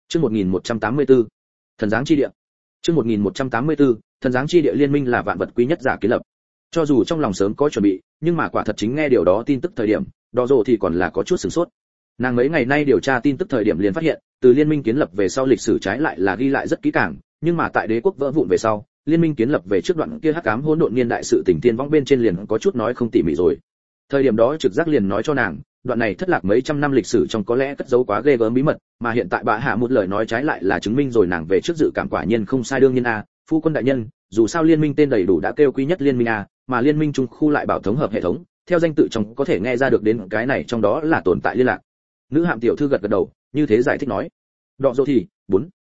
Chương 1184, thần giáng chi địa. Chương 1184, thần giáng chi địa liên minh là vạn vật quý nhất giả kiến lập. Cho dù trong lòng sớm có chuẩn bị, nhưng mà quả thật chính nghe điều đó tin tức thời điểm, Đỏ Rồ thì còn là có chút sửng sốt. Nàng mấy ngày nay điều tra tin tức thời điểm liền phát hiện, từ liên minh kiến lập về sau lịch sử trái lại là ghi lại rất kỹ càng, nhưng mà tại đế quốc vỡ vụn về sau, liên minh kiến lập về trước đoạn kia hắc ám hỗn độn niên đại sự tình tiên võng bên trên liền có chút nói không tỉ mỉ rồi. Thời điểm đó trực giác liền nói cho nàng, đoạn này thất lạc mấy trăm năm lịch sử trong có lẽ cất giấu quá ghê gớm bí mật, mà hiện tại bà hạ một lời nói trái lại là chứng minh rồi nàng về trước dự cảm quả nhiên không sai. Đương nhiên phu quân đại nhân, dù sao liên minh tên đầy đủ đã kêu quý nhất liên minh mà liên minh trung khu lại bảo thống hợp hệ thống, theo danh tự trong có thể nghe ra được đến cái này trong đó là tồn tại liên lạc. Nữ hạm tiểu thư gật gật đầu, như thế giải thích nói. Đọ Dô thì,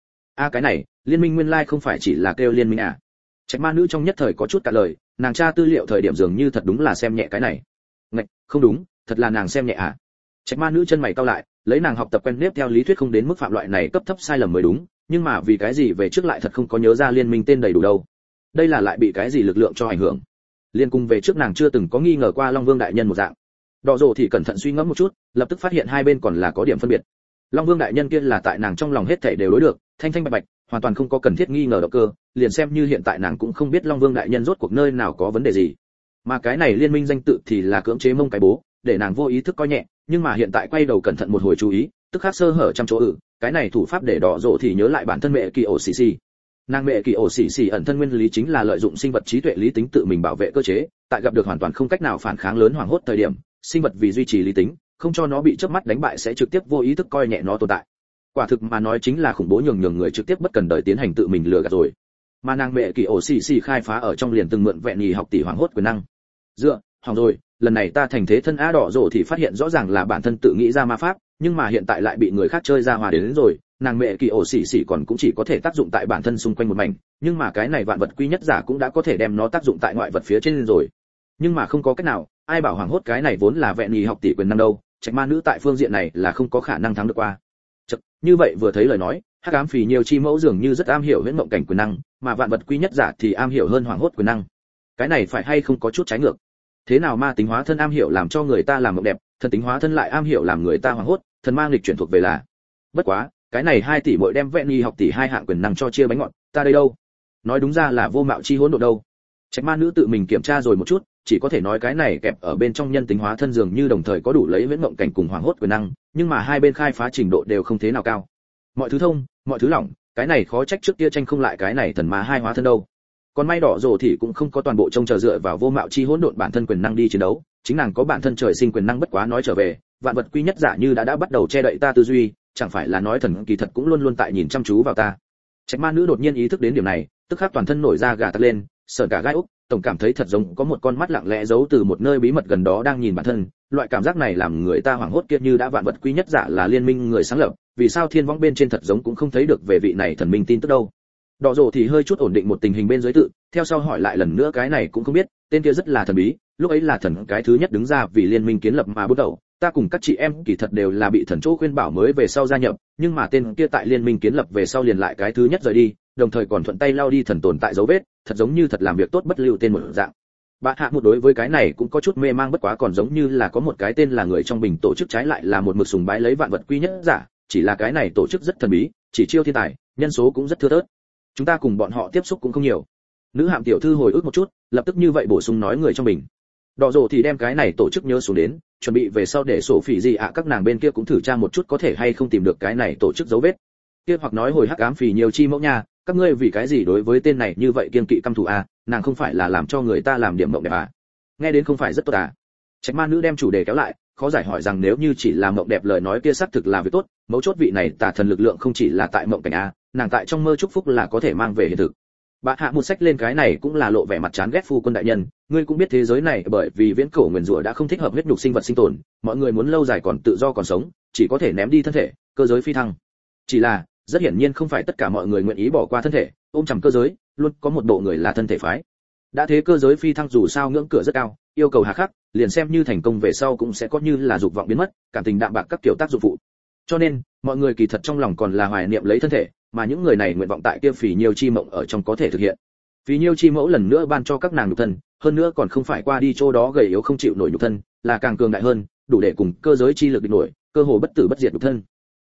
cái này, liên minh nguyên lai không phải chỉ là kêu liên minh Trạch ma nữ trong nhất thời có chút cả lời, nàng tra tư liệu thời điểm dường như thật đúng là xem nhẹ cái này. Ngạch, không đúng, thật là nàng xem nhẹ Trạch ma nữ chân mày cau lại, lấy nàng học tập quen nếp theo lý thuyết không đến mức phạm loại này cấp thấp sai lầm mới đúng, nhưng mà vì cái gì về trước lại thật không có nhớ ra liên minh tên đầy đủ đâu. Đây là lại bị cái gì lực lượng cho ảnh hưởng. Liên cùng về trước nàng chưa từng có nghi ngờ qua Long Vương đại nhân một dạng. Đỏ Rồ thì cẩn thận suy ngẫm một chút, lập tức phát hiện hai bên còn là có điểm phân biệt. Long Vương đại nhân kia là tại nàng trong lòng hết thảy đều đối được, thanh thanh bạch bạch, hoàn toàn không có cần thiết nghi ngờ động cơ, liền xem như hiện tại nàng cũng không biết Long Vương đại nhân rốt cuộc nơi nào có vấn đề gì. Mà cái này liên minh danh tự thì là cưỡng chế mông cái bố, để nàng vô ý thức coi nhẹ, nhưng mà hiện tại quay đầu cẩn thận một hồi chú ý, tức khắc sơ hở trăm chỗ cái này thủ pháp để Đỏ Rồ thì nhớ lại bản thân mẹ kỳ ổ xì xì. Nàng mẹ kỳ ổ xì xì ẩn thân nguyên lý chính là lợi dụng sinh vật trí tuệ lý tính tự mình bảo vệ cơ chế, tại gặp được hoàn toàn không cách nào phản kháng lớn hoảng hốt thời điểm, sinh vật vì duy trì lý tính, không cho nó bị chớp mắt đánh bại sẽ trực tiếp vô ý thức coi nhẹ nó tồn tại. Quả thực mà nói chính là khủng bố nhường người trực tiếp bất cần đời tiến hành tự mình lừa gạt rồi. Mà nàng mẹ kỳ ổ xì xì khai phá ở trong liền từng mượn vẹn nhì học tỷ hoảng hốt quyền năng. Hỏng rồi, lần này ta thành thế thân Đỏ Rồ thì phát hiện rõ ràng là bản thân tự nghĩ ra ma pháp, nhưng mà hiện tại lại bị người khác chơi ra hòa đến rồi, nàng mẹ kỳ ổ xỉ xỉ còn cũng chỉ có thể tác dụng tại bản thân xung quanh một mảnh, nhưng mà cái này vạn vật quý nhất giả cũng đã có thể đem nó tác dụng tại ngoại vật phía trên rồi. Nhưng mà không có cách nào, ai bảo hoảng hốt cái này vốn là vẹn nhì học tỷ quyền năng đâu, Trạch ma nữ tại phương diện này là không có khả năng thắng được qua. Như vậy vừa thấy lời nói, hắc ám phì nhiều chi mẫu dường như rất am hiểu huyễn mộng cảnh quyền năng, mà vạn vật quý nhất giả thì am hiểu hơn hoảng hốt quyền năng. Cái này phải hay không có chút trái ngược? Thế nào ma tính hóa thân am hiểu làm cho người ta làm mộng đẹp, thần tính hóa thân lại am hiểu làm người ta hoảng hốt, thần ma nghịch chuyển thuộc về là. Bất quá, cái này hai tỷ muội đem vẹn nghi học tỷ hai hạng quyền năng cho chia bánh ngọt, ta đây đâu? Nói đúng ra là vô mạo chi hỗn độn đâu. Trạch ma nữ tự mình kiểm tra rồi một chút, chỉ có thể nói cái này kẹp ở bên trong nhân tính hóa thân dường như đồng thời có đủ lấy huyễn mộng cảnh cùng hoảng hốt quyền năng, nhưng mà hai bên khai phá trình độ đều không thế nào cao. Mọi thứ thông, mọi thứ lỏng, cái này khó trách trước kia tranh không lại cái này thần ma hai hóa thân đâu. Còn may Đỏ Rồ thì cũng không có toàn bộ trông chờ dựa vào vô mạo chi hỗn độn bản thân quyền năng đi chiến đấu, chính nàng có bản thân trời sinh quyền năng. Bất quá nói trở về, vạn vật quý nhất giả như đã bắt đầu che đậy ta tư duy, chẳng phải là nói thần kỳ thật cũng luôn luôn tại nhìn chăm chú vào ta. Trạch ma nữ đột nhiên ý thức đến điểm này, tức khắc toàn thân nổi da gà tắt lên, sởn cả gai ốc, tổng cảm thấy thật giống có một con mắt lặng lẽ giấu từ một nơi bí mật gần đó đang nhìn bản thân. Loại cảm giác này làm người ta hoảng hốt, kia như đã vạn vật quý nhất giả là liên minh người sáng lập, vì sao thiên võng bên trên thật giống cũng không thấy được về vị này thần minh tin tức đâu. Đỏ Rồ thì hơi chút ổn định một tình hình bên dưới tự, theo sau hỏi lại lần nữa cái này cũng không biết, tên kia rất là thần bí, lúc ấy là thần cái thứ nhất đứng ra vì liên minh kiến lập mà bắt đầu, ta cùng các chị em kỳ thật đều là bị thần chỗ khuyên bảo mới về sau gia nhập, nhưng mà tên kia tại liên minh kiến lập về sau liền lại cái thứ nhất rời đi, đồng thời còn thuận tay lao đi thần tồn tại dấu vết, thật giống như thật làm việc tốt bất lưu tên một dạng. Bà hạ một đối với cái này cũng có chút mê mang, bất quá còn giống như là có một cái tên là người trong bình tổ chức trái lại là một mực sùng bái lấy vạn vật quý nhất giả, chỉ là cái này tổ chức rất thần bí, chỉ chiêu thiên tài, nhân số cũng rất thưa thớt. Chúng ta cùng bọn họ tiếp xúc cũng không nhiều. Nữ hạm tiểu thư hồi ức một chút, lập tức như vậy bổ sung nói người trong bình. Đỏ Rồ thì đem cái này tổ chức nhớ xuống đến, chuẩn bị về sau để sổ phỉ gì các nàng bên kia cũng thử tra một chút có thể hay không tìm được cái này tổ chức dấu vết. Kia hoặc nói hồi hắc ám phỉ nhiều chi mẫu nha, các ngươi vì cái gì đối với tên này như vậy kiên kỵ căm thù nàng không phải là làm cho người ta làm điểm mộng đẹp nghe đến không phải rất tốt Trạch ma nữ đem chủ đề kéo lại, khó giải hỏi rằng nếu như chỉ là mộng đẹp lời nói kia xác thực là việc tốt, mấu chốt vị này tà thần lực lượng không chỉ là tại mộng cảnh nàng tại trong mơ chúc phúc là có thể mang về hiện thực. Bà hạ một sách lên cái này cũng là lộ vẻ mặt chán ghét phu quân đại nhân, ngươi cũng biết thế giới này bởi vì viễn cổ nguyền rủa đã không thích hợp huyết nhục sinh vật sinh tồn, mọi người muốn lâu dài còn tự do còn sống, chỉ có thể ném đi thân thể, cơ giới phi thăng. Chỉ là, rất hiển nhiên không phải tất cả mọi người nguyện ý bỏ qua thân thể, ôm chầm cơ giới, luôn có một bộ người là thân thể phái. Đã thế cơ giới phi thăng dù sao ngưỡng cửa rất cao, yêu cầu hà khắc, liền xem như thành công về sau cũng sẽ có như là dục vọng biến mất, cảm tình đạm bạc các kiểu tác dụng phụ. Cho nên, mọi người kỳ thật trong lòng còn là hoài niệm lấy thân thể, mà những người này nguyện vọng tại kia phỉ nhiêu chi mộng ở trong có thể thực hiện. Phỉ nhiêu chi mẫu lần nữa ban cho các nàng nhục thân, hơn nữa còn không phải qua đi chỗ đó gầy yếu không chịu nổi nhục thân, là càng cường đại hơn, đủ để cùng cơ giới chi lực địch nổi, cơ hồ bất tử bất diệt nhục thân.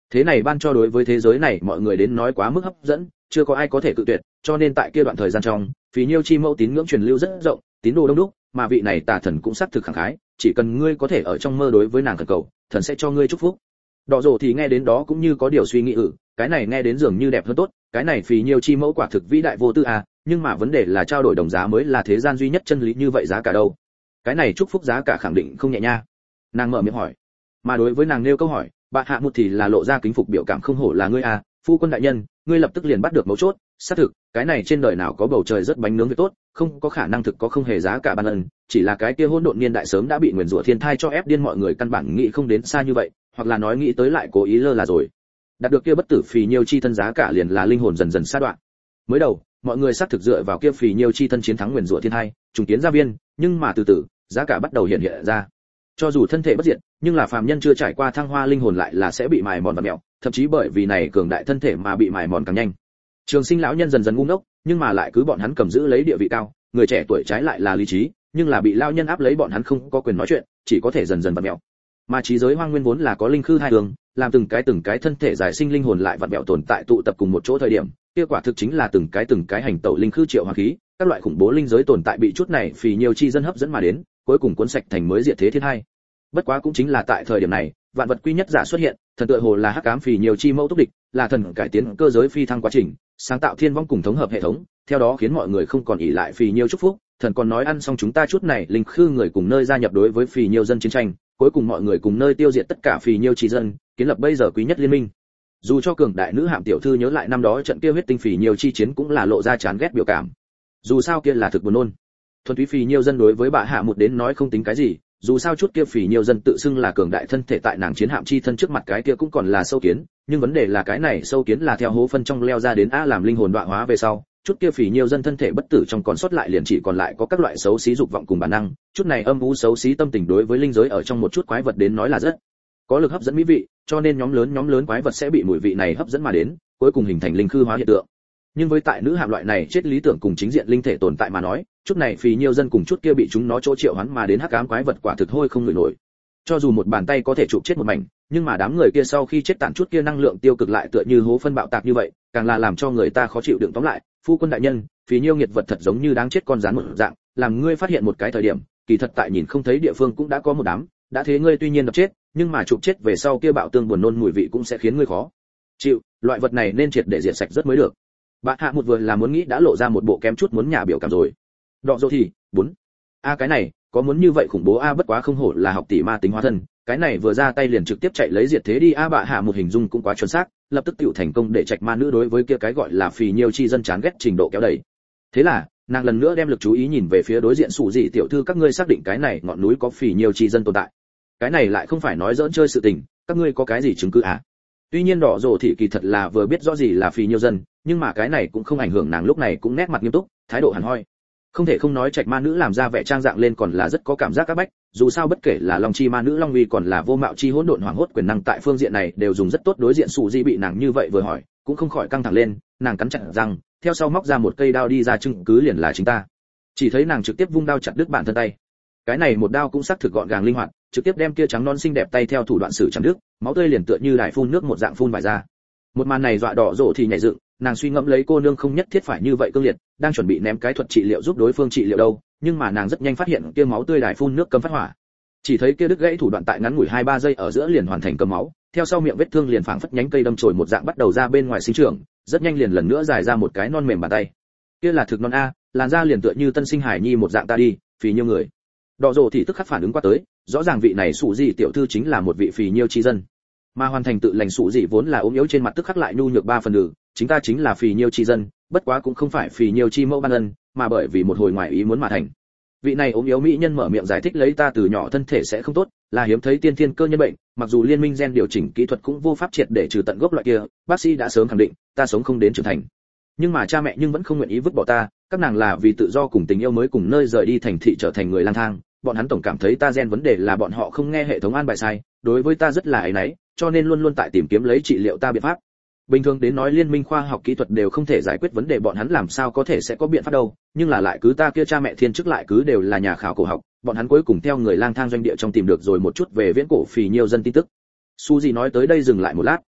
Thế này ban cho đối với thế giới này mọi người đến nói quá mức hấp dẫn, chưa có ai có thể cự tuyệt, cho nên tại kia đoạn thời gian trong, phì nhiêu chi mẫu tín ngưỡng truyền lưu rất rộng, tín đồ đông đúc, mà vị này tà thần cũng xác thực khẳng khái, chỉ cần ngươi có thể ở trong mơ đối với nàng khẩn cầu, thần sẽ cho ngươi chúc phúc. Đỏ rồ thì nghe đến đó cũng như có điều suy nghĩ, cái này nghe đến dường như đẹp hơn tốt, cái này phì nhiêu chi mẫu quả thực vĩ đại vô tư à, nhưng mà vấn đề là trao đổi đồng giá mới là thế gian duy nhất chân lý, như vậy giá cả đâu? Cái này chúc phúc giá cả khẳng định không nhẹ nha. Nàng mở miệng hỏi. Mà đối với nàng nêu câu hỏi, bà Hạ Một thì là lộ ra kính phục biểu cảm, không hổ là ngươi à, phu quân đại nhân, ngươi lập tức liền bắt được mấu chốt, xác thực, cái này trên đời nào có bầu trời rất bánh nướng việc tốt, không có khả năng thực có không hề giá cả ban ân, chỉ là cái kia hỗn độn niên đại sớm đã bị nguyền rủa thiên thai cho ép điên, mọi người căn bản nghĩ không đến xa như vậy, hoặc là nói nghĩ tới lại cố ý lơ là rồi. Đạt được kia bất tử phì nhiêu chi thân giá cả liền là linh hồn dần dần sa đoạn. Mới đầu, mọi người xác thực dựa vào kia phì nhiêu chi thân chiến thắng nguyền rủa thiên thai, trùng kiến gia viên, nhưng mà từ từ, giá cả bắt đầu hiện hiện ra. Cho dù thân thể bất diệt, nhưng là phàm nhân chưa trải qua thăng hoa linh hồn lại là sẽ bị mài mòn và mèo, thậm chí bởi vì này cường đại thân thể mà bị mài mòn càng nhanh. Trường Sinh lão nhân dần dần ngu ngốc, nhưng mà lại cứ bọn hắn cầm giữ lấy địa vị cao, người trẻ tuổi trái lại là lý trí, nhưng là bị lão nhân áp lấy, bọn hắn không có quyền nói chuyện, chỉ có thể dần dần vặn mèo. Mà trí giới hoang nguyên vốn là có linh khư hai đường, làm từng cái thân thể giải sinh linh hồn lại vặn mèo tồn tại tụ tập cùng một chỗ thời điểm, kia quả thực chính là từng cái hành tẩu linh khư triệu hóa khí, các loại khủng bố linh giới tồn tại bị chút này phì nhiều chi dân hấp dẫn mà đến, cuối cùng cuốn sạch thành mới diệt thế thiên hai. Bất quá cũng chính là tại thời điểm này, vạn vật quy nhất giả xuất hiện, thần tựa hồ là hắc ám phì nhiều chi mẫu túc địch, là thần cải tiến cơ giới phi thăng quá trình, sáng tạo thiên vong cùng thống hợp hệ thống, theo đó khiến mọi người không còn ỷ lại phì nhiều chúc phúc, thần còn nói ăn xong chúng ta chút này linh khư người cùng nơi gia nhập đối với phì nhiều dân chiến tranh, cuối cùng mọi người cùng nơi tiêu diệt tất cả phì nhiều chi dân, kiến lập bây giờ quý nhất liên minh. Dù cho cường đại nữ hạm tiểu thư nhớ lại năm đó trận kia huyết tinh phì nhiều chi chiến cũng là lộ ra chán ghét biểu cảm. Dù sao kia là thực buồn nôn. Thuần túy phì nhiều dân đối với bà Hạ Một đến nói không tính cái gì, dù sao chút kia phì nhiều dân tự xưng là cường đại thân thể tại nàng chiến hạm chi thân trước mặt cái kia cũng còn là sâu kiến, nhưng vấn đề là cái này sâu kiến là theo hố phân trong leo ra đến a làm linh hồn đoạn hóa về sau, chút kia phì nhiều dân thân thể bất tử trong còn sót lại liền chỉ còn lại có các loại xấu xí dục vọng cùng bản năng, chút này âm u xấu xí tâm tình đối với linh giới ở trong một chút quái vật đến nói là rất có lực hấp dẫn mỹ vị, cho nên nhóm lớn quái vật sẽ bị mùi vị này hấp dẫn mà đến, cuối cùng hình thành linh khư hóa hiện tượng. Nhưng với tại nữ hạm loại này chết lý tưởng cùng chính diện linh thể tồn tại mà nói, chút này phì nhiều dân cùng chút kia bị chúng nó chỗ triệu hoán mà đến hắc ám quái vật quả thực hôi không ngửi nổi. Cho dù một bàn tay có thể chụp chết một mảnh, nhưng mà đám người kia sau khi chết tản chút kia năng lượng tiêu cực lại tựa như hố phân bạo tạc như vậy, càng là làm cho người ta khó chịu đựng. Tóm lại, phu quân đại nhân, phì nhiêu nghiệt vật thật giống như đáng chết con rắn một dạng, làm ngươi phát hiện một cái thời điểm, kỳ thật tại nhìn không thấy địa phương cũng đã có một đám, đã thế ngươi tuy nhiên đập chết, nhưng mà chụp chết về sau kia bạo tương buồn nôn mùi vị cũng sẽ khiến ngươi khó chịu, loại vật này nên triệt để diệt sạch rất mới được. Bạn Hạ Một vừa là muốn nghĩ đã lộ ra một bộ kém chút muốn nhả biểu cảm rồi. Đọ dô thì, 4. Cái này, có muốn như vậy khủng bố bất quá không hổ là học tỷ ma tính hóa thân, cái này vừa ra tay liền trực tiếp chạy lấy diệt thế đi Bạn Hạ Một hình dung cũng quá chuẩn xác, lập tức tiểu thành công để trạch ma nữ đối với kia cái gọi là phì nhiêu chi dân chán ghét trình độ kéo đẩy. Thế là, nàng lần nữa đem lực chú ý nhìn về phía đối diện Sủ Dị tiểu thư, các ngươi xác định cái này ngọn núi có phì nhiêu chi dân tồn tại. Cái này lại không phải nói giỡn chơi sự tình, các ngươi có cái gì chứng cứ à? Tuy nhiên Đỏ Rồ thị kỳ thật là vừa biết rõ gì là phì nhiêu dân, nhưng mà cái này cũng không ảnh hưởng nàng lúc này cũng nét mặt nghiêm túc, thái độ hẳn hoi. Không thể không nói trạch ma nữ làm ra vẻ trang dạng lên còn là rất có cảm giác các bách, dù sao bất kể là Long chi ma nữ Long Uy còn là vô mạo chi hỗn độn hoàng hốt quyền năng tại phương diện này đều dùng rất tốt, đối diện Sủ Dị bị nàng như vậy vừa hỏi, cũng không khỏi căng thẳng lên, nàng cắn chặt răng, theo sau móc ra một cây đao đi ra, chứng cứ liền là chính ta. Chỉ thấy nàng trực tiếp vung đao chặt đứt bản thân tay. Cái này một đao cũng xác thực gọn gàng linh hoạt, trực tiếp đem kia trắng non xinh đẹp tay theo thủ đoạn sử chặt đứt, máu tươi liền tựa như đài phun nước một dạng phun vải ra. Một màn này dọa Đỏ Rồ thì nhảy dựng, nàng suy ngẫm lấy cô nương không nhất thiết phải như vậy cương liệt, đang chuẩn bị ném cái thuật trị liệu giúp đối phương trị liệu đâu, nhưng mà nàng rất nhanh phát hiện kia máu tươi đài phun nước cấm phát hỏa. Chỉ thấy kia đứt gãy thủ đoạn tại ngắn ngủi 2-3 giây ở giữa liền hoàn thành cầm máu, theo sau miệng vết thương liền phảng phất nhánh cây đâm chồi một dạng bắt đầu ra bên ngoài sinh trưởng, rất nhanh liền lần nữa dài ra một cái non mềm bàn tay. Kia là thực non a, làn da liền tựa như tân sinh hải nhi một dạng, ta đi, phì nhiêu người. Đỏ Rồ thì tức khắc phản ứng qua tới, rõ ràng vị này Sủ Dị tiểu thư chính là một vị phì nhiêu chi dân. Mà hoàn thành tự lành Sủ Dị vốn là ốm yếu trên mặt tức khắc lại nhu nhược 3 phần nửa, chính ta chính là phì nhiêu chi dân, bất quá cũng không phải phì nhiêu chi mẫu ban ân, mà bởi vì một hồi ngoại ý muốn mà thành. Vị này ốm yếu mỹ nhân mở miệng giải thích lấy, ta từ nhỏ thân thể sẽ không tốt, là hiếm thấy tiên thiên cơ nhân bệnh, mặc dù liên minh gen điều chỉnh kỹ thuật cũng vô pháp triệt để trừ tận gốc loại kia, bác sĩ đã sớm khẳng định, ta sống không đến trưởng thành. Nhưng mà cha mẹ nhưng vẫn không nguyện ý vứt bỏ ta, các nàng là vì tự do cùng tình yêu mới cùng nơi rời đi thành thị trở thành người lang thang, bọn hắn tổng cảm thấy ta gen vấn đề là bọn họ không nghe hệ thống an bài sai, đối với ta rất là áy náy, cho nên luôn luôn tại tìm kiếm lấy trị liệu ta biện pháp. Bình thường đến nói liên minh khoa học kỹ thuật đều không thể giải quyết vấn đề, bọn hắn làm sao có thể sẽ có biện pháp đâu, nhưng là lại cứ ta kia cha mẹ thiên chức lại cứ đều là nhà khảo cổ học, bọn hắn cuối cùng theo người lang thang doanh địa trong tìm được rồi một chút về viễn cổ phì nhiêu dân tin tức. Su gì nói tới đây dừng lại một lát.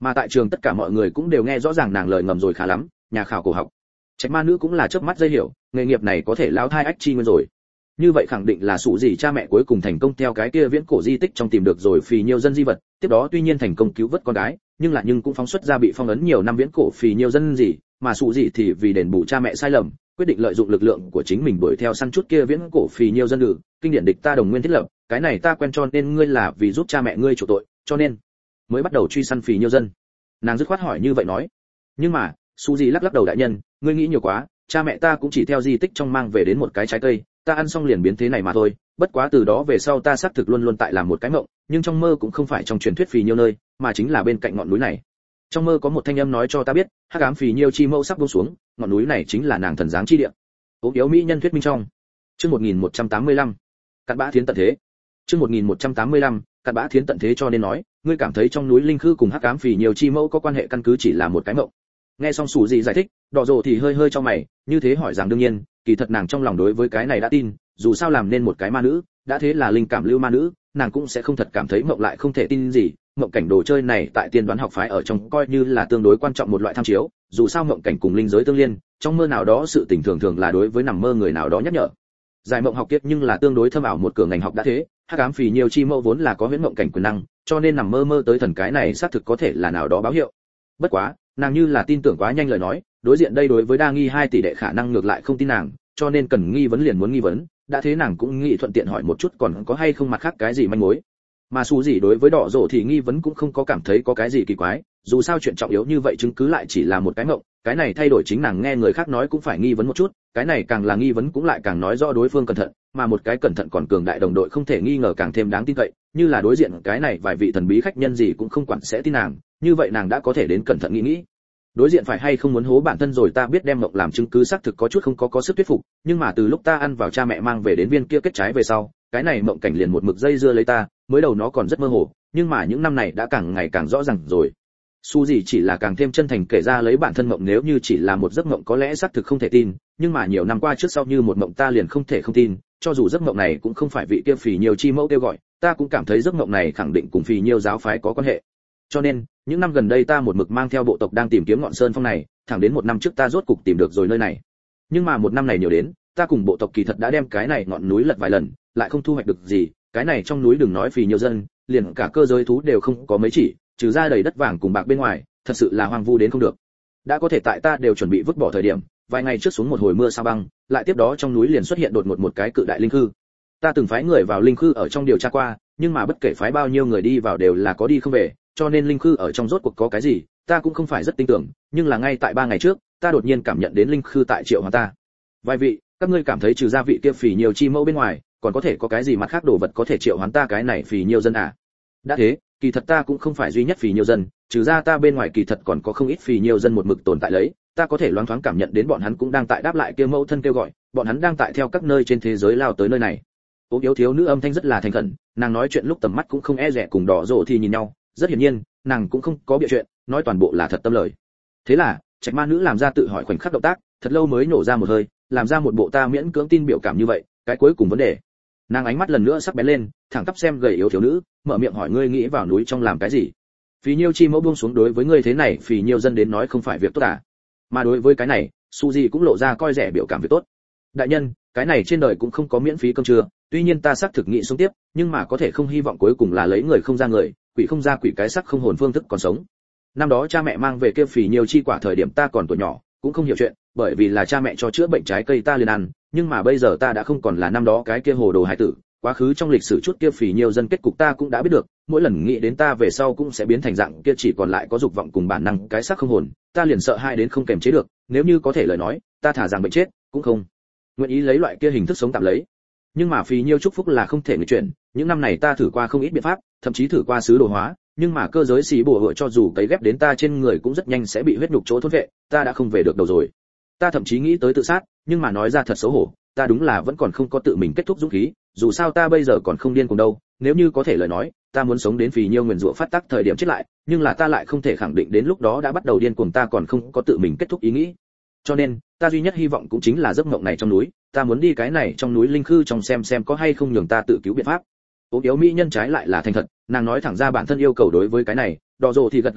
Mà tại trường tất cả mọi người cũng đều nghe rõ ràng nàng lời ngầm rồi, khá lắm, nhà khảo cổ học. Trạch ma nữ cũng là chớp mắt dây hiểu, nghề nghiệp này có thể lao thai ách chi nguyên rồi. Như vậy khẳng định là sủ gì cha mẹ cuối cùng thành công theo cái kia viễn cổ di tích trong tìm được rồi phì nhiêu dân di vật, tiếp đó tuy nhiên thành công cứu vớt con gái, nhưng cũng phóng xuất ra bị phong ấn nhiều năm viễn cổ phì nhiêu dân gì, mà sủ gì thì vì đền bù cha mẹ sai lầm, quyết định lợi dụng lực lượng của chính mình đuổi theo săn chút kia viễn cổ phì nhiêu dân nữ, kinh điển địch ta đồng nguyên thiết lập, cái này ta quen cho nên ngươi là vì giúp cha mẹ ngươi chủ tội, cho nên mới bắt đầu truy săn phì nhiêu dân. Nàng dứt khoát hỏi như vậy nói. Nhưng mà sủ gì lắc lắc đầu, đại nhân, ngươi nghĩ nhiều quá, cha mẹ ta cũng chỉ theo di tích trong mang về đến một cái trái cây, ta ăn xong liền biến thế này mà thôi, bất quá từ đó về sau ta xác thực luôn luôn tại làm một cái mộng, nhưng trong mơ cũng không phải trong truyền thuyết phì nhiêu nơi, mà chính là bên cạnh ngọn núi này. Trong mơ có một thanh âm nói cho ta biết, hắc ám phì nhiêu chi mẫu sắp buông xuống, ngọn núi này chính là nàng thần giáng chi địa. Ốm yếu mỹ nhân thuyết minh trong. Chương 1185. Cặn bã thiến tận thế. Chương 1185. Cặn bã thiến tận thế, cho nên nói, ngươi cảm thấy trong núi linh khư cùng hắc ám phì nhiêu chi mẫu có quan hệ căn cứ chỉ là một cái mộng. Nghe xong sủ gì giải thích, đỏ rồ thì hơi cho mày, như thế hỏi rằng đương nhiên, kỳ thật nàng trong lòng đối với cái này đã tin, dù sao làm nên một cái ma nữ, đã thế là linh cảm lưu ma nữ, nàng cũng sẽ không thật cảm thấy mộng lại không thể tin gì. Mộng cảnh đồ chơi này tại tiên đoán học phái ở trong coi như là tương đối quan trọng một loại tham chiếu, dù sao mộng cảnh cùng linh giới tương liên, trong mơ nào đó sự tình thường là đối với nằm mơ người nào đó nhắc nhở. Giải mộng học kiếp nhưng là tương đối thâm ảo một cửa ngành học đã thế, hắc ám phì nhiêu chi mẫu vốn là có huyễn mộng cảnh quyền năng, cho nên nằm mơ tới thần cái này xác thực có thể là nào đó báo hiệu. Bất quá, nàng như là tin tưởng quá nhanh lời nói, đối diện đây đối với đa nghi 2 tỷ đệ khả năng ngược lại không tin nàng, cho nên cần nghi vấn liền muốn nghi vấn, đã thế nàng cũng nghĩ thuận tiện hỏi một chút còn có hay không mặt khác cái gì manh mối. Mà Sú gì đối với đỏ rổ thì nghi vấn cũng không có cảm thấy có cái gì kỳ quái, dù sao chuyện trọng yếu như vậy chứng cứ lại chỉ là một cái mộng, cái này thay đổi chính nàng nghe người khác nói cũng phải nghi vấn một chút, cái này càng là nghi vấn cũng lại càng nói rõ đối phương cẩn thận, mà một cái cẩn thận còn cường đại đồng đội không thể nghi ngờ càng thêm đáng tin cậy, như là đối diện cái này vài vị thần bí khách nhân gì cũng không quản sẽ tin nàng, như vậy nàng đã có thể đến cẩn thận nghĩ. Đối diện phải hay không muốn hố bản thân rồi ta biết đem mộng làm chứng cứ xác thực có chút không có sức thuyết phục, nhưng mà từ lúc ta ăn vào cha mẹ mang về đến viên kia kết trái về sau, cái này mộng cảnh liền một mực dây dưa lấy ta, mới đầu nó còn rất mơ hồ, nhưng mà những năm này đã càng ngày càng rõ ràng rồi. Su gì chỉ là càng thêm chân thành kể ra lấy bản thân mộng, nếu như chỉ là một giấc mộng có lẽ xác thực không thể tin, nhưng mà nhiều năm qua trước sau như một mộng ta liền không thể không tin, cho dù giấc mộng này cũng không phải vị kia phì nhiều chi mẫu kêu gọi, ta cũng cảm thấy giấc mộng này khẳng định cùng phì nhiều giáo phái có quan hệ. Cho nên, những năm gần đây ta một mực mang theo bộ tộc đang tìm kiếm ngọn sơn phong này, thẳng đến 1 năm trước ta rốt cục tìm được rồi nơi này. Nhưng mà 1 năm này nhiều đến, ta cùng bộ tộc kỳ thật đã đem cái này ngọn núi lật vài lần, lại không thu hoạch được gì, cái này trong núi đừng nói phì nhiều dân, liền cả cơ giới thú đều không có mấy chỉ, trừ ra đầy đất vàng cùng bạc bên ngoài, thật sự là hoang vu đến không được. Đã có thể tại ta đều chuẩn bị vứt bỏ thời điểm, vài ngày trước xuống một hồi mưa sao băng, lại tiếp đó trong núi liền xuất hiện đột ngột một cái cự đại linh khư. Ta từng phái người vào linh khư ở trong điều tra qua, nhưng mà bất kể phái bao nhiêu người đi vào đều là có đi không về, cho nên linh khư ở trong rốt cuộc có cái gì, ta cũng không phải rất tin tưởng, nhưng là ngay tại 3 ngày trước, ta đột nhiên cảm nhận đến linh khư tại triệu hoán ta. Vài vị, các ngươi cảm thấy trừ ra vị kia phì nhiều chi mẫu bên ngoài, còn có thể có cái gì mặt khác đồ vật có thể triệu hoán ta cái này phì nhiều dân à? Đã thế, kỳ thật ta cũng không phải duy nhất phì nhiều dân, trừ ra ta bên ngoài kỳ thật còn có không ít phì nhiều dân một mực tồn tại lấy, ta có thể loáng thoáng cảm nhận đến bọn hắn cũng đang tại đáp lại kia mẫu thân kêu gọi, bọn hắn đang tại theo các nơi trên thế giới lao tới nơi này. Ốm yếu thiếu nữ âm thanh rất là thành khẩn, nàng nói chuyện lúc tầm mắt cũng không e dè cùng đỏ rồ thì nhìn nhau, rất hiển nhiên, nàng cũng không có bịa chuyện, nói toàn bộ là thật tâm lời. Thế là, Trạch ma nữ làm ra tự hỏi khoảnh khắc động tác, thật lâu mới nổ ra một hơi, làm ra một bộ ta miễn cưỡng tin biểu cảm như vậy, cái cuối cùng vấn đề. Nàng ánh mắt lần nữa sắc bén lên, thẳng tắp xem gầy yếu thiếu nữ, mở miệng hỏi ngươi nghĩ vào núi trong làm cái gì? Phì nhiêu chi mẫu buông xuống đối với ngươi thế này, phì nhiêu dân đến nói không phải việc tốt à? Mà đối với cái này, Suzy cũng lộ ra coi rẻ biểu cảm việc tốt. Đại nhân, cái này trên đời cũng không có miễn phí cơm trưa, tuy nhiên ta xác thực nghĩ sống tiếp, nhưng mà có thể không hy vọng cuối cùng là lấy người không ra người, quỷ không ra quỷ, cái sắc không hồn phương thức còn sống. Năm đó cha mẹ mang về kia phì nhiêu chi quả thời điểm ta còn tuổi nhỏ, cũng không hiểu chuyện, bởi vì là cha mẹ cho chữa bệnh trái cây ta liền ăn, nhưng mà bây giờ ta đã không còn là năm đó cái kia hồ đồ hải tử, quá khứ trong lịch sử chút kia phì nhiêu dân kết cục ta cũng đã biết được, mỗi lần nghĩ đến ta về sau cũng sẽ biến thành dạng kia chỉ còn lại có dục vọng cùng bản năng cái xác không hồn, ta liền sợ hai đến không kềm chế được, nếu như có thể lời nói, ta thả rằng bệnh chết, cũng không nguyện ý lấy loại kia hình thức sống tạm lấy. Nhưng mà phì nhiêu chúc phúc là không thể nghịch chuyển, những năm này ta thử qua không ít biện pháp, thậm chí thử qua sứ đồ hóa, nhưng mà cơ giới xì bùa hựa cho dù cấy ghép đến ta trên người cũng rất nhanh sẽ bị huyết nhục chỗ thôn vệ, ta đã không về được đầu rồi. Ta thậm chí nghĩ tới tự sát, nhưng mà nói ra thật xấu hổ, ta đúng là vẫn còn không có tự mình kết thúc dũng khí, dù sao ta bây giờ còn không điên cuồng đâu, nếu như có thể lời nói, ta muốn sống đến phì nhiêu nguyền rủa phát tác thời điểm chết lại, nhưng là ta lại không thể khẳng định đến lúc đó đã bắt đầu điên cuồng ta còn không có tự mình kết thúc ý nghĩ. Cho nên, ta duy nhất hy vọng cũng chính là giấc mộng này trong núi, ta muốn đi cái này trong núi linh khư trong xem có hay không nhường ta tự cứu biện pháp. Ốm yếu mỹ nhân trái lại là thành thật, nàng nói thẳng ra bản thân yêu cầu đối với cái này, đỏ rồ thì gật gật đầu,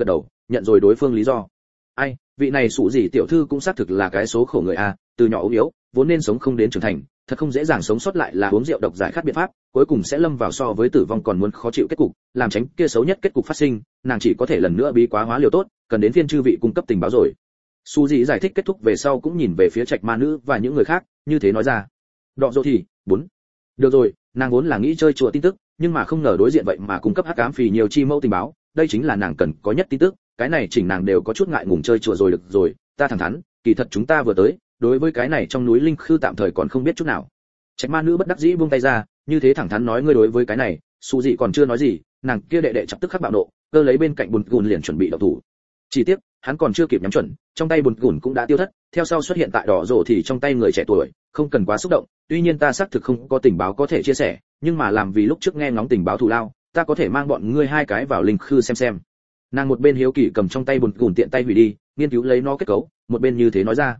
nhận rồi đối phương lý do. Ai, vị này sủ gì tiểu thư cũng xác thực là cái số khổ người a, từ nhỏ ốm yếu, vốn nên sống không đến trưởng thành, thật không dễ dàng sống sót lại là uống rượu độc giải khát biện pháp, cuối cùng sẽ lâm vào so với tử vong còn muốn khó chịu kết cục, làm tránh kia xấu nhất kết cục phát sinh, nàng chỉ có thể lần nữa bí quá hóa liều tốt, cần đến phiên chư vị cung cấp tình báo rồi. Su Dị giải thích kết thúc về sau cũng nhìn về phía Trạch Ma Nữ và những người khác, như thế nói ra. Đọ Dỗ thì, 4. Được rồi, nàng vốn là nghĩ chơi chùa tin tức, nhưng mà không ngờ đối diện vậy mà cung cấp hắc ám phì nhiều chi mẫu tình báo, đây chính là nàng cần có nhất tin tức, cái này chỉnh nàng đều có chút ngại ngùng chơi chùa rồi được rồi, ta thẳng thắn, kỳ thật chúng ta vừa tới, đối với cái này trong núi linh khư tạm thời còn không biết chút nào. Trạch Ma Nữ bất đắc dĩ buông tay ra, như thế thẳng thắn nói ngươi đối với cái này, Su Dị còn chưa nói gì, nàng kia đệ đệ chập tức khắc bạo nộ, cơ lấy bên cạnh bùn gùn liền chuẩn bị động thủ. Chỉ tiếc, hắn còn chưa kịp nhắm chuẩn, trong tay bùn gùn cũng đã tiêu thất, theo sau xuất hiện tại Đỏ Rồ thì trong tay người trẻ tuổi, không cần quá xúc động, tuy nhiên ta xác thực không có tình báo có thể chia sẻ, nhưng mà làm vì lúc trước nghe ngóng tình báo thù lao, ta có thể mang bọn ngươi hai cái vào linh khư xem. Nàng một bên hiếu kỳ cầm trong tay bùn gùn tiện tay hủy đi, nghiên cứu lấy nó kết cấu, một bên như thế nói ra.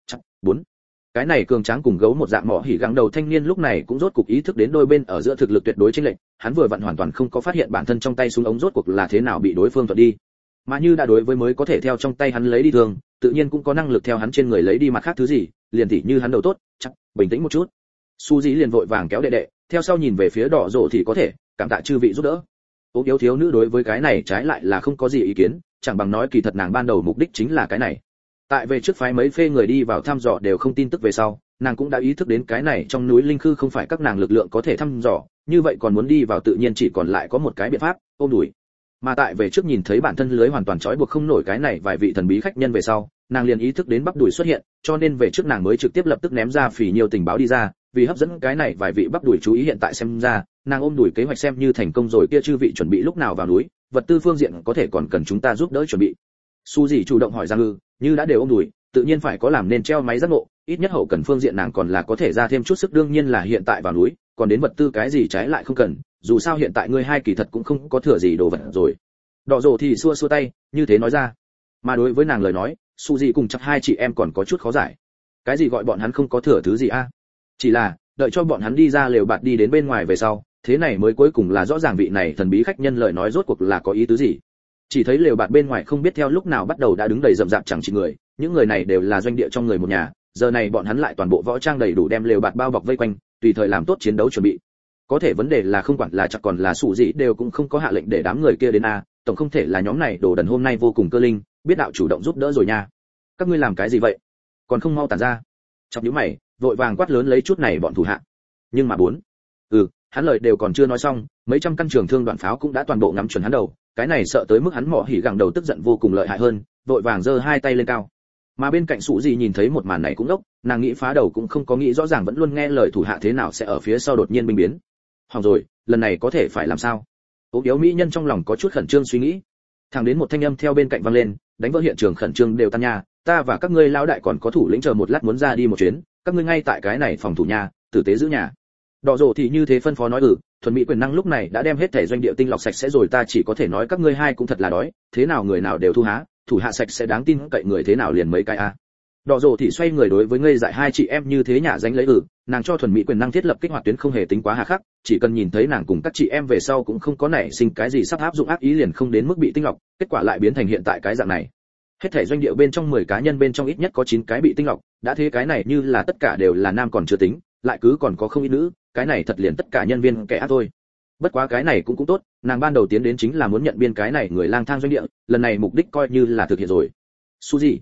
4. Cái này cường tráng cùng gấu một dạng mỏ hỉ gắng đầu thanh niên lúc này cũng rốt cục ý thức đến đôi bên ở giữa thực lực tuyệt đối chênh lệch, hắn vừa vặn hoàn toàn không có phát hiện bản thân trong tay súng ống rốt cuộc là thế nào bị đối phương thuận đi. Mà như đã đối với mới có thể theo trong tay hắn lấy đi thường, tự nhiên cũng có năng lực theo hắn trên người lấy đi mặt khác thứ gì, liền tỉ như hắn đầu tốt, chắc, bình tĩnh một chút. Su Dĩ liền vội vàng kéo đệ đệ, theo sau nhìn về phía Đỏ Rồ thì có thể, cảm tạ chư vị giúp đỡ. Ốm yếu thiếu nữ đối với cái này trái lại là không có gì ý kiến, chẳng bằng nói kỳ thật nàng ban đầu mục đích chính là cái này. Tại về trước phái mấy phê người đi vào thăm dò đều không tin tức về sau, nàng cũng đã ý thức đến cái này trong núi linh khư không phải các nàng lực lượng có thể thăm dò, như vậy còn muốn đi vào tự nhiên chỉ còn lại có một cái biện pháp, ôm đuổi. Mà tại về trước nhìn thấy bản thân lưới hoàn toàn trói buộc không nổi cái này vài vị thần bí khách nhân về sau, nàng liền ý thức đến bắp đùi xuất hiện, cho nên về trước nàng mới trực tiếp lập tức ném ra phỉ nhiều tình báo đi ra, vì hấp dẫn cái này vài vị bắp đùi chú ý hiện tại xem ra, nàng ôm đùi kế hoạch xem như thành công rồi kia chư vị chuẩn bị lúc nào vào núi, vật tư phương diện có thể còn cần chúng ta giúp đỡ chuẩn bị. Su Dĩ chủ động hỏi Giang Ngư, như đã đều ôm đùi, tự nhiên phải có làm nên treo máy giác ngộ, ít nhất hậu cần phương diện nàng còn là có thể ra thêm chút sức đương nhiên là hiện tại vào núi, còn đến vật tư cái gì trái lại không cần, dù sao hiện tại ngươi hai kỳ thật cũng không có thừa gì đồ vật rồi. Đỏ Rồ thì xua xua tay, như thế nói ra. Mà đối với nàng lời nói, Su Dĩ cùng chắc hai chị em còn có chút khó giải. Cái gì gọi bọn hắn không có thừa thứ gì a? Chỉ là đợi cho bọn hắn đi ra lều bạt đi đến bên ngoài về sau, thế này mới cuối cùng là rõ ràng vị này thần bí khách nhân lời nói rốt cuộc là có ý tứ gì. Chỉ thấy lều bạt bên ngoài không biết theo lúc nào bắt đầu đã đứng đầy rậm rạp chẳng chỉ người, những người này đều là doanh địa trong người một nhà, giờ này bọn hắn lại toàn bộ võ trang đầy đủ đem lều bạt bao bọc vây quanh, tùy thời làm tốt chiến đấu chuẩn bị. Có thể vấn đề là không quản là chắc còn là Su Dĩ đều cũng không có hạ lệnh để đám người kia đến a, tổng không thể là nhóm này đồ đần hôm nay vô cùng cơ linh, biết đạo chủ động giúp đỡ rồi nha. Các ngươi làm cái gì vậy? Còn không mau tản ra. Chọc nhíu mày, vội vàng quát lớn lấy chút này bọn thủ hạ. Nhưng mà 4. Hắn lời đều còn chưa nói xong, mấy trăm căn trường thương đoạn pháo cũng đã toàn bộ ngắm chuẩn hắn đầu, cái này sợ tới mức hắn mỏ hỉ gẳng đầu tức giận vô cùng lợi hại hơn, vội vàng giơ hai tay lên cao. Mà bên cạnh Sụ Dị nhìn thấy một màn này cũng ngốc, nàng nghĩ phá đầu cũng không có nghĩ rõ ràng vẫn luôn nghe lời thủ hạ thế nào sẽ ở phía sau đột nhiên binh biến. Hỏng rồi, lần này có thể phải làm sao? Ốm yếu mỹ nhân trong lòng có chút khẩn trương suy nghĩ. Thẳng đến một thanh âm theo bên cạnh vang lên, đánh vỡ hiện trường khẩn trương đều tan nha, ta và các ngươi lão đại còn có thủ lĩnh chờ một lát muốn ra đi một chuyến, các ngươi ngay tại cái này phòng thủ nhà, tử tế giữ nhà. Đỏ Rồ thì như thế phân phó nói thuần mỹ quyền năng lúc này đã đem hết thể doanh địa tinh lọc sạch sẽ rồi, ta chỉ có thể nói các ngươi hai cũng thật là đói, thế nào người nào đều thu há, thủ hạ sạch sẽ đáng tin cậy người thế nào liền mấy cái a. Đỏ Rồ thì xoay người đối với ngây dại hai chị em như thế nhả danh lấy nàng cho thuần mỹ quyền năng thiết lập kích hoạt tuyến không hề tính quá hà khắc, chỉ cần nhìn thấy nàng cùng các chị em về sau cũng không có nảy sinh cái gì sắp áp dụng ác ý liền không đến mức bị tinh lọc, kết quả lại biến thành hiện tại cái dạng này. Hết thể doanh địa bên trong 10 cá nhân bên trong ít nhất có 9 cái bị tinh lọc, đã thế cái này như là tất cả đều là nam còn chưa tính, lại cứ còn có không ít nữ, cái này thật liền tất cả nhân viên kẻ ác thôi. Bất quá cái này cũng tốt, nàng ban đầu tiến đến chính là muốn nhận biên cái này người lang thang doanh địa, lần này mục đích coi như là thực hiện rồi. Su Dị.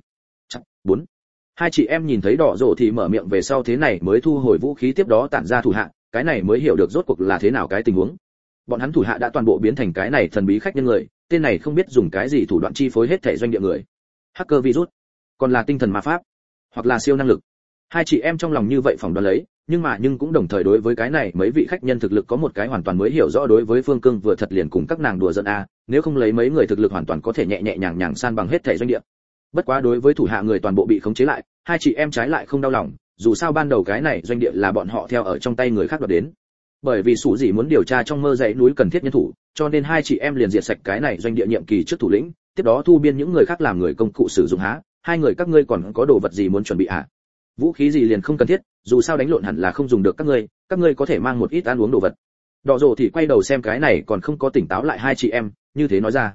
4. Hai chị em nhìn thấy Đỏ Rồ thì mở miệng về sau thế này mới thu hồi vũ khí tiếp đó tản ra thủ hạ, cái này mới hiểu được rốt cuộc là thế nào cái tình huống. Bọn hắn thủ hạ đã toàn bộ biến thành cái này thần bí khách nhân người, tên này không biết dùng cái gì thủ đoạn chi phối hết thể doanh địa người. Hacker virus, còn là tinh thần ma pháp, hoặc là siêu năng lực. Hai chị em trong lòng như vậy phỏng đoán lấy, nhưng cũng đồng thời đối với cái này mấy vị khách nhân thực lực có một cái hoàn toàn mới hiểu rõ đối với Phương Cương vừa thật liền cùng các nàng đùa giỡn a, nếu không lấy mấy người thực lực hoàn toàn có thể nhẹ nhẹ nhàng nhàng san bằng hết thể doanh địa. Bất quá đối với thủ hạ người toàn bộ bị khống chế lại, hai chị em trái lại không đau lòng, dù sao ban đầu cái này doanh địa là bọn họ theo ở trong tay người khác đoạt đến. Bởi vì Sủ Dị muốn điều tra trong mơ dãy núi cần thiết nhân thủ, cho nên hai chị em liền diệt sạch cái này doanh địa nhiệm kỳ trước thủ lĩnh, tiếp đó thu biên những người khác làm người công cụ sử dụng há, hai người các ngươi còn có đồ vật gì muốn chuẩn bị à? Vũ khí gì liền không cần thiết, dù sao đánh lộn hẳn là không dùng được các ngươi có thể mang một ít ăn uống đồ vật. Đỏ Rồ thì quay đầu xem cái này còn không có tỉnh táo lại hai chị em, như thế nói ra.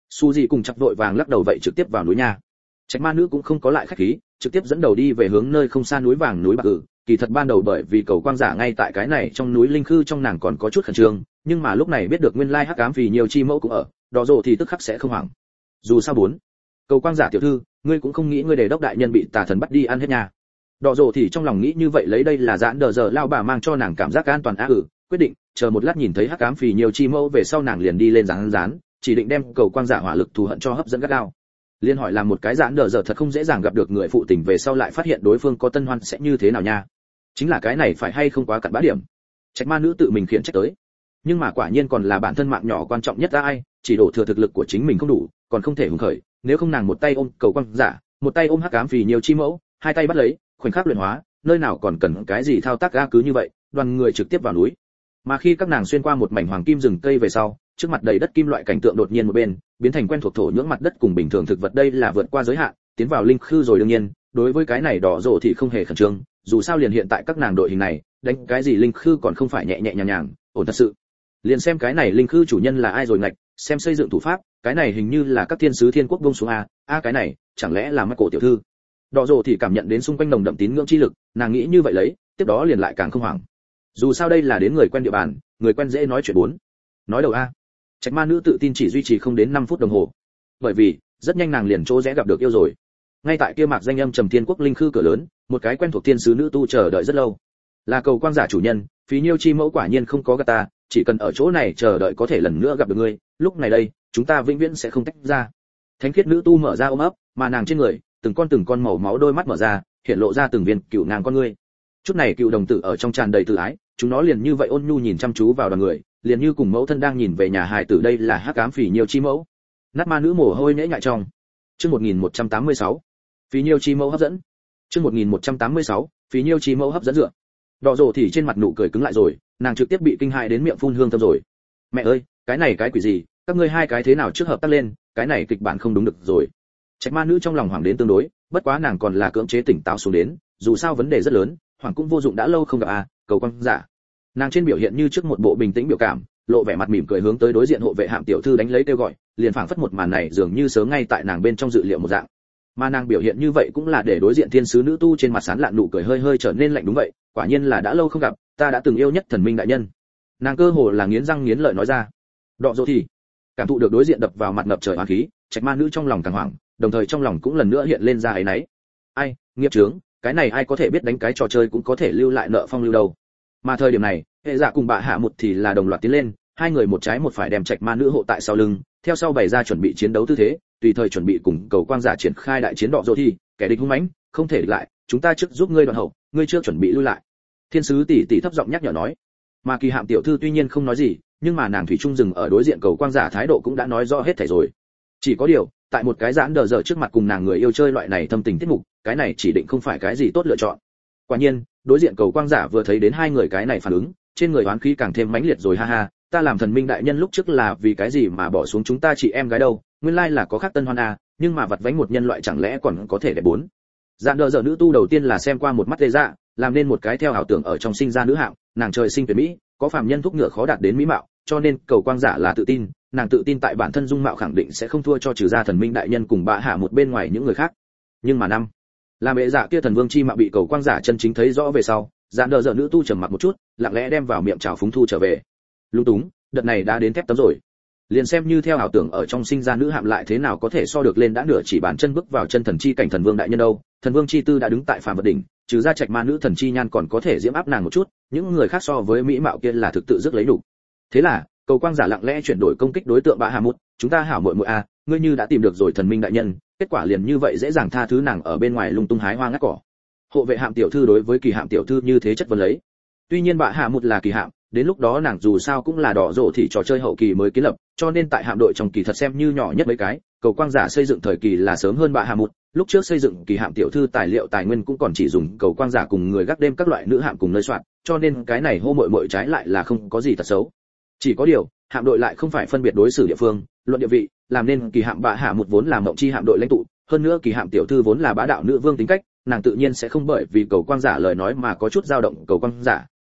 Suzy cùng chặt vội vàng lắc đầu vậy trực tiếp vào núi nha. Trạch ma nữ cũng không có lại khách khí, trực tiếp dẫn đầu đi về hướng nơi không xa núi vàng núi bạc cử. Kỳ thật ban đầu bởi vì cầu quang giả ngay tại cái này trong núi linh khư trong nàng còn có chút khẩn trương, nhưng mà lúc này biết được nguyên lai hắc ám vì nhiều chi mẫu cũng ở, đó rồi thì tức khắc sẽ không hoảng. Dù sao bốn, cầu quang giả tiểu thư, ngươi cũng không nghĩ ngươi đề đốc đại nhân bị tà thần bắt đi ăn hết nha. Đỏ rồ thì trong lòng nghĩ như vậy, lấy đây là giãn đờ giờ lao bà mang cho nàng cảm giác an toàn quyết định, chờ một lát nhìn thấy hắc ám phì nhiều chi mẫu về sau nàng liền đi lên rán, chỉ định đem cầu quang giả hỏa lực thù hận cho hấp dẫn gắt gao. Liên hỏi làm một cái giãn đờ giờ thật không dễ dàng gặp được người phụ tình về sau lại phát hiện đối phương có tân hoan sẽ như thế nào nha. Chính là cái này phải hay không quá cặn bã điểm. Trạch ma nữ tự mình khiển trách tới. Nhưng mà quả nhiên còn là bản thân mạng nhỏ quan trọng nhất ai, chỉ đổ thừa thực lực của chính mình không đủ, còn không thể hùng khởi, nếu không nàng một tay ôm cầu quang giả, một tay ôm hắc ám phì nhiều chi mẫu, hai tay bắt lấy, khoảnh khắc luyện hóa, nơi nào còn cần cái gì thao tác ga cứ như vậy, đoàn người trực tiếp vào núi. Mà khi các nàng xuyên qua một mảnh hoàng kim rừng cây về sau, trước mặt đầy đất kim loại cảnh tượng đột nhiên một bên, biến thành quen thuộc thổ nhưỡng mặt đất cùng bình thường thực vật, đây là vượt qua giới hạn, tiến vào linh khư rồi đương nhiên, đối với cái này đỏ rồ thì không hề khẩn trương, dù sao liền hiện tại các nàng đội hình này, đánh cái gì linh khư còn không phải nhẹ nhẹ nhàng nhàng, ổn thật sự. Liền xem cái này linh khư chủ nhân là ai rồi ngạch, xem xây dựng thủ pháp, cái này hình như là các thiên sứ thiên quốc buông xuống cái này, chẳng lẽ là Michael tiểu thư. Đỏ rồ thì cảm nhận đến xung quanh nồng đậm tín ngưỡng chi lực, nàng nghĩ như vậy lấy, tiếp đó liền lại càng không hoảng. Dù sao đây là đến người quen địa bàn, người quen dễ nói chuyện bốn. Nói đầu Trạch ma nữ tự tin chỉ duy trì không đến 5 phút đồng hồ. Bởi vì, rất nhanh nàng liền chỗ rẽ gặp được yêu rồi. Ngay tại kia mạc danh âm trầm thiên quốc linh khư cửa lớn, một cái quen thuộc thiên sứ nữ tu chờ đợi rất lâu. Là cầu quang giả chủ nhân, phí nhiêu chi mẫu quả nhiên không có gạt ta, chỉ cần ở chỗ này chờ đợi có thể lần nữa gặp được ngươi, lúc này đây, chúng ta vĩnh viễn sẽ không tách ra. Thánh khiết nữ tu mở ra ôm ấp, mà nàng trên người, từng con màu máu đôi mắt mở ra, hiện lộ ra từng viên cựu nàng con ngươi. Chút này cựu đồng tử ở trong tràn đầy tự ái, chúng nó liền như vậy ôn nhu nhìn chăm chú vào đoàn người, liền như cùng mẫu thân đang nhìn về nhà hài tử, đây là hắc ám phỉ nhiêu chi mẫu. Nát ma nữ mồ hôi nhễ nhại trong. Chương 1186. Phỉ nhiêu chi mẫu hấp dẫn. Chương 1186. Phỉ nhiêu chi mẫu hấp dẫn dựa. Đỏ rồ thì trên mặt nụ cười cứng lại rồi, nàng trực tiếp bị kinh hại đến miệng phun hương thơm rồi. Mẹ ơi, cái này cái quỷ gì, các ngươi hai cái thế nào trước hợp tác lên, cái này kịch bản không đúng được rồi. Trạch ma nữ trong lòng hoảng đến tương đối, bất quá nàng còn là cưỡng chế tỉnh táo xuống đến, dù sao vấn đề rất lớn, hoảng cũng vô dụng, đã lâu không gặp cầu quang giả. Nàng trên biểu hiện như trước một bộ bình tĩnh biểu cảm, lộ vẻ mặt mỉm cười hướng tới đối diện hộ vệ hạm tiểu thư đánh lấy kêu gọi, liền phảng phất một màn này dường như sớm ngay tại nàng bên trong dự liệu một dạng. Mà nàng biểu hiện như vậy cũng là để đối diện thiên sứ nữ tu trên mặt sán lạn nụ cười hơi hơi trở nên lạnh, đúng vậy, quả nhiên là đã lâu không gặp, ta đã từng yêu nhất thần minh đại nhân. Nàng cơ hồ là nghiến răng nghiến lợi nói ra. Đọ dỗ thì cảm thụ được đối diện đập vào mặt ngập trời oán khí, Trạch ma nữ trong lòng càng hoảng, đồng thời trong lòng cũng lần nữa hiện lên ra ấy nấy. Ai, nghiệp chướng, cái này ai có thể biết đánh cái trò chơi cũng có thể lưu lại nợ phong lưu đâu. Mà thời điểm này, hệ dạ cùng bạ hạ một thì là đồng loạt tiến lên, hai người một trái một phải đem Trạch ma nữ hộ tại sau lưng, theo sau bày ra chuẩn bị chiến đấu tư thế, tùy thời chuẩn bị cùng cầu quang giả triển khai đại chiến. Đọ dỗ thì kẻ địch hung mãnh, không thể địch lại, chúng ta trước giúp ngươi đoạn hậu, ngươi chưa chuẩn bị lui lại. Thiên sứ tỷ tỷ thấp giọng nhắc nhở nói. Mà Kỳ Hạm tiểu thư tuy nhiên không nói gì, nhưng mà nàng thủy chung dừng ở đối diện cầu quang giả thái độ cũng đã nói rõ hết thảy rồi. Chỉ có điều, tại một cái giãn đờ giờ trước mặt cùng nàng người yêu chơi loại này thâm tình tiết mục, cái này chỉ định không phải cái gì tốt lựa chọn. Quả nhiên, đối diện cầu quang giả vừa thấy đến hai người cái này phản ứng, trên người oán khí càng thêm mãnh liệt rồi. Ha ha, ta làm thần minh đại nhân lúc trước là vì cái gì mà bỏ xuống chúng ta chị em gái đâu, nguyên lai là có khác tân hoan nhưng mà vặt vánh một nhân loại chẳng lẽ còn có thể để bốn. Giãn đờ giờ nữ tu đầu tiên là xem qua một mắt lê dạ, làm nên một cái theo ảo tưởng ở trong sinh ra nữ hạng, nàng trời sinh tuyệt mỹ, có phàm nhân thúc ngựa khó đạt đến mỹ mạo, cho nên cầu quang giả là tự tin, nàng tự tin tại bản thân dung mạo khẳng định sẽ không thua cho trừ ra thần minh đại nhân cùng bạ hạ một bên ngoài những người khác. Nhưng mà làm bệ dạ kia thần vương chi mạo bị cầu quang giả chân chính thấy rõ về sau, Giãn đờ giờ nữ tu trầm mặc một chút, lặng lẽ đem vào miệng chào phúng thu trở về. Lung túng, đợt này đã đến thép tấm rồi. Liền xem như theo ảo tưởng ở trong sinh ra nữ hạm lại thế nào có thể so được lên đã nửa chỉ bàn chân bước vào chân thần chi cảnh thần vương đại nhân đâu. Thần vương chi tư đã đứng tại phàm vật đỉnh, trừ ra Trạch ma nữ thần chi nhan còn có thể diễm áp nàng một chút, những người khác so với mỹ mạo kia là thực tự dứt lấy đủ. Thế là cầu quang giả lặng lẽ chuyển đổi công kích đối tượng bạ hà một, chúng ta hảo muội muội ngươi như đã tìm được rồi thần minh đại nhân, kết quả liền như vậy dễ dàng tha thứ nàng ở bên ngoài lung tung hái hoa ngắt cỏ. Hộ vệ hạm tiểu thư đối với Kỳ Hạm tiểu thư như thế chất vấn lấy. Tuy nhiên bạ hạ một là Kỳ Hạm, đến lúc đó nàng dù sao cũng là đỏ rổ thì trò chơi hậu kỳ mới kiến lập, cho nên tại hạm đội trong kỳ thật xem như nhỏ nhất mấy cái, cầu quang giả xây dựng thời kỳ là sớm hơn bạ hạ một, lúc trước xây dựng Kỳ Hạm tiểu thư tài liệu tài nguyên cũng còn chỉ dùng cầu quang giả cùng người gác đêm các loại nữ hạm cùng nơi soạn, cho nên cái này hô muội muội trái lại là không có gì thật xấu. Chỉ có điều, hạm đội lại không phải phân biệt đối xử địa phương, luận địa vị, làm nên Kỳ Hạm bạ hạ một vốn là mộng chi hạm đội lãnh tụ, hơn nữa Kỳ Hạm tiểu thư vốn là bá đạo nữ vương tính cách, nàng tự nhiên sẽ không bởi vì cầu quang giả lời nói mà có chút dao động. Cầu quang giả,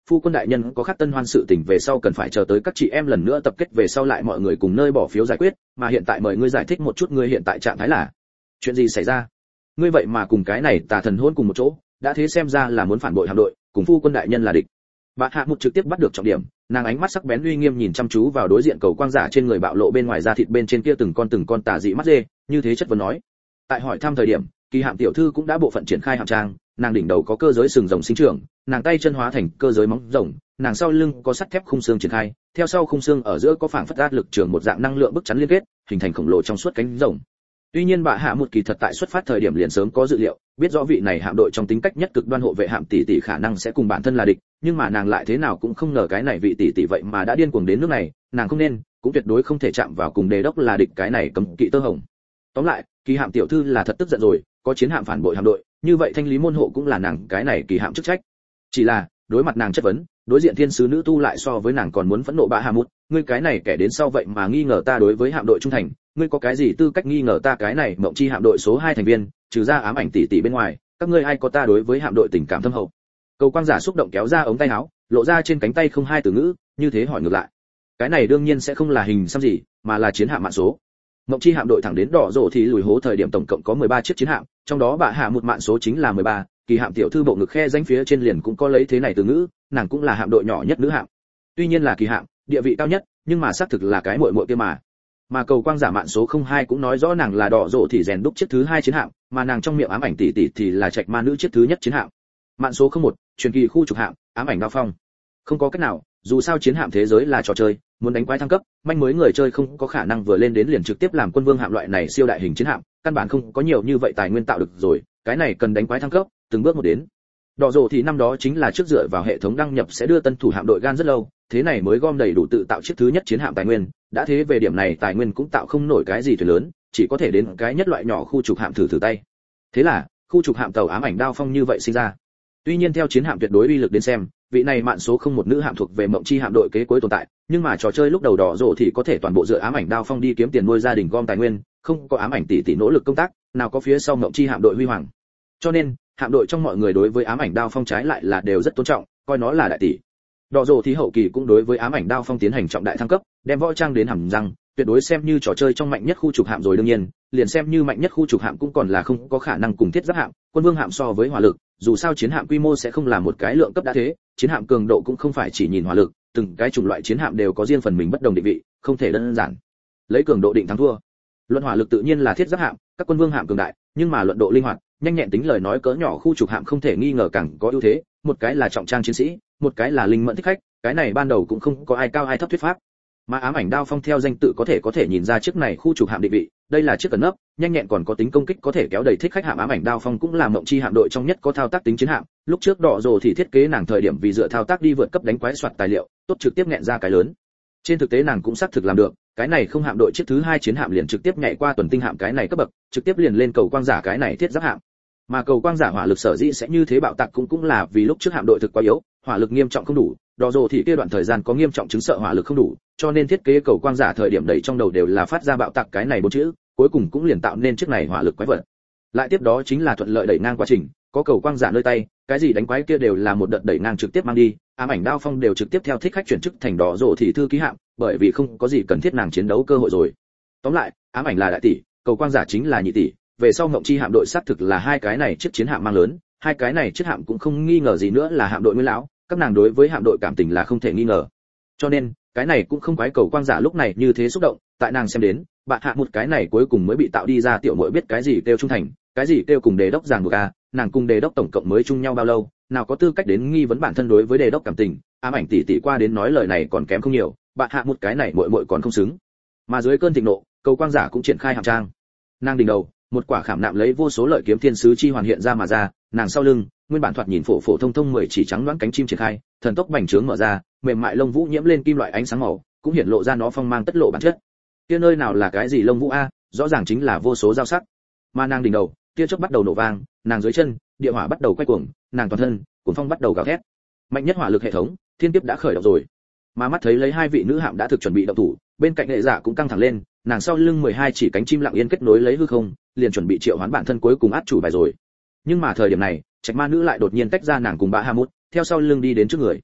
phu quân đại nhân có khác tân hoan sự tình về sau cần phải chờ tới các chị em lần nữa tập kết về sau lại mọi người cùng nơi bỏ phiếu giải quyết, mà hiện tại mời ngươi giải thích một chút ngươi hiện tại trạng thái là chuyện gì xảy ra? Ngươi vậy mà cùng cái này tà thần hôn cùng một chỗ, đã thế xem ra là muốn phản bội hạm đội, cùng phu quân đại nhân là địch. Bà Hạ Mục trực tiếp bắt được trọng điểm, nàng ánh mắt sắc bén uy nghiêm nhìn chăm chú vào đối diện cầu quang giả trên người bạo lộ bên ngoài da thịt bên trên kia từng con tà dị mắt dê, như thế chất vấn nói. Tại hỏi thăm thời điểm, Kỳ Hạm tiểu thư cũng đã bộ phận triển khai hạm trang, nàng đỉnh đầu có cơ giới sừng rồng sinh trưởng, nàng tay chân hóa thành cơ giới móng rồng, nàng sau lưng có sắt thép khung xương triển khai, theo sau khung xương ở giữa có phảng phất áp lực trường một dạng năng lượng bức chắn liên kết, hình thành khổng lồ trong suốt cánh rồng. Tuy nhiên bà Hạ Một kỳ thật tại xuất phát thời điểm liền sớm có dự liệu, biết rõ vị này hạm đội trong tính cách nhất cực đoan hộ vệ hạm tỷ tỷ khả năng sẽ cùng bản thân là địch, nhưng mà nàng lại thế nào cũng không ngờ cái này vị tỷ tỷ vậy mà đã điên cuồng đến nước này, nàng không nên, cũng tuyệt đối không thể chạm vào cùng đề đốc là địch cái này cấm kỵ tơ hồng. Tóm lại, Kỳ Hạm tiểu thư là thật tức giận rồi, có chiến hạm phản bội hạm đội, như vậy thanh lý môn hộ cũng là nàng cái này Kỳ Hạm chức trách. Chỉ là, đối mặt nàng chất vấn, đối diện thiên sứ nữ tu lại so với nàng còn muốn phẫn nộ bà Hạ Một, ngươi cái này kẻ đến sau vậy mà nghi ngờ ta đối với hạm đội trung thành, ngươi có cái gì tư cách nghi ngờ ta cái này mộng chi hạm đội số 2 thành viên, trừ ra ám ảnh tỷ tỷ bên ngoài, các ngươi ai có ta đối với hạm đội tình cảm thâm hậu? Cầu quang giả xúc động kéo ra ống tay áo, lộ ra trên cánh tay không hai từ ngữ, như thế hỏi ngược lại. Cái này đương nhiên sẽ không là hình xăm gì, mà là chiến hạm mạn số. Mộng chi hạm đội thẳng đến đỏ rổ thì lùi hố thời điểm tổng cộng có 13 chiếc chiến hạm, trong đó bà Hạ Một mạn số chính là 13, Kỳ Hạm tiểu thư bộ ngực khe danh phía trên liền cũng có lấy thế này từ ngữ, nàng cũng là hạm đội nhỏ nhất nữ hạm. Tuy nhiên là Kỳ Hạm, địa vị cao nhất, nhưng mà xác thực là cái muội muội kia mà. Mà cầu quang giả mạn số 02 cũng nói rõ nàng là đỏ rổ thì rèn đúc chiếc thứ 2 chiến hạm, mà nàng trong miệng ám ảnh tỷ tỷ thì là trạch ma nữ chiếc thứ nhất chiến hạm. Mạn số 01, truyền kỳ khu trục hạm, ám ảnh đao phong. Không có cách nào, dù sao chiến hạm thế giới là trò chơi, muốn đánh quái thăng cấp, manh mới người chơi không có khả năng vừa lên đến liền trực tiếp làm quân vương hạm loại này siêu đại hình chiến hạm, căn bản không có nhiều như vậy tài nguyên tạo được rồi, cái này cần đánh quái thăng cấp, từng bước một đến. Đỏ rổ thì năm đó chính là trước dựa vào hệ thống đăng nhập sẽ đưa tân thủ hạm đội gan rất lâu, thế này mới gom đầy đủ tự tạo chiếc thứ nhất chiến hạm tài nguyên, đã thế về điểm này tài nguyên cũng tạo không nổi cái gì thuyền lớn, chỉ có thể đến cái nhất loại nhỏ khu trục hạm thử tay. Thế là, khu trục hạm tàu ám ảnh đao phong như vậy sinh ra. Tuy nhiên theo chiến hạm tuyệt đối uy lực đến xem, vị này mạn số không một nữ hạm thuộc về mộng chi hạm đội kế cuối tồn tại, nhưng mà trò chơi lúc đầu đỏ rổ thì có thể toàn bộ dựa ám ảnh đao phong đi kiếm tiền nuôi gia đình gom tài nguyên, không có ám ảnh tỷ nỗ lực công tác, nào có phía sau mộng chi hạm đội huy hoàng. Cho nên, hạm đội trong mọi người đối với ám ảnh đao phong trái lại là đều rất tôn trọng, coi nó là đại tỷ. Đỏ rổ thì hậu kỳ cũng đối với ám ảnh đao phong tiến hành trọng đại thăng cấp, đem võ trang đến hàm răng, tuyệt đối xem như trò chơi trong mạnh nhất khu trục hạm rồi. đương nhiên, liền xem như mạnh nhất khu trục hạm cũng còn là không có khả năng cùng thiết giáp hạm, quân vương hạm so với hỏa lực, dù sao chiến hạm quy mô sẽ không là một cái lượng cấp đã thế, chiến hạm cường độ cũng không phải chỉ nhìn hỏa lực, từng cái chủng loại chiến hạm đều có riêng phần mình bất đồng định vị, không thể đơn giản lấy cường độ định thắng thua. Luận hỏa lực tự nhiên là thiết giáp hạm, các quân vương hạm cường đại, nhưng mà luận độ linh hoạt, nhanh nhẹn tính lời nói cỡ nhỏ khu trục hạm không thể nghi ngờ càng có ưu thế, một cái là trọng trang chiến sĩ, một cái là linh mẫn thích khách, cái này ban đầu cũng không có ai cao ai thấp thuyết pháp. Mà ám ảnh đao phong theo danh tự có thể nhìn ra chiếc này khu trục hạm định vị, đây là chiếc cẩn nấp, nhanh nhẹn còn có tính công kích có thể kéo đầy thích khách hạm. Ám ảnh đao phong cũng là mộng chi hạm đội trong nhất có thao tác tính chiến hạm, lúc trước đỏ rồ thì thiết kế nàng thời điểm vì dựa thao tác đi vượt cấp đánh quái soạt tài liệu, tốt trực tiếp nghẹn ra cái lớn. Trên thực tế nàng cũng xác thực làm được, cái này không hạm đội chiếc thứ 2 chiến hạm liền trực tiếp nhảy qua tuần tinh hạm cái này cấp bậc, trực tiếp liền lên cầu quang giả cái này thiết giáp hạm. Mà cầu quang giả hỏa lực sở dĩ sẽ như thế bạo tạc cũng là vì lúc trước hạm đội thực quá yếu, hỏa lực nghiêm trọng không đủ, đỏ rồ thì kia đoạn thời gian có nghiêm trọng chứng sợ hỏa lực không đủ, cho nên thiết kế cầu quang giả thời điểm đầy trong đầu đều là phát ra bạo tạc cái này bốn chữ, cuối cùng cũng liền tạo nên chiếc này hỏa lực quái vật. Lại tiếp đó chính là thuận lợi đẩy ngang quá trình, có cầu quang giả nơi tay, cái gì đánh quái kia đều là một đợt đẩy ngang trực tiếp mang đi, ám ảnh đao phong đều trực tiếp theo thích khách chuyển chức thành đỏ rồ thì thư ký hạm, bởi vì không có gì cần thiết nàng chiến đấu cơ hội rồi. Tóm lại, ám ảnh là đại tỷ, cầu quang giả chính là nhị tỷ, về sau ngộng chi hạm đội xác thực là hai cái này chiếc chiến hạm mang lớn, hai cái này chiếc hạm cũng không nghi ngờ gì nữa là hạm đội nguyên lão, các nàng đối với hạm đội cảm tình là không thể nghi ngờ. Cho nên, cái này cũng không quái cầu quang giả lúc này như thế xúc động, tại nàng xem đến, bạn hạ một cái này cuối cùng mới bị tạo đi ra tiểu muội biết cái gì kêu trung thành, cái gì kêu cùng đề đốc ràng buộc a, nàng cùng đề đốc tổng cộng mới chung nhau bao lâu, nào có tư cách đến nghi vấn bản thân đối với đề đốc cảm tình, ám ảnh tỷ tỷ qua đến nói lời này còn kém không nhiều, bạn hạ một cái này muội còn không xứng. Mà dưới cơn thịnh nộ, cầu quang giả cũng triển khai hạm trang. Nàng đỉnh đầu, một quả khảm nạm lấy vô số lợi kiếm thiên sứ chi hoàn hiện ra mà ra, nàng sau lưng, nguyên bản thoạt nhìn phổ phổ thông thông 10 chỉ trắng loãng cánh chim triển khai, thần tốc bành trướng mở ra, mềm mại lông vũ nhiễm lên kim loại ánh sáng màu, cũng hiện lộ ra nó phong mang tất lộ bản chất. Kia nơi nào là cái gì lông vũ a, rõ ràng chính là vô số dao sắc. Mà nàng đỉnh đầu, tia chớp bắt đầu nổ vang, nàng dưới chân, địa hỏa bắt đầu quay cuồng, nàng toàn thân, cuồng phong bắt đầu gào thét. Mạnh nhất hỏa lực hệ thống, thiên kiếp đã khởi động rồi. Mà mắt thấy lấy hai vị nữ hạm đã thực chuẩn bị động thủ, bên cạnh hệ giả cũng căng thẳng lên, nàng sau lưng 12 chỉ cánh chim lặng yên kết nối lấy hư không, liền chuẩn bị triệu hoán bản thân cuối cùng át chủ bài rồi. Nhưng mà thời điểm này, Trạch Ma nữ lại đột nhiên tách ra nàng cùng Bạ Hamut, theo sau lưng đi đến trước người.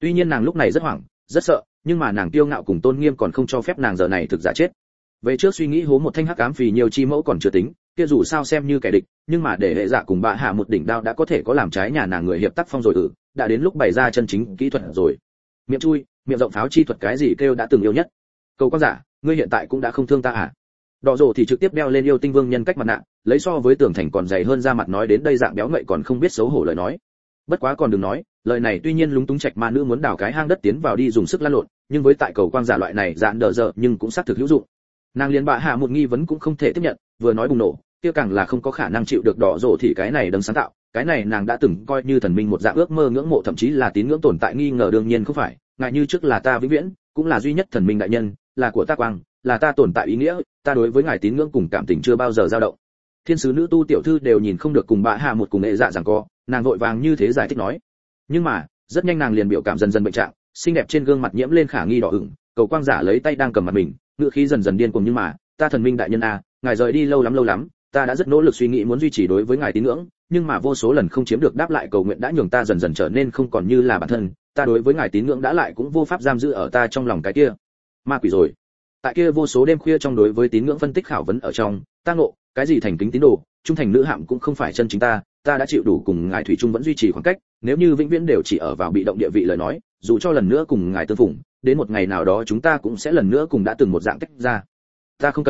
Tuy nhiên nàng lúc này rất hoảng, rất sợ, nhưng mà nàng kiêu ngạo cùng tôn nghiêm còn không cho phép nàng giờ này thực giả chết. Về trước suy nghĩ hố một thanh hắc ám phì nhiều chi mẫu còn chưa tính, kia dù sao xem như kẻ địch, nhưng mà để hệ dạ cùng bạ hạ một đỉnh đao đã có thể có làm trái nhà nàng người hiệp tác phong rồi đã đến lúc bày ra chân chính kỹ thuật rồi. Miệng chui, miệng rộng pháo chi thuật cái gì kêu đã từng yêu nhất. Cầu quan giả, ngươi hiện tại cũng đã không thương ta à? Đỏ rồ thì trực tiếp đeo lên yêu tinh vương nhân cách mặt nạ, lấy so với tường thành còn dày hơn ra mặt nói đến đây dạng béo ngậy còn không biết xấu hổ lời nói. Bất quá còn đừng nói, lời này tuy nhiên lúng túng Trạch Ma nữ muốn đào cái hang đất tiến vào đi dùng sức lăn lộn, nhưng với tại cầu quang giả loại này dạn đờ giờ nhưng cũng xác thực hữu dụng. Nàng liền bạ hạ một nghi vấn cũng không thể tiếp nhận, vừa nói bùng nổ, kia càng là không có khả năng chịu được đỏ rồ thì cái này đấng sáng tạo, cái này nàng đã từng coi như thần minh một dạng ước mơ ngưỡng mộ thậm chí là tín ngưỡng tồn tại nghi ngờ đương nhiên không phải, ngài như trước là ta vĩnh viễn, cũng là duy nhất thần minh đại nhân, là của ta quang, là ta tồn tại ý nghĩa, ta đối với ngài tín ngưỡng cùng cảm tình chưa bao giờ dao động. Thiên sứ nữ tu tiểu thư đều nhìn không được cùng bạ hạ một cùng nghệ dạ rằng co, nàng vội vàng như thế giải thích nói. Nhưng mà, rất nhanh nàng liền biểu cảm dần dần bệnh trạng, xinh đẹp trên gương mặt nhiễm lên khả nghi đỏ ửng, cầu quang giả lấy tay đang cầm mặt mình, ngựa khí dần dần điên cuồng nhưng mà, ta thần minh đại nhân a, ngài rời đi lâu lắm, ta đã rất nỗ lực suy nghĩ muốn duy trì đối với ngài tín ngưỡng, nhưng mà vô số lần không chiếm được đáp lại cầu nguyện đã nhường ta dần dần trở nên không còn như là bản thân, ta đối với ngài tín ngưỡng đã lại cũng vô pháp giam giữ ở ta trong lòng cái kia ma quỷ rồi. Tại kia vô số đêm khuya trong đối với tín ngưỡng phân tích khảo vấn ở trong, ta ngộ, cái gì thành kính tín đồ, trung thành nữ hạm cũng không phải chân chính ta đã chịu đủ cùng ngài thủy chung vẫn duy trì khoảng cách, nếu như vĩnh viễn đều chỉ ở vào bị động địa vị lời nói, dù cho lần nữa cùng ngài tương phụng, đến một ngày nào đó chúng ta cũng sẽ lần nữa cùng đã từng một dạng tách ra. Ta không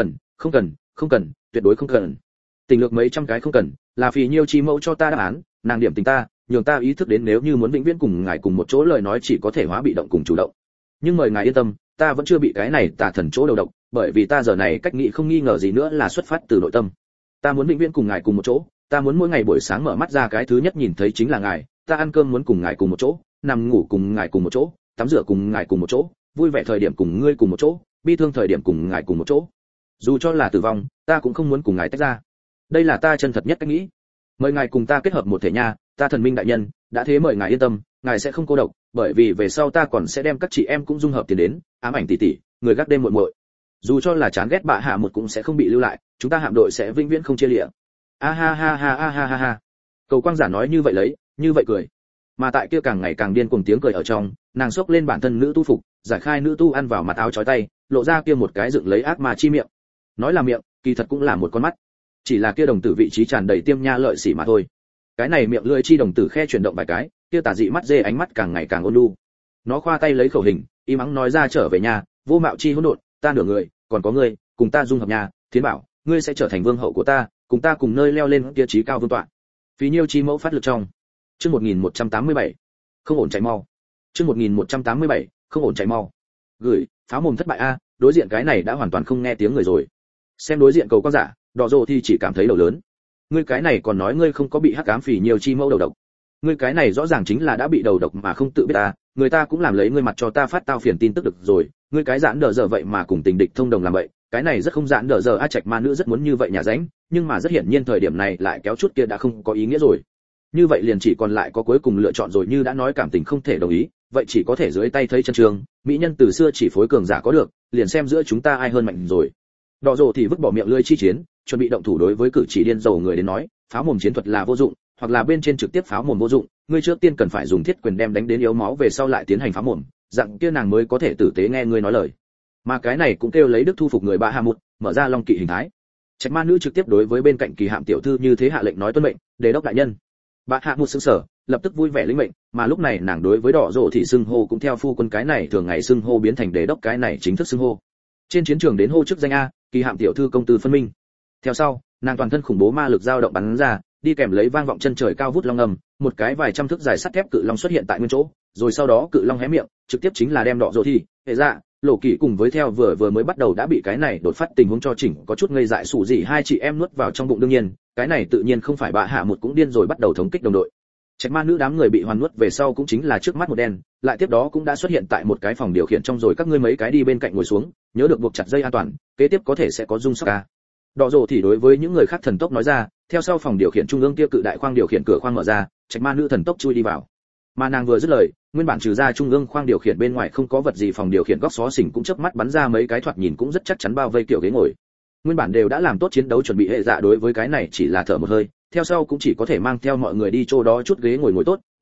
cần, tuyệt đối không cần. Tình lược mấy trăm cái không cần, là phì nhiêu chi mẫu cho ta đáp án, nàng điểm tình ta, nhường ta ý thức đến nếu như muốn vĩnh viễn cùng ngài cùng một chỗ lời nói chỉ có thể hóa bị động cùng chủ động. Nhưng mời ngài yên tâm, ta vẫn chưa bị cái này tà thần chỗ đầu độc, bởi vì ta giờ này cách nghĩ không nghi ngờ gì nữa là xuất phát từ nội tâm. Ta muốn vĩnh viễn cùng ngài cùng một chỗ, ta muốn mỗi ngày buổi sáng mở mắt ra cái thứ nhất nhìn thấy chính là ngài, ta ăn cơm muốn cùng ngài cùng một chỗ, nằm ngủ cùng ngài cùng một chỗ, tắm rửa cùng ngài cùng một chỗ, vui vẻ thời điểm cùng ngươi cùng một chỗ, bi thương thời điểm cùng ngài cùng một chỗ. Dù cho là tử vong, ta cũng không muốn cùng ngài tách ra. Đây là ta chân thật nhất cách nghĩ. Mời ngài cùng ta kết hợp một thể nha, ta thần minh đại nhân, đã thế mời ngài yên tâm, ngài sẽ không cô độc, bởi vì về sau ta còn sẽ đem các chị em cũng dung hợp tiền đến, ám ảnh tỷ tỷ, người gác đêm muội muội. Dù cho là chán ghét bạ hạ một cũng sẽ không bị lưu lại, chúng ta hạm đội sẽ vĩnh viễn không chia lìa. A ha ha ha ha ha ha. Cầu quang giả nói như vậy lấy, như vậy cười. Mà tại kia càng ngày càng điên cuồng tiếng cười ở trong, nàng xốc lên bản thân nữ tu phục, giải khai nữ tu ăn vào mặt áo chói tay, lộ ra kia một cái dựng lấy ác ma chi miệng. Nói là miệng, kỳ thật cũng là một con mắt. Chỉ là kia đồng tử vị trí tràn đầy tiêm nha lợi sỉ mà thôi. Cái này miệng lưỡi chi đồng tử khe chuyển động vài cái, kia tà dị mắt dê ánh mắt càng ngày càng ôn nhu. Nó khoa tay lấy khẩu hình, im ắng nói ra trở về nhà, vô mạo chi hỗn độn, ta nửa người, còn có ngươi, cùng ta dung hợp nhà, Thiến bảo, ngươi sẽ trở thành vương hậu của ta, cùng ta cùng nơi leo lên kia trí cao vương tọa. Phí nhiêu chi mẫu phát lực trong. Chương 1187. Không ổn chạy mau. Chương 1187. Không ổn chạy mau. Gửi, pháo mồm thất bại a, đối diện cái này đã hoàn toàn không nghe tiếng người rồi. Xem đối diện cầu quang giả, đỏ rồ thì chỉ cảm thấy đầu lớn. Ngươi cái này còn nói ngươi không có bị hắc ám phỉ nhiều chi mẫu đầu độc. Ngươi cái này rõ ràng chính là đã bị đầu độc mà không tự biết ta, người ta cũng làm lấy ngươi mặt cho ta phát tao phiền tin tức được rồi, ngươi cái giãn đờ giờ vậy mà cùng tình địch thông đồng làm vậy, cái này rất không giãn đờ giờ a. Trạch ma nữ rất muốn như vậy nhà ránh, nhưng mà rất hiển nhiên thời điểm này lại kéo chút kia đã không có ý nghĩa rồi. Như vậy liền chỉ còn lại có cuối cùng lựa chọn rồi, như đã nói cảm tình không thể đồng ý, vậy chỉ có thể dưới tay thấy chân trường, mỹ nhân từ xưa chỉ phối cường giả có được, liền xem giữa chúng ta ai hơn mạnh rồi. Đỏ rồ thì vứt bỏ miệng lưỡi chi chiến, chuẩn bị động thủ đối với cử chỉ điên rồ người đến nói, pháo mồm chiến thuật là vô dụng, hoặc là bên trên trực tiếp pháo mồm vô dụng, ngươi trước tiên cần phải dùng thiết quyền đem đánh đến yếu máu về sau lại tiến hành pháo mồm, dạng kia nàng mới có thể tử tế nghe ngươi nói lời. Mà cái này cũng kêu lấy đức thu phục người bạ hạ một, mở ra long kỵ hình thái. Trạch ma nữ trực tiếp đối với bên cạnh kỳ hạm tiểu thư như thế hạ lệnh nói tuân mệnh, đề đốc đại nhân. Bạ hạ một sững sờ, lập tức vui vẻ lĩnh mệnh, mà lúc này nàng đối với đỏ rồ thì xưng hô cũng theo phu quân cái này thường ngày xưng hô biến thành đề đốc cái này chính thức xưng hô. Trên chiến trường đến hô chức danh a, kỳ hạm tiểu thư công tư phân minh. Theo sau, nàng toàn thân khủng bố ma lực dao động bắn ra, đi kèm lấy vang vọng chân trời cao vút long ngầm, một cái vài trăm thước dài sắt thép cự long xuất hiện tại nguyên chỗ, rồi sau đó cự long hé miệng, trực tiếp chính là đem đỏ rồ thì, hệ dạ, lộ kỳ cùng với theo vừa mới bắt đầu đã bị cái này đột phát tình huống cho chỉnh có chút ngây dại sủ gì hai chị em nuốt vào trong bụng. đương nhiên, cái này tự nhiên không phải bạ hạ một cũng điên rồi bắt đầu thống kích đồng đội. Trạch ma nữ đám người bị hoàn nuốt về sau cũng chính là trước mắt một đen, lại tiếp đó cũng đã xuất hiện tại một cái phòng điều khiển trong rồi các ngươi mấy cái đi bên cạnh ngồi xuống, nhớ được buộc chặt dây an toàn, kế tiếp có thể sẽ có rung sóc ca. Đỏ rồ thì đối với những người khác thần tốc nói ra, theo sau phòng điều khiển trung ương kia cự đại khoang điều khiển cửa khoang mở ra, Trạch ma nữ thần tốc chui đi vào. Mà nàng vừa dứt lời, nguyên bản trừ ra trung ương khoang điều khiển bên ngoài không có vật gì phòng điều khiển góc xó xỉnh cũng chớp mắt bắn ra mấy cái thoạt nhìn cũng rất chắc chắn bao vây kiểu ghế ngồi. Nguyên bản đều đã làm tốt chiến đấu chuẩn bị hệ dạ đối với cái này chỉ là thở một hơi, theo sau cũng chỉ có thể mang theo mọi người đi chỗ đó chút ghế ngồi ngồi tốt,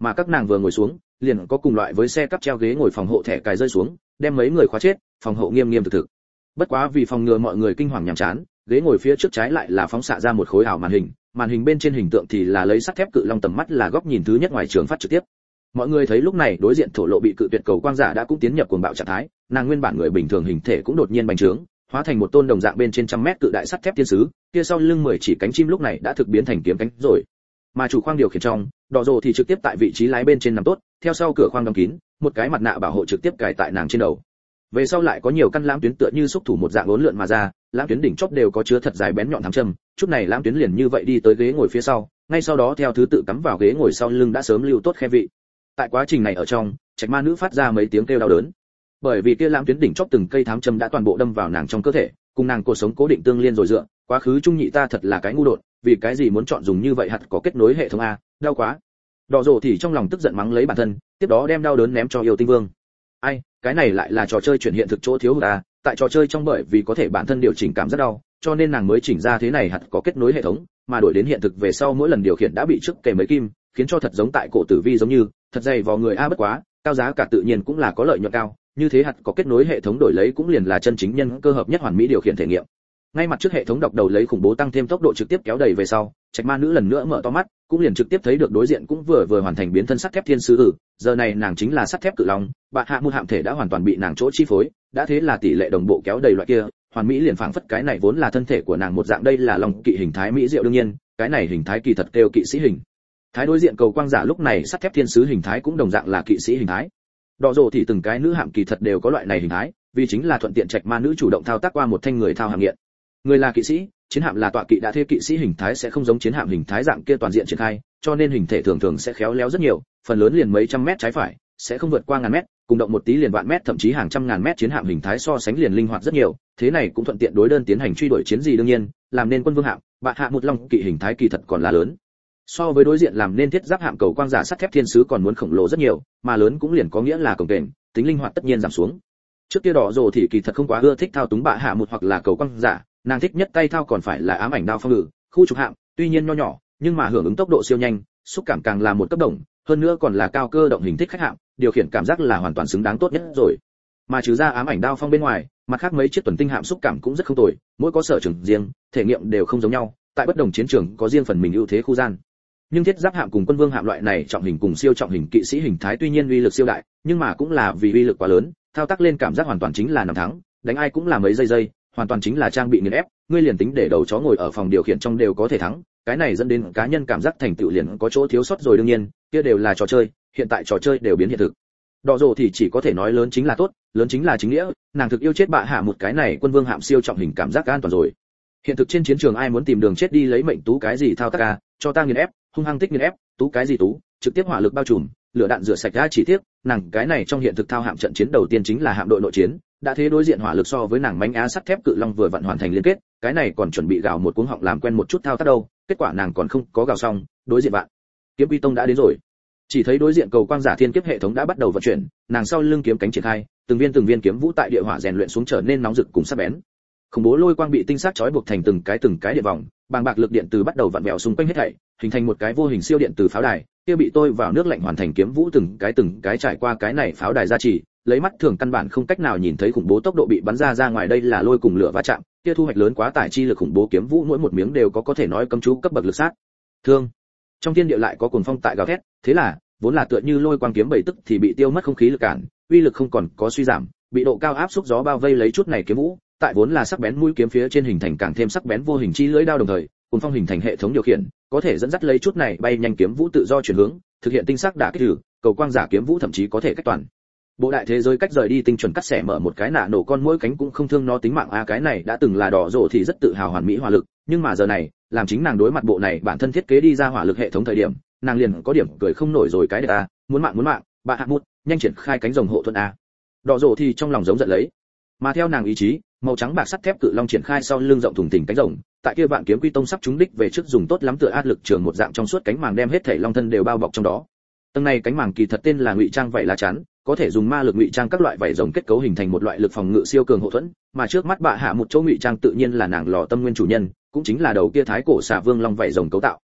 mà các nàng vừa ngồi xuống liền có cùng loại với xe cắp treo ghế ngồi phòng hộ thẻ cài rơi xuống, đem mấy người khóa chết, phòng hộ nghiêm nghiêm thực thực. Bất quá vì phòng ngừa mọi người kinh hoàng nhàm chán, ghế ngồi phía trước trái lại là phóng xạ ra một khối ảo màn hình bên trên hình tượng thì là lấy sắt thép cự long tầm mắt là góc nhìn thứ nhất ngoài trường phát trực tiếp. Mọi người thấy lúc này đối diện thổ lộ bị cự tuyệt cầu quang giả đã cũng tiến nhập cuồng bạo trạng thái, nàng nguyên bản người bình thường hình thể cũng đột nhiên bành trướng, hóa thành một tôn đồng dạng bên trên trăm mét cự đại sắt thép thiên sứ, kia sau lưng 10 chỉ cánh chim lúc này đã thực biến thành kiếm cánh rồi. Mà chủ khoang điều khiển trong, đỏ rồ thì trực tiếp tại vị trí lái bên trên nằm tốt, theo sau cửa khoang đóng kín, một cái mặt nạ bảo hộ trực tiếp cài tại nàng trên đầu. Về sau lại có nhiều căn lãm tuyến tựa như xúc thủ một dạng uốn lượn mà ra, lãm tuyến đỉnh chóp đều có chứa thật dài bén nhọn thám châm, chút này lãm tuyến liền như vậy đi tới ghế ngồi phía sau, ngay sau đó theo thứ tự cắm vào ghế ngồi sau lưng đã sớm lưu tốt khe vị. Tại quá trình này ở trong, Trạch Ma nữ phát ra mấy tiếng kêu đau đớn, bởi vì kia lãm tuyến đỉnh chóp từng cây thám châm đã toàn bộ đâm vào nàng trong cơ thể, cùng nàng cuộc sống cố định tương liên rồi dựa, quá khứ trung nhị ta thật là cái ngu đột, vì cái gì muốn chọn dùng như vậy hạt có kết nối hệ thống a, đau quá. Đỏ rồ thì trong lòng tức giận mắng lấy bản thân, tiếp đó đem đau đớn ném cho yêu tinh vương. Ai, cái này lại là trò chơi chuyển hiện thực chỗ thiếu hụt à, tại trò chơi trong bởi vì có thể bản thân điều chỉnh cảm giác đau, cho nên nàng mới chỉnh ra thế này hạt có kết nối hệ thống, mà đổi đến hiện thực về sau mỗi lần điều khiển đã bị trước kề mấy kim, khiến cho thật giống tại cổ tử vi giống như, thật dày vào người a bất quá, cao giá cả tự nhiên cũng là có lợi nhuận cao, như thế hạt có kết nối hệ thống đổi lấy cũng liền là chân chính nhân cơ hợp nhất hoàn mỹ điều khiển thể nghiệm. Ngay mặt trước hệ thống đọc đầu lấy khủng bố tăng thêm tốc độ trực tiếp kéo đầy về sau, Trạch Ma nữ lần nữa mở to mắt, cũng liền trực tiếp thấy được đối diện cũng vừa hoàn thành biến thân sắt thép thiên sứ giờ này nàng chính là sắt thép cự long, bạ hạ môn hạm thể đã hoàn toàn bị nàng chỗ chi phối, đã thế là tỷ lệ đồng bộ kéo đầy loại kia, hoàn mỹ liền phảng phất cái này vốn là thân thể của nàng một dạng, đây là long kỵ hình thái mỹ diệu đương nhiên, cái này hình thái kỳ thật kêu kỵ sĩ hình. Thái đối diện cầu quang giả lúc này sắt thép thiên sứ hình thái cũng đồng dạng là kỵ sĩ hình thái. Đỏ rồ thì từng cái nữ hạm kỳ thật đều có loại này hình thái, vì chính là thuận tiện Trạch Ma nữ chủ động thao tác qua một thanh người thao hạm nghiện. Người là kỵ sĩ, chiến hạm là tọa kỵ đã thế kỵ sĩ hình thái sẽ không giống chiến hạm hình thái dạng kia toàn diện triển khai, cho nên hình thể thường sẽ khéo léo rất nhiều, phần lớn liền mấy trăm mét trái phải, sẽ không vượt qua ngàn mét, cùng động một tí liền vạn mét thậm chí hàng trăm ngàn mét chiến hạm hình thái so sánh liền linh hoạt rất nhiều, thế này cũng thuận tiện đối đơn tiến hành truy đuổi chiến gì đương nhiên, làm nên quân vương hạm, bạ hạ một long kỵ hình thái kỳ thật còn là lớn. So với đối diện làm nên thiết giáp hạm cầu quang giả sắt thép thiên sứ còn muốn khổng lồ rất nhiều, mà lớn cũng liền có nghĩa là cồng kềnh, tính linh hoạt tất nhiên giảm xuống. Trước kia đỏ rồ thì kỳ thật không quá ưa thích thao túng bạ hạ một hoặc là cầu quang giả, nàng thích nhất tay thao còn phải là ám ảnh đao phong ngự, khu trục hạm, tuy nhiên nho nhỏ, nhưng mà hưởng ứng tốc độ siêu nhanh, xúc cảm càng là một cấp đồng, hơn nữa còn là cao cơ động hình thích khách hạm, điều khiển cảm giác là hoàn toàn xứng đáng tốt nhất rồi. Mà trừ ra ám ảnh đao phong bên ngoài, mặt khác mấy chiếc tuần tinh hạm xúc cảm cũng rất không tồi, mỗi có sở trường riêng, thể nghiệm đều không giống nhau, tại bất đồng chiến trường có riêng phần mình ưu thế khu gian. Nhưng thiết giáp hạm cùng quân vương hạm loại này trọng hình cùng siêu trọng hình kỵ sĩ hình thái tuy nhiên uy lực siêu đại, nhưng mà cũng là vì uy lực quá lớn, thao tác lên cảm giác hoàn toàn chính là nằm thắng, đánh ai cũng là mấy giây, hoàn toàn chính là trang bị nghiền ép, ngươi liền tính để đầu chó ngồi ở phòng điều khiển trong đều có thể thắng, cái này dẫn đến cá nhân cảm giác thành tựu liền có chỗ thiếu sót rồi đương nhiên, kia đều là trò chơi, hiện tại trò chơi đều biến hiện thực. Đỏ rồ thì chỉ có thể nói lớn chính là tốt, lớn chính là chính nghĩa, nàng thực yêu chết bạ hạ một cái này quân vương hạm siêu trọng hình cảm giác an toàn rồi. Hiện thực trên chiến trường ai muốn tìm đường chết đi lấy mệnh tú cái gì thao tác à, cho ta nghiền ép, hung hăng tích nghiền ép, tú cái gì tú, trực tiếp hỏa lực bao trùm, lửa đạn rửa sạch ra chỉ tiếc, nàng cái này trong hiện thực thao hạm trận chiến đầu tiên chính là hạm đội nội chiến, đã thế đối diện hỏa lực so với nàng mánh á sắt thép cự long vừa vặn hoàn thành liên kết, cái này còn chuẩn bị gào một cuống họng làm quen một chút thao tác đâu, kết quả nàng còn không có gào xong, đối diện bạn kiếm quy tông đã đến rồi. Chỉ thấy đối diện cầu quang giả thiên kiếp hệ thống đã bắt đầu vận chuyển, nàng sau lưng kiếm cánh triển khai, từng viên kiếm vũ tại địa hỏa rèn luyện xuống trở nên nóng rực cùng sắc bén. Khủng bố lôi quang bị tinh sắc trói buộc thành từng cái điện vòng, bàng bạc lực điện từ bắt đầu vặn vẹo xung quanh hết thảy, hình thành một cái vô hình siêu điện từ pháo đài, kia bị tôi vào nước lạnh hoàn thành kiếm vũ từng cái trải qua cái này pháo đài gia trì, lấy mắt thường căn bản không cách nào nhìn thấy khủng bố tốc độ bị bắn ra ngoài đây là lôi cùng lửa va chạm, kia thu hoạch lớn quá tải chi lực khủng bố kiếm vũ mỗi một miếng đều có thể nói cấm chú cấp bậc lực sát thương. Trong thiên địa lại có cuồng phong tại gào thét, thế là vốn là tựa như lôi quang kiếm bảy tức thì bị tiêu mất không khí lực cản, uy lực không còn có suy giảm, bị độ cao áp xúc gió bao vây lấy chút này kiếm vũ, tại vốn là sắc bén mũi kiếm phía trên hình thành càng thêm sắc bén vô hình chi lưỡi đao đồng thời, cuồng phong hình thành hệ thống điều khiển, có thể dẫn dắt lấy chút này bay nhanh kiếm vũ tự do chuyển hướng, thực hiện tinh xác đả kích trừ, cầu quang giả kiếm vũ thậm chí có thể cách toàn bộ đại thế giới cách rời đi tinh chuẩn cắt xẻ mở một cái nạ nổ con mỗi cánh cũng không thương nó tính mạng cái này đã từng là đỏ rồ thì rất tự hào hoàn mỹ hỏa lực, nhưng mà giờ này làm chính nàng đối mặt bộ này bản thân thiết kế đi ra hỏa lực hệ thống thời điểm, nàng liền có điểm cười không nổi rồi cái đấy ta muốn mạng bạn hạ mút nhanh triển khai cánh rồng hộ thuận a. Đỏ rồ thì trong lòng giống giận lấy, mà theo nàng ý chí, màu trắng bạc sắt thép cự long triển khai sau lưng rộng thùng thình cánh rồng, tại kia vạn kiếm quy tông sắp trúng đích về trước dùng tốt lắm tựa áp lực trường một dạng trong suốt cánh màng đem hết thể long thân đều bao bọc trong đó. Tầng này cánh màng kỳ thật tên là ngụy trang vảy lá chắn, có thể dùng ma lực ngụy trang các loại vảy rồng kết cấu hình thành một loại lực phòng ngự siêu cường hộ thuẫn, mà trước mắt bạ hạ một chỗ ngụy trang tự nhiên là nàng lò tâm nguyên chủ nhân, cũng chính là đầu kia thái cổ xà vương long vảy rồng cấu tạo.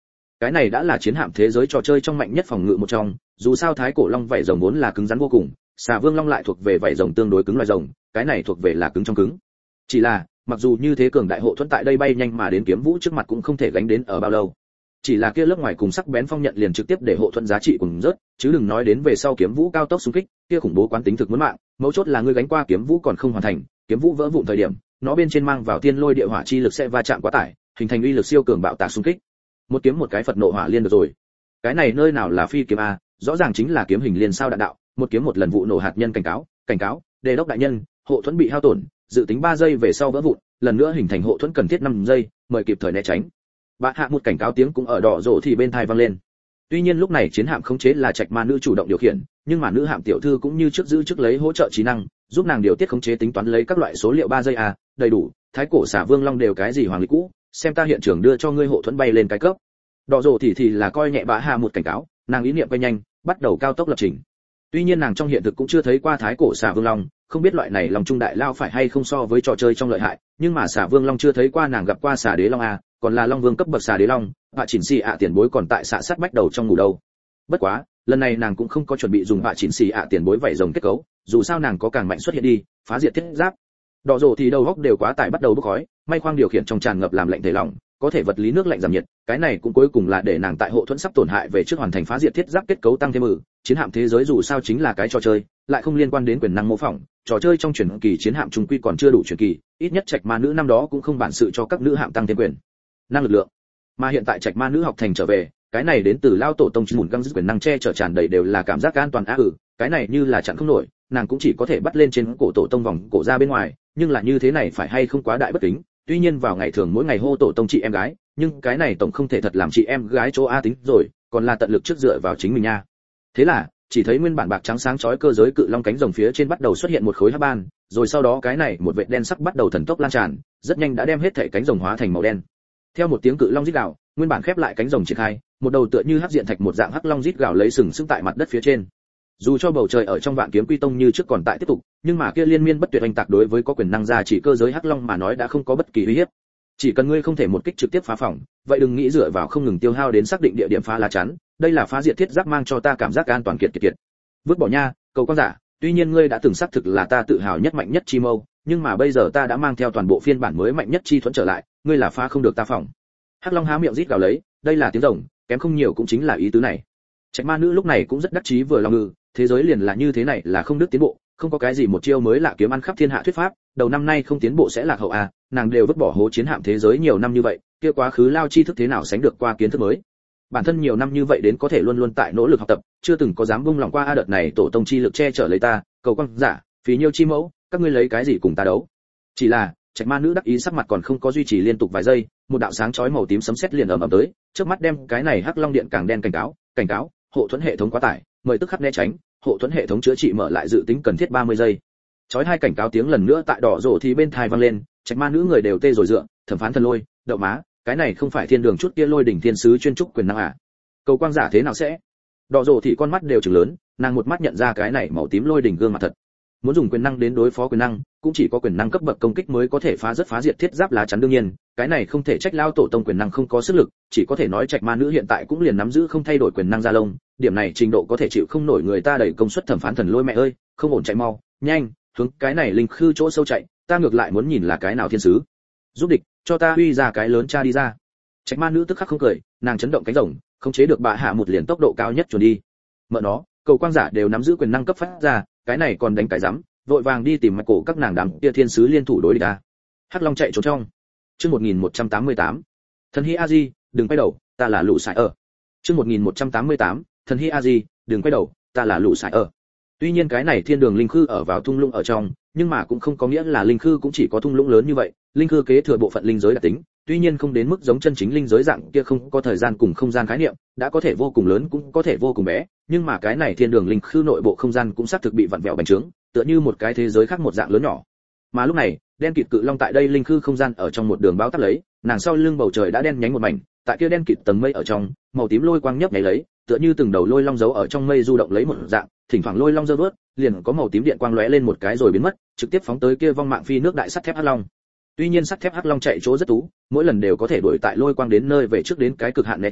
cái này đã là chiến hạm thế giới trò chơi trong mạnh nhất phòng ngự một trong, dù sao thái cổ long vảy rồng vốn là cứng rắn vô cùng, xà vương long lại thuộc về vảy rồng tương đối cứng loài rồng, cái này thuộc về là cứng trong cứng. Chỉ là, mặc dù như thế cường đại hộ thuẫn tại đây bay nhanh mà đến kiếm vũ trước mặt cũng không thể gánh đến ở bao lâu. Chỉ là kia lớp ngoài cùng sắc bén phong nhận liền trực tiếp để hộ thuẫn giá trị cùng rớt, chứ đừng nói đến về sau kiếm vũ cao tốc xung kích, kia khủng bố quán tính thực muốn mạng, mấu chốt là ngươi gánh qua kiếm vũ còn không hoàn thành, kiếm vũ vỡ vụn thời điểm, nó bên trên mang vào thiên lôi địa hỏa chi lực sẽ va chạm quá tải, hình thành uy lực siêu cường bạo tạc xung kích. Một kiếm một cái Phật nộ hỏa liên được rồi. Cái này nơi nào là phi kiếm a, rõ ràng chính là kiếm hình liên sao đạn đạo, một kiếm một lần vụ nổ hạt nhân cảnh cáo, đề đốc đại nhân, hộ thuẫn bị hao tổn, dự tính 3 giây về sau vỡ vụn, lần nữa hình thành hộ thuẫn cần thiết 5 giây, mời kịp thời né tránh. Bạ hạ một cảnh cáo tiếng cũng ở đỏ rộ thì bên tai vang lên. Tuy nhiên lúc này chiến hạm khống chế là Trạch Ma nữ chủ động điều khiển, nhưng mà nữ hạm tiểu thư cũng như trước giữ trước lấy hỗ trợ trí năng, giúp nàng điều tiết khống chế tính toán lấy các loại số liệu 3 giây à, đầy đủ, thái cổ xà vương long đều cái gì hoàng lịch cũ, xem ta hiện trường đưa cho ngươi hộ thuẫn bay lên cái cấp. Đỏ rộ thì là coi nhẹ bạ hạ một cảnh cáo, nàng ý niệm bay nhanh, bắt đầu cao tốc lập trình. Tuy nhiên nàng trong hiện thực cũng chưa thấy qua thái cổ xà vương long, không biết loại này lòng trung đại lao phải hay không so với trò chơi trong lợi hại, nhưng mà xà vương long chưa thấy qua, nàng gặp qua xà đế long à, còn là long vương cấp bậc xà đế long, Họa Chỉnh Xì ạ tiền bối còn tại xạ sát bách đầu trong ngủ đâu. Bất quá, lần này nàng cũng không có chuẩn bị dùng Họa Chỉnh Xì ạ tiền bối vảy rồng kết cấu, dù sao nàng có càng mạnh xuất hiện đi, phá diệt thiết giáp. Đỏ rồ thì đầu góc đều quá tải bắt đầu bốc khói, may khoang điều khiển trong tràn ngập làm lạnh thể lỏng, có thể vật lý nước lạnh giảm nhiệt, cái này cũng cuối cùng là để nàng tại hộ thuẫn sắp tổn hại về trước hoàn thành phá diệt thiết giáp kết cấu tăng thêm chiến hạm thế giới dù sao chính là cái trò chơi, lại không liên quan đến quyền năng mô phỏng, trò chơi trong truyền kỳ chiến hạm trung quy còn chưa đủ truyền kỳ, ít nhất Trạch Ma nữ năm đó cũng không bản sự cho các nữ hạm tăng thêm quyền năng lực lượng. Mà hiện tại Trạch Ma nữ học thành trở về, cái này đến từ lao tổ tông chùn găng dứt quyền năng che chở tràn đầy đều là cảm giác an toàn cái này như là chặn không nổi, nàng cũng chỉ có thể bắt lên trên cổ tổ tông vòng cổ ra bên ngoài, nhưng là như thế này phải hay không quá đại bất kính, tuy nhiên vào ngày thường mỗi ngày hô tổ tông chị em gái, nhưng cái này tổng không thể thật làm chị em gái chỗ a tính rồi, còn là tận lực trước dựa vào chính mình nha. Thế là, chỉ thấy nguyên bản bạc trắng sáng chói cơ giới cự long cánh rồng phía trên bắt đầu xuất hiện một khối hắc ban, rồi sau đó cái này một vệt đen sắc bắt đầu thần tốc lan tràn, rất nhanh đã đem hết thảy cánh rồng hóa thành màu đen. Theo một tiếng cự long rít gào, nguyên bản khép lại cánh rồng triển khai, một đầu tựa như hắc diện thạch một dạng hắc long rít gào lấy sừng sững tại mặt đất phía trên. Dù cho bầu trời ở trong vạn kiếm quy tông như trước còn tại tiếp tục, nhưng mà kia liên miên bất tuyệt oanh tạc đối với có quyền năng gia chỉ cơ giới hắc long mà nói đã không có bất kỳ uy hiếp. Chỉ cần ngươi không thể một kích trực tiếp phá phòng, vậy đừng nghĩ dựa vào không ngừng tiêu hao đến xác định địa điểm phá lá chắn, đây là phá diệt thiết giáp mang cho ta cảm giác an toàn kiệt. Vứt bỏ nha, cầu quan giả, tuy nhiên ngươi đã từng xác thực là ta tự hào nhất mạnh nhất chi mâu, nhưng mà bây giờ ta đã mang theo toàn bộ phiên bản mới mạnh nhất chi thuẫn trở lại, ngươi là phá không được ta phòng. Hắc long há miệng rít gào lấy, đây là tiếng rồng, kém không nhiều cũng chính là ý tứ này. Trạch Ma nữ lúc này cũng rất đắc chí vừa lòng ngự, thế giới liền là như thế này là không đứt tiến bộ, không có cái gì một chiêu mới lạ kiếm ăn khắp thiên hạ thuyết pháp, đầu năm nay không tiến bộ sẽ lạc hậu à, nàng đều vứt bỏ hố chiến hạm thế giới nhiều năm như vậy, kia quá khứ lao chi thức thế nào sánh được qua kiến thức mới. Bản thân nhiều năm như vậy đến có thể luôn luôn tại nỗ lực học tập, chưa từng có dám buông lòng qua đợt này tổ tông chi lực che chở lấy ta, cầu quang giả, phí nhiêu chi mẫu, các ngươi lấy cái gì cùng ta đấu. Chỉ là, Trạch Ma nữ đắc ý sắc mặt còn không có duy trì liên tục vài giây, một đạo sáng chói màu tím sấm sét liền ầm ầm tới, trước mắt đem cái này hắc long điện càng đen cảnh cáo, hộ thuẫn hệ thống quá tải, mời tức khắc né tránh, hộ thuẫn hệ thống chữa trị mở lại dự tính cần thiết 30 giây. Chói hai cảnh cáo tiếng lần nữa tại đỏ rổ thì bên tai vang lên, Trạch Ma nữ người đều tê rồi dựa, thẩm phán thần lôi, đậu má, cái này không phải thiên đường chút kia lôi đỉnh thiên sứ chuyên trúc quyền năng à? Cầu quang giả thế nào sẽ? Đỏ rổ thì con mắt đều trừng lớn, nàng một mắt nhận ra cái này màu tím lôi đỉnh gương mặt thật. Muốn dùng quyền năng đến đối phó quyền năng, cũng chỉ có quyền năng cấp bậc công kích mới có thể phá diệt thiết giáp lá chắn, đương nhiên, cái này không thể trách lao tổ tông quyền năng không có sức lực, chỉ có thể nói Trạch Ma nữ hiện tại cũng liền nắm giữ không thay đổi quyền năng da lông, điểm này trình độ có thể chịu không nổi người ta đẩy công suất thẩm phán thần lôi mẹ ơi, không ổn chạy mau, nhanh, hướng cái này linh khư chỗ sâu chạy, ta ngược lại muốn nhìn là cái nào thiên sứ. Giúp địch, cho ta huy ra cái lớn cha đi ra. Trạch Ma nữ tức khắc không cười, nàng chấn động cánh rồng, không chế được bạ hạ một liền tốc độ cao nhất chuẩn đi. Mợ nó, cầu quang giả đều nắm giữ quyền năng cấp phát ra, cái này còn đánh cái rắm, vội vàng đi tìm mặt cổ các nàng đám kia thiên sứ liên thủ đối địch ta. Hắc Long chạy trốn trong. Chương 1188. Thần Hi A Di, đừng quay đầu, ta là Lũ Sải ở. Chương 1188. Thần Hi A Di, đừng quay đầu, ta là Lũ Sải ở. Tuy nhiên cái này thiên đường linh khư ở vào thung lũng ở trong, nhưng mà cũng không có nghĩa là linh khư cũng chỉ có thung lũng lớn như vậy, linh khư kế thừa bộ phận linh giới đặc tính, tuy nhiên không đến mức giống chân chính linh giới dạng kia không có thời gian cùng không gian khái niệm, đã có thể vô cùng lớn cũng có thể vô cùng bé, nhưng mà cái này thiên đường linh khư nội bộ không gian cũng xác thực bị vặn vẹo bành trướng, tựa như một cái thế giới khác một dạng lớn nhỏ. Mà lúc này, đen kịt cự long tại đây linh khư không gian ở trong một đường báo táp lấy, nàng sau lưng bầu trời đã đen nhánh một mảnh, tại kia đen kịt tầng mây ở trong, màu tím lôi quang nhấp nháy lấy, tựa như từng đầu lôi long giấu ở trong mây du động lấy một dạng, thỉnh thoảng lôi long giơ vớt, liền có màu tím điện quang lóe lên một cái rồi biến mất, trực tiếp phóng tới kia vong mạng phi nước đại sắt thép hắc long. Tuy nhiên sắt thép hắc long chạy chỗ rất tú, mỗi lần đều có thể đuổi tại lôi quang đến nơi về trước đến cái cực hạn né tránh,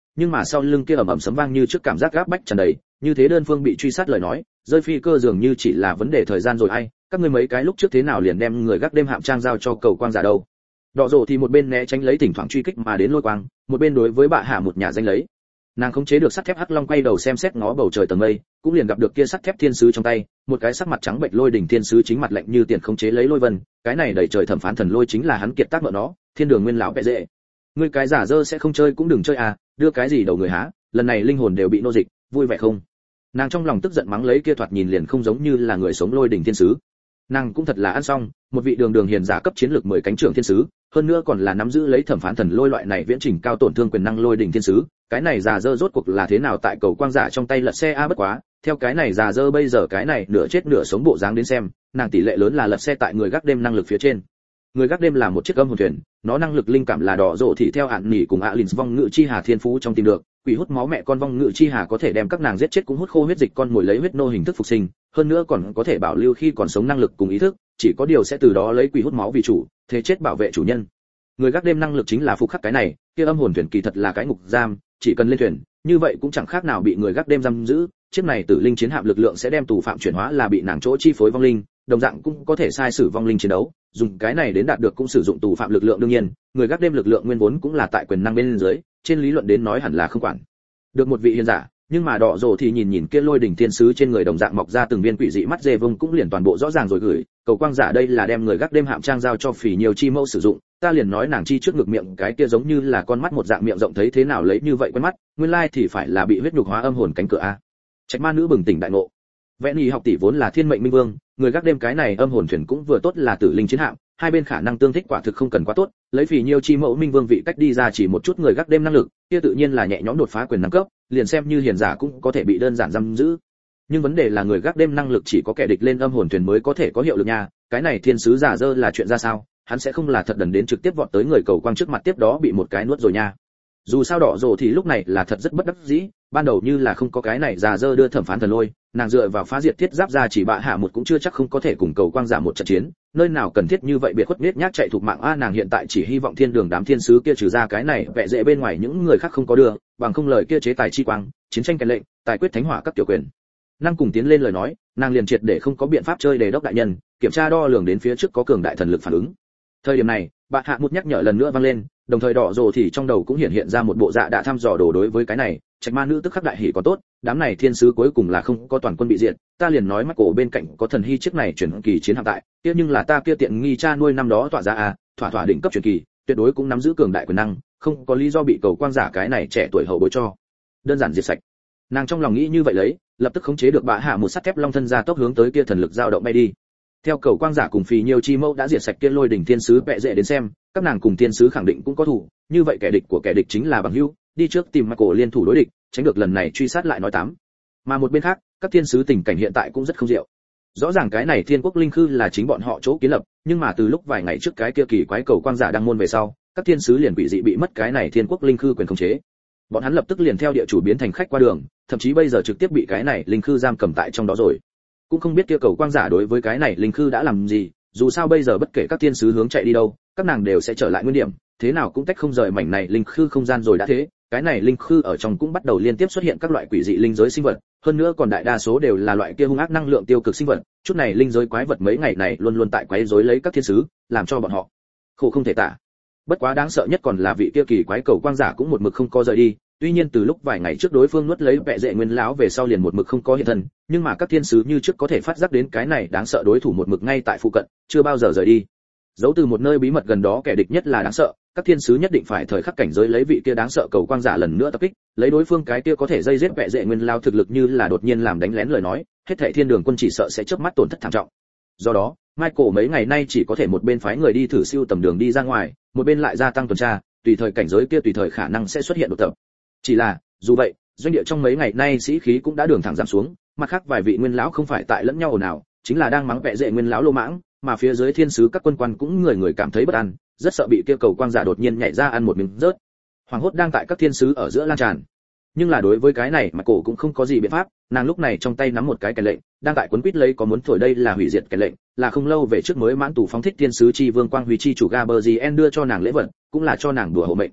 nhưng mà sau lưng kia ầm ầm sấm vang như trước cảm giác gáp bách tràn đầy, như thế đơn phương bị truy sát lời nói, rơi phi cơ dường như chỉ là vấn đề thời gian rồi ai, các ngươi mấy cái lúc trước thế nào liền đem người gác đêm hạm trang giao cho cầu quang giả đâu. Đỏ rồ thì một bên né tránh lấy thỉnh thoảng truy kích mà đến lôi quang, một bên đối với bạ hạ một nhà danh lấy. Nàng khống chế được sắt thép hắc long quay đầu xem xét ngó bầu trời tầng mây, cũng liền gặp được kia sắt thép thiên sứ trong tay, một cái sắc mặt trắng bệnh lôi đỉnh thiên sứ chính mặt lạnh như tiền khống chế lấy lôi vân, cái này đầy trời thẩm phán thần lôi chính là hắn kiệt tác mợ nó, thiên đường nguyên lão bệ dễ. Ngươi cái giả dơ sẽ không chơi cũng đừng chơi à, đưa cái gì đầu người há, lần này linh hồn đều bị nô dịch, vui vẻ không? Nàng trong lòng tức giận mắng lấy kia thoạt nhìn liền không giống như là người sống lôi đỉnh thiên sứ. Nàng cũng thật là ăn xong, một vị đường hiền giả cấp chiến lược 10 cánh trưởng thiên sứ, hơn nữa còn là nắm giữ lấy thẩm phán thần lôi loại này viễn trình cao tổn thương quyền năng lôi đỉnh thiên sứ, cái này già dơ rốt cuộc là thế nào tại cầu quang giả trong tay lật xe a bất quá, theo cái này già dơ bây giờ cái này nửa chết nửa sống bộ dáng đến xem, nàng tỷ lệ lớn là lật xe tại người gác đêm năng lực phía trên. Người gác đêm là một chiếc âm hồn thuyền, nó năng lực linh cảm là đỏ rộ thì theo hạn nỉ cùng Alins vong ngự chi hà thiên phú trong tìm được, quỷ hút máu mẹ con vong ngự chi hà có thể đem các nàng giết chết cũng hút khô huyết dịch con mồi lấy huyết nô hình thức phục sinh, hơn nữa còn có thể bảo lưu khi còn sống năng lực cùng ý thức, chỉ có điều sẽ từ đó lấy quỷ hút máu vì chủ, thế chết bảo vệ chủ nhân. Người gác đêm năng lực chính là phục khắc cái này, kia âm hồn thuyền kỳ thật là cái ngục giam, chỉ cần lên thuyền, như vậy cũng chẳng khác nào bị người gác đêm giam giữ, chiếc này tử linh chiến hạm lực lượng sẽ đem tù phạm chuyển hóa là bị nàng chỗ chi phối vong linh, đồng dạng cũng có thể sai sử vong linh chiến đấu, dùng cái này đến đạt được cũng sử dụng tù phạm lực lượng đương nhiên, người gác đêm lực lượng nguyên vốn cũng là tại quyền năng bên dưới, trên lý luận đến nói hẳn là không quản được một vị hiền giả, nhưng mà đỏ rồ thì nhìn kia lôi đỉnh thiên sứ trên người đồng dạng mọc ra từng viên quỷ dị mắt dê vông cũng liền toàn bộ rõ ràng rồi gửi, cầu quang giả đây là đem người gác đêm hạm trang giao cho phỉ nhiều chi mẫu sử dụng, ta liền nói nàng chi trước ngực miệng cái kia giống như là con mắt một dạng miệng rộng thấy thế nào lấy như vậy quen mắt, nguyên lai thì phải là bị huyết nhục hóa âm hồn cánh cửa a. Trạch ma nữ bừng tỉnh đại ngộ. Vẽ nhì học tỷ vốn là thiên mệnh minh vương, người gác đêm cái này âm hồn thuyền cũng vừa tốt là tử linh chiến hạm, hai bên khả năng tương thích quả thực không cần quá tốt, lấy phỉ nhiêu chi mẫu minh vương vị cách đi ra chỉ một chút người gác đêm năng lực, kia tự nhiên là nhẹ nhõm đột phá quyền năng cấp, liền xem như hiền giả cũng có thể bị đơn giản giam giữ. Nhưng vấn đề là người gác đêm năng lực chỉ có kẻ địch lên âm hồn thuyền mới có thể có hiệu lực nha, cái này thiên sứ giả dơ là chuyện ra sao, hắn sẽ không là thật đần đến trực tiếp vọt tới người cầu quang trước mặt tiếp đó bị một cái nuốt rồi nha. Dù sao đỏ rồ thì lúc này là thật rất bất đắc dĩ, ban đầu như là không có cái này giả dơ đưa thẩm phán thần lôi, nàng dựa vào phá diệt thiết giáp ra chỉ bạ hạ một cũng chưa chắc không có thể cùng cầu quang giả một trận chiến, nơi nào cần thiết như vậy biệt khuất biết nhác chạy thuộc mạng a, nàng hiện tại chỉ hy vọng thiên đường đám thiên sứ kia trừ ra cái này vẽ dễ bên ngoài những người khác không có đưa, bằng không lời kia chế tài chi quang, chiến tranh kèn lệnh, tài quyết thánh hỏa các tiểu quyền năng cùng tiến lên lời nói, nàng liền triệt để không có biện pháp chơi đề đốc đại nhân, kiểm tra đo lường đến phía trước có cường đại thần lực phản ứng. Thời điểm này, bạ hạ một nhắc nhở lần nữa vang lên, đồng thời đỏ rồ thì trong đầu cũng hiện ra một bộ dạ đã thăm dò đồ đối với cái này, Trạch ma nữ tức khắc đại hỉ có tốt, đám này thiên sứ cuối cùng là không có toàn quân bị diệt, ta liền nói mắt cổ bên cạnh có thần hy chiếc này chuyển kỳ chiến hạm tại, kia nhưng là ta kia tiện nghi cha nuôi năm đó tỏa ra à, thỏa đỉnh cấp chuyển kỳ, tuyệt đối cũng nắm giữ cường đại quyền năng, không có lý do bị cầu quang giả cái này trẻ tuổi hậu bối cho đơn giản diệt sạch. Nàng trong lòng nghĩ như vậy lấy, lập tức khống chế được bạ hạ một sắt thép long thân ra tốc hướng tới kia thần lực dao động bay đi. Theo cầu quang giả cùng phì nhiều chi mẫu đã diệt sạch kia lôi đỉnh thiên sứ vẽ dễ đến xem, các nàng cùng thiên sứ khẳng định cũng có thủ, như vậy kẻ địch của kẻ địch chính là bằng hữu, đi trước tìm Michael liên thủ đối địch, tránh được lần này truy sát lại nói tám. Mà một bên khác, các thiên sứ tình cảnh hiện tại cũng rất không diệu. Rõ ràng cái này thiên quốc linh khư là chính bọn họ chỗ kiến lập, nhưng mà từ lúc vài ngày trước cái kia kỳ quái cầu quang giả đăng môn về sau, các thiên sứ liền quỷ dị bị mất cái này thiên quốc linh khư quyền khống chế. Bọn hắn lập tức liền theo địa chủ biến thành khách qua đường, thậm chí bây giờ trực tiếp bị cái này linh khư giam cầm tại trong đó rồi. Cũng không biết kia cầu quang giả đối với cái này linh khư đã làm gì, dù sao bây giờ bất kể các thiên sứ hướng chạy đi đâu, các nàng đều sẽ trở lại nguyên điểm, thế nào cũng tách không rời mảnh này linh khư không gian rồi đã thế, cái này linh khư ở trong cũng bắt đầu liên tiếp xuất hiện các loại quỷ dị linh giới sinh vật, hơn nữa còn đại đa số đều là loại kia hung ác năng lượng tiêu cực sinh vật, chút này linh giới quái vật mấy ngày này luôn luôn tại quấy rối lấy các thiên sứ, làm cho bọn họ khổ không thể tả. Bất quá đáng sợ nhất còn là vị kia kỳ quái cầu quang giả cũng một mực không có rời đi, tuy nhiên từ lúc vài ngày trước đối phương nuốt lấy vẽ dễ nguyên lão về sau liền một mực không có hiện thân, nhưng mà các thiên sứ như trước có thể phát giác đến cái này đáng sợ đối thủ một mực ngay tại phụ cận, chưa bao giờ rời đi. Giấu từ một nơi bí mật gần đó kẻ địch nhất là đáng sợ, các thiên sứ nhất định phải thời khắc cảnh giới lấy vị kia đáng sợ cầu quang giả lần nữa tập kích, lấy đối phương cái kia có thể dây giết vẽ dễ nguyên lão thực lực như là đột nhiên làm đánh lén lời nói, hết thảy thiên đường quân chỉ sợ sẽ chớp mắt tổn thất thảm trọng. Do đó, Michael mấy ngày nay chỉ có thể một bên phái người đi thử siêu tầm đường đi ra ngoài, một bên lại gia tăng tuần tra, tùy thời cảnh giới kia tùy thời khả năng sẽ xuất hiện đột tập. Chỉ là, dù vậy, doanh địa trong mấy ngày nay sĩ khí cũng đã đường thẳng giảm xuống, mặt khác vài vị nguyên lão không phải tại lẫn nhau ồn ào, chính là đang mắng vẽ dễ nguyên lão lô mãng, mà phía dưới thiên sứ các quân quan cũng người cảm thấy bất an, rất sợ bị kia cầu quang giả đột nhiên nhảy ra ăn một miếng rớt. Hoàng hốt đang tại các thiên sứ ở giữa lan tràn. Nhưng là đối với cái này mà cổ cũng không có gì biện pháp, nàng lúc này trong tay nắm một cái kèn lệnh, đang tại cuốn quýt lấy có muốn thổi đây là hủy diệt kèn lệnh, là không lâu về trước mới mãn tù phóng thích thiên sứ chi vương quang huy chi chủ Gaberzien đưa cho nàng lễ vật, cũng là cho nàng đùa hộ mệnh.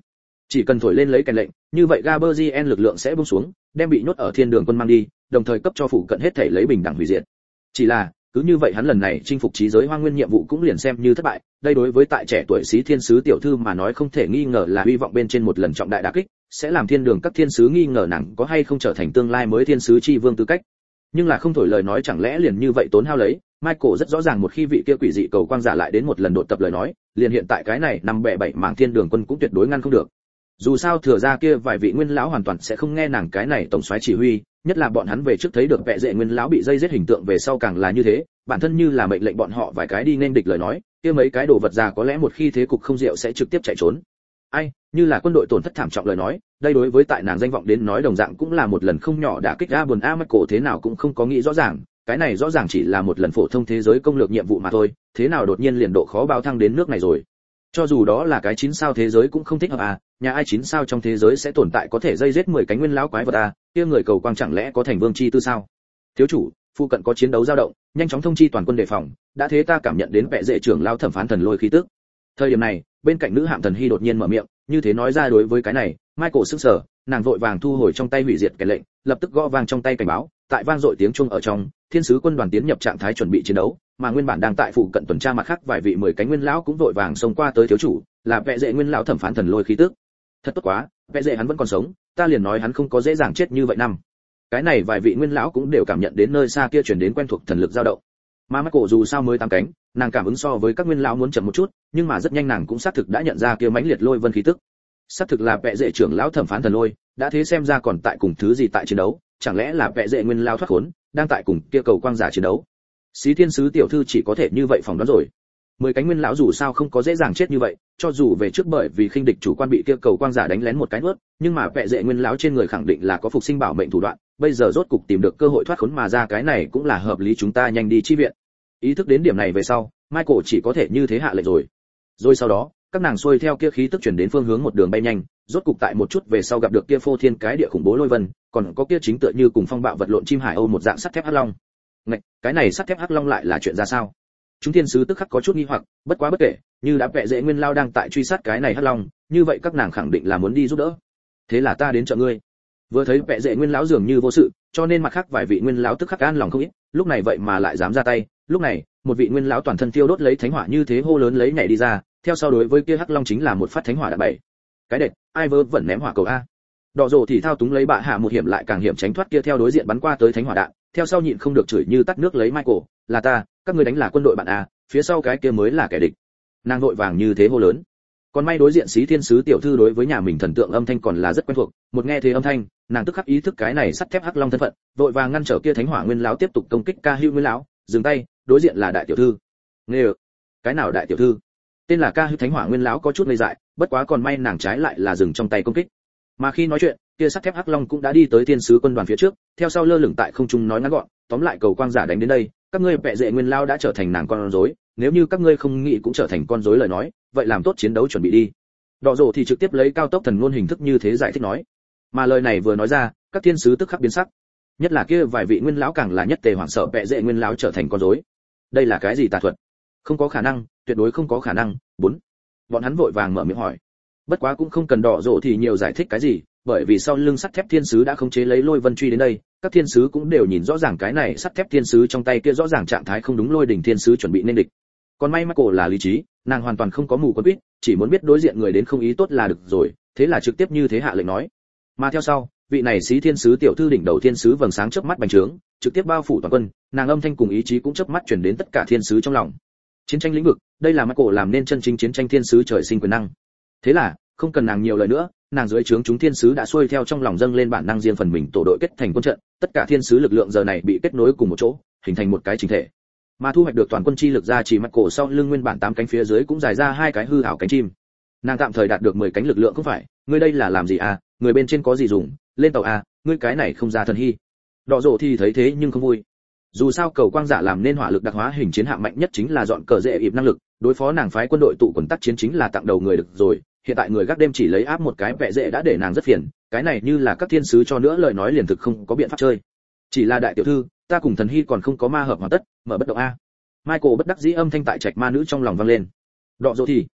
Chỉ cần thổi lên lấy kèn lệnh, như vậy Gaberzien lực lượng sẽ buông xuống, đem bị nhốt ở thiên đường quân mang đi, đồng thời cấp cho phụ cận hết thể lấy bình đẳng hủy diệt. Chỉ là, cứ như vậy hắn lần này chinh phục trí giới hoang nguyên nhiệm vụ cũng liền xem như thất bại, đây đối với tại trẻ tuổi sĩ thiên sứ tiểu thư mà nói không thể nghi ngờ là hy vọng bên trên một lần trọng đại đả kích, sẽ làm thiên đường các thiên sứ nghi ngờ nàng có hay không trở thành tương lai mới thiên sứ chi vương tư cách. Nhưng là không thổi lời nói chẳng lẽ liền như vậy tốn hao lấy. Michael rất rõ ràng một khi vị kia quỷ dị cầu quang giả lại đến một lần đột tập lời nói, liền hiện tại cái này năm bè bảy mảng thiên đường quân cũng tuyệt đối ngăn không được. Dù sao thừa ra kia vài vị nguyên lão hoàn toàn sẽ không nghe nàng cái này tổng soái chỉ huy, nhất là bọn hắn về trước thấy được vẻ dệ nguyên lão bị dây giết hình tượng về sau càng là như thế, bản thân như là mệnh lệnh bọn họ vài cái đi nên địch lời nói, kia mấy cái đồ vật già có lẽ một khi thế cục không diệu sẽ trực tiếp chạy trốn. Ai, như là quân đội tổn thất thảm trọng lời nói, đây đối với tại nàng danh vọng đến nói đồng dạng cũng là một lần không nhỏ đả kích. Buồn Michael thế nào cũng không có nghĩ rõ ràng, cái này rõ ràng chỉ là một lần phổ thông thế giới công lược nhiệm vụ mà thôi, thế nào đột nhiên liền độ khó bao thăng đến nước này rồi. Cho dù đó là cái 9 sao thế giới cũng không thích hợp à, nhà ai 9 sao trong thế giới sẽ tồn tại có thể dây giết 10 cánh nguyên lão quái vật à, kia người cầu quang chẳng lẽ có thành vương chi tư sao? Thiếu chủ, phụ cận có chiến đấu dao động, nhanh chóng thông chi toàn quân đề phòng, đã thế ta cảm nhận đến vẻ dệ trưởng lão thẩm phán thần lôi khí tức. Thời điểm này, bên cạnh nữ hạm thần hy đột nhiên mở miệng, như thế nói ra đối với cái này, Michael sững sờ, nàng vội vàng thu hồi trong tay hủy diệt cái lệnh, lập tức gõ vang trong tay cảnh báo, tại vang dội tiếng chuông ở trong, thiên sứ quân đoàn tiến nhập trạng thái chuẩn bị chiến đấu, mà nguyên bản đang tại phụ cận tuần tra mặt khác vài vị 10 cánh nguyên lão cũng vội vàng xông qua tới thiếu chủ, là vẻ dệ nguyên lão thẩm phán thần lôi khí tức. Thật tốt quá, vẻ dệ hắn vẫn còn sống, ta liền nói hắn không có dễ dàng chết như vậy năm. Cái này vài vị nguyên lão cũng đều cảm nhận đến nơi xa kia truyền đến quen thuộc thần lực dao động. Mà Michael dù sao mới 8 cánh, nàng cảm ứng so với các nguyên lão muốn chậm một chút, nhưng mà rất nhanh nàng cũng xác thực đã nhận ra kia mãnh liệt lôi vân khí tức. Xác thực là vẻ dệ trưởng lão thẩm phán thần lôi, đã thế xem ra còn tại cùng thứ gì tại chiến đấu, chẳng lẽ là vẻ dệ nguyên lão thoát khốn, đang tại cùng kia cầu quang giả chiến đấu. Xí thiên sứ tiểu thư chỉ có thể như vậy phỏng đoán rồi. 10 cánh nguyên lão dù sao không có dễ dàng chết như vậy, cho dù về trước bởi vì khinh địch chủ quan bị kia cầu quang giả đánh lén một cái nuốt, nhưng mà vẻ dệ nguyên lão trên người khẳng định là có phục sinh bảo mệnh thủ đoạn, bây giờ rốt cục tìm được cơ hội thoát khốn mà ra, cái này cũng là hợp lý, chúng ta nhanh đi chi viện. Ý thức đến điểm này về sau, Michael chỉ có thể như thế hạ lệnh rồi. Rồi sau đó, các nàng xuôi theo kia khí tức chuyển đến phương hướng một đường bay nhanh, rốt cục tại một chút về sau gặp được kia phô thiên cái địa khủng bố lôi vân, còn có kia chính tựa như cùng phong bạo vật lộn chim hải âu một dạng sắt thép hắc long. Ngạch, cái này sắt thép hắc long lại là chuyện ra sao? Chúng thiên sứ tức khắc có chút nghi hoặc, bất quá bất kể, như đã vẻ dễ nguyên lao đang tại truy sát cái này hắc long, như vậy các nàng khẳng định là muốn đi giúp đỡ. Thế là ta đến trợ ngươi. Vừa thấy vẻ dễ nguyên lão dường như vô sự, cho nên mặt khác vài vị nguyên lão tức khắc an lòng không ít, lúc này vậy mà lại dám ra tay. Lúc này, một vị nguyên lão toàn thân thiêu đốt lấy thánh hỏa như thế hô lớn lấy nhảy đi ra, theo sau đối với kia hắc long chính là một phát thánh hỏa đạn bảy. Cái đệt, ai vớ vẩn ném hỏa cầu a. Đỏ rồ thì thao túng lấy bạ hạ một hiểm lại càng hiểm tránh thoát kia theo đối diện bắn qua tới thánh hỏa đạn, theo sau nhịn không được chửi như tắt nước lấy Michael, là ta, các ngươi đánh là quân đội bạn a, phía sau cái kia mới là kẻ địch. Nàng vội vàng như thế hô lớn. Còn may đối diện xí thiên sứ tiểu thư đối với nhà mình thần tượng âm thanh còn là rất quen thuộc, một nghe thế âm thanh, nàng tức khắc ý thức cái này sắt thép hắc long thân phận, vội vàng ngăn trở kia thánh hỏa nguyên lão tiếp tục công kích Ca Hưu nguyên lão, dừng tay, đối diện là đại tiểu thư. Nghe, cái nào đại tiểu thư? Tên là Ca Hưu thánh hỏa nguyên lão có chút ngây dại, bất quá còn may nàng trái lại là dừng trong tay công kích. Mà khi nói chuyện, kia sắt thép hắc long cũng đã đi tới thiên sứ quân đoàn phía trước, theo sau lơ lửng tại không trung nói ngắn gọn, tóm lại cầu quang giả đánh đến đây, các ngươi vẻ dệ nguyên lão đã trở thành nàng con rối, nếu như các ngươi không nghĩ cũng trở thành con rối lời nói, vậy làm tốt chiến đấu chuẩn bị đi. Đỏ rồ thì trực tiếp lấy cao tốc thần ngôn hình thức như thế giải thích nói. Mà lời này vừa nói ra, các thiên sứ tức khắc biến sắc. Nhất là kia vài vị nguyên lão càng là nhất tề hoảng sợ vẻ dệ nguyên lão trở thành con rối. Đây là cái gì tà thuật? Không có khả năng, tuyệt đối không có khả năng. 4. Bọn hắn vội vàng mở miệng hỏi. Bất quá cũng không cần đỏ rồ thì nhiều giải thích cái gì, bởi vì sau lưng sắt thép thiên sứ đã khống chế lấy lôi vân truy đến đây, các thiên sứ cũng đều nhìn rõ ràng cái này sắt thép thiên sứ trong tay kia rõ ràng trạng thái không đúng, lôi đỉnh thiên sứ chuẩn bị nên địch. Còn may Michael là lý trí, nàng hoàn toàn không có mù quáng biết, chỉ muốn biết đối diện người đến không ý tốt là được rồi, thế là trực tiếp như thế hạ lệnh nói. Mà theo sau, vị này xí thiên sứ tiểu thư đỉnh đầu thiên sứ vầng sáng chớp mắt bành trướng, trực tiếp bao phủ toàn quân, nàng âm thanh cùng ý chí cũng chớp mắt truyền đến tất cả thiên sứ trong lòng. Chiến tranh lĩnh vực, đây là Michael làm nên chân chính chiến tranh thiên sứ trời sinh quyền năng. Thế là, không cần nàng nhiều lời nữa, nàng dưới trướng chúng thiên sứ đã xuôi theo trong lòng dâng lên bản năng riêng phần mình tổ đội kết thành quân trận, tất cả thiên sứ lực lượng giờ này bị kết nối cùng một chỗ, hình thành một cái chỉnh thể. Mà thu hoạch được toàn quân chi lực ra chỉ Michael sau lưng nguyên bản 8 cánh phía dưới cũng dài ra 2 cái hư ảo cánh chim. Nàng tạm thời đạt được 10 cánh lực lượng không phải, ngươi đây là làm gì à, người bên trên có gì dùng, lên tàu à, ngươi cái này không ra thần hy. Đỏ rồ thì thấy thế nhưng không vui. Dù sao cầu quang giả làm nên hỏa lực đặc hóa hình chiến hạm mạnh nhất chính là dọn cờ dễ ịp năng lực, đối phó nàng phái quân đội tụ quần tác chiến chính là tặng đầu người được rồi, hiện tại người gác đêm chỉ lấy áp một cái vẽ dễ đã để nàng rất phiền, cái này như là các thiên sứ cho nữa lời nói liền thực không có biện pháp chơi. Chỉ là đại tiểu thư, ta cùng thần hy còn không có ma hợp hoàn tất, mở bất động a. Michael bất đắc dĩ âm thanh tại trạch ma nữ trong lòng vang lên. Đọ dỗ thì,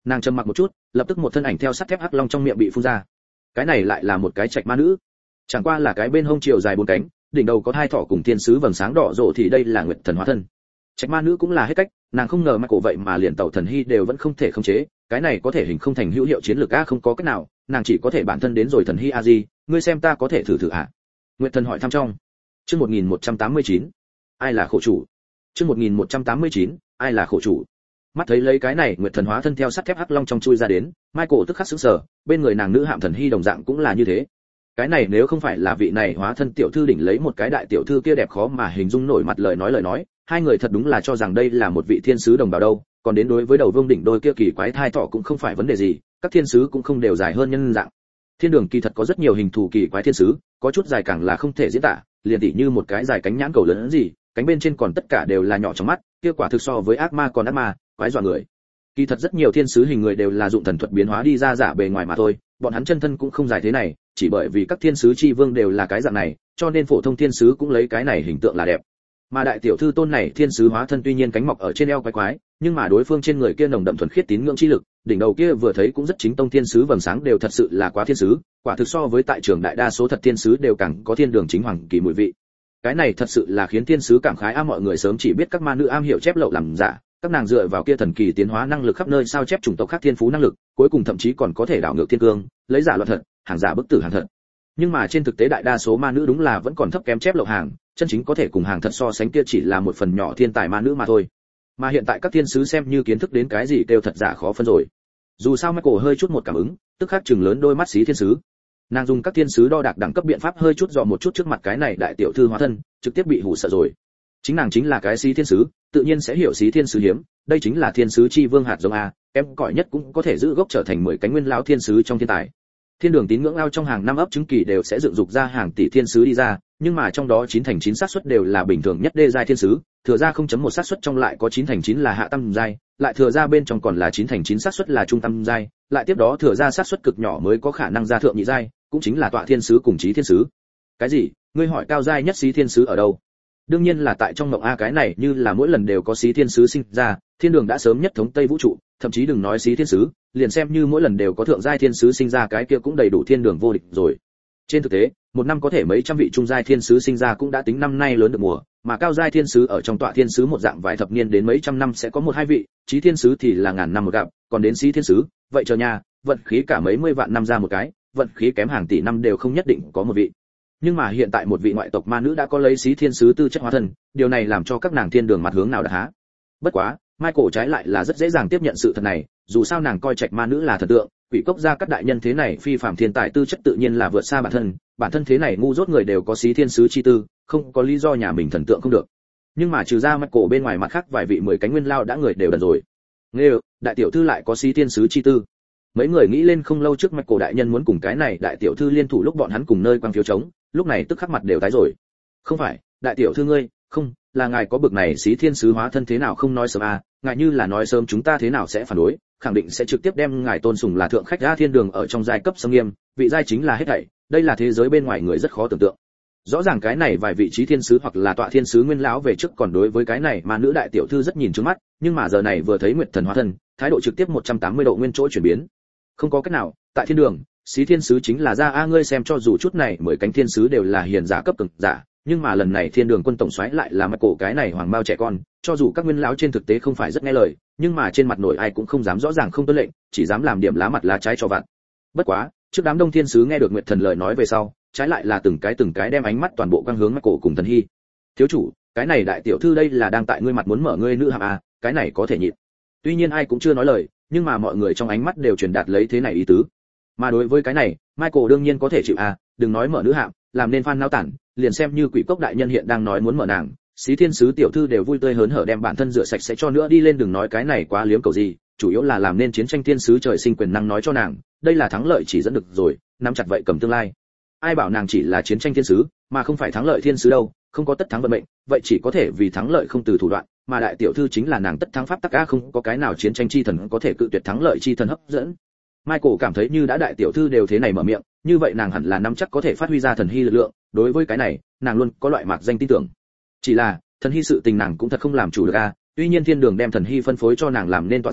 Nàng trầm mặc một chút, lập tức một thân ảnh theo sắt thép hắc long trong miệng bị phun ra. Cái này lại là một cái trạch ma nữ, chẳng qua là cái bên hông chiều dài 4 cánh, đỉnh đầu có 2 thỏ cùng thiên sứ vầng sáng đỏ rộ thì đây là nguyệt thần hóa thân. Trạch ma nữ cũng là hết cách, nàng không ngờ mà cổ vậy mà liền tẩu thần hy đều vẫn không thể khống chế, cái này có thể hình không thành hữu hiệu chiến lược a, không có cách nào, nàng chỉ có thể bản thân đến rồi thần hy a gì, ngươi xem ta có thể thử thử à? Nguyệt thần hỏi thăm trong. Chương 1189. Ai là khổ chủ? Chương 1189. Ai là khổ chủ? Mắt thấy lấy cái này nguyệt thần hóa thân theo sắt thép hắc long trong chui ra đến, Michael tức khắc sững sờ, bên người nàng nữ hạm thần hy đồng dạng cũng là như thế. Cái này nếu không phải là vị này hóa thân tiểu thư đỉnh lấy một cái đại tiểu thư kia đẹp khó mà hình dung nổi mặt lời nói, hai người thật đúng là cho rằng đây là một vị thiên sứ đồng bào đâu, còn đến đối với đầu vương đỉnh đôi kia kỳ quái thai thọ cũng không phải vấn đề gì, các thiên sứ cũng không đều dài hơn nhân dạng. Thiên đường kỳ thật có rất nhiều hình thù kỳ quái thiên sứ, có chút dài càng là không thể diễn tả, liền tỉ như một cái dài cánh nhãn cầu lớn gì, cánh bên trên còn tất cả đều là nhỏ trong mắt, kia quả thực so với ác ma còn ác ma, quái dọa người. Kỳ thật rất nhiều thiên sứ hình người đều là dụng thần thuật biến hóa đi ra giả bề ngoài mà thôi, bọn hắn chân thân cũng không dài thế này, chỉ bởi vì các thiên sứ chi vương đều là cái dạng này, cho nên phổ thông thiên sứ cũng lấy cái này hình tượng là đẹp. Mà đại tiểu thư tôn này thiên sứ hóa thân tuy nhiên cánh mọc ở trên eo quái quái, nhưng mà đối phương trên người kia nồng đậm thuần khiết tín ngưỡng chi lực, đỉnh đầu kia vừa thấy cũng rất chính tông thiên sứ vầng sáng đều thật sự là quá thiên sứ, quả thực so với tại trường đại đa số thật thiên sứ đều càng có thiên đường chính hoàng kỳ mùi vị. Cái này thật sự là khiến thiên sứ cảm khái a, mọi người sớm chỉ biết các ma nữ am hiểu chép lậu làm giả, các nàng dựa vào kia thần kỳ tiến hóa năng lực khắp nơi sao chép chủng tộc khác thiên phú năng lực, cuối cùng thậm chí còn có thể đảo ngược thiên cương, lấy giả loạn thật, hàng giả bức tử hàng thật. Nhưng mà trên thực tế đại đa số ma nữ đúng là vẫn còn thấp kém chép lậu hàng, chân chính có thể cùng hàng thật so sánh kia chỉ là một phần nhỏ thiên tài ma nữ mà thôi. Mà hiện tại các thiên sứ xem như kiến thức đến cái gì đều thật giả khó phân rồi. Dù sao Michael hơi chút một cảm ứng, tức khắc chừng lớn đôi mắt xí thiên sứ. Nàng dùng các thiên sứ đo đạc đẳng cấp biện pháp hơi chút dò một chút trước mặt cái này đại tiểu thư hóa thân, trực tiếp bị hù sợ rồi. Chính nàng chính là cái xí thiên sứ, tự nhiên sẽ hiểu xí thiên sứ hiếm, đây chính là thiên sứ chi vương hạt giống a, em cỏi nhất cũng có thể giữ gốc trở thành 10 cánh nguyên lão thiên sứ trong thiên tài. Thiên đường tín ngưỡng ao trong hàng năm ấp trứng kỳ đều sẽ dựng dục ra hàng tỷ thiên sứ đi ra, nhưng mà trong đó 9 thành 9 xác suất đều là bình thường nhất đê giai thiên sứ, thừa ra 0.1 xác suất trong lại có 9 thành 9 là hạ tam giai, lại thừa ra bên trong còn là 9 thành 9 xác suất là trung tam giai, lại tiếp đó thừa ra xác suất cực nhỏ mới có khả năng ra thượng nhị giai, cũng chính là tọa thiên sứ cùng chí thiên sứ. Cái gì? Ngươi hỏi cao giai nhất xí thiên sứ ở đâu? Đương nhiên là tại trong mộng a, cái này như là mỗi lần đều có xí thiên sứ sinh ra, thiên đường đã sớm nhất thống tây vũ trụ, thậm chí đừng nói xí thiên sứ, liền xem như mỗi lần đều có thượng giai thiên sứ sinh ra cái kia cũng đầy đủ thiên đường vô địch rồi. Trên thực tế, một năm có thể mấy trăm vị trung giai thiên sứ sinh ra cũng đã tính năm nay lớn được mùa, mà cao giai thiên sứ ở trong tọa thiên sứ một dạng vài thập niên đến mấy trăm năm sẽ có một hai vị, chí thiên sứ thì là ngàn năm một gặp, còn đến xí thiên sứ, vậy chờ nha, vận khí cả mấy mươi vạn năm ra một cái, vận khí kém hàng tỷ năm đều không nhất định có một vị. Nhưng mà hiện tại một vị ngoại tộc ma nữ đã có lấy xí thiên sứ tư chất hóa thân, điều này làm cho các nàng thiên đường mặt hướng nào đã há. Bất quá, Michael trái lại là rất dễ dàng tiếp nhận sự thật này, dù sao nàng coi trạch ma nữ là thần tượng, quỷ cốc gia các đại nhân thế này phi phàm thiên tài tư chất tự nhiên là vượt xa bản thân thế này ngu dốt người đều có xí thiên sứ chi tư, không có lý do nhà mình thần tượng không được. Nhưng mà trừ ra Michael bên ngoài mặt khác vài vị 10 cánh nguyên lao đã người đều đần rồi. Nghe, đại tiểu thư lại có xí thiên sứ chi tư. Mấy người nghĩ lên không lâu trước Michael đại nhân muốn cùng cái này đại tiểu thư liên thủ lúc bọn hắn cùng nơi quang phiếu trống, lúc này tức khắc mặt đều tái rồi. Không phải, đại tiểu thư ngươi, không, là ngài có bực này xí thiên sứ hóa thân thế nào không nói sớm à, ngài như là nói sớm chúng ta thế nào sẽ phản đối, khẳng định sẽ trực tiếp đem ngài tôn sùng là thượng khách ra thiên đường ở trong giai cấp sâm nghiêm, vị giai chính là hết thảy, đây là thế giới bên ngoài người rất khó tưởng tượng. Rõ ràng cái này vài vị trí thiên sứ hoặc là tọa thiên sứ nguyên lão về trước còn đối với cái này mà nữ đại tiểu thư rất nhìn trước mắt, nhưng mà giờ này vừa thấy nguyệt thần hóa thân, thái độ trực tiếp 180 độ nguyên chỗ chuyển biến. Không có cách nào, tại thiên đường, xí thiên sứ chính là ra a, ngươi xem cho dù chút này 10 cánh thiên sứ đều là hiền giả cấp cực giả, nhưng mà lần này thiên đường quân tổng soái lại là mặt cổ cái này hoàng bao trẻ con, cho dù các nguyên lão trên thực tế không phải rất nghe lời, nhưng mà trên mặt nổi ai cũng không dám rõ ràng không tuân lệnh, chỉ dám làm điểm lá mặt lá trái cho vặt. Bất quá, trước đám đông thiên sứ nghe được nguyệt thần lời nói về sau, trái lại là từng cái đem ánh mắt toàn bộ quang hướng mặt cổ cùng thần hy. Thiếu chủ, cái này đại tiểu thư đây là đang tại ngươi mặt muốn mở ngươi nữ hàm a, cái này có thể nhịn. Tuy nhiên ai cũng chưa nói lời, nhưng mà mọi người trong ánh mắt đều truyền đạt lấy thế này ý tứ. Mà đối với cái này, Michael đương nhiên có thể chịu a, đừng nói mở nữ hạm, làm nên fan nao tản, liền xem như quỷ cốc đại nhân hiện đang nói muốn mở nàng, xí thiên sứ tiểu thư đều vui tươi hớn hở đem bản thân rửa sạch sẽ cho nữa đi lên, đừng nói cái này quá liếm cầu gì, chủ yếu là làm nên chiến tranh thiên sứ trời sinh quyền năng nói cho nàng, đây là thắng lợi chỉ dẫn được rồi, nắm chặt vậy cầm tương lai. Ai bảo nàng chỉ là chiến tranh thiên sứ, mà không phải thắng lợi thiên sứ đâu, không có tất thắng vận mệnh, vậy chỉ có thể vì thắng lợi không từ thủ đoạn, mà đại tiểu thư chính là nàng tất thắng pháp tắc a, không có cái nào chiến tranh chi thần có thể cự tuyệt thắng lợi chi thần hấp dẫn. Michael cảm thấy như đã đại tiểu thư đều thế này mở miệng, như vậy nàng hẳn là nắm chắc có thể phát huy ra thần hy lực lượng, đối với cái này, nàng luôn có loại mạc danh tin tưởng. Chỉ là, thần hy sự tình nàng cũng thật không làm chủ được a, tuy nhiên thiên đường đem thần hy phân phối cho nàng làm nên tọa giá,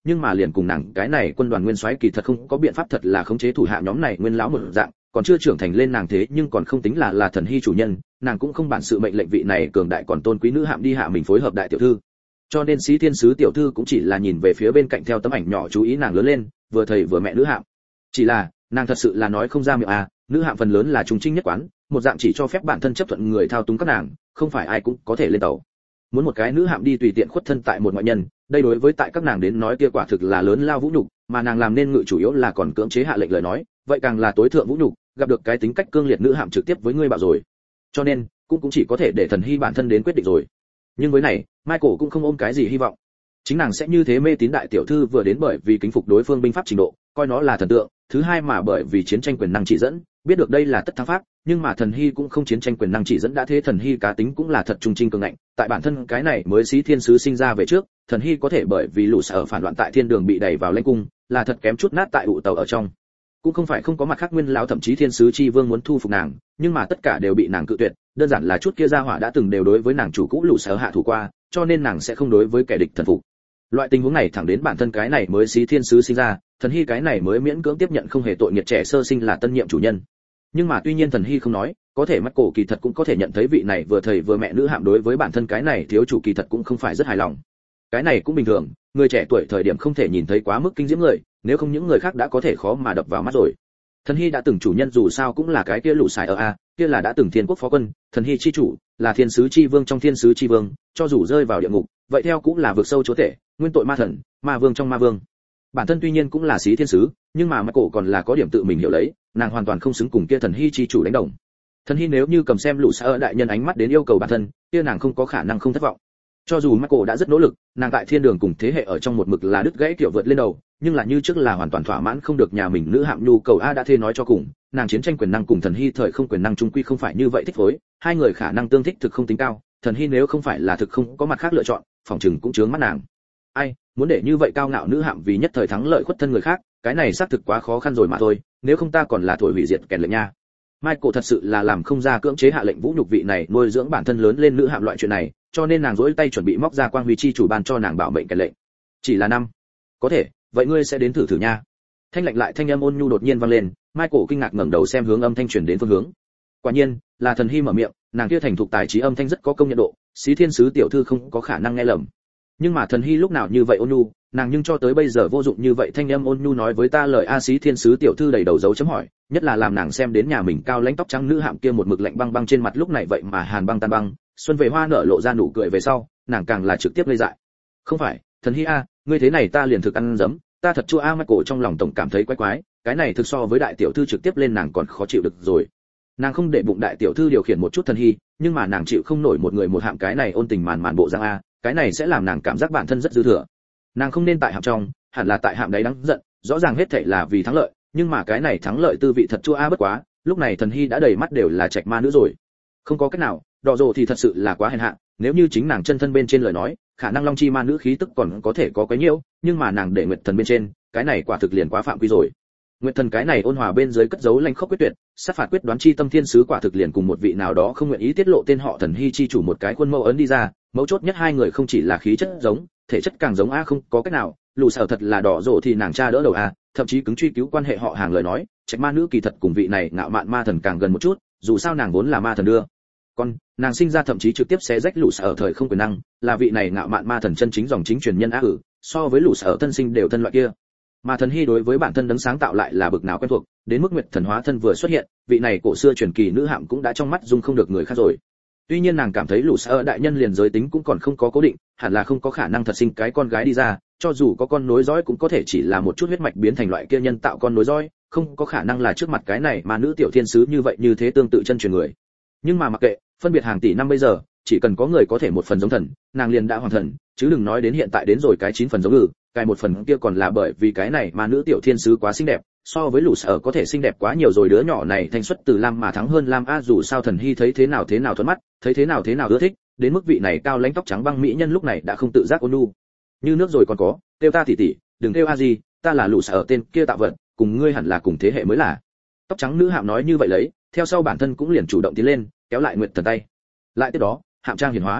nhưng mà liền cùng nàng cái này quân đoàn nguyên soái kỳ thật không có biện pháp thật là khống chế thủ hạ nhóm này nguyên lão một dạng, còn chưa trưởng thành lên nàng thế nhưng còn không tính là Thần Hy chủ nhân, nàng cũng không bản sự mệnh lệnh vị này cường đại còn tôn quý nữ hạm đi hạ mình phối hợp đại tiểu thư. Cho nên Sĩ Thiên sứ tiểu thư cũng chỉ là nhìn về phía bên cạnh theo tấm ảnh nhỏ chú ý nàng lớn lên, vừa thầy vừa mẹ nữ hạm. Chỉ là, nàng thật sự là nói không ra miệng à, nữ hạm phần lớn là trung trinh nhất quán, một dạng chỉ cho phép bản thân chấp thuận người thao túng các nàng, không phải ai cũng có thể lên tàu. Muốn một cái nữ hạm đi tùy tiện khuất thân tại một ngoại nhân, đây đối với tại các nàng đến nói kia quả thực là lớn lao vũ nhục, mà nàng làm nên ngự chủ yếu là còn cưỡng chế hạ lệnh lời nói, vậy càng là tối thượng vũ nhục, gặp được cái tính cách cương liệt nữ hạm trực tiếp với ngươi bảo rồi. Cho nên, cũng chỉ có thể để Thần Hy bản thân đến quyết định rồi. Nhưng với này, Michael cũng không ôm cái gì hy vọng. Chính nàng sẽ như thế mê tín đại tiểu thư vừa đến bởi vì kính phục đối phương binh pháp trình độ, coi nó là thần tượng, thứ hai mà bởi vì chiến tranh quyền năng chỉ dẫn, biết được đây là tất thắng pháp, nhưng mà Thần Hy cũng không chiến tranh quyền năng chỉ dẫn đã thế Thần Hy cá tính cũng là thật trung trinh cường ngạnh, tại bản thân cái này mới Sĩ Thiên sứ sinh ra về trước, Thần Hy có thể bởi vì lũ sở phản loạn tại thiên đường bị đẩy vào lãnh cung, là thật kém chút nát tại ụ tàu ở trong. Cũng không phải không có mặt khác nguyên lão thậm chí thiên sứ chi vương muốn thu phục nàng, nhưng mà tất cả đều bị nàng cự tuyệt, đơn giản là chút kia gia hỏa đã từng đều đối với nàng chủ cũ lũ sở hạ thủ qua, cho nên nàng sẽ không đối với kẻ địch thần phục. Loại tình huống này thẳng đến bản thân cái này mới Sĩ Thiên sứ sinh ra, Thần Hy cái này mới miễn cưỡng tiếp nhận không hề tội nghiệp trẻ sơ sinh là tân nhiệm chủ nhân. Nhưng mà tuy nhiên Thần Hy không nói, có thể mắt cổ kỳ thật cũng có thể nhận thấy vị này vừa thầy vừa mẹ nữ hạm đối với bản thân cái này thiếu chủ kỳ thật cũng không phải rất hài lòng. Cái này cũng bình thường, người trẻ tuổi thời điểm không thể nhìn thấy quá mức kinh diễm người, nếu không những người khác đã có thể khó mà đập vào mắt rồi. Thần Hy đã từng chủ nhân dù sao cũng là cái kia lũ xài ở a, kia là đã từng thiên quốc phó quân, Thần Hy chi chủ, là thiên sứ chi vương trong thiên sứ chi vương, cho dù rơi vào địa ngục, vậy theo cũng là vực sâu chúa tể, nguyên tội ma thần, ma vương trong ma vương. Bản thân tuy nhiên cũng là Sĩ Thiên sứ, nhưng mà Michael còn là có điểm tự mình hiểu lấy, nàng hoàn toàn không xứng cùng kia Thần Hy chi chủ đánh đồng. Thần Hy nếu như cầm xem lũ xài ở đại nhân ánh mắt đến yêu cầu bản thân, kia nàng không có khả năng không thất vọng. Cho dù Michael đã rất nỗ lực, nàng tại thiên đường cùng thế hệ ở trong một mực là đứt gãy kiểu vượt lên đầu, nhưng là như trước là hoàn toàn thỏa mãn không được nhà mình nữ hạm nhu cầu a đã thế nói cho cùng, nàng chiến tranh quyền năng cùng Thần Hy thời không quyền năng chung quy không phải như vậy thích phối, hai người khả năng tương thích thực không tính cao, Thần Hy nếu không phải là thực không có mặt khác lựa chọn, phòng trừng cũng chướng mắt nàng. Ai, muốn để như vậy cao ngạo nữ hạm vì nhất thời thắng lợi khuất thân người khác, cái này xác thực quá khó khăn rồi mà thôi, nếu không ta còn là thổi hủy diệt kèn lệnh nha. Michael thật sự là làm không ra cưỡng chế hạ lệnh vũ nhục vị này nuôi dưỡng bản thân lớn lên nữ hạm loại chuyện này, cho nên nàng giỗi tay chuẩn bị móc ra quang huy chi chủ ban cho nàng bảo mệnh kèn lệnh. Chỉ là năm. Có thể, vậy ngươi sẽ đến thử thử nha. Thanh lệnh lại thanh âm ôn nhu đột nhiên vang lên, Michael kinh ngạc ngẩng đầu xem hướng âm thanh truyền đến phương hướng. Quả nhiên, là Thần Hy mở miệng, nàng kia thành thục tài trí âm thanh rất có công nhận độ, Sĩ Thiên sứ tiểu thư không có khả năng nghe lầm. Nhưng mà Thần Hy lúc nào như vậy ôn nhu, nàng nhưng cho tới bây giờ vô dụng như vậy thanh âm ôn nhu nói với ta lời a Sĩ Thiên sứ tiểu thư đầy đầu dấu chấm hỏi, nhất là làm nàng xem đến nhà mình cao lãnh tóc trắng nữ hạm kia một mực lạnh băng băng trên mặt lúc này vậy mà hàn băng tan băng, xuân về hoa nở lộ ra nụ cười về sau, nàng càng là trực tiếp lây dại. Không phải, Thần Hy a, ngươi thế này ta liền thực ăn dấm, ta thật chua a Michael trong lòng tổng cảm thấy quái quái, cái này thực so với đại tiểu thư trực tiếp lên nàng còn khó chịu được rồi. Nàng không để bụng đại tiểu thư điều khiển một chút Thần Hy, nhưng mà nàng chịu không nổi một người một hạm cái này ôn tình màn bộ dáng a, cái này sẽ làm nàng cảm giác bản thân rất dư thừa. Nàng không nên tại hạm trong, hẳn là tại hạm đấy đáng giận, rõ ràng hết thảy là vì thắng lợi, nhưng mà cái này thắng lợi tư vị thật chua a bất quá, lúc này Thần Hy đã đầy mắt đều là trạch ma nữ rồi. Không có cách nào, đỏ rồ thì thật sự là quá hèn hạ, nếu như chính nàng chân thân bên trên lời nói, khả năng long chi ma nữ khí tức còn có thể có cái nhiễu, nhưng mà nàng để nguyệt thần bên trên, cái này quả thực liền quá phạm quy rồi. Nguyệt thần cái này ôn hòa bên dưới cất giấu lanh khốc quyết tuyệt, sát phạt quyết đoán chi tâm thiên sứ quả thực liền cùng một vị nào đó không nguyện ý tiết lộ tên họ Thần Hy chi chủ một cái khuôn mẫu ấn đi ra, mấu chốt nhất hai người không chỉ là khí chất giống, thể chất càng giống a không có cách nào, lù sở thật là đỏ rồ thì nàng cha đỡ đầu a, thậm chí cứng truy cứu quan hệ họ hàng lời nói, trạch ma nữ kỳ thật cùng vị này ngạo mạn ma thần càng gần một chút, dù sao nàng vốn là ma thần đưa. Còn nàng sinh ra thậm chí trực tiếp xé rách lũ sở thời không quyền năng, là vị này ngạo mạn ma thần chân chính dòng chính truyền nhân á so với lũ sở thân sinh đều thân loại kia. Mà Thần Hy đối với bản thân đấng sáng tạo lại là bực nào quen thuộc, đến mức nguyệt thần hóa thân vừa xuất hiện, vị này cổ xưa truyền kỳ nữ hạm cũng đã trong mắt dung không được người khác rồi. Tuy nhiên nàng cảm thấy lũ sở đại nhân liền giới tính cũng còn không có cố định, hẳn là không có khả năng thật sinh cái con gái đi ra, cho dù có con nối dõi cũng có thể chỉ là một chút huyết mạch biến thành loại kia nhân tạo con nối dõi, không có khả năng là trước mặt cái này mà nữ tiểu thiên sứ như vậy như thế tương tự chân truyền người. Nhưng mà mặc kệ, phân biệt hàng tỷ năm bây giờ, chỉ cần có người có thể một phần giống thần, nàng liền đã hoàn thần, chứ đừng nói đến hiện tại đến rồi cái 9 phần giống cái một phần kia còn là bởi vì cái này mà nữ tiểu thiên sứ quá xinh đẹp, so với lũ sở có thể xinh đẹp quá nhiều rồi, đứa nhỏ này thanh xuất từ lam mà thắng hơn lam a, dù sao Thần Hy thấy thế nào thuận mắt, thấy thế nào ưa thích, đến mức vị này cao lãnh tóc trắng băng mỹ nhân lúc này đã không tự giác ôn nhu như nước rồi còn có, kêu ta tỷ tỷ, đừng kêu a gì, ta là lũ sở tên kia tạo vật, cùng ngươi hẳn là cùng thế hệ mới là. Tóc trắng nữ hạm nói như vậy lấy, theo sau bản thân cũng liền chủ động tiến lên, kéo lại nguyệt thần tay. Lại tiếp đó, hạm trang hiển hóa.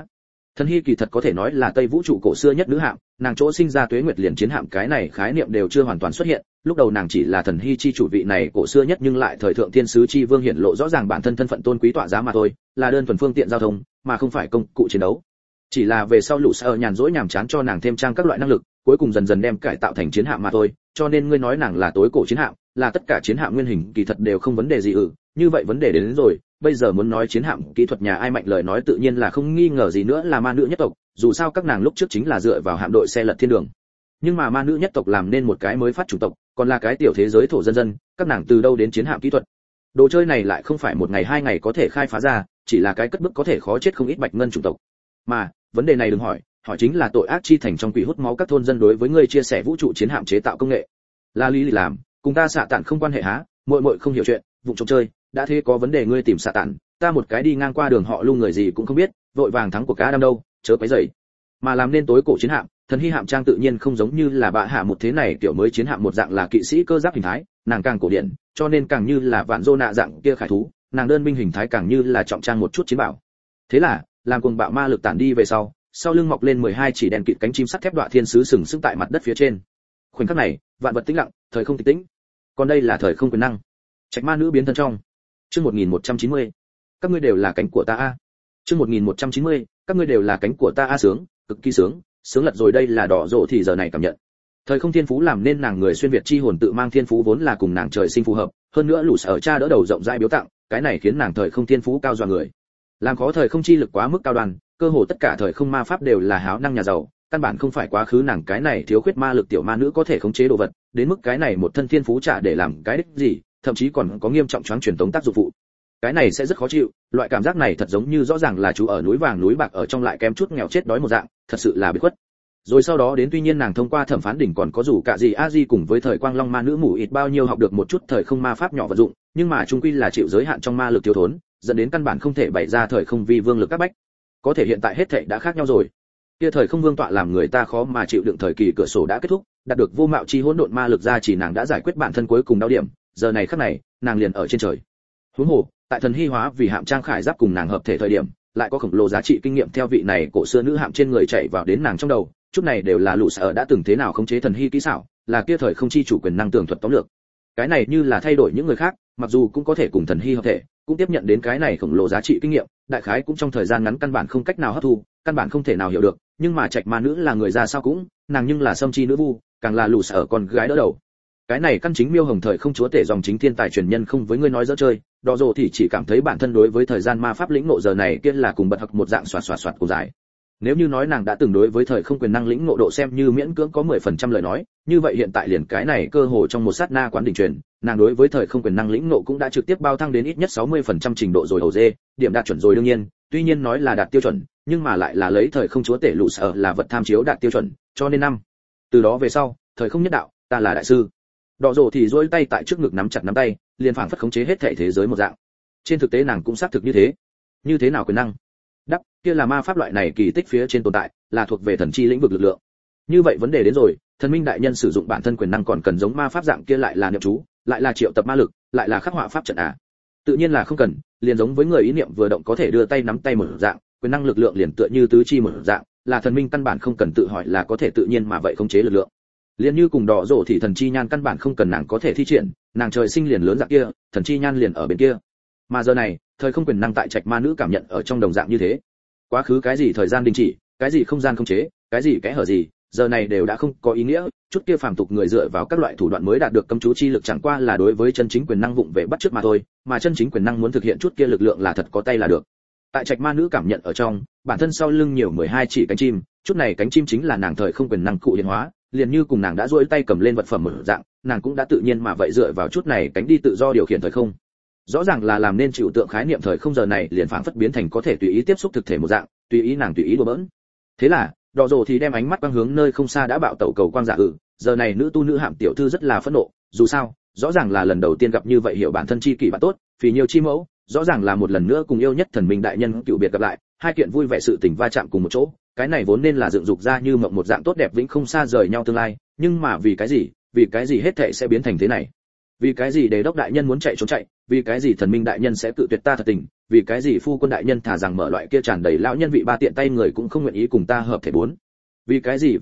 Thần Hy kỳ thật có thể nói là Tây vũ trụ cổ xưa nhất nữ hạm, nàng chỗ sinh ra Tuế Nguyệt liền chiến hạm cái này khái niệm đều chưa hoàn toàn xuất hiện, lúc đầu nàng chỉ là Thần Hy chi chủ vị này cổ xưa nhất nhưng lại thời thượng thiên sứ chi vương hiển lộ rõ ràng bản thân thân phận tôn quý tọa giá mà thôi, là đơn thuần phương tiện giao thông, mà không phải công cụ chiến đấu. Chỉ là về sau lũ sở nhàn rỗi nhàm chán cho nàng thêm trang các loại năng lực, cuối cùng dần dần đem cải tạo thành chiến hạm mà thôi, cho nên ngươi nói nàng là tối cổ chiến hạm, là tất cả chiến hạm nguyên hình kỳ thật đều không vấn đề gì như vậy vấn đề đến rồi, bây giờ muốn nói chiến hạm kỹ thuật nhà ai mạnh lời nói tự nhiên là không nghi ngờ gì nữa là ma nữ nhất tộc, dù sao các nàng lúc trước chính là dựa vào hạm đội xe lật thiên đường. Nhưng mà ma nữ nhất tộc làm nên một cái mới phát chủng tộc, còn là cái tiểu thế giới thổ dân dân, các nàng từ đâu đến chiến hạm kỹ thuật? Đồ chơi này lại không phải một ngày hai ngày có thể khai phá ra, chỉ là cái cất bước có thể khó chết không ít bạch ngân chủng tộc. Mà, vấn đề này đừng hỏi, hỏi chính là tội ác chi thành trong quỷ hút máu các thôn dân đối với ngươi chia sẻ vũ trụ chiến hạm chế tạo công nghệ. Là lý làm, cùng ta xạ tản không quan hệ há, muội muội không hiểu chuyện, vụng trộm chơi, đã thế có vấn đề ngươi tìm xạ tản, ta một cái đi ngang qua đường họ lu người gì cũng không biết, vội vàng thắng của cá đam đâu, chớ quấy rầy. Mà làm nên tối cổ chiến hạm, Thần Hy hạm trang tự nhiên không giống như là bạ hạ một thế này kiểu mới chiến hạm một dạng là kỵ sĩ cơ giáp hình thái, nàng càng cổ điển, cho nên càng như là vạn dô nạ dạng kia khải thú, nàng đơn binh hình thái càng như là trọng trang một chút chiến bảo. Thế là, làm cuồng bạo ma lực tản đi về sau lưng mọc lên 12 chỉ đèn kịt cánh chim sắt thép đoạ thiên sứ sừng sững tại mặt đất phía trên. Khoảnh khắc này, vạn vật tĩnh lặng, thời không tịch tĩnh. Còn đây là thời không quyền năng. Trạch ma nữ biến thân trong. Chương 1190. Các ngươi đều là cánh của ta a. Chương 1190. Các ngươi đều là cánh của ta a sướng, cực kỳ sướng, sướng lật rồi đây là đỏ rộ thì giờ này cảm nhận. Thời không thiên phú làm nên nàng người xuyên việt chi hồn tự mang thiên phú vốn là cùng nàng trời sinh phù hợp, hơn nữa lũ sở cha đỡ đầu rộng rãi biếu tặng, cái này khiến nàng thời không thiên phú cao dọa người. Làm khó thời không chi lực quá mức cao đoan, cơ hồ tất cả thời không ma pháp đều là háo năng nhà giàu, căn bản không phải quá khứ nàng cái này thiếu khuyết ma lực tiểu ma nữ có thể khống chế đồ vật, đến mức cái này một thân thiên phú trả để làm cái đích gì, thậm chí còn có nghiêm trọng choáng truyền tống tác dụng phụ. Cái này sẽ rất khó chịu, loại cảm giác này thật giống như rõ ràng là chú ở núi vàng núi bạc ở trong lại kém chút nghèo chết đói một dạng, thật sự là bị khuất. Rồi sau đó đến tuy nhiên nàng thông qua thẩm phán đỉnh còn có rủ cả gì a di cùng với thời quang long ma nữ mù ít bao nhiêu học được một chút thời không ma pháp nhỏ vận dụng, nhưng mà chung quy là chịu giới hạn trong ma lực thiếu thốn, dẫn đến căn bản không thể bày ra thời không vi vương lực các bách. Có thể hiện tại hết thảy đã khác nhau rồi. Kia thời không vương tọa làm người ta khó mà chịu đựng thời kỳ cửa sổ đã kết thúc, đạt được vô mạo chi hỗn độn ma lực ra chỉ nàng đã giải quyết bản thân cuối cùng đau điểm, giờ này khắc này, nàng liền ở trên trời. Huống hồ, tại thần hy hóa vì hạm trang khải giáp cùng nàng hợp thể thời điểm, lại có khổng lồ giá trị kinh nghiệm theo vị này cổ xưa nữ hạm trên người chạy vào đến nàng trong đầu, chút này đều là lũ sở đã từng thế nào khống chế thần hy kỹ xảo, là kia thời không chi chủ quyền năng tường thuật tóm lược. Cái này như là thay đổi những người khác, mặc dù cũng có thể cùng thần hy hợp thể, cũng tiếp nhận đến cái này khổng lồ giá trị kinh nghiệm, đại khái cũng trong thời gian ngắn căn bản không cách nào hấp thu, căn bản không thể nào hiểu được, nhưng mà Trạch ma nữ là người ra sao cũng, nàng nhưng là sâm chi nữ vu, càng là lũ sở con gái đỡ đầu. Cái này căn chính miêu hồng thời không chúa tể dòng chính thiên tài truyền nhân không với ngươi nói dỡ chơi, đỏ rồ thì chỉ cảm thấy bản thân đối với thời gian ma pháp lĩnh ngộ giờ này kia là cùng bật học một dạng xoạt của giải. Nếu như nói nàng đã từng đối với thời không quyền năng lĩnh ngộ độ xem như miễn cưỡng có 10% lời nói, như vậy hiện tại liền cái này cơ hồ trong một sát na quán đỉnh truyền, nàng đối với thời không quyền năng lĩnh ngộ cũng đã trực tiếp bao thăng đến ít nhất 60% trình độ rồi hầu dê, điểm đạt chuẩn rồi đương nhiên, tuy nhiên nói là đạt tiêu chuẩn, nhưng mà lại là lấy thời không chúa tể lũ sở là vật tham chiếu đạt tiêu chuẩn, cho nên năm. Từ đó về sau, thời không nhất đạo, ta là đại sư. Đỏ rồ thì duỗi tay tại trước ngực nắm chặt nắm tay, liền phảng phất khống chế hết thể thế giới một dạng. Trên thực tế nàng cũng xác thực như thế. Như thế nào quyền năng? Đắc, kia là ma pháp loại này kỳ tích phía trên tồn tại, là thuộc về thần chi lĩnh vực lực lượng. Như vậy vấn đề đến rồi, thần minh đại nhân sử dụng bản thân quyền năng còn cần giống ma pháp dạng kia lại là niệm chú, lại là triệu tập ma lực, lại là khắc họa pháp trận à? Tự nhiên là không cần, liền giống với người ý niệm vừa động có thể đưa tay nắm tay một dạng, quyền năng lực lượng liền tựa như tứ chi một dạng, là thần minh căn bản không cần tự hỏi là có thể tự nhiên mà vậy khống chế lực lượng. Liên như cùng đỏ rổ thì thần chi nhan căn bản không cần nàng có thể thi triển, nàng trời sinh liền lớn dạng kia, thần chi nhan liền ở bên kia. Mà giờ này, thời không quyền năng tại Trạch ma nữ cảm nhận ở trong đồng dạng như thế. Quá khứ cái gì thời gian đình chỉ, cái gì không gian không chế, cái gì kẽ hở gì, giờ này đều đã không có ý nghĩa, chút kia phàm tục người dựa vào các loại thủ đoạn mới đạt được cấm chú chi lực chẳng qua là đối với chân chính quyền năng vụng về bắt chước mà thôi, mà chân chính quyền năng muốn thực hiện chút kia lực lượng là thật có tay là được. Tại Trạch ma nữ cảm nhận ở trong, bản thân sau lưng nhiều 12 chỉ cánh chim, chút này cánh chim chính là nàng thời không quyền năng cụ hiện hóa, liền như cùng nàng đã duỗi tay cầm lên vật phẩm một dạng, nàng cũng đã tự nhiên mà vậy dựa vào chút này cánh đi tự do điều khiển thời không. Rõ ràng là làm nên chịu tượng khái niệm thời không giờ này liền phảng phất biến thành có thể tùy ý tiếp xúc thực thể một dạng, tùy ý nàng tùy ý đùa bỡn. Thế là, đỏ rồ thì đem ánh mắt quang hướng nơi không xa đã bạo tẩu cầu quang giả giờ này nữ tu nữ hạm tiểu thư rất là phẫn nộ, dù sao, rõ ràng là lần đầu tiên gặp như vậy hiểu bản thân chi kỷ bạn tốt, vì nhiều chi mẫu, rõ ràng là một lần nữa cùng yêu nhất thần minh đại nhân cựu biệt gặp lại, hai kiện vui vẻ sự tình va chạm cùng một chỗ, cái này vốn nên là dựng dục ra như mộng một dạng tốt đẹp vĩnh không xa rời nhau tương lai, nhưng mà vì cái gì hết thảy sẽ biến thành thế này? Vì cái gì Đế đốc đại nhân muốn chạy trốn chạy, vì cái gì thần minh đại nhân sẽ tự tuyệt ta thật tình, vì cái gì phu quân đại nhân thả rằng mở loại kia tràn đầy lão nhân vị ba tiện tay người cũng không nguyện ý cùng ta hợp thể bốn. Vì cái gì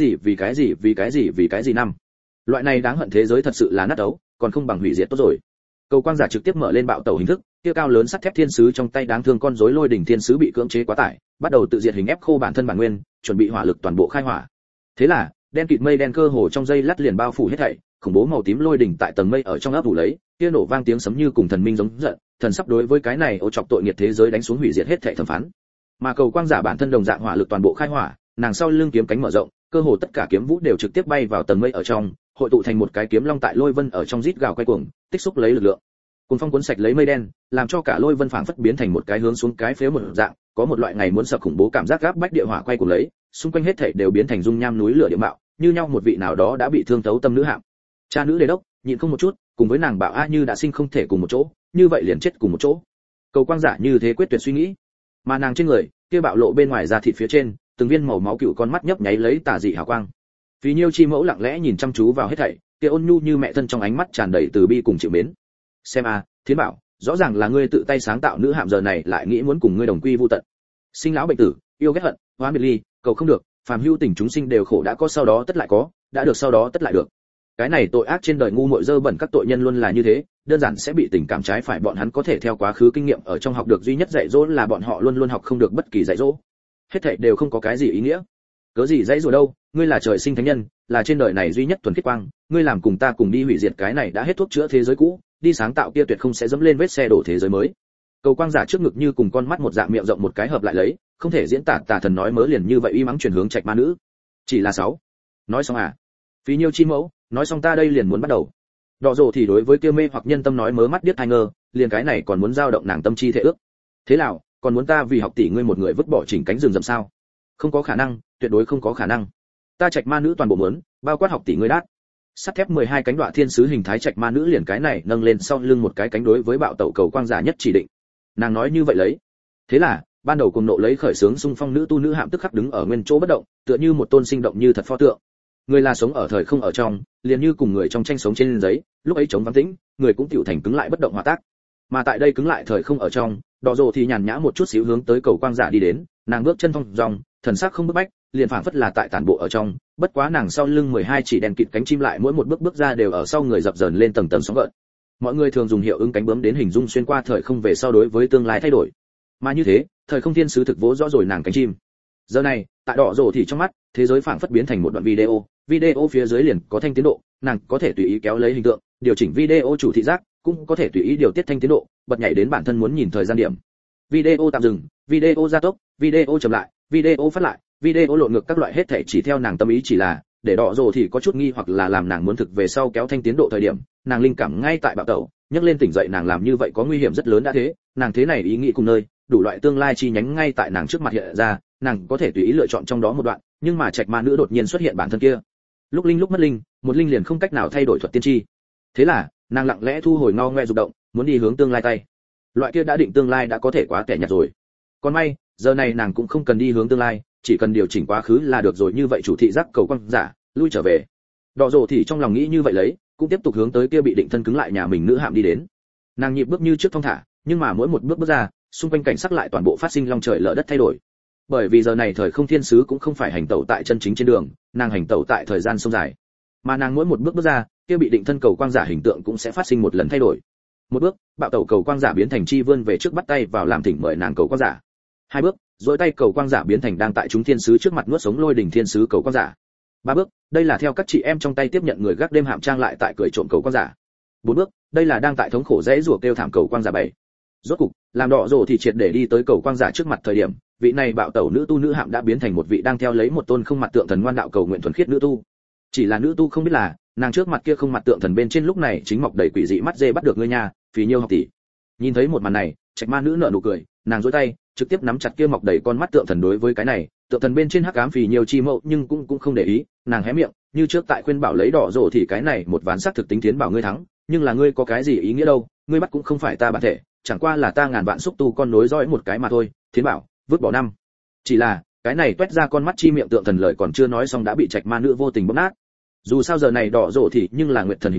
năm. Loại này đáng hận thế giới thật sự là nát ấu, còn không bằng hủy diệt tốt rồi. Cầu quang giả trực tiếp mở lên bạo tẩu hình thức, kia cao lớn sắt thép thiên sứ trong tay đáng thương con rối lôi đỉnh thiên sứ bị cưỡng chế quá tải, bắt đầu tự diệt hình ép khô bản thân bản nguyên, chuẩn bị hỏa lực toàn bộ khai hỏa. Thế là, đen kịt mây đen cơ hồ trong dây lát liền bao phủ hết thảy, khủng bố màu tím lôi đỉnh tại tầng mây ở trong ấp ủ lấy, kia nổ vang tiếng sấm như cùng thần minh giống giận, thần sắp đối với cái này ô chọc tội nghiệt thế giới đánh xuống hủy diệt hết thảy thẩm phán. Mà cầu quang giả bản thân đồng dạng hỏa lực toàn bộ khai hỏa, nàng sau lưng kiếm cánh mở rộng, cơ hồ tất cả kiếm vũ đều trực tiếp bay vào tầng mây ở trong, hội tụ thành một cái kiếm long tại lôi vân ở trong rít gào quay cuồng, tích xúc lấy lực lượng. Cùng phong cuốn sạch lấy mây đen, làm cho cả lôi vân phảng phất biến thành một cái hướng xuống cái phếu một dạng, có một loại ngày muốn sập khủng bố cảm giác gáp bách địa hỏa quay cuồng lấy, xung quanh hết thảy đều biến thành dung nham núi lửa địa mạo, như nhau một vị nào đó đã bị thương thấu tâm nữ hạm. Cha nữ Đế đốc, nhịn không một chút, cùng với nàng bảo a như đã sinh không thể cùng một chỗ, như vậy liền chết cùng một chỗ. Cầu quang giả như thế quyết tuyệt suy nghĩ, mà nàng trên người, kia bạo lộ bên ngoài da thịt phía trên, từng viên màu máu cựu con mắt nhấp nháy lấy tà dị hào quang. Phí Nhiêu chi mẫu lặng lẽ nhìn chăm chú vào hết thảy, kia ôn nhu như mẹ thân trong ánh mắt tràn đầy từ bi cùng chịu mến. Xem a, Thiến Bảo, rõ ràng là ngươi tự tay sáng tạo nữ hạm giờ này lại nghĩ muốn cùng ngươi đồng quy vu tận. Sinh lão bệnh tử, yêu ghét hận, hóa biệt ly, cầu không được, phàm hữu tình chúng sinh đều khổ đã có sau đó tất lại có, đã được sau đó tất lại được. Cái này tội ác trên đời ngu muội dơ bẩn các tội nhân luôn là như thế, đơn giản sẽ bị tình cảm trái phải bọn hắn có thể theo quá khứ kinh nghiệm ở trong học được duy nhất dạy dỗ là bọn họ luôn luôn học không được bất kỳ dạy dỗ. Hết thảy đều không có cái gì ý nghĩa. Cớ gì dạy dỗ đâu, ngươi là trời sinh thánh nhân, là trên đời này duy nhất thuần khiết quang, ngươi làm cùng ta cùng đi hủy diệt cái này đã hết thuốc chữa thế giới cũ, đi sáng tạo kia tuyệt không sẽ dẫm lên vết xe đổ thế giới mới. Cầu quang giả trước ngực như cùng con mắt một dạng miệng rộng một cái hợp lại lấy, không thể diễn tả tà thần nói mớ liền như vậy uy mắng chuyển hướng trạch ma nữ. Chỉ là 6. Nói xong à? Phí Nhiêu chi mẫu, nói xong ta đây liền muốn bắt đầu. Đọ rồ thì đối với kia mê hoặc nhân tâm nói mớ mắt điếc tai ngơ, liền cái này còn muốn dao động nàng tâm chi thể ước. Thế nào, còn muốn ta vì học tỷ ngươi một người vứt bỏ chỉnh cánh rừng rậm sao? Không có khả năng, tuyệt đối không có khả năng. Ta trạch ma nữ toàn bộ muốn, bao quát học tỷ ngươi đát. Sắt thép 12 cánh đoạ thiên sứ hình thái trạch ma nữ liền cái này nâng lên sau lưng một cái cánh đối với bạo tẩu cầu quang giả nhất chỉ định. Nàng nói như vậy lấy. Thế là, ban đầu cùng nộ lấy khởi sướng xung phong nữ tu nữ hạm tức khắc đứng ở nguyên chỗ bất động, tựa như một tôn sinh động như thật pho tượng. Người là sống ở thời không ở trong, liền như cùng người trong tranh sống trên giấy, lúc ấy chống vắng tĩnh, người cũng tiểu thành cứng lại bất động hòa tác. Mà tại đây cứng lại thời không ở trong, Đọ rồ thì nhàn nhã một chút xíu hướng tới cầu quang giả đi đến, nàng bước chân thong dong, thần sắc không bức bách, liền phảng phất là tại tản bộ ở trong, bất quá nàng sau lưng 12 chỉ đèn kịt cánh chim lại mỗi một bước bước ra đều ở sau người dập dờn lên tầng tầng sóng gợn. Mọi người thường dùng hiệu ứng cánh bướm đến hình dung xuyên qua thời không về sau đối với tương lai thay đổi. Mà như thế, thời không thiên sứ thực vỗ rõ rồi nàng cánh chim. Giờ này, tại Đọ rồ thì trong mắt, thế giới phảng phất biến thành một đoạn video phía dưới liền có thanh tiến độ, nàng có thể tùy ý kéo lấy hình tượng, điều chỉnh video chủ thị giác, cũng có thể tùy ý điều tiết thanh tiến độ, bật nhảy đến bản thân muốn nhìn thời gian điểm. Video tạm dừng, video gia tốc, video chậm lại, video phát lại, video lộn ngược các loại hết thể chỉ theo nàng tâm ý chỉ là, để Đọ rồ thì có chút nghi hoặc là làm nàng muốn thực về sau kéo thanh tiến độ thời điểm, nàng linh cảm ngay tại bạo tẩu, nhấc lên tỉnh dậy nàng làm như vậy có nguy hiểm rất lớn đã thế, nàng thế này ý nghĩ cùng nơi, đủ loại tương lai chi nhánh ngay tại nàng trước mặt hiện ra, nàng có thể tùy ý lựa chọn trong đó một đoạn, nhưng mà trạch ma nữ đột nhiên xuất hiện bản thân kia, lúc linh lúc mất linh, một linh liền không cách nào thay đổi thuật tiên tri. Thế là, nàng lặng lẽ thu hồi ngao ngoe dục động, muốn đi hướng tương lai tay. Loại kia đã định tương lai đã có thể quá tẻ nhạt rồi. Còn may, giờ này nàng cũng không cần đi hướng tương lai, chỉ cần điều chỉnh quá khứ là được rồi, như vậy chủ thị giác cầu quang giả, lui trở về. Đọ rồ thì trong lòng nghĩ như vậy lấy, cũng tiếp tục hướng tới kia bị định thân cứng lại nhà mình nữ hạm đi đến. Nàng nhịp bước như trước thong thả, nhưng mà mỗi một bước bước ra, xung quanh cảnh sắc lại toàn bộ phát sinh long trời lở đất thay đổi. Bởi vì giờ này thời không thiên sứ cũng không phải hành tẩu tại chân chính trên đường, nàng hành tẩu tại thời gian sông dài. Mà nàng mỗi một bước bước ra, kia bị định thân cầu quang giả hình tượng cũng sẽ phát sinh một lần thay đổi. Một bước, bạo tẩu cầu quang giả biến thành chi vươn về trước bắt tay vào làm thỉnh mời nàng cầu quang giả. Hai bước, duỗi tay cầu quang giả biến thành đang tại chúng thiên sứ trước mặt nuốt sống lôi đỉnh thiên sứ cầu quang giả. Ba bước, đây là theo các chị em trong tay tiếp nhận người gác đêm hạm trang lại tại cười trộm cầu quang giả. Bốn bước, đây là đang tại thống khổ dễ rủa kêu thảm cầu quang giả bảy. Rốt cục, làm Đọ rồ thì triệt để đi tới cầu quang giả trước mặt thời điểm, vị này bạo tẩu nữ tu nữ hạm đã biến thành một vị đang theo lấy một tôn không mặt tượng thần ngoan đạo cầu nguyện thuần khiết nữ tu. Chỉ là nữ tu không biết là, nàng trước mặt kia không mặt tượng thần bên trên lúc này chính mọc đầy quỷ dị mắt dê bắt được ngươi nha, Phí Nhiêu học tỷ. Nhìn thấy một màn này, trạch ma nữ nở nụ cười, nàng duỗi tay, trực tiếp nắm chặt kia mọc đầy con mắt tượng thần. Đối với cái này, tượng thần bên trên hắc ám Phí Nhiêu chi mẫu nhưng cũng không để ý, nàng hé miệng, như trước tại khuyên bảo lấy Đọ rồ thì cái này một ván sắc thực tính tiến bảo ngươi thắng, nhưng là ngươi có cái gì ý nghĩa đâu, ngươi bắt cũng không phải ta bản thể, chẳng qua là ta ngàn vạn xúc tu con nối dõi một cái mà thôi, thiến bảo, vứt bỏ năm. Chỉ là, cái này toét ra con mắt chi miệng tượng thần lời còn chưa nói xong đã bị trạch ma nữ vô tình bóp nát. Dù sao giờ này Đọ rồ thì nhưng là nguyệt thần hình thái,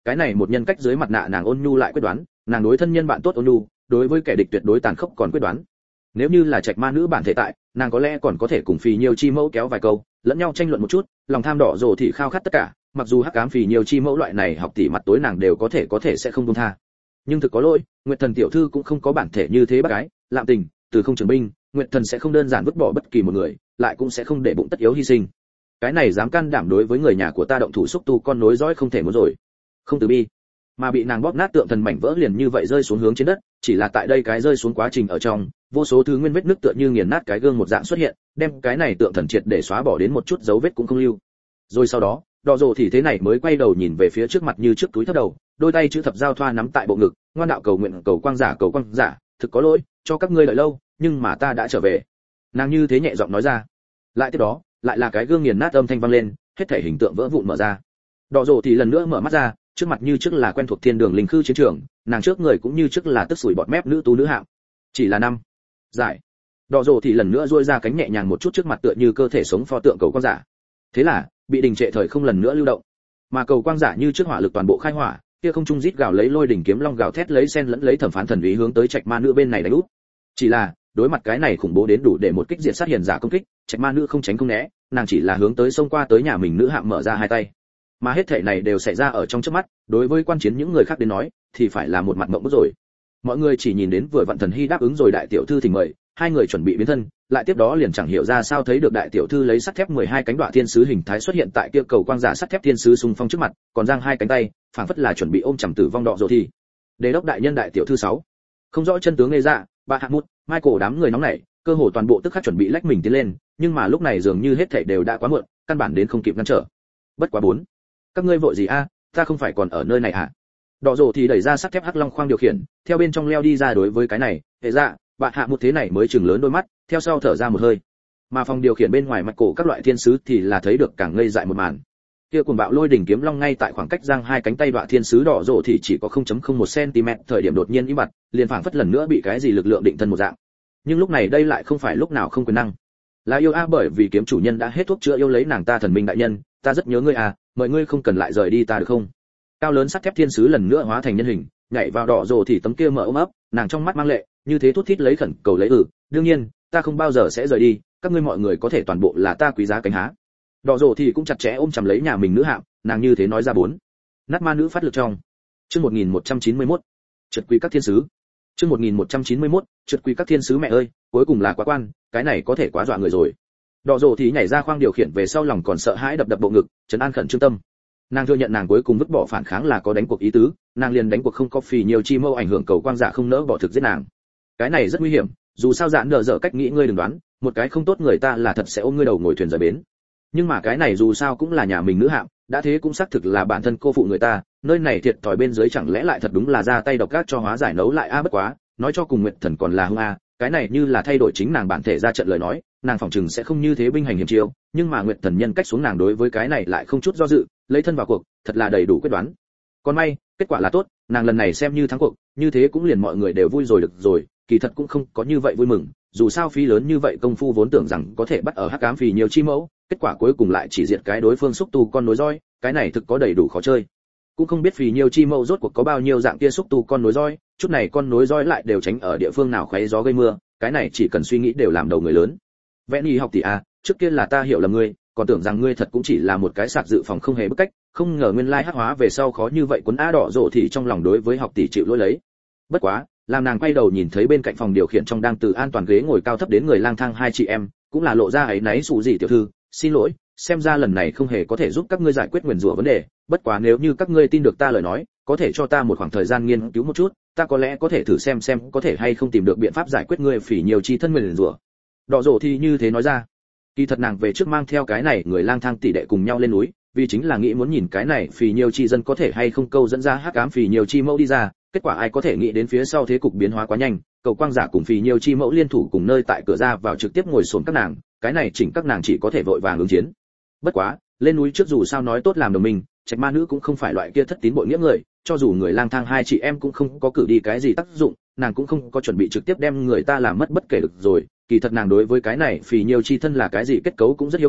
cái này một nhân cách dưới mặt nạ nàng ôn nhu lại quyết đoán, nàng đối thân nhân bạn tốt ôn nhu, đối với kẻ địch tuyệt đối tàn khốc còn quyết đoán. Nếu như là trạch ma nữ bản thể tại, nàng có lẽ còn có thể cùng Phì Nhiêu chi mẫu kéo vài câu, lẫn nhau tranh luận một chút, lòng tham đỏ rồ thì khao khát tất cả, mặc dù hắc ám Phì Nhiêu chi mẫu loại này học tỷ mặt tối nàng đều có thể sẽ không buông tha. Nhưng thực có lỗi, Nguyệt Thần tiểu thư cũng không có bản thể như thế bác gái, lạm tình, từ không trường binh, Nguyệt Thần sẽ không đơn giản vứt bỏ bất kỳ một người, lại cũng sẽ không để bụng tất yếu hy sinh. Cái này dám can đảm đối với người nhà của ta động thủ xúc tu con nối dõi không thể muốn rồi. Không từ bi, mà bị nàng bóp nát tượng thần mảnh vỡ liền như vậy rơi xuống hướng trên đất, chỉ là tại đây cái rơi xuống quá trình ở trong, vô số thứ nguyên vết nứt tựa như nghiền nát cái gương một dạng xuất hiện, đem cái này tượng thần triệt để xóa bỏ đến một chút dấu vết cũng không lưu. Rồi sau đó, Đỏ Rồ thì thế này mới quay đầu nhìn về phía trước mặt như trước túi thấp đầu, đôi tay chữ thập giao thoa nắm tại bộ ngực, ngoan đạo cầu nguyện cầu quang giả, thực có lỗi, cho các ngươi đợi lâu, nhưng mà ta đã trở về. Nàng như thế nhẹ giọng nói ra. Lại tiếp đó, lại là cái gương nghiền nát âm thanh vang lên, hết thể hình tượng vỡ vụn mở ra. Đỏ Rồ thì lần nữa mở mắt ra, trước mặt như trước là quen thuộc thiên đường linh khư chiến trường, nàng trước người cũng như trước là tức sủi bọt mép nữ tú nữ hạng. Chỉ là năm. Giải. Đỏ Rồ thì lần nữa duỗi ra cánh nhẹ nhàng một chút trước mặt tựa như cơ thể sống pho tượng cầu quang giả. Thế là, bị đình trệ thời không lần nữa lưu động. Mà cầu quang giả như trước hỏa lực toàn bộ khai hỏa, kia không trung rít gào lấy lôi đỉnh kiếm long gào thét lấy sen lẫn lấy thẩm phán thần ý hướng tới trạch ma nữ bên này đánh úp. Chỉ là, đối mặt cái này khủng bố đến đủ để một kích diệt sát hiền giả công kích, trạch ma nữ không tránh không né, nàng chỉ là hướng tới xông qua tới nhà mình nữ hạng mở ra hai tay. Mà hết thảy này đều xảy ra ở trong chớp mắt, đối với quan chiến những người khác đến nói, thì phải là một mặt mộng bức rồi. Mọi người chỉ nhìn đến vừa vặn thần hy đáp ứng rồi đại tiểu thư thỉnh mời, hai người chuẩn bị biến thân, lại tiếp đó liền chẳng hiểu ra sao thấy được đại tiểu thư lấy sắt thép 12 cánh đoạ thiên sứ hình thái xuất hiện tại kia cầu quang giả sắt thép thiên sứ xung phong trước mặt, còn giang hai cánh tay, phảng phất là chuẩn bị ôm chầm tử vong Đỏ Rồ thì. Đế đốc đại nhân đại tiểu thư 6. Không rõ chân tướng nghe ra, bà Hạ Mút, Michael đám người nóng nảy, cơ hồ toàn bộ tức khắc chuẩn bị lách mình tiến lên, nhưng mà lúc này dường như hết thảy đều đã quá muộn, căn bản đến không kịp ngăn trở. Bất quá 4. Các ngươi vội gì a, ta không phải còn ở nơi này à? Đỏ Rồ thì đẩy ra sắt thép hắc long khoang điều khiển, theo bên trong leo đi ra đối với cái này, hệ ra, bà Hạ Mút thế này mới chừng lớn đôi mắt, theo sau thở ra một hơi. Mà phòng điều khiển bên ngoài mặt cổ các loại thiên sứ thì là thấy được càng ngây dại một màn. Kia cuồng bạo lôi đỉnh kiếm long ngay tại khoảng cách giang hai cánh tay đoạ thiên sứ Đỏ Rồ thì chỉ có 0.01 cm thời điểm đột nhiên im bặt, liền phảng phất lần nữa bị cái gì lực lượng định thân một dạng. Nhưng lúc này đây lại không phải lúc nào không quyền năng. Là yêu a, bởi vì kiếm chủ nhân đã hết thuốc chữa yêu lấy nàng ta thần minh đại nhân, ta rất nhớ ngươi à, mời ngươi không cần lại rời đi ta được không? Cao lớn sắt thép thiên sứ lần nữa hóa thành nhân hình, nhảy vào Đỏ Rồ thì tấm kia mở ôm ấp, nàng trong mắt mang lệ, như thế thút thít lấy khẩn cầu lấy đương nhiên, ta không bao giờ sẽ rời đi, các ngươi mọi người có thể toàn bộ là ta quý giá cánh há. Đỏ Rồ thì cũng chặt chẽ ôm chầm lấy nhà mình nữ hạng, nàng như thế nói ra 4. Nát ma nữ phát lực trong. Chương 1191. Trượt quý các thiên sứ. Chương 1191. Trượt quý các thiên sứ mẹ ơi, cuối cùng là quá quan, cái này có thể quá dọa người rồi. Đỏ Rồ thì nhảy ra khoang điều khiển về sau lòng còn sợ hãi đập bộ ngực, trấn an khẩn trương tâm. Nàng thừa nhận nàng cuối cùng vứt bỏ phản kháng là có đánh cuộc ý tứ, nàng liền đánh cuộc không có Phì Nhiêu chi mâu ảnh hưởng cầu quang giả không nỡ bỏ thực giết nàng. Cái này rất nguy hiểm, dù sao dạn đờ dở cách nghĩ ngươi đừng đoán, một cái không tốt người ta là thật sẽ ôm ngươi đầu ngồi thuyền rời bến. Nhưng mà cái này dù sao cũng là nhà mình nữ hạng, đã thế cũng xác thực là bản thân cô phụ người ta, nơi này thiệt thòi bên dưới chẳng lẽ lại thật đúng là ra tay độc ác cho hóa giải nấu lại a bất quá, nói cho cùng Nguyệt Thần còn là hung a, cái này như là thay đổi chính nàng bản thể ra trận lời nói, nàng phỏng chừng sẽ không như thế binh hành hiểm chiêu, nhưng mà Nguyệt Thần nhân cách xuống nàng đối với cái này lại không chút do dự, lấy thân vào cuộc, thật là đầy đủ quyết đoán. Còn may, kết quả là tốt, nàng lần này xem như thắng cuộc, như thế cũng liền mọi người đều vui rồi được rồi, kỳ thật cũng không có như vậy vui mừng, dù sao phí lớn như vậy công phu vốn tưởng rằng có thể bắt ở hắc ám Phì Nhiêu chi mẫu, kết quả cuối cùng lại chỉ diệt cái đối phương xúc tu con nối roi, cái này thực có đầy đủ khó chơi. Cũng không biết Phì Nhiêu chi mẫu rốt cuộc có bao nhiêu dạng kia xúc tu con nối roi, chút này con nối roi lại đều tránh ở địa phương nào khoé gió gây mưa, cái này chỉ cần suy nghĩ đều làm đầu người lớn. Vẽ Nhi học tỷ a, trước kia là ta hiểu lầm ngươi, còn tưởng rằng ngươi thật cũng chỉ là một cái sạc dự phòng không hề bức cách, không ngờ nguyên lai hắc hóa về sau khó như vậy cuốn á Đỏ Rồ thì trong lòng đối với học tỷ chịu lỗi lấy. Bất quá, làm nàng quay đầu nhìn thấy bên cạnh phòng điều khiển trong đang từ an toàn ghế ngồi cao thấp đến người lang thang hai chị em, cũng là lộ ra ấy náy sụ gì tiểu thư, xin lỗi, xem ra lần này không hề có thể giúp các ngươi giải quyết nguyền rủa vấn đề, bất quá nếu như các ngươi tin được ta lời nói, có thể cho ta một khoảng thời gian nghiên cứu một chút, ta có lẽ có thể thử xem có thể hay không tìm được biện pháp giải quyết ngươi Phì Nhiêu chi thân nguyền rủa. Đỏ Rồ thì như thế nói ra. Kỳ thật nàng về trước mang theo cái này người lang thang tỷ đệ cùng nhau lên núi, vì chính là nghĩ muốn nhìn cái này Phì Nhiêu chi dân có thể hay không câu dẫn ra hắc ám Phì Nhiêu chi mẫu đi ra, kết quả ai có thể nghĩ đến phía sau thế cục biến hóa quá nhanh, cầu quang giả cùng Phì Nhiêu chi mẫu liên thủ cùng nơi tại cửa ra vào trực tiếp ngồi xổm các nàng, cái này chỉnh các nàng chỉ có thể vội vàng ứng chiến. Bất quá, lên núi trước dù sao nói tốt làm đồng minh, trạch ma nữ cũng không phải loại kia thất tín bội nghĩa người, cho dù người lang thang hai chị em cũng không có cử đi cái gì tác dụng, nàng cũng không có chuẩn bị trực tiếp đem người ta làm mất bất kể được rồi. Kỳ thật nàng đối với cái này Phì Nhiêu chi thân là cái gì kết cấu cũng rất hiếu kỳ,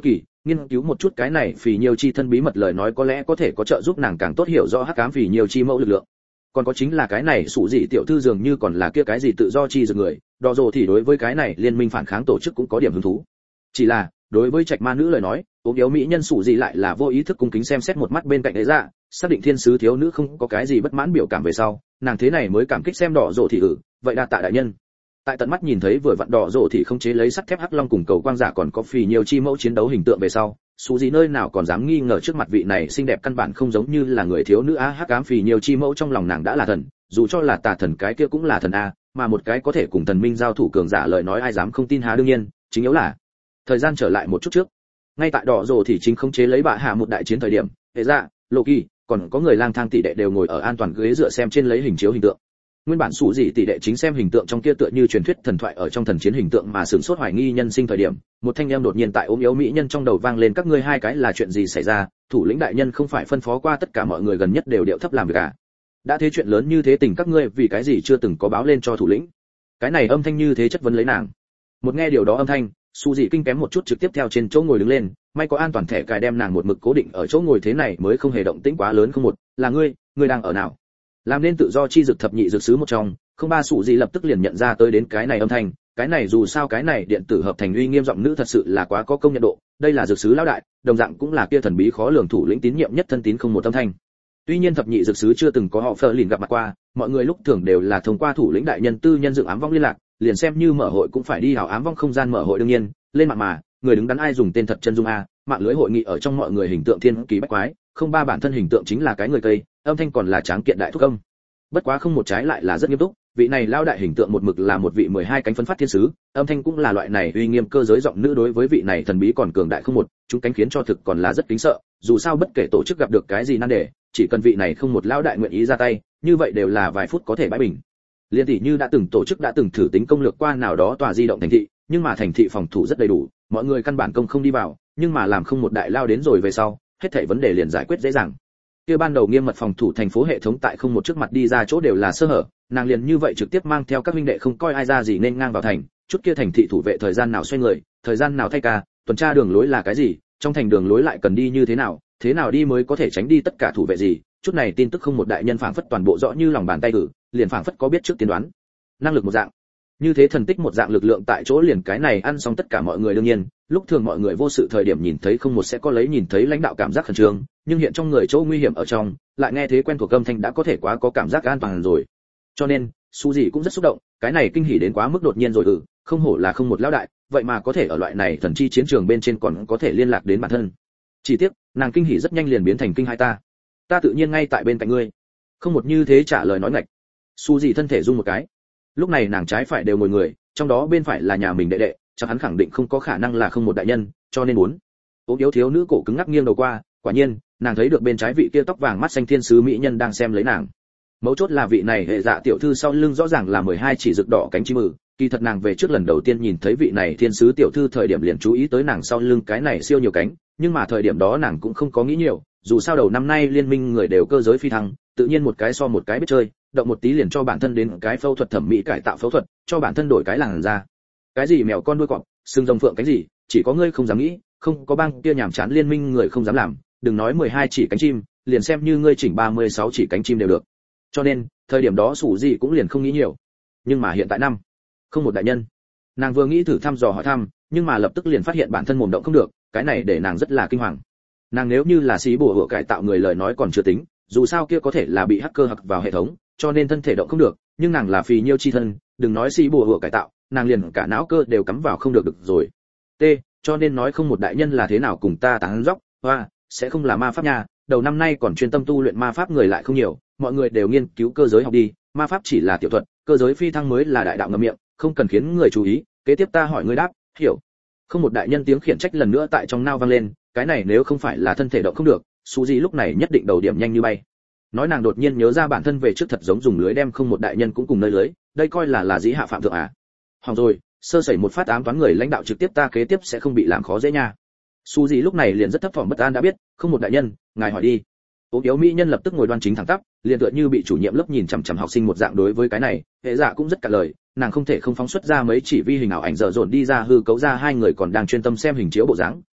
nghiên cứu một chút cái này phì nhiêu chi thân bí mật lời nói có lẽ có thể có trợ giúp nàng càng tốt hiểu rõ hắc ám phì nhiêu chi mẫu lực lượng. Còn có chính là cái này sủ dị tiểu thư dường như còn là kia cái gì tự do chi dược người, đỏ rồ thì đối với cái này liên minh phản kháng tổ chức cũng có điểm hứng thú. Chỉ là đối với trạch ma nữ lời nói, ốm yếu mỹ nhân sủ dị lại là vô ý thức cung kính xem xét một mắt bên cạnh ấy ra, xác định thiên sứ thiếu nữ không có cái gì bất mãn biểu cảm về sau, nàng thế này mới cảm kích xem đỏ rồ thì vậy đa tạ đại nhân. Tại tận mắt nhìn thấy vừa vặn đỏ rồ thì không chế lấy sắt thép hắc long cùng cầu quang giả còn có phì nhiều chi mẫu chiến đấu hình tượng về sau, sủ dị nơi nào còn dám nghi ngờ trước mặt vị này xinh đẹp căn bản không giống như là người thiếu nữ a. Hắc ám phì nhiều chi mẫu trong lòng nàng đã là thần, dù cho là tà thần cái kia cũng là thần a, mà một cái có thể cùng thần minh giao thủ cường giả lời nói ai dám không tin há. Đương nhiên chính yếu là thời gian trở lại một chút trước, ngay tại đỏ rồ thì chính không chế lấy bạ hạ một đại chiến thời điểm, hệ dạ, Loki, còn có người lang thang tỷ đệ đều ngồi ở an toàn ghế dựa xem trên lấy hình chiếu hình tượng. Nguyên bản sủ dị tỷ đệ chính xem hình tượng trong kia tựa như truyền thuyết thần thoại ở trong thần chiến hình tượng mà sửng sốt hoài nghi nhân sinh thời điểm, một thanh âm đột nhiên tại ốm yếu mỹ nhân trong đầu vang lên, các ngươi hai cái là chuyện gì xảy ra? Thủ lĩnh đại nhân không phải phân phó qua tất cả mọi người gần nhất đều điệu thấp làm việc à? Đã thế chuyện lớn như thế tình các ngươi vì cái gì chưa từng có báo lên cho thủ lĩnh? Cái này âm thanh như thế chất vấn lấy nàng. Một nghe điều đó âm thanh, Su dị kinh kém một chút trực tiếp theo trên chỗ ngồi đứng lên, may có an toàn thẻ cài đem nàng một mực cố định ở chỗ ngồi thế này mới không hề động tĩnh quá lớn. Không một, là ngươi đang ở nào? Làm nên tự do chi dược thập nhị dược sứ một trong, không ba Su dị lập tức liền nhận ra tới đến cái này âm thanh, cái này dù sao cái này điện tử hợp thành uy nghiêm giọng nữ thật sự là quá có công nhận độ, đây là dược sứ lão đại, đồng dạng cũng là kia thần bí khó lường thủ lĩnh tín nhiệm nhất thân tín không một âm thanh. Tuy nhiên thập nhị dược sứ chưa từng có họ phơ lìn gặp mặt qua, mọi người lúc thường đều là thông qua thủ lĩnh đại nhân tư nhân dựng ám vong liên lạc, liền xem như mở hội cũng phải đi hào ám vong không gian mở hội. Đương nhiên lên mạng mà người đứng đắn ai dùng tên thật chân dung a, mạng lưới hội nghị ở trong mọi người hình tượng thiên kỳ bách quái, không ba bản thân hình tượng chính là cái người cây, âm thanh còn là tráng kiện đại thúc công. Bất quá không một trái lại là rất nghiêm túc, vị này lao đại hình tượng một mực là một vị 12 cánh phấn phát thiên sứ, âm thanh cũng là loại này uy nghiêm cơ giới giọng nữ đối với vị này thần bí còn cường đại không một, chúng cánh khiến cho thực còn là rất kính sợ, dù sao bất kể tổ chức gặp được cái gì nan đề, chỉ cần vị này không một lao đại nguyện ý ra tay, như vậy đều là vài phút có thể bãi bình. Liên tỷ như đã từng tổ chức đã từng thử tính công lược qua nào đó tòa di động thành thị, nhưng mà thành thị phòng thủ rất đầy đủ, mọi người căn bản công không đi vào, nhưng mà làm không một đại lao đến rồi về sau, hết thảy vấn đề liền giải quyết dễ dàng. Kia ban đầu nghiêm mật phòng thủ thành phố hệ thống tại không một trước mặt đi ra chỗ đều là sơ hở, nàng liền như vậy trực tiếp mang theo các huynh đệ không coi ai ra gì nên ngang vào thành, chút kia thành thị thủ vệ thời gian nào xoay người, thời gian nào thay ca, tuần tra đường lối là cái gì, trong thành đường lối lại cần đi như thế nào đi mới có thể tránh đi tất cả thủ vệ gì, chút này tin tức không một đại nhân phảng phất toàn bộ rõ như lòng bàn tay cử, liền phảng phất có biết trước tiên đoán. Năng lực một dạng. Như thế thần tích một dạng lực lượng tại chỗ liền cái này ăn xong tất cả mọi người. Đương nhiên, lúc thường mọi người vô sự thời điểm nhìn thấy không một sẽ có lấy nhìn thấy lãnh đạo cảm giác khẩn trương, nhưng hiện trong người chỗ nguy hiểm ở trong, lại nghe thế quen thuộc âm thanh đã có thể quá có cảm giác an toàn rồi. Cho nên, Su dị cũng rất xúc động, cái này kinh hỉ đến quá mức đột nhiên rồi không hổ là không một lão đại, vậy mà có thể ở loại này thần chi chiến trường bên trên còn có thể liên lạc đến bản thân. Chỉ tiếc, nàng kinh hỉ rất nhanh liền biến thành kinh hai ta tự nhiên ngay tại bên cạnh ngươi. Không một như thế trả lời nói ngạch. Su dị thân thể rung một cái. Lúc này nàng trái phải đều ngồi người, trong đó bên phải là nhà mình đệ đệ, chắc hắn khẳng định không có khả năng là không một đại nhân, cho nên muốn. Ốm yếu thiếu nữ cổ cứng ngắc nghiêng đầu qua, quả nhiên, nàng thấy được bên trái vị kia tóc vàng mắt xanh thiên sứ mỹ nhân đang xem lấy nàng. Mấu chốt là vị này hệ dạ tiểu thư sau lưng rõ ràng là 12 chỉ rực đỏ cánh chim kỳ thật nàng về trước lần đầu tiên nhìn thấy vị này thiên sứ tiểu thư thời điểm liền chú ý tới nàng sau lưng cái này siêu nhiều cánh, nhưng mà thời điểm đó nàng cũng không có nghĩ nhiều, dù sao đầu năm nay liên minh người đều cơ giới phi thăng, tự nhiên một cái so một cái biết chơi, động một tí liền cho bản thân đến cái phẫu thuật thẩm mỹ cải tạo phẫu thuật, cho bản thân đổi cái làn da. Cái gì mèo con đuôi cọp, xương rồng phượng cái gì, chỉ có ngươi không dám nghĩ, không có bang kia nhảm chán liên minh người không dám làm, đừng nói 12 chỉ cánh chim, liền xem như ngươi chỉnh 36 chỉ cánh chim đều được. Cho nên, thời điểm đó Sủ gì cũng liền không nghĩ nhiều. Nhưng mà hiện tại năm, không một đại nhân. Nàng vừa nghĩ thử thăm dò hỏi thăm, nhưng mà lập tức liền phát hiện bản thân mồm động không được, cái này để nàng rất là kinh hoàng. Nàng nếu như là xí bùa hựa cải tạo người lời nói còn chưa tính, dù sao kia có thể là bị hacker hack vào hệ thống, cho nên thân thể động không được, nhưng nàng là phì nhiêu chi thân, đừng nói xí bùa hựa cải tạo, nàng liền cả não cơ đều cắm vào không được rồi. T, cho nên nói không một đại nhân là thế nào cùng ta tán dóc, hoa, sẽ không là ma pháp nha, đầu năm nay còn chuyên tâm tu luyện ma pháp người lại không nhiều, mọi người đều nghiên cứu cơ giới học đi, ma pháp chỉ là tiểu thuật, cơ giới phi thăng mới là đại đạo ngậm miệng, không cần khiến người chú ý, kế tiếp ta hỏi ngươi đáp, hiểu. Không một đại nhân tiếng khiển trách lần nữa tại trong nao vang lên, cái này nếu không phải là thân thể động không được, Su Di lúc này nhất định đầu điểm nhanh như bay. Nói nàng đột nhiên nhớ ra bản thân về trước thật giống dùng lưới đem không một đại nhân cũng cùng nơi lưới, đây coi là dĩ hạ phạm thượng à? Hỏng rồi, sơ sẩy một phát ám toán người lãnh đạo trực tiếp ta kế tiếp sẽ không bị làm khó dễ nha. Su Di lúc này liền rất thấp thỏm bất an đã biết, không một đại nhân, ngài hỏi đi. Ốm yếu mỹ nhân lập tức ngồi đoan chính thẳng tắp, liền tựa như bị chủ nhiệm lớp nhìn chằm chằm học sinh một dạng. Đối với cái này, hệ dạ cũng rất cả lời, nàng không thể không phóng xuất ra mấy chỉ vi hình ảo ảnh dở dồn đi ra hư cấu ra hai người còn đang chuyên tâm xem hình chiếu bộ dáng,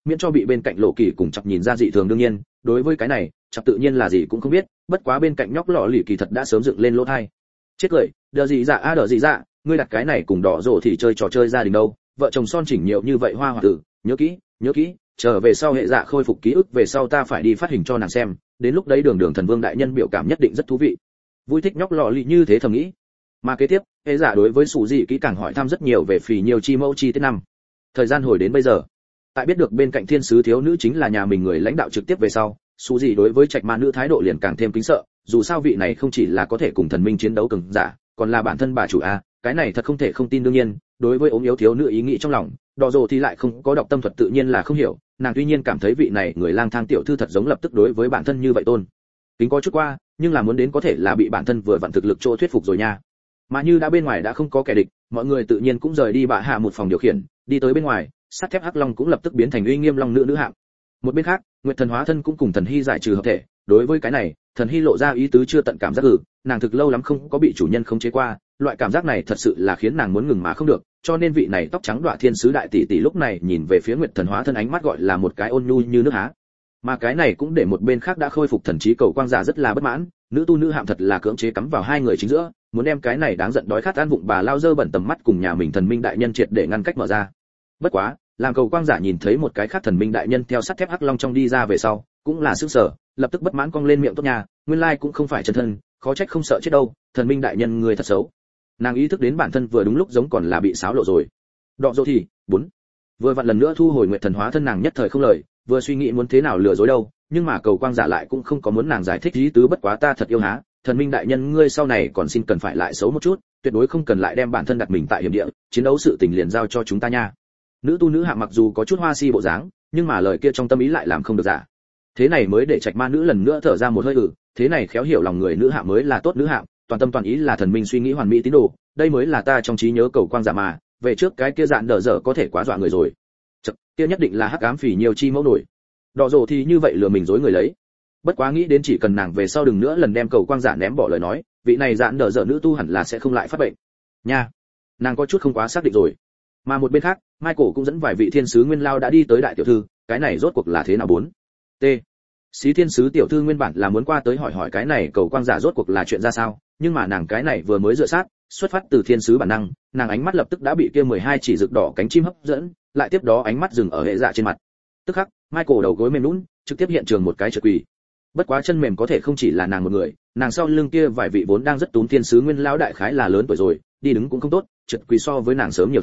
miễn cho bị bên cạnh lộ kỳ cùng chọc nhìn ra dị thường. đương nhiên đối với cái này chọc tự nhiên là gì cũng không biết, bất quá bên cạnh nhóc lọ lì kỳ thật đã sớm dựng lên lỗ tai. Chết cười, đờ gì dạ đờ gì dạ, ngươi đặt cái này cùng đỏ rổ thì chơi trò chơi gia đình đâu, vợ chồng son chỉnh nhiều như vậy hoa hoa tử, nhớ kỹ, trở về sau hệ dạ khôi phục ký ức về sau ta phải đi phát hình cho nàng xem, đến lúc đấy đường đường thần vương đại nhân biểu cảm nhất định rất thú vị. Vui thích nhóc lọ lì như thế thầm nghĩ. Mà kế tiếp hệ dạ đối với sủ dị kỹ càng hỏi thăm rất nhiều về phì nhiều chi mẫu chi tiết năm. Thời gian hồi đến bây giờ, tại biết được bên cạnh thiên sứ thiếu nữ chính là nhà mình người lãnh đạo trực tiếp về sau, sủ dị đối với trạch ma nữ thái độ liền càng thêm kính sợ, dù sao vị này không chỉ là có thể cùng thần minh chiến đấu cường giả, còn là bản thân bà chủ a, cái này thật không thể không tin. đương nhiên đối với ốm yếu thiếu nữ ý nghĩ trong lòng, đỏ rồ thì lại không có đọc tâm thuật tự nhiên là không hiểu, nàng tuy nhiên cảm thấy vị này người lang thang tiểu thư thật giống lập tức đối với bản thân như vậy tôn kính có chút qua, nhưng là muốn đến có thể là bị bản thân vừa vặn thực lực chỗ thuyết phục rồi nha. Mà như đã bên ngoài đã không có kẻ địch, mọi người tự nhiên cũng rời đi bạ hạ một phòng điều khiển, đi tới bên ngoài, sắt thép hắc long cũng lập tức biến thành uy nghiêm long nữ hạng. Một bên khác, nguyệt thần hóa thân cũng cùng thần hy giải trừ hợp thể, đối với cái này thần hy lộ ra ý tứ chưa tận cảm giác nàng thực lâu lắm không có bị chủ nhân khống chế qua, loại cảm giác này thật sự là khiến nàng muốn ngừng mà không được, cho nên vị này tóc trắng đoạ thiên sứ đại tỷ tỷ lúc này nhìn về phía nguyệt thần hóa thân ánh mắt gọi là một cái ôn nhu như nước há. Mà cái này cũng để một bên khác đã khôi phục thần trí cầu quang giả rất là bất mãn, nữ tu nữ hạm thật là cưỡng chế cắm vào hai người chính giữa, muốn đem cái này đáng giận đói khát ăn vụng bà lao dơ bẩn tầm mắt cùng nhà mình thần minh đại nhân triệt để ngăn cách mở ra. Bất quá làm cầu quang giả nhìn thấy một cái khác thần minh đại nhân theo sắt thép hắc long trong đi ra về sau, cũng là sức sở, lập tức bất mãn cong lên miệng tốt nhà, nguyên lai cũng không phải chân thân, khó trách không sợ chết đâu, thần minh đại nhân người thật xấu. Nàng ý thức đến bản thân vừa đúng lúc giống còn là bị xáo lộ rồi. Đọ dỗ thì vừa vặn lần nữa thu hồi nguyệt thần hóa thân, nàng nhất thời không lời, vừa suy nghĩ muốn thế nào lừa dối đâu, nhưng mà cầu quang giả lại cũng không có muốn nàng giải thích ý tứ. Bất quá ta thật yêu há, thần minh đại nhân ngươi sau này còn xin cần phải lại xấu một chút, tuyệt đối không cần lại đem bản thân đặt mình tại hiểm địa, chiến đấu sự tình liền giao cho chúng ta nha. Nữ tu nữ hạ mặc dù có chút hoa si bộ dáng, nhưng mà lời kia trong tâm ý lại làm không được giả. Thế này mới để trạch ma nữ lần nữa thở ra một hơi thế này khéo hiểu lòng người nữ hạ mới là tốt nữ hạ, toàn tâm toàn ý là thần minh suy nghĩ hoàn mỹ tín đồ, đây mới là ta trong trí nhớ cầu quang giả mà, về trước cái kia dạn đờ dở có thể quá dọa người rồi. Chậc, kia nhất định là hắc ám phỉ nhiều chi mẫu nổi. Đỏ rồ thì như vậy lừa mình dối người lấy. Bất quá nghĩ đến chỉ cần nàng về sau đừng nữa lần đem cầu quang giả ném bỏ lời nói, vị này dạn đờ dở nữ tu hẳn là sẽ không lại phát bệnh. Nha, nàng có chút không quá xác định rồi. Mà một bên khác, Michael cũng dẫn vài vị thiên sứ nguyên lao đã đi tới đại tiểu thư, cái này rốt cuộc là thế nào bốn? T. Xí thiên sứ tiểu thư nguyên bản là muốn qua tới hỏi cái này cầu quang giả rốt cuộc là chuyện ra sao, nhưng mà nàng cái này vừa mới dựa sát, xuất phát từ thiên sứ bản năng, nàng ánh mắt lập tức đã bị kia 12 chỉ rực đỏ cánh chim hấp dẫn, lại tiếp đó ánh mắt dừng ở hệ dạ trên mặt. Tức khắc, Michael đầu gối mềm nhũn, trực tiếp hiện trường một cái trượt quỳ. Bất quá chân mềm có thể không chỉ là nàng một người, nàng sau lưng kia vài vị vốn đang rất túm thiên sứ nguyên lão đại khái là lớn tuổi rồi, đi đứng cũng không tốt, trượt quỳ so với nàng sớm nhiều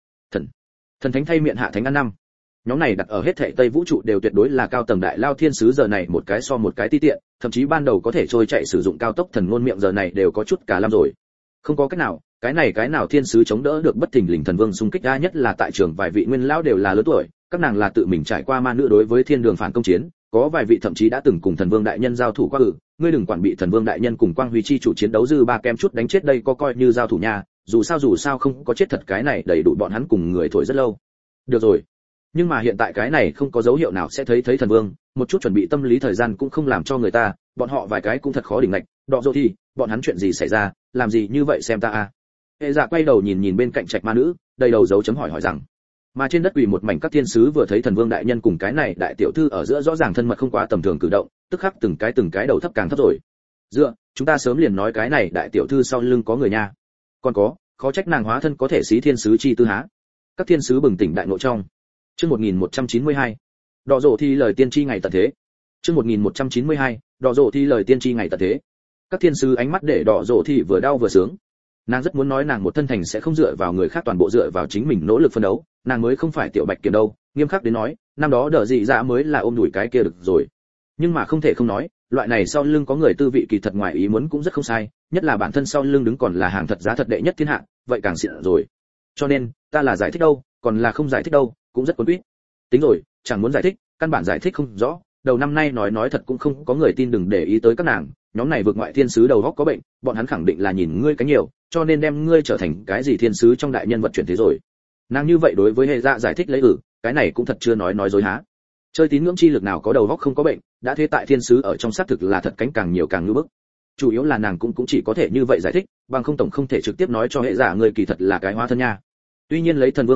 thần thánh thay miệng hạ thánh ăn năm. Nhóm này đặt ở hết thảy Tây vũ trụ đều tuyệt đối là cao tầng đại lao thiên sứ, giờ này một cái so một cái ti tiện, thậm chí ban đầu có thể trôi chạy sử dụng cao tốc thần ngôn miệng giờ này đều có chút cả lăm rồi. Không có cách nào, cái nào thiên sứ chống đỡ được bất thình lình thần vương xung kích ra, nhất là tại trường vài vị nguyên lão đều là lớn tuổi, các nàng là tự mình trải qua ma nữ đối với thiên đường phản công chiến, có vài vị thậm chí đã từng cùng thần vương đại nhân giao thủ qua ngươi đừng quản bị thần vương đại nhân cùng quang huy chi chủ chiến đấu dư ba kem chút đánh chết đây có coi như giao thủ nha, dù sao không có chết thật cái này đầy đủ bọn hắn cùng người thổi rất lâu. Được rồi, nhưng mà hiện tại cái này không có dấu hiệu nào sẽ thấy thần vương, một chút chuẩn bị tâm lý thời gian cũng không làm cho người ta, bọn họ vài cái cũng thật khó đỉnh lạch. Đọ dỗ thì bọn hắn chuyện gì xảy ra, làm gì như vậy xem ta à? Hệ dạ quay đầu nhìn bên cạnh trạch ma nữ, đầy đầu dấu chấm hỏi rằng. Mà trên đất quỳ một mảnh các thiên sứ vừa thấy thần vương đại nhân cùng cái này đại tiểu thư ở giữa rõ ràng thân mật không quá tầm thường cử động, tức khắc từng cái đầu thấp càng thấp rồi. Dựa, chúng ta sớm liền nói cái này đại tiểu thư sau lưng có người nha. Còn có, khó trách nàng hóa thân có thể xí thiên sứ chi tư há. Các thiên sứ bừng tỉnh đại ngộ trong. Chương 1192. Đọ dỗ thi lời tiên tri ngày tận thế. Chương 1192. Đọ dỗ thi lời tiên tri ngày tận thế. Các thiên sứ ánh mắt để đọ dỗ thi vừa đau vừa sướng. Nàng rất muốn nói nàng một thân thành sẽ không dựa vào người khác, toàn bộ dựa vào chính mình nỗ lực phấn đấu, nàng mới không phải tiểu bạch kiểm đâu, nghiêm khắc đến nói, năm đó đỡ dị dạ mới là ôm đuổi cái kia được rồi. Nhưng mà không thể không nói, loại này sau lưng có người tư vị kỳ thật ngoài ý muốn cũng rất không sai, nhất là bản thân sau lưng đứng còn là hàng thật giá thật đệ nhất thiên hạ, vậy càng xịn rồi. Cho nên, ta là giải thích đâu, còn là không giải thích đâu, cũng rất cuốn quýt. Tính rồi, chẳng muốn giải thích, căn bản giải thích không rõ, đầu năm nay nói thật cũng không có người tin, đừng để ý tới các nàng, nhóm này vượt ngoại thiên sứ đầu óc có bệnh, bọn hắn khẳng định là nhìn ngươi cái nhiều, cho nên đem ngươi trở thành cái gì thiên sứ trong đại nhân vật chuyển thế rồi. Nàng như vậy đối với hệ dạ giải thích lấy cái này cũng thật chưa nói dối há. Chơi tín ngưỡng chi lực nào có đầu óc không có bệnh, đã thế tại thiên sứ ở trong xác thực là thật cánh càng nhiều càng ngưỡng bức. Chủ yếu là nàng cũng chỉ có thể như vậy giải thích, bằng không tổng không thể trực tiếp nói cho hệ dạ người kỳ thật là cái hóa thân nha. Tuy nhiên lấy thần vương thực lực,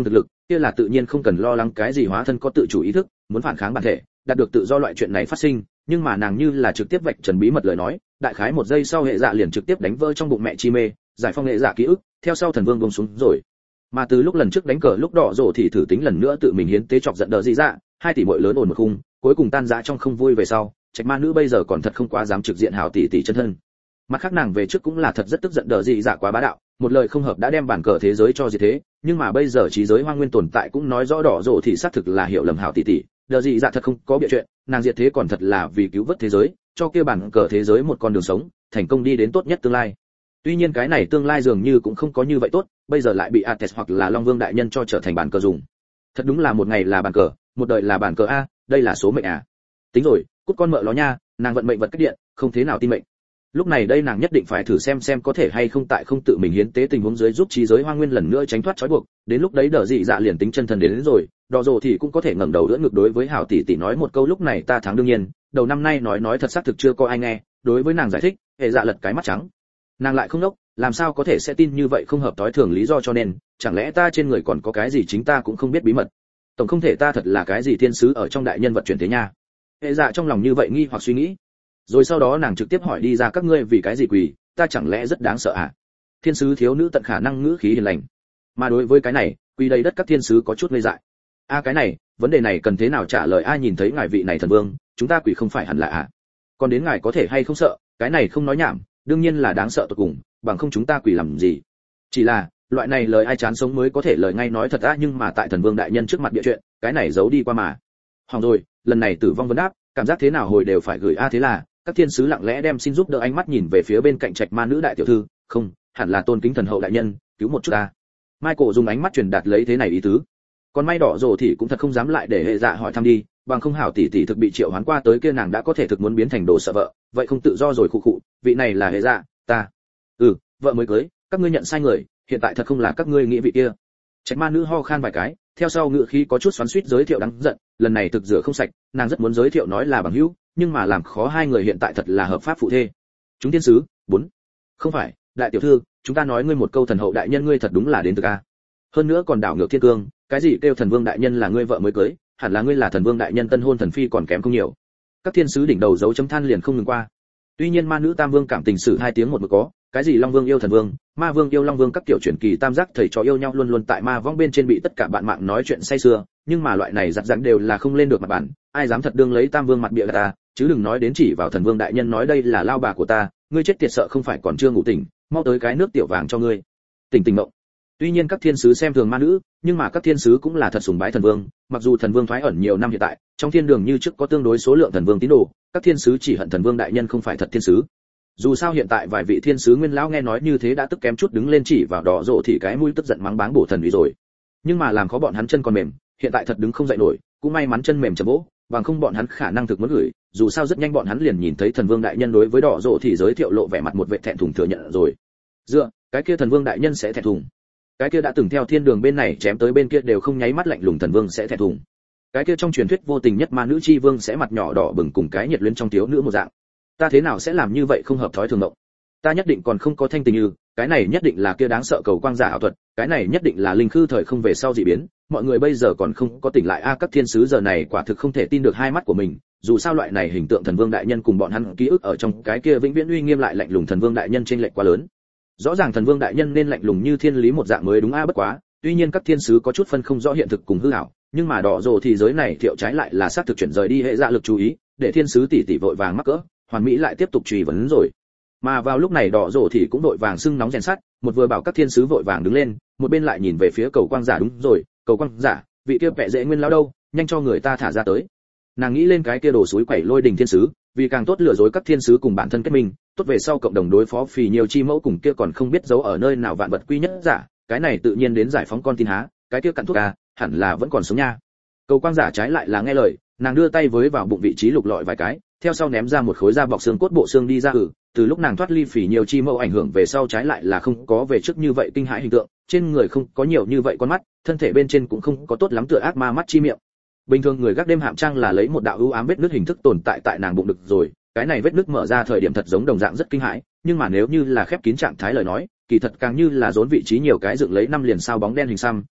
kia là tự nhiên không cần lo lắng cái gì hóa thân có tự chủ ý thức, muốn phản kháng bản thể, đạt được tự do loại chuyện này phát sinh, nhưng mà nàng như là trực tiếp vạch trần bí mật lời nói, đại khái một giây sau hệ dạ liền trực tiếp đánh vỡ trong bụng mẹ chi mê, giải phóng hệ dạ ký ức, theo sau thần vương buông xuống rồi. Mà từ lúc lần trước đánh cờ lúc đỏ rổ thì thử tính lần nữa tự mình hiến tế chọc giận đờ dị dạ, 2 tỷ muội lớn ổn một khung, cuối cùng tan rã trong không vui về sau, Trạch Ma nữ bây giờ còn thật không quá dám trực diện hào tỷ tỷ chân thân. Mặt khác nàng về trước cũng là thật rất tức giận đờ dị dạ quá bá đạo, một lời không hợp đã đem bản cờ thế giới cho gì thế, nhưng mà bây giờ trí giới hoang nguyên tồn tại cũng nói rõ đỏ rổ thì xác thực là hiểu lầm hào tỷ tỷ, đờ dị dạ thật không có bịa chuyện, nàng diệt thế còn thật là vì cứu vớt thế giới, cho kia bản cờ thế giới một con đường sống, thành công đi đến tốt nhất tương lai. Tuy nhiên cái này tương lai dường như cũng không có như vậy tốt, bây giờ lại bị Ates hoặc là Long Vương đại nhân cho trở thành bản cờ dùng. Thật đúng là một ngày là bản cờ, một đời là bản cờ a, đây là số mệnh à. Tính rồi, cút con mợ ló nha, nàng vận mệnh vật cách điện, không thế nào tin mệnh. Lúc này đây nàng nhất định phải thử xem có thể hay không tại không tự mình hiến tế tình huống dưới giúp trí giới hoang nguyên lần nữa tránh thoát trói buộc, đến lúc đấy đỡ dị dạ liền tính chân thần đến rồi, đỏ rồ thì cũng có thể ngẩng đầu đỡ ngược đối với hảo tỷ tỷ nói một câu lúc này ta thắng đương nhiên, đầu năm nay nói thật xác thực chưa có ai nghe, đối với nàng giải thích, hệ dạ lật cái mắt trắng. Nàng lại không đốc, làm sao có thể sẽ tin như vậy không hợp tối thường lý do cho nên, chẳng lẽ ta trên người còn có cái gì chính ta cũng không biết bí mật. Tổng không thể ta thật là cái gì thiên sứ ở trong đại nhân vật chuyển thế nha. Hệ dạ trong lòng như vậy nghi hoặc suy nghĩ. Rồi sau đó nàng trực tiếp hỏi đi ra các ngươi vì cái gì quỳ, ta chẳng lẽ rất đáng sợ à? Thiên sứ thiếu nữ tận khả năng ngữ khí hiền lành. Mà đối với cái này, quỳ đầy đất các thiên sứ có chút ngây dại. Cái này, vấn đề này cần thế nào trả lời ai nhìn thấy ngài vị này thần vương, chúng ta quỳ không phải hẳn là à? Còn đến ngài có thể hay không sợ, cái này không nói nhảm, đương nhiên là đáng sợ tột cùng, bằng không chúng ta quỳ làm gì? Chỉ là, loại này lời ai chán sống mới có thể lời ngay nói thật nhưng mà tại thần vương đại nhân trước mặt địa chuyện, cái này giấu đi qua mà. Hỏng rồi, lần này tử vong vấn đáp, cảm giác thế nào hồi đều phải gửi thế là, các thiên sứ lặng lẽ đem xin giúp đỡ ánh mắt nhìn về phía bên cạnh Trạch Ma nữ đại tiểu thư, không, hẳn là tôn kính thần hậu đại nhân, cứu một chút ta. Michael dùng ánh mắt truyền đạt lấy thế này ý tứ. Còn may đỏ rồ thì cũng thật không dám lại để hệ dạ hỏi thăm đi, bằng không hảo tỷ tỷ thực bị triệu hoán qua tới kia nàng đã có thể thực muốn biến thành đồ sợ vợ, vậy không tự do rồi khụ khụ, vị này là hệ dạ, ta. Vợ mới cưới, các ngươi nhận sai người, hiện tại thật không là các ngươi nghĩ vị kia. Trạch Ma nữ ho khan vài cái, theo sau ngự khí có chút xoắn xuýt giới thiệu đáng giận, lần này thực rửa không sạch, nàng rất muốn giới thiệu nói là bằng hữu, nhưng mà làm khó hai người hiện tại thật là hợp pháp phụ thê. Chúng thiên sứ, 4. Không phải, đại tiểu thư, chúng ta nói ngươi một câu thần hậu đại nhân ngươi thật đúng là đến từ a. Hơn nữa còn đảo ngược thiên cương, cái gì kêu thần vương đại nhân là ngươi vợ mới cưới, hẳn là ngươi là thần vương đại nhân tân hôn thần phi còn kém không nhiều. Các thiên sứ đỉnh đầu dấu chấm than liền không ngừng qua. Tuy nhiên ma nữ tam vương cảm tình sử 2 tiếng một mực có, cái gì long vương yêu thần vương, ma vương yêu long vương các kiểu truyền kỳ tam giác thầy trò yêu nhau luôn luôn tại ma vong bên trên bị tất cả bạn mạng nói chuyện say sưa, nhưng mà loại này giặt giắn đều là không lên được mặt bản, ai dám thật đương lấy tam vương mặt bịa ta, chứ đừng nói đến chỉ vào thần vương đại nhân nói đây là lao bà của ta, ngươi chết tiệt sợ không phải còn chưa ngủ tỉnh, mau tới cái nước tiểu vàng cho ngươi. Tỉnh mộng. Tuy nhiên các thiên sứ xem thường ma nữ, nhưng mà các thiên sứ cũng là thật sùng bái thần vương, mặc dù thần vương thoái ẩn nhiều năm hiện tại, trong thiên đường như trước có tương đối số lượng thần vương tín đồ, các thiên sứ chỉ hận thần vương đại nhân không phải thật thiên sứ. Dù sao hiện tại vài vị thiên sứ nguyên lão nghe nói như thế đã tức kém chút đứng lên chỉ vào đỏ rộ thì cái mũi tức giận mắng báng bổ thần uy rồi. Nhưng mà làm khó bọn hắn chân còn mềm, hiện tại thật đứng không dậy nổi, cũng may mắn chân mềm chầm vỗ, bằng không bọn hắn khả năng thực muốn gửi, dù sao rất nhanh bọn hắn liền nhìn thấy thần vương đại nhân đối với đỏ rộ thì giới thiệu lộ vẻ mặt một vệ thẹn thùng thừa nhận rồi. Dựa, cái kia thần vương đại nhân sẽ thẹn thùng. Cái kia đã từng theo thiên đường bên này chém tới bên kia đều không nháy mắt lạnh lùng thần vương sẽ thẹn thùng. Cái kia trong truyền thuyết vô tình nhất ma nữ chi vương sẽ mặt nhỏ đỏ bừng cùng cái nhiệt luyến trong thiếu nữ một dạng. Ta thế nào sẽ làm như vậy không hợp thói thường mộng. Ta nhất định còn không có thanh tình như, cái này nhất định là kia đáng sợ cầu quang giả ảo thuật, cái này nhất định là linh khư thời không về sau dị biến, mọi người bây giờ còn không có tỉnh lại các thiên sứ giờ này quả thực không thể tin được hai mắt của mình, dù sao loại này hình tượng thần vương đại nhân cùng bọn hắn ký ức ở trong cái kia vĩnh viễn uy nghiêm lại lạnh lùng thần vương đại nhân trên lệch quá lớn. Rõ ràng thần vương đại nhân nên lạnh lùng như thiên lý một dạng mới đúng bất quá, tuy nhiên các thiên sứ có chút phân không rõ hiện thực cùng hư ảo, nhưng mà đỏ rồ thì giới này thiệu trái lại là xác thực chuyển rời đi hệ dạ lực chú ý, để thiên sứ tỷ tỷ vội vàng mắc cỡ, hoàn mỹ lại tiếp tục truy vấn rồi. Mà vào lúc này đỏ rồ thì cũng vội vàng sưng nóng rèn sắt, một vừa bảo các thiên sứ vội vàng đứng lên, một bên lại nhìn về phía cầu quang giả đúng rồi, cầu quang giả, vị kia vẻ dễ nguyên lão đâu, nhanh cho người ta thả ra tới. Nàng nghĩ lên cái kia đồ suối quẩy lôi đình thiên sứ, vì càng tốt lừa dối các thiên sứ cùng bản thân kết minh, tốt về sau cộng đồng đối phó phì nhiều chi mẫu cùng kia còn không biết giấu ở nơi nào vạn vật quy nhất giả, cái này tự nhiên đến giải phóng con tin há, cái kia cặn thuốc hẳn là vẫn còn sống nha. Cầu quang giả trái lại là nghe lời, nàng đưa tay với vào bụng vị trí lục lọi vài cái, theo sau ném ra một khối da bọc xương cốt bộ xương đi ra từ lúc nàng thoát ly phỉ nhiều chi mẫu ảnh hưởng về sau trái lại là không có về trước như vậy kinh hãi hình tượng, trên người không có nhiều như vậy con mắt, thân thể bên trên cũng không có tốt lắm tựa ác ma mắt chi miệng. Bình thường người gác đêm hạm trang là lấy một đạo ưu ám vết nứt hình thức tồn tại nàng bụng được rồi, cái này vết nứt mở ra thời điểm thật giống đồng dạng rất kinh hãi, nhưng mà nếu như là khép kín trạng thái lời nói, kỳ thật càng như là rốn vị trí nhiều cái dựng lấy 5 liền sao bóng đen hình xăm,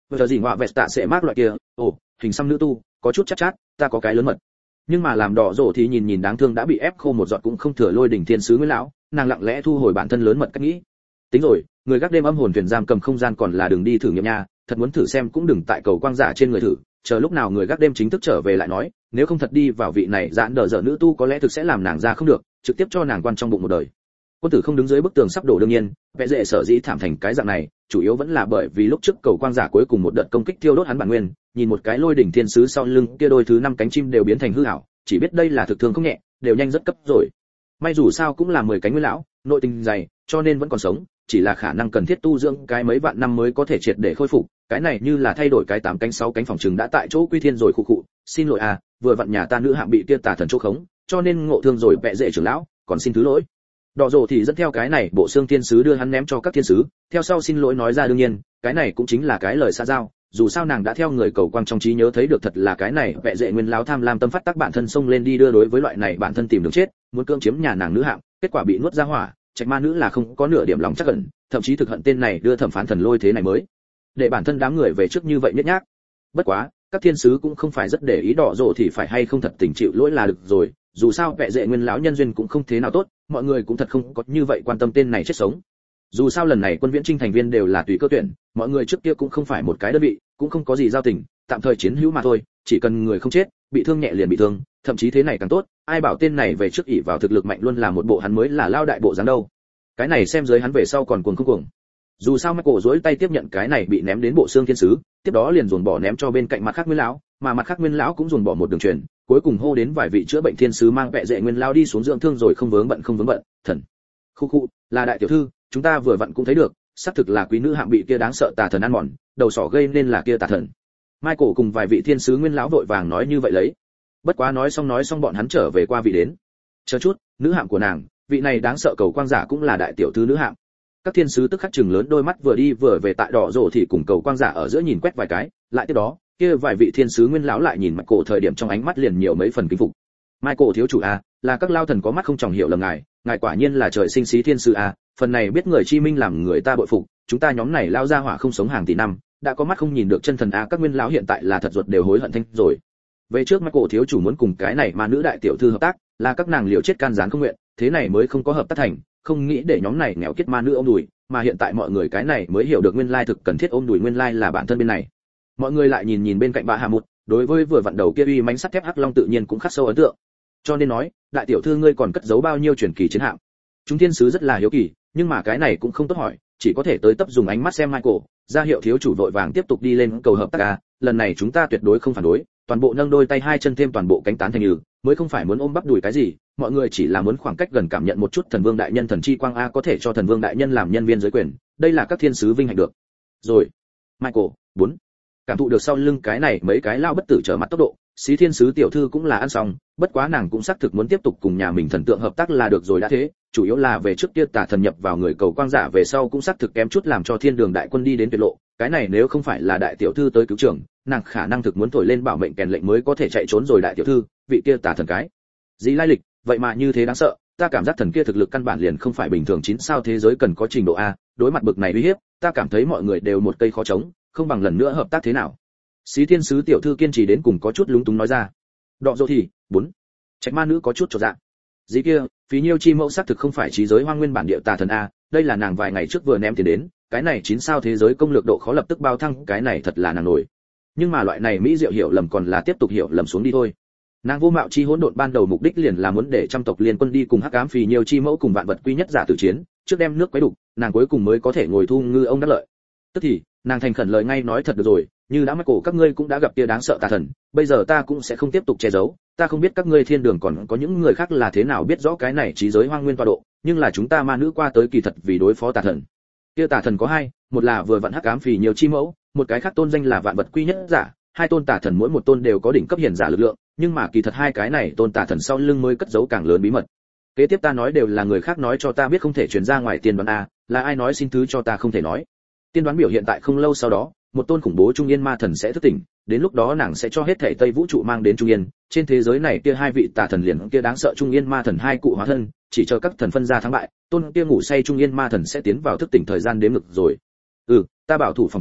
Bây giờ gì ngọa vẹt tạ sẽ mát loại kia, ồ, hình xăm nữ tu, có chút chát chát, ta có cái lớn mật. Nhưng mà làm đỏ rổ thì nhìn đáng thương đã bị ép khô một giọt cũng không thừa lôi đỉnh thiên sứ Nguyên lão, nàng lặng lẽ thu hồi bản thân lớn mật cách nghĩ. Tính rồi, người gác đêm âm hồn thuyền giam cầm không gian còn là đường đi thử nghiệm nha, thật muốn thử xem cũng đừng tại cầu quang giả trên người thử, chờ lúc nào người gác đêm chính thức trở về lại nói, nếu không thật đi vào vị này dạn đờ dở nữ tu có lẽ thực sẽ làm nàng ra không được, trực tiếp cho nàng quan trong bụng một đời. Quân tử không đứng dưới bức tường sắp đổ đương nhiên, vẽ dễ sở dĩ thảm thành cái dạng này, chủ yếu vẫn là bởi vì lúc trước cầu quang giả cuối cùng một đợt công kích thiêu đốt hắn bản nguyên, nhìn một cái lôi đỉnh thiên sứ sau lưng kia đôi thứ 5 cánh chim đều biến thành hư ảo, chỉ biết đây là thực thương không nhẹ, đều nhanh rất cấp rồi. May dù sao cũng là 10 cánh nguyên lão, nội tình dày, cho nên vẫn còn sống, chỉ là khả năng cần thiết tu dưỡng cái mấy vạn năm mới có thể triệt để khôi phục, cái này như là thay đổi cái 8 cánh 6 cánh phòng trừng đã tại chỗ quy thiên rồi khụ khụ, xin lỗi à, vừa vặn nhà ta nữ hạng bị kia tà thần chỗ khống, cho nên ngộ thương rồi vẽ dễ trưởng lão, còn xin thứ lỗi. Đỏ rồ thì dẫn theo cái này bộ xương thiên sứ đưa hắn ném cho các thiên sứ, theo sau xin lỗi nói ra đương nhiên, cái này cũng chính là cái lời xã giao, dù sao nàng đã theo người cầu quang trong trí nhớ thấy được thật là cái này vẽ dễ nguyên lão tham lam tâm phát tác bản thân xông lên đi đưa đối với loại này bản thân tìm đường chết, muốn cưỡng chiếm nhà nàng nữ hạng, kết quả bị nuốt ra hỏa, trạch ma nữ là không có nửa điểm lòng chắc ẩn, thậm chí thực hận tên này đưa thẩm phán thần lôi thế này mới, để bản thân đám người về trước như vậy nhếch nhác. Bất quá, các thiên sứ cũng không phải rất để ý đỏ rồ thì phải hay không thật tình chịu lỗi là được rồi, dù sao vẽ dễ nguyên lão nhân duyên cũng không thế nào tốt, mọi người cũng thật không có như vậy quan tâm tên này chết sống. Dù sao lần này quân viễn trinh thành viên đều là tùy cơ tuyển, mọi người trước kia cũng không phải một cái đơn vị, cũng không có gì giao tình, tạm thời chiến hữu mà thôi, chỉ cần người không chết, bị thương nhẹ liền bị thương, thậm chí thế này càng tốt, ai bảo tên này về trước ỷ vào thực lực mạnh luôn là một bộ hắn mới là lao đại bộ dáng đâu. Cái này xem dưới hắn về sau còn cuồng không cuồng. Dù sao Michael duỗi tay tiếp nhận cái này bị ném đến bộ xương thiên sứ, tiếp đó liền dồn bỏ ném cho bên cạnh mặt khác nguyên lão, mà mặt khác nguyên lão cũng dồn bỏ một đường truyền, cuối cùng hô đến vài vị chữa bệnh thiên sứ mang vẽ dễ nguyên lão đi xuống dưỡng thương rồi không vướng bận, thần. Khu khu, là đại tiểu thư, chúng ta vừa vặn cũng thấy được, xác thực là quý nữ hạng bị kia đáng sợ tà thần ăn mòn, đầu sỏ gây nên là kia tà thần. Michael cùng vài vị thiên sứ nguyên lão vội vàng nói như vậy lấy. Bất quá nói xong bọn hắn trở về qua vị đến. Chờ chút, nữ hạng của nàng, vị này đáng sợ cầu quang giả cũng là đại tiểu thư nữ hạng. Các thiên sứ tức khắc chừng lớn đôi mắt vừa đi vừa về tại đỏ rồ thì cùng cầu quang giả ở giữa nhìn quét vài cái, lại tiếp đó, kia vài vị thiên sứ nguyên lão lại nhìn Michael thời điểm trong ánh mắt liền nhiều mấy phần kính phục. Michael thiếu chủ a, là các lao thần có mắt không tròng hiểu lầm ngài quả nhiên là trời sinh xí thiên sứ a, phần này biết người chi minh làm người ta bội phục, chúng ta nhóm này lao ra hỏa không sống hàng tỷ năm, đã có mắt không nhìn được chân thần a, các nguyên lão hiện tại là thật ruột đều hối hận thanh rồi. Về trước Michael thiếu chủ muốn cùng cái này mà nữ đại tiểu thư hợp tác, là các nàng liều chết can gián không nguyện, thế này mới không có hợp tác thành, không nghĩ để nhóm này nghèo kiết ma nữ ôm đùi, mà hiện tại mọi người cái này mới hiểu được nguyên lai thực cần thiết ôm đùi nguyên lai là bản thân bên này. Mọi người lại nhìn bên cạnh bà Hà Mụt, đối với vừa vặn đầu kia uy mãnh sắt thép hắc long tự nhiên cũng khắc sâu ấn tượng. Cho nên nói, đại tiểu thư ngươi còn cất giấu bao nhiêu truyền kỳ chiến hạm? Chúng thiên sứ rất là hiếu kỳ, nhưng mà cái này cũng không tốt hỏi, chỉ có thể tới tấp dùng ánh mắt xem Michael, ra hiệu thiếu chủ vội vàng tiếp tục đi lên cầu hợp tác a, lần này chúng ta tuyệt đối không phản đối, toàn bộ nâng đôi tay hai chân thêm toàn bộ cánh tán thành như, mới không phải muốn ôm bắp đùi cái gì, mọi người chỉ là muốn khoảng cách gần cảm nhận một chút thần vương đại nhân thần chi quang a có thể cho thần vương đại nhân làm nhân viên dưới quyền, đây là các thiên sứ vinh hạnh được. Rồi, Michael, 4. Cảm thụ được sau lưng cái này mấy cái lao bất tử trở mặt tốc độ, xí thiên sứ tiểu thư cũng là ăn xong, bất quá nàng cũng xác thực muốn tiếp tục cùng nhà mình thần tượng hợp tác là được rồi đã thế, chủ yếu là về trước kia tà thần nhập vào người cầu quang giả về sau cũng xác thực kém chút làm cho thiên đường đại quân đi đến tuyệt lộ, cái này nếu không phải là đại tiểu thư tới cứu trưởng, nàng khả năng thực muốn thổi lên bảo mệnh kèn lệnh mới có thể chạy trốn rồi đại tiểu thư, vị kia tà thần cái gì lai lịch, vậy mà như thế đáng sợ, ta cảm giác thần kia thực lực căn bản liền không phải bình thường 9 sao thế giới cần có trình độ a, đối mặt bực này uy hiếp, ta cảm thấy mọi người đều một cây khó chống, không bằng lần nữa hợp tác thế nào. Xí thiên sứ tiểu thư kiên trì đến cùng có chút lúng túng nói ra. Đọ dỗ thì, 4. Trạch ma nữ có chút chột dạ. Gì kia, phí nhiêu chi mẫu xác thực không phải trí giới hoang nguyên bản địa tà thần a, đây là nàng vài ngày trước vừa ném tiền đến, cái này 9 sao thế giới công lược độ khó lập tức bao thăng, cái này thật là nàng nổi. Nhưng mà loại này mỹ diệu hiểu lầm còn là tiếp tục hiểu lầm xuống đi thôi. Nàng vô mạo chi hỗn độn ban đầu mục đích liền là muốn để trăm tộc liên quân đi cùng hắc ám phì nhiêu chi mẫu cùng vạn vật quy nhất giả tử chiến, trước đem nước quấy đục, nàng cuối cùng mới có thể ngồi thu ngư ông đắc lợi. Tức thì, nàng thành khẩn lời ngay nói thật được rồi, như đã Michael các ngươi cũng đã gặp kia đáng sợ tà thần, bây giờ ta cũng sẽ không tiếp tục che giấu, ta không biết các ngươi thiên đường còn có những người khác là thế nào biết rõ cái này trí giới hoang nguyên tọa độ, nhưng là chúng ta ma nữ qua tới kỳ thật vì đối phó tà thần. Kia tà thần có hai, một là vừa vặn hắc ám phì nhiều chi mẫu, một cái khác tôn danh là vạn vật quy nhất giả, hai tôn tà thần mỗi một tôn đều có đỉnh cấp hiển giả lực lượng, nhưng mà kỳ thật hai cái này tôn tà thần sau lưng mới cất giấu càng lớn bí mật. Kế tiếp ta nói đều là người khác nói cho ta biết không thể truyền ra ngoài tiên đoán a, là ai nói xin thứ cho ta không thể nói. Tiên đoán biểu hiện tại không lâu sau đó, một tôn khủng bố trung yên ma thần sẽ thức tỉnh, đến lúc đó nàng sẽ cho hết thảy Tây vũ trụ mang đến trung yên, trên thế giới này kia hai vị tà thần liền kia đáng sợ trung yên ma thần hai cụ hóa thân, chỉ chờ các thần phân ra thắng bại, tôn kia ngủ say trung yên ma thần sẽ tiến vào thức tỉnh thời gian đếm ngược rồi. Ta bảo thủ phòng trường,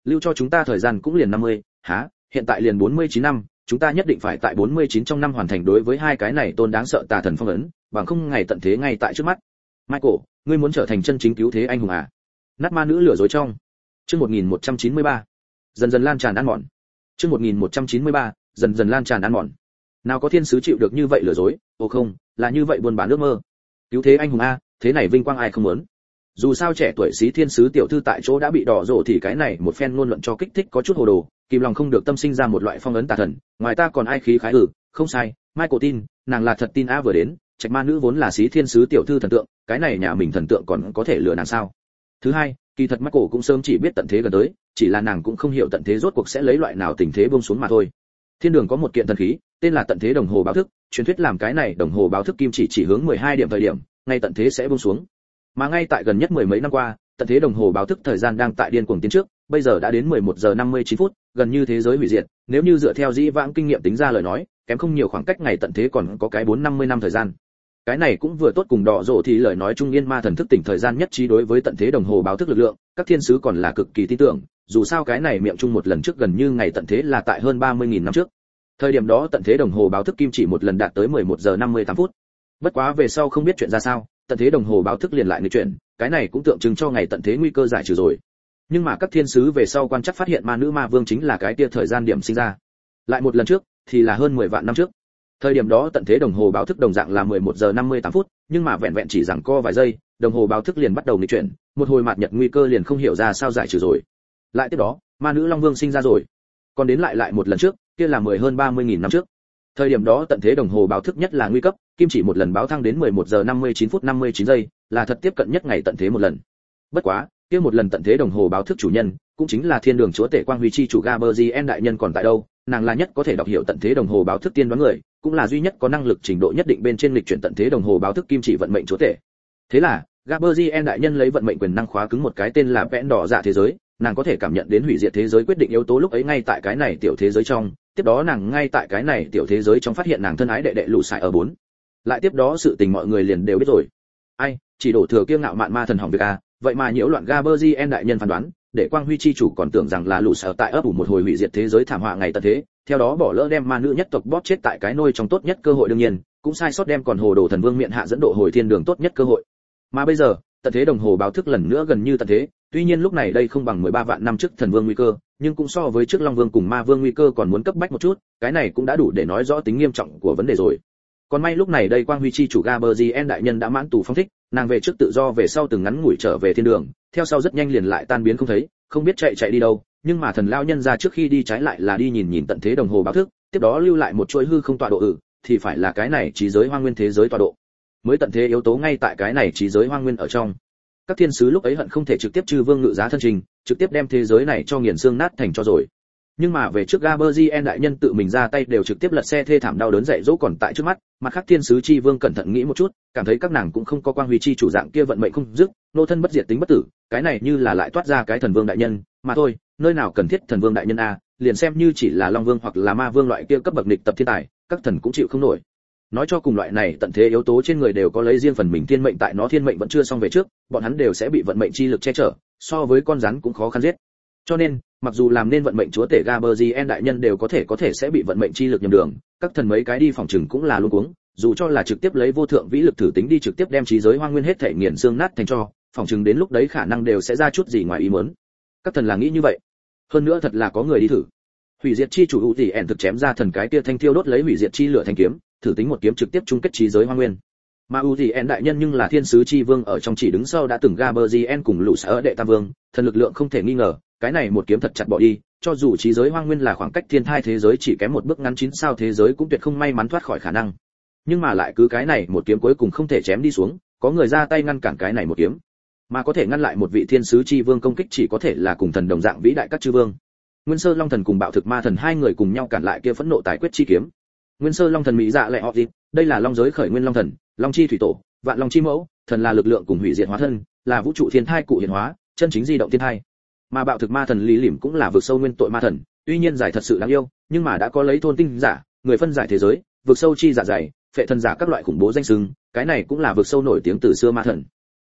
lưu cho chúng ta thời gian cũng liền 50, hả, hiện tại liền 49 năm, chúng ta nhất định phải tại 49 trong năm hoàn thành đối với hai cái này tôn đáng sợ tà thần phong ấn, bằng không ngày tận thế ngay tại trước mắt. Michael, ngươi muốn trở thành chân chính cứu thế anh hùng à? Nát ma nữ lừa dối trong. Chương 1193. Dần dần lan tràn ăn mòn. Chương 1193. Dần dần lan tràn ăn mòn. Nào có thiên sứ chịu được như vậy lừa dối, ồ không, là như vậy buôn bán ước mơ. Cứu thế anh hùng a, thế này vinh quang ai không muốn. Dù sao trẻ tuổi xí thiên sứ tiểu thư tại chỗ đã bị đỏ rổ thì cái này một phen ngôn luận cho kích thích có chút hồ đồ, kìm lòng không được tâm sinh ra một loại phong ấn tà thần, ngoài ta còn ai khí khái không sai, Michael tin, nàng là thật tin a vừa đến, trạch ma nữ vốn là xí thiên sứ tiểu thư thần tượng, cái này nhà mình thần tượng còn có thể lừa nàng sao? Thứ hai, kỳ thật Michael cũng sớm chỉ biết tận thế gần tới, chỉ là nàng cũng không hiểu tận thế rốt cuộc sẽ lấy loại nào tình thế buông xuống mà thôi. Thiên đường có một kiện thần khí, tên là tận thế đồng hồ báo thức, truyền thuyết làm cái này đồng hồ báo thức kim chỉ hướng 12 điểm thời điểm, ngay tận thế sẽ buông xuống. Mà ngay tại gần nhất mười mấy năm qua, tận thế đồng hồ báo thức thời gian đang tại điên cuồng tiến trước, bây giờ đã đến 11 giờ 59 phút, gần như thế giới hủy diệt, nếu như dựa theo dĩ vãng kinh nghiệm tính ra lời nói, kém không nhiều khoảng cách ngày tận thế còn có cái 450 năm thời gian. Cái này cũng vừa tốt cùng đỏ rộ thì lời nói trung yên ma thần thức tỉnh thời gian nhất trí đối với tận thế đồng hồ báo thức lực lượng, các thiên sứ còn là cực kỳ tin tưởng, dù sao cái này miệng chung một lần trước gần như ngày tận thế là tại hơn 30.000 năm trước. Thời điểm đó tận thế đồng hồ báo thức kim chỉ một lần đạt tới 11 giờ 58 phút. Bất quá về sau không biết chuyện ra sao, tận thế đồng hồ báo thức liền lại nghịch chuyển, cái này cũng tượng trưng cho ngày tận thế nguy cơ giải trừ rồi. Nhưng mà các thiên sứ về sau quan chắc phát hiện ma nữ ma vương chính là cái tia thời gian điểm sinh ra. Lại một lần trước thì là hơn 10 vạn năm trước. Thời điểm đó tận thế đồng hồ báo thức đồng dạng là 11 giờ 58 phút, nhưng mà vẹn vẹn chỉ giằng co vài giây, đồng hồ báo thức liền bắt đầu nghịch chuyển, một hồi mạt nhật nguy cơ liền không hiểu ra sao giải trừ rồi. Lại tiếp đó, ma nữ long vương sinh ra rồi. Còn đến lại một lần trước, kia là hơn 30.000 năm trước. Thời điểm đó tận thế đồng hồ báo thức nhất là nguy cấp, kim chỉ một lần báo thăng đến 11 giờ 59 phút 59 giây, là thật tiếp cận nhất ngày tận thế một lần. Bất quá, kia một lần tận thế đồng hồ báo thức chủ nhân, cũng chính là thiên đường chúa tể quang huy chi chủ Gaberzien đại nhân còn tại đâu, nàng là nhất có thể đọc hiểu tận thế đồng hồ báo thức tiên đoán người, cũng là duy nhất có năng lực trình độ nhất định bên trên lịch chuyển tận thế đồng hồ báo thức kim chỉ vận mệnh chúa tể. Thế là, Gaberzien đại nhân lấy vận mệnh quyền năng khóa cứng một cái tên là vẽn đỏ dạ thế giới, nàng có thể cảm nhận đến hủy diệt thế giới quyết định yếu tố lúc ấy ngay tại cái này tiểu thế giới trong, tiếp đó nàng ngay tại cái này tiểu thế giới trong phát hiện nàng thân ái đệ đệ lũ sải ở 4. Lại tiếp đó sự tình mọi người liền đều biết rồi. Ai, chỉ đổ thừa kiêu ngạo mạn ma thần hỏng việc a, vậy mà nhiễu loạn Gaberzien đại nhân phán đoán, để quang huy chi chủ còn tưởng rằng là lũ sải tại ấp ủ một hồi hủy diệt thế giới thảm họa ngày tận thế, theo đó bỏ lỡ đem ma nữ nhất tộc bóp chết tại cái nôi trong tốt nhất cơ hội đương nhiên, cũng sai sót đem còn hồ đồ thần vương miệng hạ dẫn độ hồi thiên đường tốt nhất cơ hội. Mà bây giờ, tận thế đồng hồ báo thức lần nữa gần như tận thế, tuy nhiên lúc này đây không bằng 13 vạn năm trước thần vương nguy cơ, nhưng cũng so với trước long vương cùng ma vương nguy cơ còn muốn cấp bách một chút, cái này cũng đã đủ để nói rõ tính nghiêm trọng của vấn đề rồi. Còn may lúc này đây quang huy chi chủ Gaberzien đại nhân đã mãn tù phong thích, nàng về trước tự do về sau từng ngắn ngủi trở về thiên đường, theo sau rất nhanh liền lại tan biến không thấy, không biết chạy đi đâu, nhưng mà thần lao nhân ra trước khi đi trái lại là đi nhìn tận thế đồng hồ báo thức, tiếp đó lưu lại một chuỗi hư không tọa độ thì phải là cái này trí giới hoang nguyên thế giới tọa độ. Mới tận thế yếu tố ngay tại cái này trí giới hoang nguyên ở trong. Các thiên sứ lúc ấy hận không thể trực tiếp trừ vương ngự giá thân trình, trực tiếp đem thế giới này cho nghiền xương nát thành cho rồi. Nhưng mà về trước Gaberzien đại nhân tự mình ra tay đều trực tiếp lật xe thê thảm đau đớn dậy dỗ còn tại trước mắt, mặt khác thiên sứ chi vương cẩn thận nghĩ một chút, cảm thấy các nàng cũng không có quang huy chi chủ dạng kia vận mệnh không dứt, nô thân bất diệt tính bất tử, cái này như là lại toát ra cái thần vương đại nhân, mà thôi, nơi nào cần thiết thần vương đại nhân a, liền xem như chỉ là long vương hoặc là ma vương loại kia cấp bậc nghịch tập thiên tài, các thần cũng chịu không nổi. Nói cho cùng loại này tận thế yếu tố trên người đều có lấy riêng phần mình thiên mệnh, tại nó thiên mệnh vẫn chưa xong về trước, bọn hắn đều sẽ bị vận mệnh chi lực che chở, so với con rắn cũng khó khăn giết. Cho nên, mặc dù làm nên vận mệnh chúa tể Gaberzien đại nhân đều có thể sẽ bị vận mệnh chi lực nhầm đường, các thần mấy cái đi phòng trừng cũng là luống cuống, dù cho là trực tiếp lấy vô thượng vĩ lực thử tính đi trực tiếp đem trí giới hoang nguyên hết thể nghiền xương nát thành cho, phòng trừng đến lúc đấy khả năng đều sẽ ra chút gì ngoài ý muốn. Các thần là nghĩ như vậy. Hơn nữa thật là có người đi thử. Hủy diệt chi chủ hữu tỷ ẻn thực chém ra thần cái kia thanh thiêu đốt lấy hủy diệt chi lửa thanh kiếm, thử tính một kiếm trực tiếp chung kết trí giới hoang nguyên. Mà Uzien đại nhân nhưng là thiên sứ chi vương ở trong chỉ đứng sau đã từng Gaberzien cùng lũ sở đệ tam vương, thần lực lượng không thể nghi ngờ, cái này một kiếm thật chặt bỏ đi, cho dù trí giới hoang nguyên là khoảng cách thiên thai thế giới chỉ kém một bước ngắn 9 sao thế giới cũng tuyệt không may mắn thoát khỏi khả năng. Nhưng mà lại cứ cái này một kiếm cuối cùng không thể chém đi xuống, có người ra tay ngăn cản cái này một kiếm. Mà có thể ngăn lại một vị thiên sứ chi vương công kích chỉ có thể là cùng thần đồng dạng vĩ đại các chư vương. Nguyên Sơ Long thần cùng Bạo Thực Ma thần hai người cùng nhau cản lại kia phẫn nộ tài quyết chi kiếm. Nguyên Sơ Long thần mỹ dạ lệ họ gì, đây là long giới khởi nguyên long thần, long chi thủy tổ, vạn long chi mẫu, thần là lực lượng cùng hủy diệt hóa thân, là vũ trụ thiên thai cụ hiện hóa, chân chính di động thiên thai. Mà Bạo Thực Ma thần Lý Lỉm cũng là vực sâu nguyên tội ma thần, tuy nhiên giải thật sự đáng yêu, nhưng mà đã có lấy thôn tinh giả, người phân giải thế giới, vực sâu chi giả dày, phệ thần giả các loại khủng bố danh xưng, cái này cũng là vực sâu nổi tiếng từ xưa ma thần.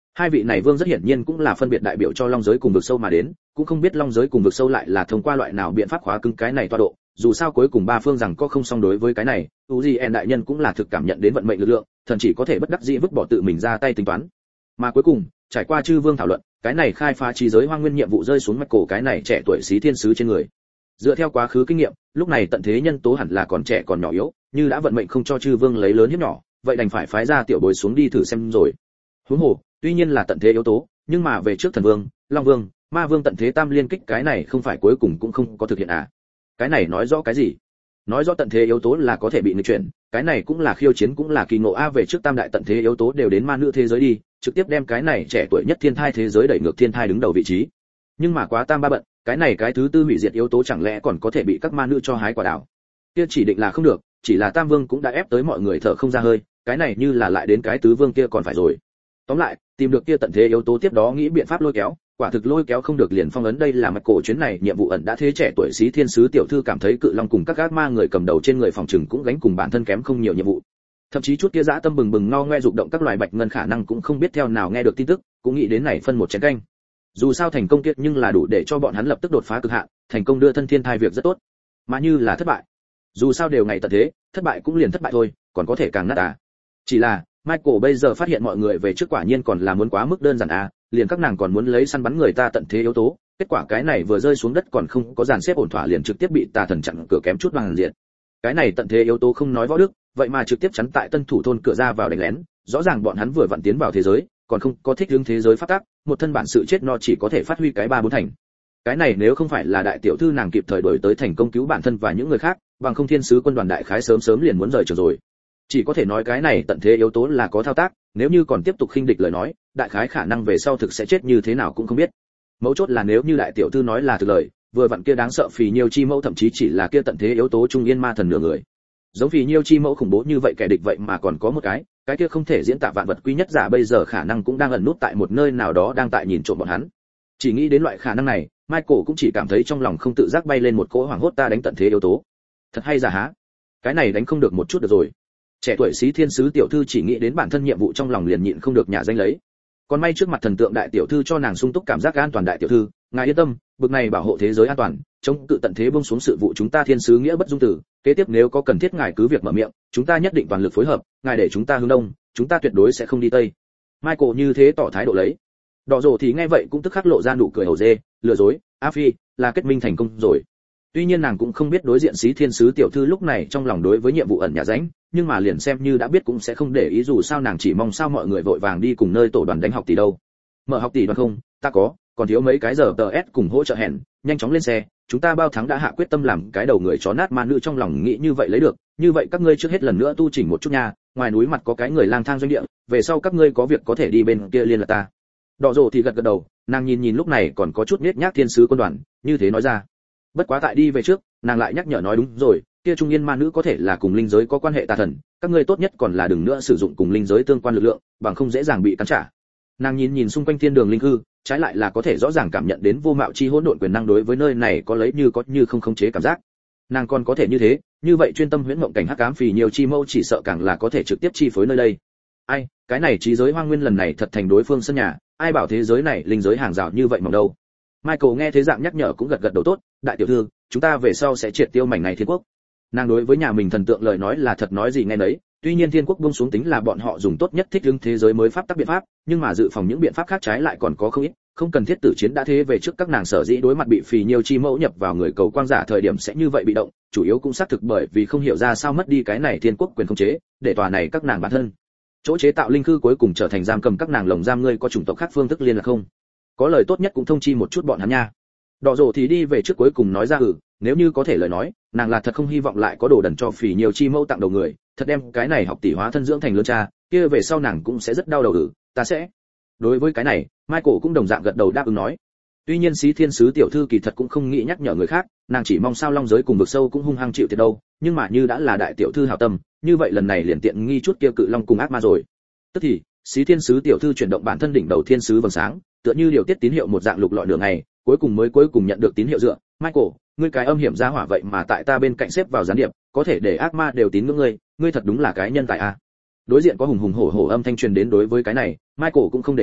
Hai vị này vương rất hiển nhiên cũng là phân biệt đại biểu cho long giới cùng vực sâu mà đến, cũng không biết long giới cùng vực sâu lại là thông qua loại nào biện pháp khóa cứng cái này tọa độ. Dù sao cuối cùng ba phương rằng có không song đối với cái này, Uzien đại nhân cũng là thực cảm nhận đến vận mệnh lực lượng, thần chỉ có thể bất đắc dĩ vứt bỏ tự mình ra tay tính toán. Mà cuối cùng, trải qua chư vương thảo luận, cái này khai phá trí giới hoang nguyên nhiệm vụ rơi xuống mạch cổ cái này trẻ tuổi xí thiên sứ trên người. Dựa theo quá khứ kinh nghiệm, lúc này tận thế nhân tố hẳn là còn trẻ còn nhỏ yếu, như đã vận mệnh không cho chư vương lấy lớn hiếp nhỏ, vậy đành phải phái ra tiểu bối xuống đi thử xem rồi. Huống hồ, tuy nhiên là tận thế yếu tố, nhưng mà về trước thần vương, long vương, ma vương tận thế tam liên kích cái này không phải cuối cùng cũng không có thực hiện à? Cái này nói rõ cái gì? Nói rõ tận thế yếu tố là có thể bị nghịch chuyển, cái này cũng là khiêu chiến cũng là kỳ ngộ a. Về trước tam đại tận thế yếu tố đều đến ma nữ thế giới đi, trực tiếp đem cái này trẻ tuổi nhất thiên thai thế giới đẩy ngược thiên thai đứng đầu vị trí. Nhưng mà quá tam ba bận, cái này cái thứ tư hủy diệt yếu tố chẳng lẽ còn có thể bị các ma nữ cho hái quả đào? Kia chỉ định là không được, chỉ là tam vương cũng đã ép tới mọi người thở không ra hơi, cái này như là lại đến cái tứ vương kia còn phải rồi. Tóm lại, tìm được kia tận thế yếu tố tiếp đó nghĩ biện pháp lôi kéo, quả thực lôi kéo không được liền phong ấn. Đây là mạch cổ chuyến này nhiệm vụ ẩn đã thế trẻ tuổi xí thiên sứ tiểu thư cảm thấy cự long cùng các gác ma người cầm đầu trên người phòng trừng cũng gánh cùng bản thân kém không nhiều nhiệm vụ. Thậm chí chút kia dã tâm bừng bừng ngao ngoe dục động các loài bạch ngân khả năng cũng không biết theo nào nghe được tin tức, cũng nghĩ đến này phân một chén canh. Dù sao thành công kiệt nhưng là đủ để cho bọn hắn lập tức đột phá cực hạn, thành công đưa thân thiên thai việc rất tốt. Mà như là thất bại, dù sao đều ngày tận thế, thất bại cũng liền thất bại thôi, còn có thể càng nát à. Chỉ là Michael bây giờ phát hiện mọi người về trước quả nhiên còn là muốn quá mức đơn giản à, liền các nàng còn muốn lấy săn bắn người ta tận thế yếu tố, kết quả cái này vừa rơi xuống đất còn không có dàn xếp ổn thỏa liền trực tiếp bị tà thần chặn cửa kém chút bằng diện. Cái này tận thế yếu tố không nói võ đức, vậy mà trực tiếp chắn tại tân thủ thôn cửa ra vào đánh lén, rõ ràng bọn hắn vừa vặn tiến vào thế giới, còn không có thích ứng thế giới pháp tắc, một thân bản sự chết no chỉ có thể phát huy cái ba bốn thành. Cái này nếu không phải là đại tiểu thư nàng kịp thời đổi tới thành công cứu bản thân và những người khác, bằng không thiên sứ quân đoàn đại khái sớm sớm liền muốn rời trường rồi. Chỉ có thể nói cái này tận thế yếu tố là có thao tác, nếu như còn tiếp tục khinh địch lời nói, đại khái khả năng về sau thực sẽ chết như thế nào cũng không biết. Mấu chốt là nếu như đại tiểu thư nói là thực lời, vừa vặn kia đáng sợ phì nhiêu chi mẫu thậm chí chỉ là kia tận thế yếu tố trung yên ma thần nửa người. Giống phì nhiêu chi mẫu khủng bố như vậy kẻ địch vậy mà còn có một cái kia không thể diễn tả vạn vật quý nhất giả bây giờ khả năng cũng đang ẩn nút tại một nơi nào đó đang tại nhìn trộm bọn hắn. Chỉ nghĩ đến loại khả năng này, Michael cũng chỉ cảm thấy trong lòng không tự giác bay lên một cỗ hoảng hốt, ta đánh tận thế yếu tố. Thật hay giả há? Cái này đánh không được một chút được rồi. Trẻ tuổi xí thiên sứ tiểu thư chỉ nghĩ đến bản thân nhiệm vụ trong lòng liền nhịn không được nhả danh lấy. Còn may trước mặt thần tượng đại tiểu thư cho nàng sung túc cảm giác an toàn. Đại tiểu thư, ngài yên tâm, bực này bảo hộ thế giới an toàn, chống cự tận thế buông xuống sự vụ chúng ta thiên sứ nghĩa bất dung tử, kế tiếp nếu có cần thiết ngài cứ việc mở miệng, chúng ta nhất định toàn lực phối hợp, ngài để chúng ta hướng đông, chúng ta tuyệt đối sẽ không đi tây. Michael như thế tỏ thái độ lấy. Đỏ rồ thì nghe vậy cũng tức khắc lộ ra nụ cười hầu dê, lừa dối, A Phi, là kết minh thành công rồi. Tuy nhiên nàng cũng không biết đối diện xí thiên sứ tiểu thư lúc này trong lòng đối với nhiệm vụ ẩn nhà ránh, nhưng mà liền xem như đã biết cũng sẽ không để ý, dù sao nàng chỉ mong sao mọi người vội vàng đi cùng nơi tổ đoàn đánh học tỷ đâu. Mở học tỷ đoàn không, ta có, còn thiếu mấy cái giờ TS cùng hỗ trợ hẹn, nhanh chóng lên xe, chúng ta bao tháng đã hạ quyết tâm làm cái đầu người chó nát ma nữ trong lòng nghĩ như vậy lấy được, như vậy các ngươi trước hết lần nữa tu chỉnh một chút nha, ngoài núi mặt có cái người lang thang doanh địa, về sau các ngươi có việc có thể đi bên kia liên lạc ta. Đỏ rồ thì gật gật đầu, nàng nhìn lúc này còn có chút nhếch nhác thiên sứ quân đoàn, như thế nói ra. Bất quá tại đi về trước, nàng lại nhắc nhở nói đúng rồi, kia trung niên ma nữ có thể là cùng linh giới có quan hệ tà thần, các ngươi tốt nhất còn là đừng nữa sử dụng cùng linh giới tương quan lực lượng, bằng không dễ dàng bị cắn trả. Nàng nhìn xung quanh thiên đường linh hư, trái lại là có thể rõ ràng cảm nhận đến vô mạo chi hỗn độn quyền năng đối với nơi này có lấy như có như không khống chế cảm giác. Nàng còn có thể như thế, như vậy chuyên tâm huyễn mộng cảnh hắc ám phì nhiều chi mâu chỉ sợ càng là có thể trực tiếp chi phối nơi đây. Ai, cái này trí giới hoang nguyên lần này thật thành đối phương sân nhà, ai bảo thế giới này linh giới hàng rào như vậy mỏng đâu. Michael nghe thế dạng nhắc nhở cũng gật gật đầu tốt, đại tiểu thư, chúng ta về sau sẽ triệt tiêu mảnh này thiên quốc. Nàng đối với nhà mình thần tượng lời nói là thật nói gì nghe nấy, tuy nhiên thiên quốc buông xuống tính là bọn họ dùng tốt nhất thích ứng thế giới mới pháp tắc biện pháp, nhưng mà dự phòng những biện pháp khác trái lại còn có không ít, không cần thiết tử chiến đã thế về trước các nàng sở dĩ đối mặt bị phì nhiều chi mẫu nhập vào người cầu quang giả thời điểm sẽ như vậy bị động, chủ yếu cũng xác thực bởi vì không hiểu ra sao mất đi cái này thiên quốc quyền khống chế, để tòa này các nàng bản thân chỗ chế tạo linh khư cuối cùng trở thành giam cầm các nàng lồng giam. Ngươi có chủng tộc khác phương thức liên lạc không? Có lời tốt nhất cũng thông chi một chút bọn hắn nha. Đỏ rồ thì đi về trước cuối cùng nói ra nếu như có thể lời nói, nàng là thật không hy vọng lại có đồ đần cho phì nhiều chi mẫu tặng đầu người, thật đem cái này học tỷ hóa thân dưỡng thành lớn cha, kia về sau nàng cũng sẽ rất đau đầu. Ta sẽ. Đối với cái này, Michael cũng đồng dạng gật đầu đáp ứng nói. Tuy nhiên xí thiên sứ tiểu thư kỳ thật cũng không nghĩ nhắc nhở người khác, nàng chỉ mong sao long giới cùng vực sâu cũng hung hăng chịu thiệt đâu, nhưng mà như đã là đại tiểu thư hảo tâm, như vậy lần này liền tiện nghi chút kia cự long cùng ác ma rồi. Tức thì, xí thiên sứ tiểu thư chuyển động bản thân đỉnh đầu thiên sứ vầng sáng, tựa như điều tiết tín hiệu một dạng lục lọi đường này, cuối cùng nhận được tín hiệu dựa. Michael, ngươi cái âm hiểm gia hỏa vậy mà tại ta bên cạnh xếp vào gián điệp, có thể để ác ma đều tín ngưỡng ngươi thật đúng là cái nhân tài a. Đối diện có hùng hùng hổ hổ âm thanh truyền đến, đối với cái này, Michael cũng không để ý,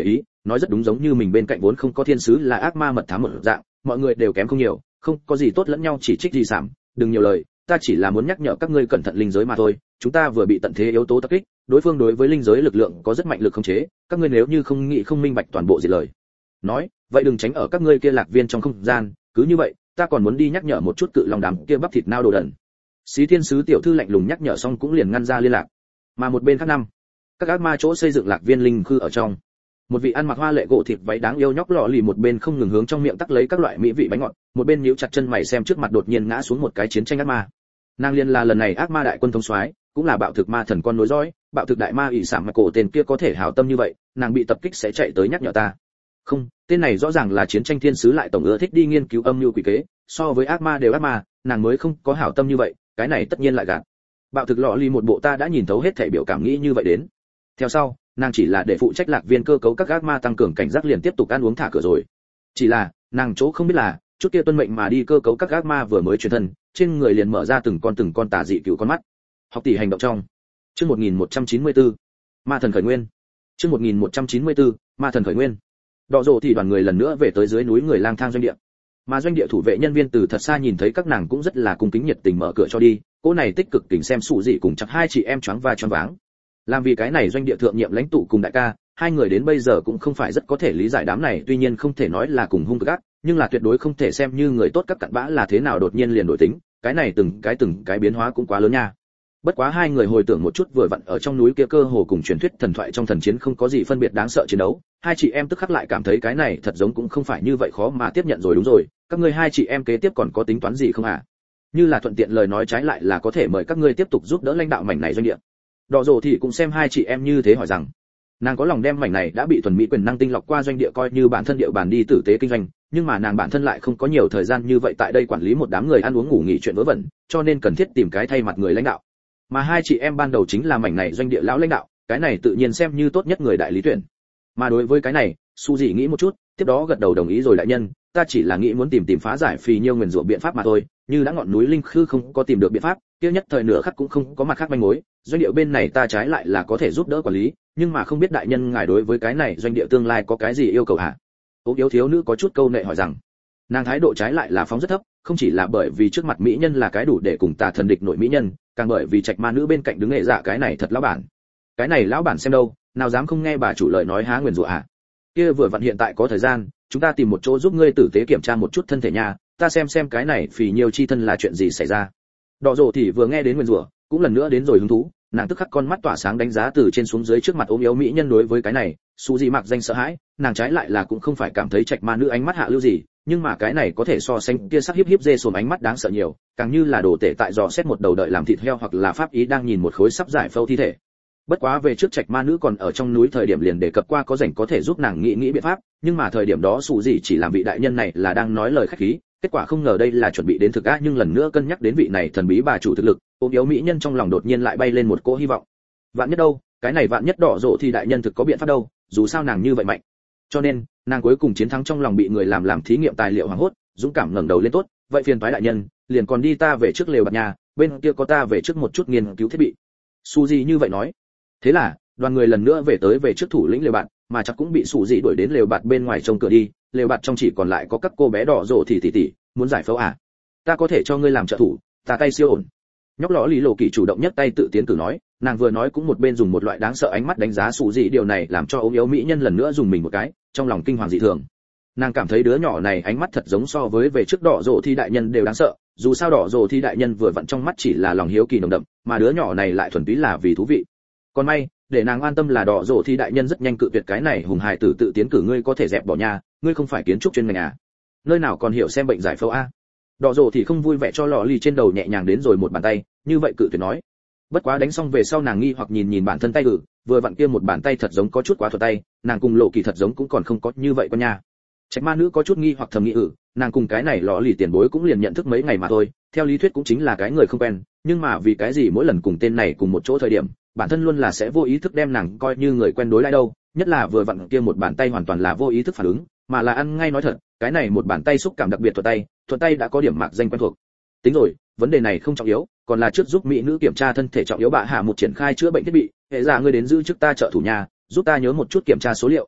nói rất đúng, giống như mình bên cạnh vốn không có thiên sứ là ác ma mật thám một dạng, mọi người đều kém không nhiều, không có gì tốt lẫn nhau chỉ trích gì sảm, đừng nhiều lời, ta chỉ là muốn nhắc nhở các ngươi cẩn thận linh giới mà thôi, chúng ta vừa bị tận thế yếu tố tập kích, đối phương đối với linh giới lực lượng có rất mạnh lực khống chế, các ngươi nếu như không nghĩ không minh bạch toàn bộ diệt lời nói, vậy đừng tránh ở các ngươi kia lạc viên trong không gian, cứ như vậy, ta còn muốn đi nhắc nhở một chút cự long đám kia bắp thịt nao đồ đần. Xí thiên sứ tiểu thư lạnh lùng nhắc nhở xong cũng liền ngăn ra liên lạc. Mà một bên khác năm, các ác ma chỗ xây dựng lạc viên linh khư ở trong, một vị ăn mặc hoa lệ gỗ thịt váy đáng yêu nhóc lọ lì một bên không ngừng hướng trong miệng tắc lấy các loại mỹ vị bánh ngọt, một bên nhíu chặt chân mày xem trước mặt đột nhiên ngã xuống một cái chiến tranh ác ma. Nàng liên là lần này ác ma đại quân thống soái, cũng là bạo thực ma thần con nối dõi, bạo thực đại ma ỷ sảm mà cổ tên kia có thể hảo tâm như vậy, nàng bị tập kích sẽ chạy tới nhắc nhở ta. Không, tên này rõ ràng là chiến tranh thiên sứ lại tổng ưa thích đi nghiên cứu âm mưu quỷ kế, so với ác ma đều ác ma, nàng mới không có hảo tâm như vậy, cái này tất nhiên lại gạt. Bạo thực lọ lì một bộ ta đã nhìn thấu hết thể biểu cảm nghĩ như vậy đến. Theo sau, nàng chỉ là để phụ trách lạc viên cơ cấu các ác ma tăng cường cảnh giác liền tiếp tục ăn uống thả cửa rồi. Chỉ là, nàng chỗ không biết là, chút kia tuân mệnh mà đi cơ cấu các ác ma vừa mới truyền thân, trên người liền mở ra từng con tà dị cựu con mắt. Học tỷ hành động trong. Chương 1194. Ma thần khởi nguyên. Chương 1194. Ma thần khởi nguyên. Đọ rồ thì đoàn người lần nữa về tới dưới núi người lang thang doanh địa. Mà doanh địa thủ vệ nhân viên từ thật xa nhìn thấy các nàng cũng rất là cung kính nhiệt tình mở cửa cho đi, cô này tích cực kính xem sụ dị cùng chặt hai chị em choáng và choáng váng. Làm vì cái này doanh địa thượng nhiệm lãnh tụ cùng đại ca, hai người đến bây giờ cũng không phải rất có thể lý giải đám này, tuy nhiên không thể nói là cùng hung gắt, nhưng là tuyệt đối không thể xem như người tốt các cặn bã là thế nào đột nhiên liền đổi tính, cái này từng cái biến hóa cũng quá lớn nha. Bất quá hai người hồi tưởng một chút vừa vặn ở trong núi kia cơ hồ cùng truyền thuyết thần thoại trong thần chiến không có gì phân biệt đáng sợ chiến đấu, hai chị em tức khắc lại cảm thấy cái này thật giống cũng không phải như vậy khó mà tiếp nhận rồi. Đúng rồi, các ngươi hai chị em kế tiếp còn có tính toán gì không à? Như là thuận tiện lời nói trái lại là có thể mời các ngươi tiếp tục giúp đỡ lãnh đạo mảnh này doanh địa. Đỏ rồ thì cũng xem hai chị em như thế hỏi rằng, nàng có lòng đem mảnh này đã bị thuần mỹ quyền năng tinh lọc qua doanh địa coi như bản thân địa bàn đi tử tế kinh doanh, nhưng mà nàng bản thân lại không có nhiều thời gian như vậy tại đây quản lý một đám người ăn uống ngủ nghỉ chuyện vớ vẩn, cho nên cần thiết tìm cái thay mặt người lãnh đạo. Mà hai chị em ban đầu chính là mảnh này doanh địa lão lãnh đạo, cái này tự nhiên xem như tốt nhất người đại lý tuyển. Mà đối với cái này, Su Dị nghĩ một chút, tiếp đó gật đầu đồng ý rồi. Đại nhân, ta chỉ là nghĩ muốn tìm phá giải phì nhiêu nguyền rủa biện pháp mà thôi, như đã ngọn núi linh khư không có tìm được biện pháp, kia nhất thời nửa khắc cũng không có mặt khác manh mối, doanh địa bên này ta trái lại là có thể giúp đỡ quản lý, nhưng mà không biết đại nhân ngài đối với cái này doanh địa tương lai có cái gì yêu cầu hả? Ốm yếu thiếu nữ có chút câu nệ hỏi rằng. Nàng thái độ trái lại là phóng rất thấp, không chỉ là bởi vì trước mặt mỹ nhân là cái đủ để cùng tà thần địch nội mỹ nhân, càng bởi vì trạch ma nữ bên cạnh đứng nghệ dạ cái này thật lão bản. Cái này lão bản xem đâu, nào dám không nghe bà chủ lời nói há nguyền rủa hả? Kia vừa vặn hiện tại có thời gian, chúng ta tìm một chỗ giúp ngươi tử tế kiểm tra một chút thân thể nhà, ta xem cái này phì nhiều chi thân là chuyện gì xảy ra. Đỏ rồ thì vừa nghe đến nguyền rủa, cũng lần nữa đến rồi hứng thú, nàng tức khắc con mắt tỏa sáng đánh giá từ trên xuống dưới trước mặt ốm yếu mỹ nhân. Đối với cái này, Su Dị mặc danh sợ hãi, nàng trái lại là cũng không phải cảm thấy trạch ma nữ ánh mắt hạ lưu gì, nhưng mà cái này có thể so sánh kia sắc hiếp hiếp dê sồm ánh mắt đáng sợ nhiều, càng như là đồ tể tại dò xét một đầu đợi làm thịt heo hoặc là pháp ý đang nhìn một khối sắp giải phẫu thi thể. Bất quá về trước trạch ma nữ còn ở trong núi thời điểm liền đề cập qua có rảnh có thể giúp nàng nghĩ biện pháp, nhưng mà thời điểm đó Su Dị chỉ làm vị đại nhân này là đang nói lời khách khí, kết quả không ngờ đây là chuẩn bị đến thực á. Nhưng lần nữa cân nhắc đến vị này thần bí bà chủ thực lực, ốm yếu mỹ nhân trong lòng đột nhiên lại bay lên một cỗ hy vọng. Vạn nhất đâu, cái này vạn nhất đỏ rộ thì đại nhân thực có biện pháp đâu, dù sao nàng như vậy mạnh. Cho nên, nàng cuối cùng chiến thắng trong lòng bị người làm thí nghiệm tài liệu hoảng hốt, dũng cảm ngẩng đầu lên. Tốt, vậy phiền toái đại nhân, liền còn đi ta về trước lều bạt nhà, bên kia có ta về trước một chút nghiên cứu thiết bị. Su Dị như vậy nói. Thế là, đoàn người lần nữa về trước thủ lĩnh lều bạt, mà chắc cũng bị Su Dị đuổi đến lều bạt bên ngoài trông cửa đi, lều bạt trong chỉ còn lại có các cô bé đỏ rộ thì tỷ, muốn giải phẫu à? Ta có thể cho ngươi làm trợ thủ, ta tay siêu ổn. Nhóc lõ lý lộ kỳ chủ động nhấc tay tự tiến cử nói, nàng vừa nói cũng một bên dùng một loại đáng sợ ánh mắt đánh giá Su Dị. Điều này làm cho ốm yếu mỹ nhân lần nữa dùng mình một cái, trong lòng kinh hoàng dị thường. Nàng cảm thấy đứa nhỏ này ánh mắt thật giống so với về trước đỏ rộ thi đại nhân đều đáng sợ, dù sao đỏ rộ thi đại nhân vừa vặn trong mắt chỉ là lòng hiếu kỳ nồng đậm, mà đứa nhỏ này lại thuần túy là vì thú vị. Còn may, để nàng an tâm là đỏ rộ thi đại nhân rất nhanh cự tuyệt cái này hùng hài tử tự tiến cử. Ngươi có thể dẹp bỏ nhà, ngươi không phải kiến trúc chuyên ngành à? Nơi nào còn hiểu xem bệnh giải phẫu a? Đỏ rộ thì không vui vẻ cho lọ lì trên đầu nhẹ nhàng đến rồi một bàn tay, như vậy cự tuyệt nói. Bất quá đánh xong về sau nàng nghi hoặc nhìn bản thân tay vừa vặn kia một bàn tay thật giống có chút quá thuật tay, nàng cùng lộ kỳ thật giống cũng còn không có như vậy con nha. Trạch ma nữ có chút nghi hoặc thầm nghĩ nàng cùng cái này lọ lì tiền bối cũng liền nhận thức mấy ngày mà thôi, theo lý thuyết cũng chính là cái người không quen, nhưng mà vì cái gì mỗi lần cùng tên này cùng một chỗ thời điểm, bản thân luôn là sẽ vô ý thức đem nàng coi như người quen đối lại đâu, nhất là vừa vặn kia một bàn tay hoàn toàn là vô ý thức phản ứng, mà là ăn ngay nói thật, cái này một bàn tay xúc cảm đặc biệt thuật tay đã có điểm mạc danh quen thuộc. Tính rồi, vấn đề này không trọng yếu, còn là trước giúp mỹ nữ kiểm tra thân thể trọng yếu. Bạ hạ một triển khai chữa bệnh thiết bị, hệ giả ngươi đến giữ trước ta trợ thủ nhà, giúp ta nhớ một chút kiểm tra số liệu.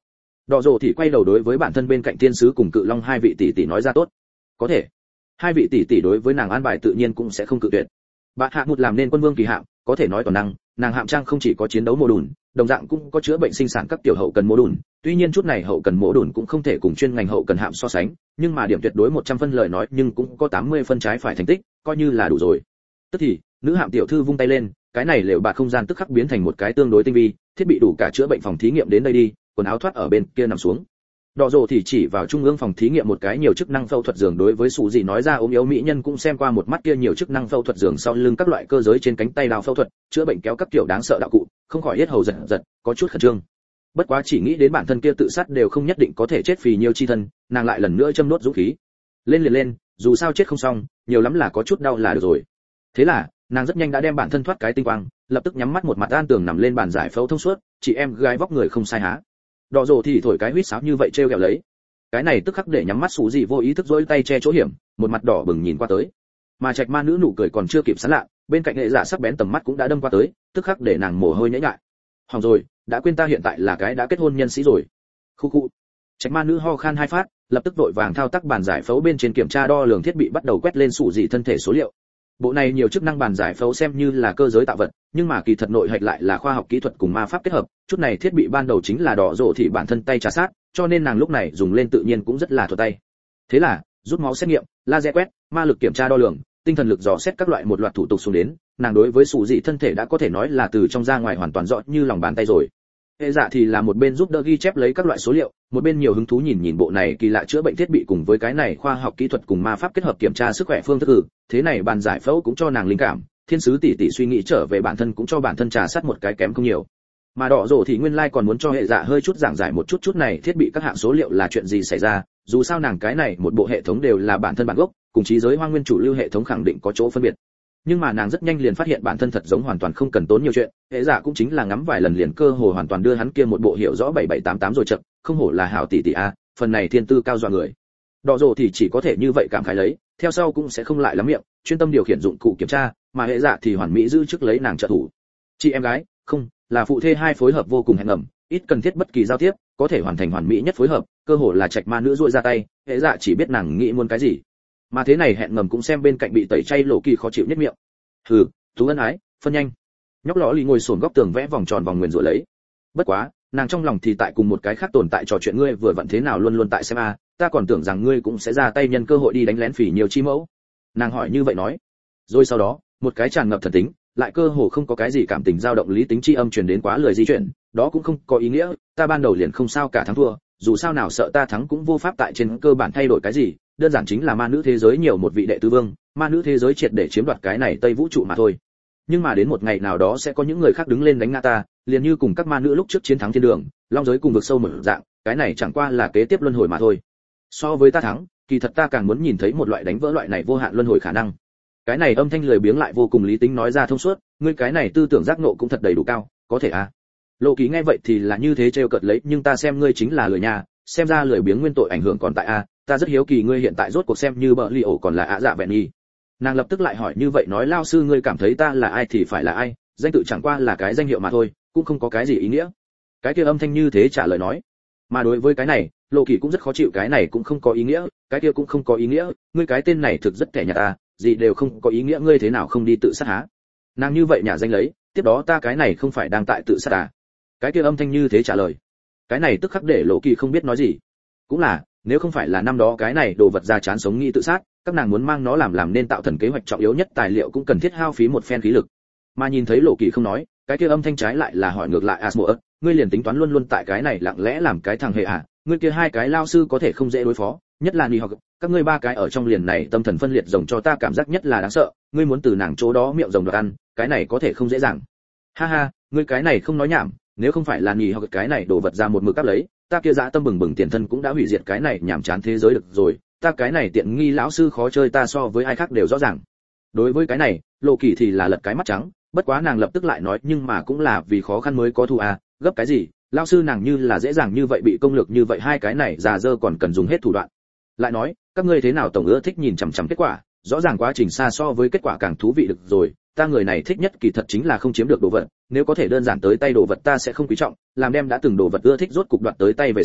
Đỏ rồ thì quay đầu đối với bản thân bên cạnh thiên sứ cùng cự long hai vị tỷ tỷ nói ra tốt. Có thể. Hai vị tỷ tỷ đối với nàng an bài tự nhiên cũng sẽ không cự tuyệt. Bà Hạ Mụt làm nên quân vương kỳ hạm, có thể nói toàn năng, nàng hạm trang không chỉ có chiến đấu mô đùn, đồng dạng cũng có chữa bệnh sinh sản các tiểu hậu cần mô đùn. Tuy nhiên chút này hậu cần mô đùn cũng không thể cùng chuyên ngành hậu cần hạm so sánh, nhưng mà điểm tuyệt đối 100 phân lời nói nhưng cũng có 80 phân trái phải thành tích, coi như là đủ rồi. Tức thì, nữ hạm tiểu thư vung tay lên, cái này lều bạt không gian tức khắc biến thành một cái tương đối tinh vi, thiết bị đủ cả chữa bệnh phòng thí nghiệm đến đây đi, quần áo thoát ở bên kia nằm xuống. Đỏ rồ thì chỉ vào trung ương phòng thí nghiệm một cái nhiều chức năng phẫu thuật giường đối với sủ gì nói ra ốm yếu mỹ nhân cũng xem qua một mắt kia nhiều chức năng phẫu thuật giường sau lưng các loại cơ giới trên cánh tay đào phẫu thuật, chữa bệnh kéo các kiểu đáng sợ đạo cụ, không khỏi yết hầu giật giật, có chút khẩn trương. Bất quá chỉ nghĩ đến bản thân kia tự sát đều không nhất định có thể chết phì nhiêu chi thân, nàng lại lần nữa châm nốt dũng khí. Lên liền lên, dù sao chết không xong, nhiều lắm là có chút đau là được rồi. Thế là, nàng rất nhanh đã đem bản thân thoát cái tinh quang, lập tức nhắm mắt một mặt an tường nằm lên bàn giải phẫu thông suốt, chị em gái vóc người không sai há. Đỏ rồ thì thổi cái huýt sáo như vậy trêu ghẹo lấy. Cái này tức khắc để nhắm mắt sủ gì vô ý thức dỗi tay che chỗ hiểm, một mặt đỏ bừng nhìn qua tới. Mà Trạch Ma nữ nụ cười còn chưa kịp sán lạ, bên cạnh hệ giả sắc bén tầm mắt cũng đã đâm qua tới, tức khắc để nàng mồ hôi nhễ nhại. Hỏng rồi, đã quên ta hiện tại là cái đã kết hôn nhân sĩ rồi. Khu khu. Trạch Ma nữ ho khan hai phát, lập tức vội vàng thao tác bàn giải phẫu bên trên kiểm tra đo lường thiết bị bắt đầu quét lên sủ gì thân thể số liệu. Bộ này nhiều chức năng bàn giải phẫu xem như là cơ giới tạo vật, nhưng mà kỳ thật nội hạch lại là khoa học kỹ thuật cùng ma pháp kết hợp, chút này thiết bị ban đầu chính là đỏ rồ thì bản thân tay trà sát, cho nên nàng lúc này dùng lên tự nhiên cũng rất là thuận tay. Thế là, rút máu xét nghiệm, laser quét, ma lực kiểm tra đo lường, tinh thần lực dò xét các loại một loạt thủ tục xuống đến, nàng đối với sủ dị thân thể đã có thể nói là từ trong ra ngoài hoàn toàn rõ như lòng bàn tay rồi. Hệ dạ thì là một bên giúp đỡ ghi chép lấy các loại số liệu, một bên nhiều hứng thú nhìn bộ này kỳ lạ chữa bệnh thiết bị cùng với cái này khoa học kỹ thuật cùng ma pháp kết hợp kiểm tra sức khỏe phương thức. Thế này bàn giải phẫu cũng cho nàng linh cảm, thiên sứ tỷ tỷ suy nghĩ trở về bản thân cũng cho bản thân trà sát một cái kém không nhiều. Mà đỏ rồ thì nguyên lai còn muốn cho hệ dạ hơi chút giảng giải một chút này thiết bị các hạng số liệu là chuyện gì xảy ra, dù sao nàng cái này một bộ hệ thống đều là bản thân bản gốc, cùng trí giới hoang nguyên chủ lưu hệ thống khẳng định có chỗ phân biệt. Nhưng mà nàng rất nhanh liền phát hiện bản thân thật giống hoàn toàn không cần tốn nhiều chuyện, hệ giả cũng chính là ngắm vài lần liền cơ hồ hoàn toàn đưa hắn kia một bộ hiểu rõ 7788 rồi chậm, không hổ là hảo tỷ tỷ a, phần này thiên tư cao dọa người. Đỏ rồ thì chỉ có thể như vậy cảm khái lấy, theo sau cũng sẽ không lại lắm miệng, chuyên tâm điều khiển dụng cụ kiểm tra, mà hệ giả thì hoàn mỹ giữ chức lấy nàng trợ thủ. Chị em gái, không, là phụ thê hai phối hợp vô cùng hẹn ngầm, ít cần thiết bất kỳ giao tiếp, có thể hoàn thành hoàn mỹ nhất phối hợp, cơ hồ là Trạch Ma nữ duỗi ra tay, hệ giả chỉ biết nàng nghĩ muốn cái gì. Mà thế này hẹn ngầm cũng xem bên cạnh bị tẩy chay Lộ Kỳ khó chịu nhất miệng. Hừ, tú ân ái, phân nhanh. Nhóc lọ lì ngồi xổm góc tường vẽ vòng tròn vòng nguyền rủa lấy. Bất quá, nàng trong lòng thì tại cùng một cái khác tồn tại trò chuyện ngươi vừa vặn thế nào luôn luôn tại xem a, ta còn tưởng rằng ngươi cũng sẽ ra tay nhân cơ hội đi đánh lén phỉ nhiều chi mẫu. Nàng hỏi như vậy nói. Rồi sau đó, một cái tràn ngập thần tính, lại cơ hồ không có cái gì cảm tình dao động lý tính chi âm truyền đến quá lời di chuyển, đó cũng không có ý nghĩa, ta ban đầu liền không sao cả thắng thua, dù sao nào sợ ta thắng cũng vô pháp tại trên cơ bản thay đổi cái gì, đơn giản chính là ma nữ thế giới nhiều một vị đệ tứ vương, ma nữ thế giới triệt để chiếm đoạt cái này tây vũ trụ mà thôi. Nhưng mà đến một ngày nào đó sẽ có những người khác đứng lên đánh ngã ta, liền như cùng các ma nữ lúc trước chiến thắng thiên đường, long giới cùng vực sâu mở dạng, cái này chẳng qua là kế tiếp luân hồi mà thôi. So với ta thắng, kỳ thật ta càng muốn nhìn thấy một loại đánh vỡ loại này vô hạn luân hồi khả năng. Cái này âm thanh lười biếng lại vô cùng lý tính nói ra thông suốt, ngươi cái này tư tưởng giác ngộ cũng thật đầy đủ cao, có thể à? Lộ Ký nghe vậy thì là như thế trêu cợt lấy, nhưng ta xem ngươi chính là lười nhà, xem ra lười biếng nguyên tội ảnh hưởng còn tại a, ta rất hiếu kỳ ngươi hiện tại rốt cuộc xem như bợ li ổ còn là ạ dạ vẹn nhi. Nàng lập tức lại hỏi như vậy nói lao sư ngươi cảm thấy ta là ai thì phải là ai, danh tự chẳng qua là cái danh hiệu mà thôi, cũng không có cái gì ý nghĩa. Cái kia âm thanh như thế trả lời nói. Mà đối với cái này, Lộ Kỳ cũng rất khó chịu, cái này cũng không có ý nghĩa, cái kia cũng không có ý nghĩa, ngươi cái tên này thực rất kẻ nhạt ta, gì đều không có ý nghĩa, ngươi thế nào không đi tự sát há? Nàng như vậy nhả danh lấy, tiếp đó ta cái này không phải đang tại tự sát à? Cái kia âm thanh như thế trả lời. Cái này tức khắc để Lộ Kỳ không biết nói gì. Cũng là, nếu không phải là năm đó cái này đồ vật ra chán sống nghĩ tự sát, các nàng muốn mang nó làm nên tạo thần kế hoạch trọng yếu nhất tài liệu cũng cần thiết hao phí một phen khí lực. Mà nhìn thấy Lộ Kỳ không nói, cái kia âm thanh trái lại là hỏi ngược lại Asmodeus, ngươi liền tính toán luôn luôn tại cái này lặng lẽ làm cái thằng hề à? Ngươi kia hai cái lao sư có thể không dễ đối phó, nhất là Nhi hoặc các ngươi ba cái ở trong liền này tâm thần phân liệt rồng cho ta cảm giác nhất là đáng sợ, ngươi muốn từ nàng chỗ đó miệng rồng đoạt ăn, cái này có thể không dễ dàng. Ha ha, ngươi cái này không nói nhảm, nếu không phải là Nhi hoặc cái này đồ vật ra một mực cắp lấy, ta kia dã tâm bừng bừng tiền thân cũng đã hủy diệt cái này nhảm chán thế giới được rồi, ta cái này tiện nghi lão sư khó chơi ta so với ai khác đều rõ ràng. Đối với cái này, Lộ Kỳ thì là lật cái mắt trắng, bất quá nàng lập tức lại nói nhưng mà cũng là vì khó khăn mới có thù à, gấp cái gì, lão sư nàng như là dễ dàng như vậy bị công lược như vậy, hai cái này già dơ còn cần dùng hết thủ đoạn. Lại nói, các ngươi thế nào tổng ưa thích nhìn chằm chằm kết quả, rõ ràng quá trình xa so với kết quả càng thú vị được rồi, ta người này thích nhất kỳ thật chính là không chiếm được đồ vật, nếu có thể đơn giản tới tay đồ vật ta sẽ không quý trọng, làm đem đã từng đồ vật ưa thích rốt cục đoạt tới tay về sau,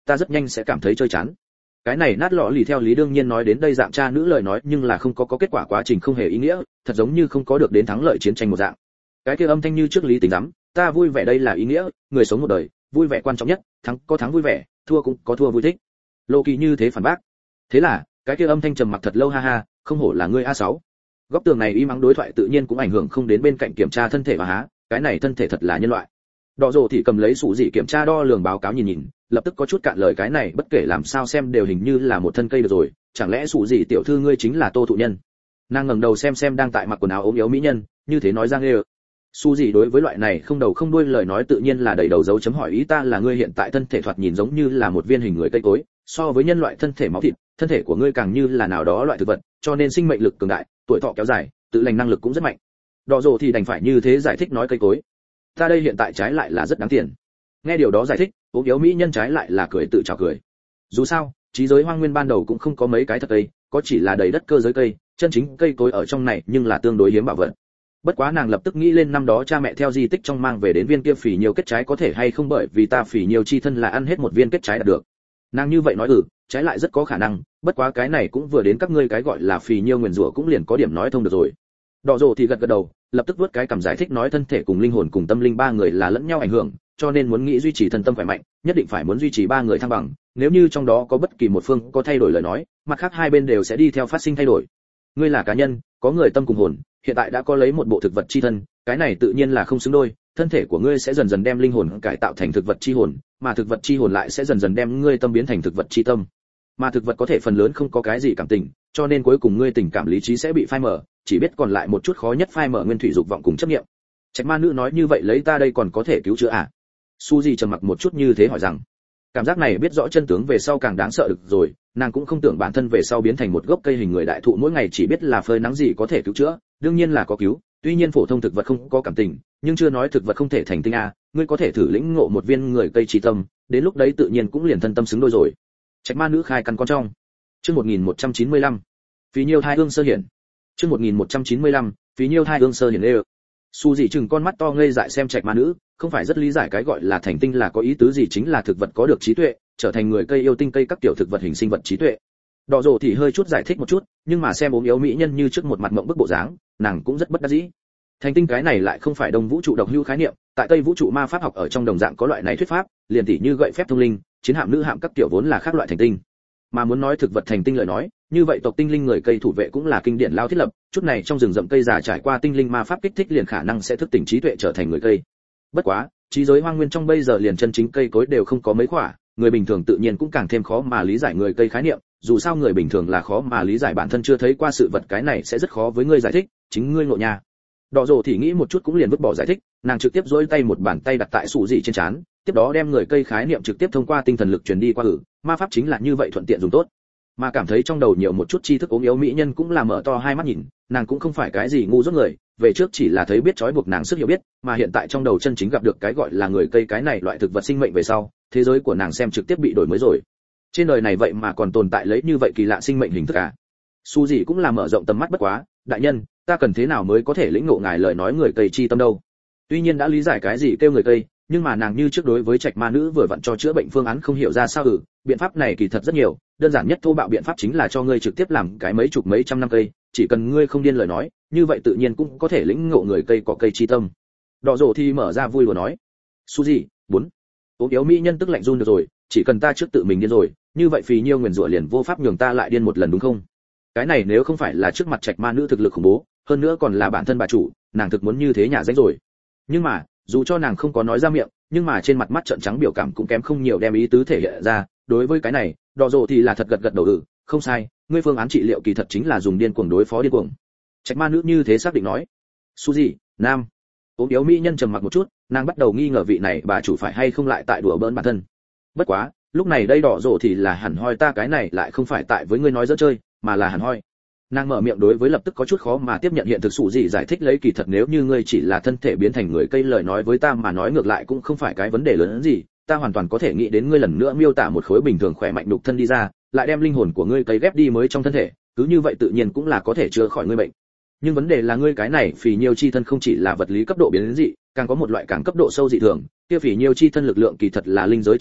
ta rất nhanh sẽ cảm thấy chơi chán. Cái này nát lọ lì theo lý đương nhiên nói đến đây dạng cha nữ lời nói, nhưng là không có kết quả, quá trình không hề ý nghĩa, thật giống như không có được đến thắng lợi chiến tranh một dạng. Cái kia âm thanh như trước lý tính lắm, ta vui vẻ đây là ý nghĩa, người sống một đời, vui vẻ quan trọng nhất, thắng có thắng vui vẻ, thua cũng có thua vui thích. Lô Kỳ như thế phản bác. Thế là, cái kia âm thanh trầm mặc thật lâu, ha ha, không hổ là ngươi A6. Góc tường này im ắng đối thoại tự nhiên cũng ảnh hưởng không đến bên cạnh kiểm tra thân thể và há, cái này thân thể thật là nhân loại. Đỏ rồ thì cầm lấy sủ dị kiểm tra đo lường báo cáo nhìn, lập tức có chút cạn lời, cái này bất kể làm sao xem đều hình như là một thân cây được rồi, chẳng lẽ sủ dị tiểu thư ngươi chính là Tô Thụ Nhân? Nàng ngẩng đầu xem đang tại mặc quần áo ốm yếu mỹ nhân, như thế nói ra nghe. Su dị đối với loại này không đầu không đuôi lời nói tự nhiên là đầy đầu dấu chấm hỏi, ý ta là ngươi hiện tại thân thể thoạt nhìn giống như là một viên hình người cây cối, so với nhân loại thân thể máu thịt, thân thể của ngươi càng như là nào đó loại thực vật, cho nên sinh mệnh lực cường đại, tuổi thọ kéo dài, tự lành năng lực cũng rất mạnh. Đỏ rồ thì đành phải như thế giải thích nói cây cối. Ta đây hiện tại trái lại là rất đáng tiền. Nghe điều đó giải thích, ốm yếu mỹ nhân trái lại là cười tự chào cười. Dù sao, trí giới hoang nguyên ban đầu cũng không có mấy cái thật cây, có chỉ là đầy đất cơ giới cây, chân chính cây cối ở trong này nhưng là tương đối hiếm bảo vật. Bất quá nàng lập tức nghĩ lên năm đó cha mẹ theo di tích trong mang về đến viên kia phỉ nhiều kết trái có thể hay không, bởi vì ta phỉ nhiều chi thân là ăn hết một viên kết trái đạt được. Nàng như vậy nói trái lại rất có khả năng, bất quá cái này cũng vừa đến các ngươi cái gọi là phỉ nhiều nguyền rủa cũng liền có điểm nói thông được rồi. Đỏ rồ thì gật đầu, lập tức vớt cái cảm giải thích nói thân thể cùng linh hồn cùng tâm linh ba người là lẫn nhau ảnh hưởng, cho nên muốn nghĩ duy trì thân tâm khỏe mạnh, nhất định phải muốn duy trì ba người thăng bằng, nếu như trong đó có bất kỳ một phương có thay đổi lời nói, mặt khác hai bên đều sẽ đi theo phát sinh thay đổi. Ngươi là cá nhân, có người tâm cùng hồn, hiện tại đã có lấy một bộ thực vật chi thân, cái này tự nhiên là không xứng đôi, thân thể của ngươi sẽ dần dần đem linh hồn cải tạo thành thực vật chi hồn, mà thực vật chi hồn lại sẽ dần dần đem ngươi tâm biến thành thực vật chi tâm. Mà thực vật có thể phần lớn không có cái gì cảm tình, cho nên cuối cùng ngươi tình cảm lý trí sẽ bị phai mờ, chỉ biết còn lại một chút khó nhất phai mờ nguyên thủy dục vọng cùng chấp niệm. Trạch ma nữ nói như vậy lấy ta đây còn có thể cứu chữa à? Suzy trầm mặc một chút như thế hỏi rằng, cảm giác này biết rõ chân tướng về sau càng đáng sợ được rồi, nàng cũng không tưởng bản thân về sau biến thành một gốc cây hình người đại thụ mỗi ngày chỉ biết là phơi nắng gì có thể cứu chữa, đương nhiên là có cứu, tuy nhiên phổ thông thực vật không có cảm tình, nhưng chưa nói thực vật không thể thành tinh a, ngươi có thể thử lĩnh ngộ một viên người cây chi tâm, đến lúc đấy tự nhiên cũng liền thân tâm xứng đôi rồi. Trạch ma nữ khai căn con trong. Chương 1195. Phí nhiêu thai hương sơ hiển. Chương 1195. Phí nhiêu thai hương sơ hiển lê. Su dị chừng con mắt to ngây dại xem Trạch ma nữ, không phải rất lý giải cái gọi là thành tinh là có ý tứ gì, chính là thực vật có được trí tuệ, trở thành người cây yêu tinh cây các tiểu thực vật hình sinh vật trí tuệ. Đỏ rồ thì hơi chút giải thích một chút, nhưng mà xem ốm yếu mỹ nhân như trước một mặt mộng bức bộ dáng, nàng cũng rất bất đắc dĩ. Thành tinh cái này lại không phải đông vũ trụ độc hữu khái niệm, tại Tây vũ trụ ma pháp học ở trong đồng dạng có loại này thuyết pháp, liền tỉ như gậy phép thông linh, chiến hạm nữ hạm các tiểu vốn là khác loại thành tinh. Mà muốn nói thực vật thành tinh lời nói, như vậy tộc tinh linh người cây thủ vệ cũng là kinh điển lao thiết lập, chút này trong rừng rậm cây già trải qua tinh linh ma pháp kích thích liền khả năng sẽ thức tỉnh trí tuệ trở thành người cây. Bất quá, trí giới hoang nguyên trong bây giờ liền chân chính cây cối đều không có mấy quả, người bình thường tự nhiên cũng càng thêm khó mà lý giải người cây khái niệm, dù sao người bình thường là khó mà lý giải bản thân chưa thấy qua sự vật, cái này sẽ rất khó với ngươi giải thích, chính ngươi ngộ nha. Đỏ rồ thì nghĩ một chút cũng liền vứt bỏ giải thích, nàng trực tiếp duỗi tay một bàn tay đặt tại sủ dị trên trán, tiếp đó đem người cây khái niệm trực tiếp thông qua tinh thần lực truyền đi qua ma pháp chính là như vậy thuận tiện dùng tốt. Mà cảm thấy trong đầu nhiều một chút tri thức ốm yếu mỹ nhân cũng là mở to hai mắt nhìn, nàng cũng không phải cái gì ngu dốt người, về trước chỉ là thấy biết trói buộc nàng sức hiểu biết, mà hiện tại trong đầu chân chính gặp được cái gọi là người cây cái này loại thực vật sinh mệnh về sau, thế giới của nàng xem trực tiếp bị đổi mới rồi. Trên đời này vậy mà còn tồn tại lấy như vậy kỳ lạ sinh mệnh hình thức à? Su dị cũng là mở rộng tầm mắt, bất quá, đại nhân, ta cần thế nào mới có thể lĩnh ngộ ngài lời nói người cây chi tâm đâu? Tuy nhiên đã lý giải cái gì kêu người cây, nhưng mà nàng như trước đối với Trạch ma nữ vừa vặn cho chữa bệnh phương án không hiểu ra sao. Biện pháp này kỳ thật rất nhiều, đơn giản nhất thô bạo biện pháp chính là cho ngươi trực tiếp làm cái mấy chục mấy trăm năm cây, chỉ cần ngươi không điên lời nói, như vậy tự nhiên cũng có thể lĩnh ngộ người cây có cây chi tâm. Đỏ rồ thì mở ra vui đùa nói, Suzy, 4. Ốm yếu mỹ nhân tức lạnh run được rồi, chỉ cần ta trước tự mình điên rồi, như vậy phì nhiêu nguyền rủa liền vô pháp nhường ta lại điên một lần đúng không? Cái này nếu không phải là trước mặt Trạch ma nữ thực lực khủng bố, hơn nữa còn là bản thân bà chủ, nàng thực muốn như thế nhà danh rồi. Nhưng mà, dù cho nàng không có nói ra miệng, nhưng mà trên mặt mắt trợn trắng biểu cảm cũng kém không nhiều đem ý tứ thể hiện ra. Đối với cái này, Đỏ rồ thì là thật gật đầu không sai, ngươi phương án trị liệu kỳ thật chính là dùng điên cuồng đối phó điên cuồng. Trạch ma nữ như thế xác định nói. Suzy, nam. Ốm yếu mỹ nhân trầm mặc một chút, nàng bắt đầu nghi ngờ vị này bà chủ phải hay không lại tại đùa bỡn bản thân. Bất quá, lúc này đây Đỏ rồ thì là hẳn hoi, ta cái này lại không phải tại với ngươi nói giỡn chơi, mà là hẳn hoi. Nàng mở miệng đối với lập tức có chút khó mà tiếp nhận hiện thực sự gì giải thích lấy, kỳ thật nếu như ngươi chỉ là thân thể biến thành người cây lời nói với ta mà nói ngược lại cũng không phải cái vấn đề lớn hơn gì, ta hoàn toàn có thể nghĩ đến ngươi lần nữa miêu tả một khối bình thường khỏe mạnh đục thân đi ra, lại đem linh hồn của ngươi cấy ghép đi mới trong thân thể, cứ như vậy tự nhiên cũng là có thể chữa khỏi ngươi bệnh. Nhưng vấn đề là ngươi cái này phì nhiêu chi thân không chỉ là vật lý cấp độ biến dị, càng có một loại càng cấp độ sâu dị thường, kia phì nhiêu chi thân lực lượng kỳ thật là linh giới chi lực,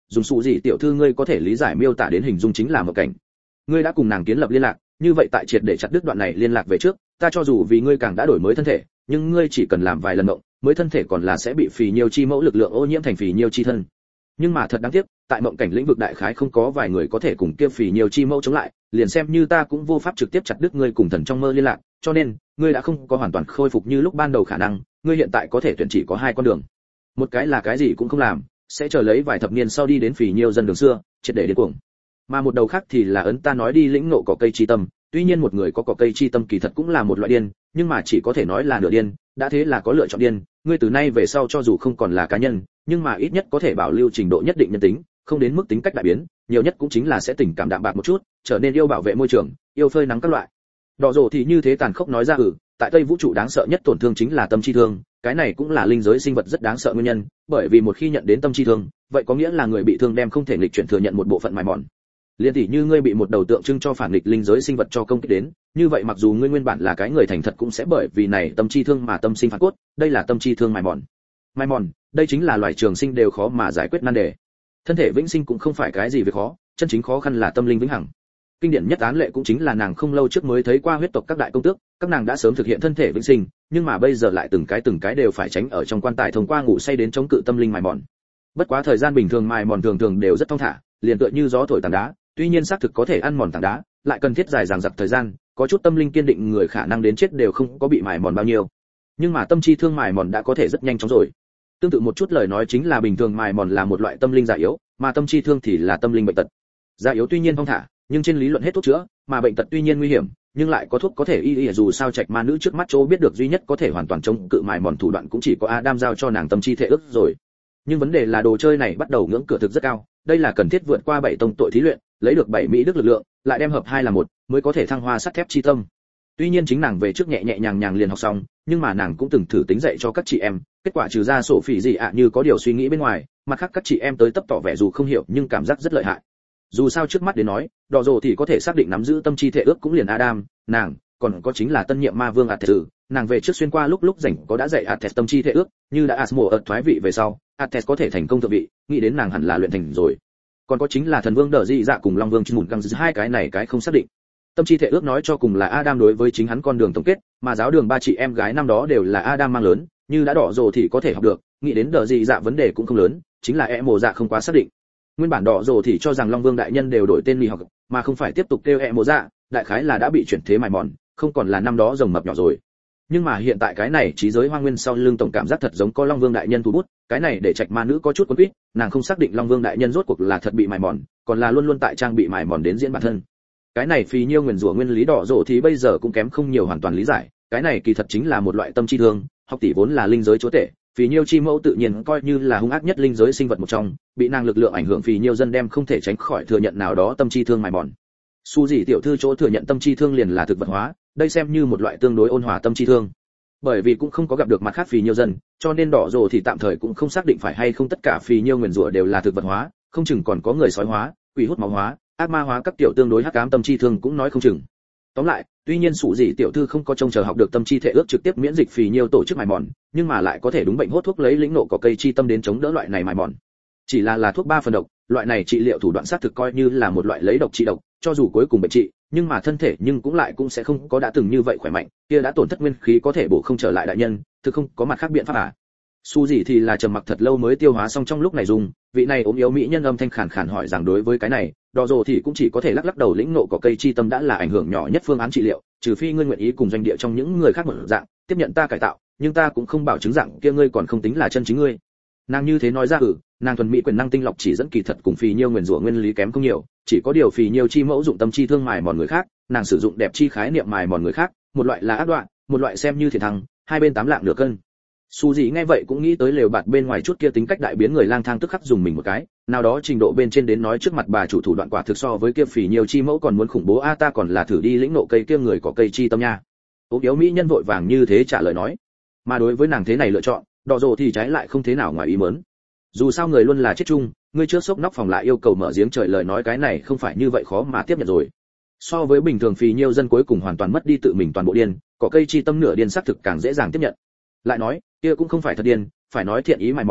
dùng sụ gì tiểu thư ngươi có thể lý giải miêu tả đến hình dung chính là mộng cảnh. Ngươi đã cùng nàng kiến lập liên lạc, như vậy tại triệt để chặt đứt đoạn này liên lạc về trước, ta cho dù vì ngươi càng đã đổi mới thân thể, nhưng ngươi chỉ cần làm vài lần mộng, mới thân thể còn là sẽ bị phì nhiêu chi mẫu lực lượng ô nhiễm thành phì nhiêu chi thân. Nhưng mà thật đáng tiếc, tại mộng cảnh lĩnh vực đại khái không có vài người có thể cùng kia phì nhiêu chi mẫu chống lại, liền xem như ta cũng vô pháp trực tiếp chặt đứt ngươi cùng thần trong mơ liên lạc, cho nên ngươi đã không có hoàn toàn khôi phục như lúc ban đầu khả năng, ngươi hiện tại có thể tuyển chỉ có hai con đường. Một cái là cái gì cũng không làm, sẽ chờ lấy vài thập niên sau đi đến phì nhiêu dân đường xưa, triệt để điên cuồng. Mà một đầu khác thì là ấn ta nói đi lĩnh ngộ cỏ cây chi tâm, tuy nhiên một người có cỏ cây chi tâm kỳ thật cũng là một loại điên, nhưng mà chỉ có thể nói là nửa điên, đã thế là có lựa chọn điên, ngươi từ nay về sau cho dù không còn là cá nhân, nhưng mà ít nhất có thể bảo lưu trình độ nhất định nhân tính, không đến mức tính cách đại biến, nhiều nhất cũng chính là sẽ tình cảm đạm bạc một chút, trở nên yêu bảo vệ môi trường, yêu phơi nắng các loại. Đỏ rồ thì như thế tàn khốc nói ra tại Tây vũ trụ đáng sợ nhất tổn thương chính là tâm chi thương, cái này cũng là linh giới sinh vật rất đáng sợ nguyên nhân, bởi vì một khi nhận đến tâm chi thương, vậy có nghĩa là người bị thương đem không thể nghịch chuyển thừa nhận một bộ phận mài mòn. Liên tỷ như ngươi bị một đầu tượng trưng cho phản nghịch linh giới sinh vật cho công kích đến, như vậy mặc dù ngươi nguyên bản là cái người thành thật cũng sẽ bởi vì này tâm chi thương mà tâm sinh phản cốt, đây là tâm chi thương mài mòn. Mài mòn, đây chính là loài trường sinh đều khó mà giải quyết nan đề. Thân thể vĩnh sinh cũng không phải cái gì việc khó, chân chính khó khăn là tâm linh vĩnh hằng. Kinh điển nhất án lệ cũng chính là nàng không lâu trước mới thấy qua huyết tộc các đại công tước, các nàng đã sớm thực hiện thân thể vĩnh sinh, nhưng mà bây giờ lại từng cái đều phải tránh ở trong quan tài thông qua ngủ say đến chống cự tâm linh mài mòn. Bất quá thời gian bình thường mài mòn thường đều rất thong thả, liền tựa như gió thổi tảng đá, tuy nhiên xác thực có thể ăn mòn tảng đá, lại cần thiết dài dằng dặc thời gian, có chút tâm linh kiên định người khả năng đến chết đều không có bị mài mòn bao nhiêu. Nhưng mà tâm chi thương mài mòn đã có thể rất nhanh chóng rồi. Tương tự một chút lời nói chính là bình thường mài mòn là một loại tâm linh già yếu, mà tâm chi thương thì là tâm linh bệnh tật. Già yếu tuy nhiên thong thả, nhưng trên lý luận hết thuốc chữa, mà bệnh tật tuy nhiên nguy hiểm, nhưng lại có thuốc có thể y dù sao trạch ma nữ trước mắt chỗ biết được duy nhất có thể hoàn toàn chống cự mài mòn thủ đoạn cũng chỉ có Adam giao cho nàng tâm chi thể ước rồi. Nhưng vấn đề là đồ chơi này bắt đầu ngưỡng cửa thực rất cao, đây là cần thiết vượt qua 7 tông tội thí luyện, lấy được 7 mỹ đức lực lượng, lại đem hợp hai là một, mới có thể thăng hoa sắt thép chi tâm. Tuy nhiên chính nàng về trước nhẹ nhàng liền học xong, nhưng mà nàng cũng từng thử tính dạy cho các chị em, kết quả trừ ra sổ phỉ gì như có điều suy nghĩ bên ngoài, mặt khác các chị em tới tấp tỏ vẻ dù không hiểu nhưng cảm giác rất lợi hại. Dù sao trước mắt đến nói, đỏ rồ thì có thể xác định nắm giữ tâm chi thể ước cũng liền Adam, nàng, còn có chính là tân nhiệm ma vương Athes, nàng về trước xuyên qua lúc rảnh có đã dạy Athes tâm chi thể ước, như đã Asmo ở thoái vị về sau, Athes có thể thành công thượng vị, nghĩ đến nàng hẳn là luyện thành rồi. Còn có chính là thần vương Đở Dị Dạ cùng Long vương Chun Mùn Căng hai cái này cái không xác định. Tâm chi thể ước nói cho cùng là Adam đối với chính hắn con đường tổng kết, mà giáo đường ba chị em gái năm đó đều là Adam mang lớn, như đã đỏ rồ thì có thể học được, nghĩ đến Đở Dị Dạ vấn đề cũng không lớn, chính là mồ dạ không quá xác định. Nguyên bản đỏ rồ thì cho rằng Long vương đại nhân đều đổi tên nghỉ học, mà không phải tiếp tục kêu mồ dạ, đại khái là đã bị chuyển thế mài mòn, không còn là năm đó rồng mập nhỏ rồi. Nhưng mà hiện tại cái này trí giới hoang nguyên sau lưng tổng cảm giác thật giống có Long vương đại nhân thủ bút, cái này để trạch ma nữ có chút quấn quýt, nàng không xác định Long vương đại nhân rốt cuộc là thật bị mài mòn, còn là luôn tại trang bị mài mòn đến diễn bản thân. Cái này phí nhiêu nguyền rủa nguyên lý đỏ rồ thì bây giờ cũng kém không nhiều hoàn toàn lý giải, cái này kỳ thật chính là một loại tâm chi thương, học tỷ vốn là linh giới chúa tể, phí nhiêu chi mẫu tự nhiên coi như là hung ác nhất linh giới sinh vật một trong, bị nàng lực lượng ảnh hưởng phí nhiêu dân đem không thể tránh khỏi thừa nhận nào đó tâm chi thương mài mòn. Su gì tiểu thư chỗ thừa nhận tâm chi thương liền là thực vật hóa, đây xem như một loại tương đối ôn hòa tâm chi thương. Bởi vì cũng không có gặp được mặt khác phí nhiêu dân, cho nên đỏ rồ thì tạm thời cũng không xác định phải hay không tất cả phí nhiêu nguyền rủa đều là thực vật hóa, không chừng còn có người sói hóa, quỷ hút máu hóa, ác ma hóa các tiểu tương đối hắc ám tâm chi thương cũng nói không chừng. Tóm lại, tuy nhiên sụ gì tiểu thư không có trông chờ học được tâm chi thể ước trực tiếp miễn dịch phì nhiêu tổ chức mài mòn, nhưng mà lại có thể đúng bệnh hốt thuốc lấy lĩnh nộ có cây chi tâm đến chống đỡ loại này mài mòn. Chỉ là thuốc 3 phần độc, loại này trị liệu thủ đoạn xác thực coi như là một loại lấy độc trị độc, cho dù cuối cùng bệnh trị, nhưng mà thân thể nhưng cũng sẽ không có đã từng như vậy khỏe mạnh, kia đã tổn thất nguyên khí có thể bổ không trở lại đại nhân, thực không có mặt khác biện pháp à? Su gì thì là trầm mặc thật lâu mới tiêu hóa xong trong lúc này dùng, vị này ốm yếu mỹ nhân âm thanh khàn khàn hỏi rằng đối với cái này, đỏ rồ thì cũng chỉ có thể lắc đầu lĩnh nộ có cây chi tâm đã là ảnh hưởng nhỏ nhất phương án trị liệu, trừ phi ngươi nguyện ý cùng doanh địa trong những người khác một dạng, tiếp nhận ta cải tạo, nhưng ta cũng không bảo chứng dạng kia ngươi còn không tính là chân chính ngươi. Nàng như thế nói ra nàng thuần mỹ quyền năng tinh lọc chỉ dẫn kỳ thật cùng phì nhiêu nguyền rủa nguyên lý kém không nhiều, chỉ có điều phì nhiêu chi mẫu dụng tâm chi thương mài mòn người khác, nàng sử dụng đẹp chi khái niệm mài mòn người khác, một loại là ác đoạn, một loại xem như thiệt thắng, hai bên 8 lạng nửa cân. Su gì nghe vậy cũng nghĩ tới lều bạt bên ngoài chút kia tính cách đại biến người lang thang tức khắc dùng mình một cái, nào đó trình độ bên trên đến nói trước mặt bà chủ thủ đoạn quả thực so với kia phỉ nhiều chi mẫu còn muốn khủng bố a ta còn là thử đi lĩnh nộ cây kia người có cây chi tâm nha. Ốm yếu mỹ nhân vội vàng như thế trả lời nói, mà đối với nàng thế này lựa chọn, đỏ rồ thì trái lại không thế nào ngoài ý muốn. Dù sao người luôn là chết chung, ngươi trước sốc nóc phòng lại yêu cầu mở giếng trời lời nói cái này không phải như vậy khó mà tiếp nhận rồi. So với bình thường phì nhiêu dân cuối cùng hoàn toàn mất đi tự mình toàn bộ điên, có cây chi tâm nửa điên xác thực càng dễ dàng tiếp nhận. Lại nói, kia cũng không phải thật điên, phải nói thiện ý mài mòn,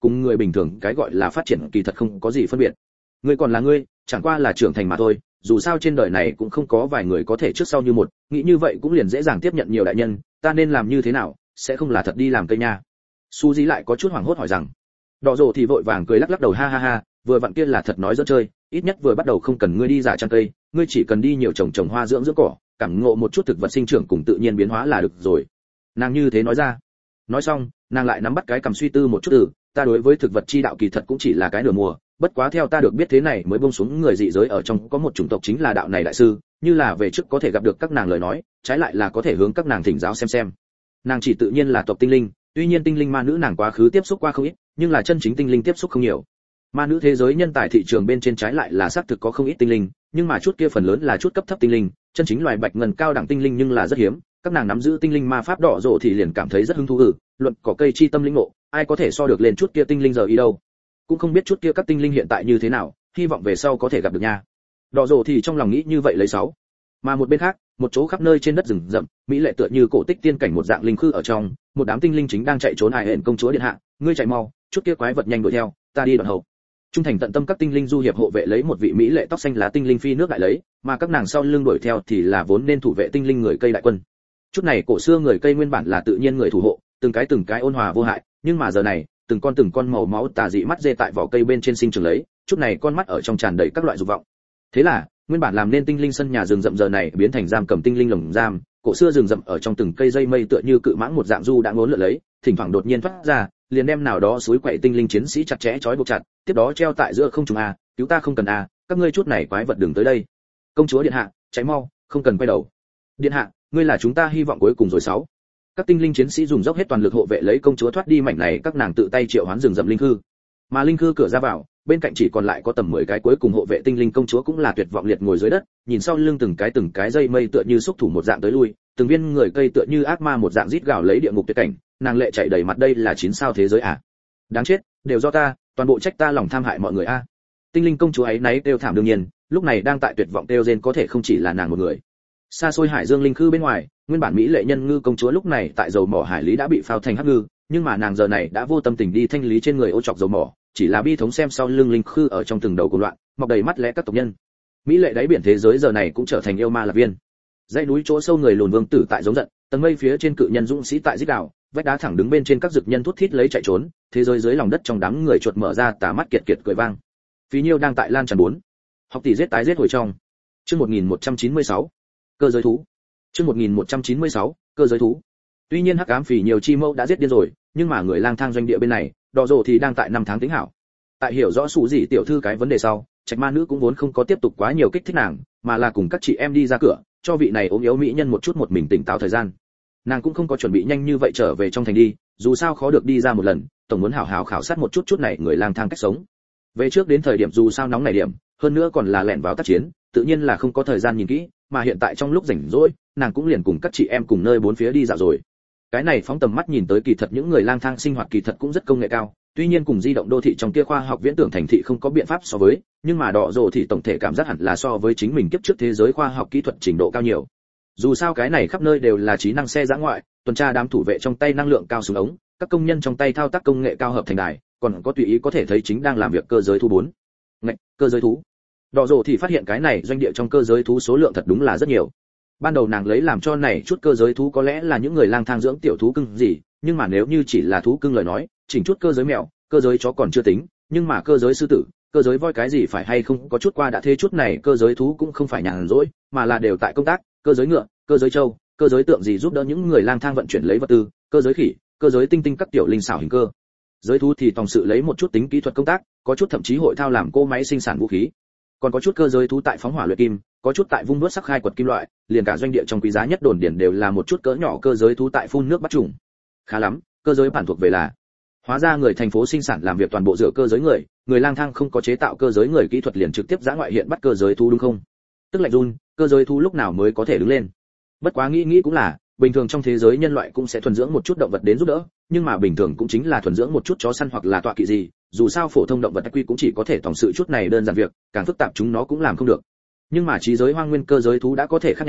cùng người bình thường cái gọi là phát triển kỳ thật không có gì phân biệt. Ngươi còn là ngươi, chẳng qua là trưởng thành mà thôi, dù sao trên đời này cũng không có vài người có thể trước sau như một, nghĩ như vậy cũng liền dễ dàng tiếp nhận nhiều đại nhân, ta nên làm như thế nào, sẽ không là thật đi làm cây nha. Su Dĩ lại có chút hoảng hốt hỏi rằng. Đỏ rồ thì vội vàng cười lắc lắc đầu ha ha ha, vừa vặn kia là thật nói giỡn chơi, ít nhất vừa bắt đầu không cần ngươi đi giả trang cây, ngươi chỉ cần đi nhiều trồng hoa dưỡng cỏ, cảm ngộ một chút thực vật sinh trưởng cùng tự nhiên biến hóa là được rồi. Nàng như thế nói ra. Nói xong, nàng lại nắm bắt cái cầm suy tư một chút ta đối với thực vật chi đạo kỳ thật cũng chỉ là cái nửa mùa, bất quá theo ta được biết thế này mới buông xuống người dị giới ở trong có một chủng tộc chính là đạo này đại sư, như là về trước có thể gặp được các nàng lời nói, trái lại là có thể hướng các nàng thỉnh giáo xem. Nàng chỉ tự nhiên là tộc tinh linh, tuy nhiên tinh linh ma nữ nàng quá khứ tiếp xúc qua không ít, nhưng là chân chính tinh linh tiếp xúc không nhiều. Ma nữ thế giới nhân tài thị trường bên trên trái lại là xác thực có không ít tinh linh, nhưng mà chút kia phần lớn là chút cấp thấp tinh linh, chân chính loài bạch ngân cao đẳng tinh linh nhưng là rất hiếm, các nàng nắm giữ tinh linh ma pháp đỏ rộ thì liền cảm thấy rất hứng thú luận cỏ cây chi tâm linh ngộ, ai có thể so được lên chút kia tinh linh giờ ý đâu. Cũng không biết chút kia các tinh linh hiện tại như thế nào, hy vọng về sau có thể gặp được nha. Đỏ rộ thì trong lòng nghĩ như vậy lấy 6. Mà một bên khác, một chỗ khắp nơi trên đất rừng rậm, mỹ lệ tựa như cổ tích tiên cảnh một dạng linh khư ở trong, một đám tinh linh chính đang chạy trốn hại hẹn công chúa điện hạ, ngươi chạy mau, chút kia quái vật nhanh đuổi theo, ta đi đoạn hậu. Trung thành tận tâm các tinh linh du hiệp hộ vệ lấy một vị mỹ lệ tóc xanh lá tinh linh phi nước lại lấy, mà các nàng sau lưng đuổi theo thì là vốn nên thủ vệ tinh linh người cây đại quân. Chút này cổ xưa người cây nguyên bản là tự nhiên người thủ hộ, từng cái ôn hòa vô hại, nhưng mà giờ này, từng con màu máu tà dị mắt dê tại vỏ cây bên trên sinh trưởng lấy, chút này con mắt ở trong tràn đầy các loại dục vọng. Thế là, nguyên bản làm nên tinh linh sân nhà rừng rậm giờ này biến thành giam cầm tinh linh lồng giam, cổ xưa rừng rậm ở trong từng cây dây mây tựa như cự mãng một dạng du đã ngốn lượn lấy, thỉnh thoảng đột nhiên thoát ra, liền đem nào đó suối quậy tinh linh chiến sĩ chặt chẽ trói buộc chặt, tiếp đó treo tại giữa không trung cứu ta không cần các ngươi chút này quái vật đừng tới đây. Công chúa điện hạ, cháy mau, không cần quay đầu. Điện hạ, ngươi là chúng ta hy vọng cuối cùng rồi 6. Các tinh linh chiến sĩ dùng dốc hết toàn lực hộ vệ lấy công chúa thoát đi mảnh này, các nàng tự tay triệu hoán rừng rậm linh hư. Mà linh hư cửa ra vào, bên cạnh chỉ còn lại có tầm 10 cái cuối cùng hộ vệ tinh linh công chúa cũng là tuyệt vọng liệt ngồi dưới đất, nhìn sau lưng từng cái dây mây tựa như xúc thủ một dạng tới lui, từng viên người cây tựa như ác ma một dạng rít gào lấy địa ngục tuyệt cảnh, nàng lệ chảy đầy mặt đây là 9 sao thế giới Đáng chết, đều do ta, toàn bộ trách ta lòng tham hại mọi người Tinh linh công chúa ấy náy kêu thảm đương nhiên, lúc này đang tại tuyệt vọng kêu rên có thể không chỉ là nàng một người. Xa xôi hải dương linh khư bên ngoài, nguyên bản mỹ lệ nhân ngư công chúa lúc này tại dầu mỏ hải lý đã bị phao thành hắc ngư, nhưng mà nàng giờ này đã vô tâm tình đi thanh lý trên người ô trọc dầu mỏ, chỉ là bi thống xem sau lưng linh khư ở trong từng đầu cuồng loạn, mọc đầy mắt lẽ các tộc nhân. Mỹ lệ đáy biển thế giới giờ này cũng trở thành yêu ma lạc viên. Dãy núi chỗ sâu người lùn vương tử tại giống giận, tầng mây phía trên cự nhân dũng sĩ tại rít gào, vách đá thẳng đứng bên trên các dực nhân thút thít lấy chạy trốn, thế giới dưới lòng đất trong đám người chuột mở ra tà mắt kiệt kiệt cười vang. Phí Nhiêu đang tại lan tràn 4. Học tỷ giết tái giết hồi trong. Chương 1196. Cơ giới thú. Chương 1196. Cơ giới thú. Tuy nhiên hắc ám Phỉ Nhiêu chi mẫu đã giết điên rồi, nhưng mà người lang thang doanh địa bên này, Đỏ Rồ thì đang tại 5 tháng tính hảo. Tại hiểu rõ Sủ Dị tiểu thư cái vấn đề sau, Trạch Ma nữ cũng vốn không có tiếp tục quá nhiều kích thích nàng, mà là cùng các chị em đi ra cửa, cho vị này ốm yếu mỹ nhân một mình tỉnh táo thời gian. Nàng cũng không có chuẩn bị nhanh như vậy trở về trong thành đi, dù sao khó được đi ra một lần, tổng muốn hảo hảo khảo sát một chút này người lang thang cách sống. Về trước đến thời điểm dù sao nóng này điểm, hơn nữa còn là lẻn vào tác chiến, tự nhiên là không có thời gian nhìn kỹ, mà hiện tại trong lúc rảnh rỗi, nàng cũng liền cùng các chị em cùng nơi bốn phía đi dạo rồi. Cái này phóng tầm mắt nhìn tới kỳ thật những người lang thang sinh hoạt kỳ thật cũng rất công nghệ cao, tuy nhiên cùng di động đô thị trong kia khoa học viễn tưởng thành thị không có biện pháp so với, nhưng mà Đỏ Rồ thì tổng thể cảm giác hẳn là so với chính mình kiếp trước thế giới khoa học kỹ thuật trình độ cao nhiều. Dù sao cái này khắp nơi đều là trí năng xe dã ngoại, tuần tra đám thủ vệ trong tay năng lượng cao súng ống, các công nhân trong tay thao tác công nghệ cao hợp thành đài, còn có tùy ý có thể thấy chính đang làm việc cơ giới thú 4. Ngạch, cơ giới thú. Đỏ Rồ thì phát hiện cái này doanh địa trong cơ giới thú số lượng thật đúng là rất nhiều. Ban đầu nàng lấy làm cho này chút cơ giới thú có lẽ là những người lang thang dưỡng tiểu thú cưng gì, nhưng mà nếu như chỉ là thú cưng lời nói, chỉnh chút cơ giới mèo, cơ giới chó còn chưa tính, nhưng mà cơ giới sư tử, cơ giới voi cái gì phải hay không có chút qua đã thế chút này cơ giới thú cũng không phải nhàn rỗi, mà là đều tại công tác, cơ giới ngựa, cơ giới trâu, cơ giới tượng gì giúp đỡ những người lang thang vận chuyển lấy vật tư, cơ giới khỉ, cơ giới tinh tinh các tiểu linh xảo hình cơ. Giới thú thì tòng sự lấy một chút tính kỹ thuật công tác, có chút thậm chí hội thao làm cô máy sinh sản vũ khí. Còn có chút cơ giới thú tại phóng hỏa luyện kim, có chút tại vung đuốt sắc khai quật kim loại, liền cả doanh địa trong quý giá nhất đồn điển đều là một chút cỡ nhỏ cơ giới thú tại phun nước bắt trùng. Khá lắm, cơ giới bản thuộc về là. Hóa ra người thành phố sinh sản làm việc toàn bộ dựa cơ giới người lang thang không có chế tạo cơ giới người kỹ thuật liền trực tiếp giã ngoại hiện bắt cơ giới thú đúng không? Tức lạnh run, cơ giới thú lúc nào mới có thể đứng lên? Bất quá nghĩ cũng là, bình thường trong thế giới nhân loại cũng sẽ thuần dưỡng một chút động vật đến giúp đỡ, nhưng mà bình thường cũng chính là thuần dưỡng một chút chó săn hoặc là tọa kỵ gì, dù sao phổ thông động vật quy cũng chỉ có thể tổng sự chút này đơn giản việc, càng phức tạp chúng nó cũng làm không được. Nhưng mà trí giới hoang nguyên cơ giới thú đã có thể khác nhau,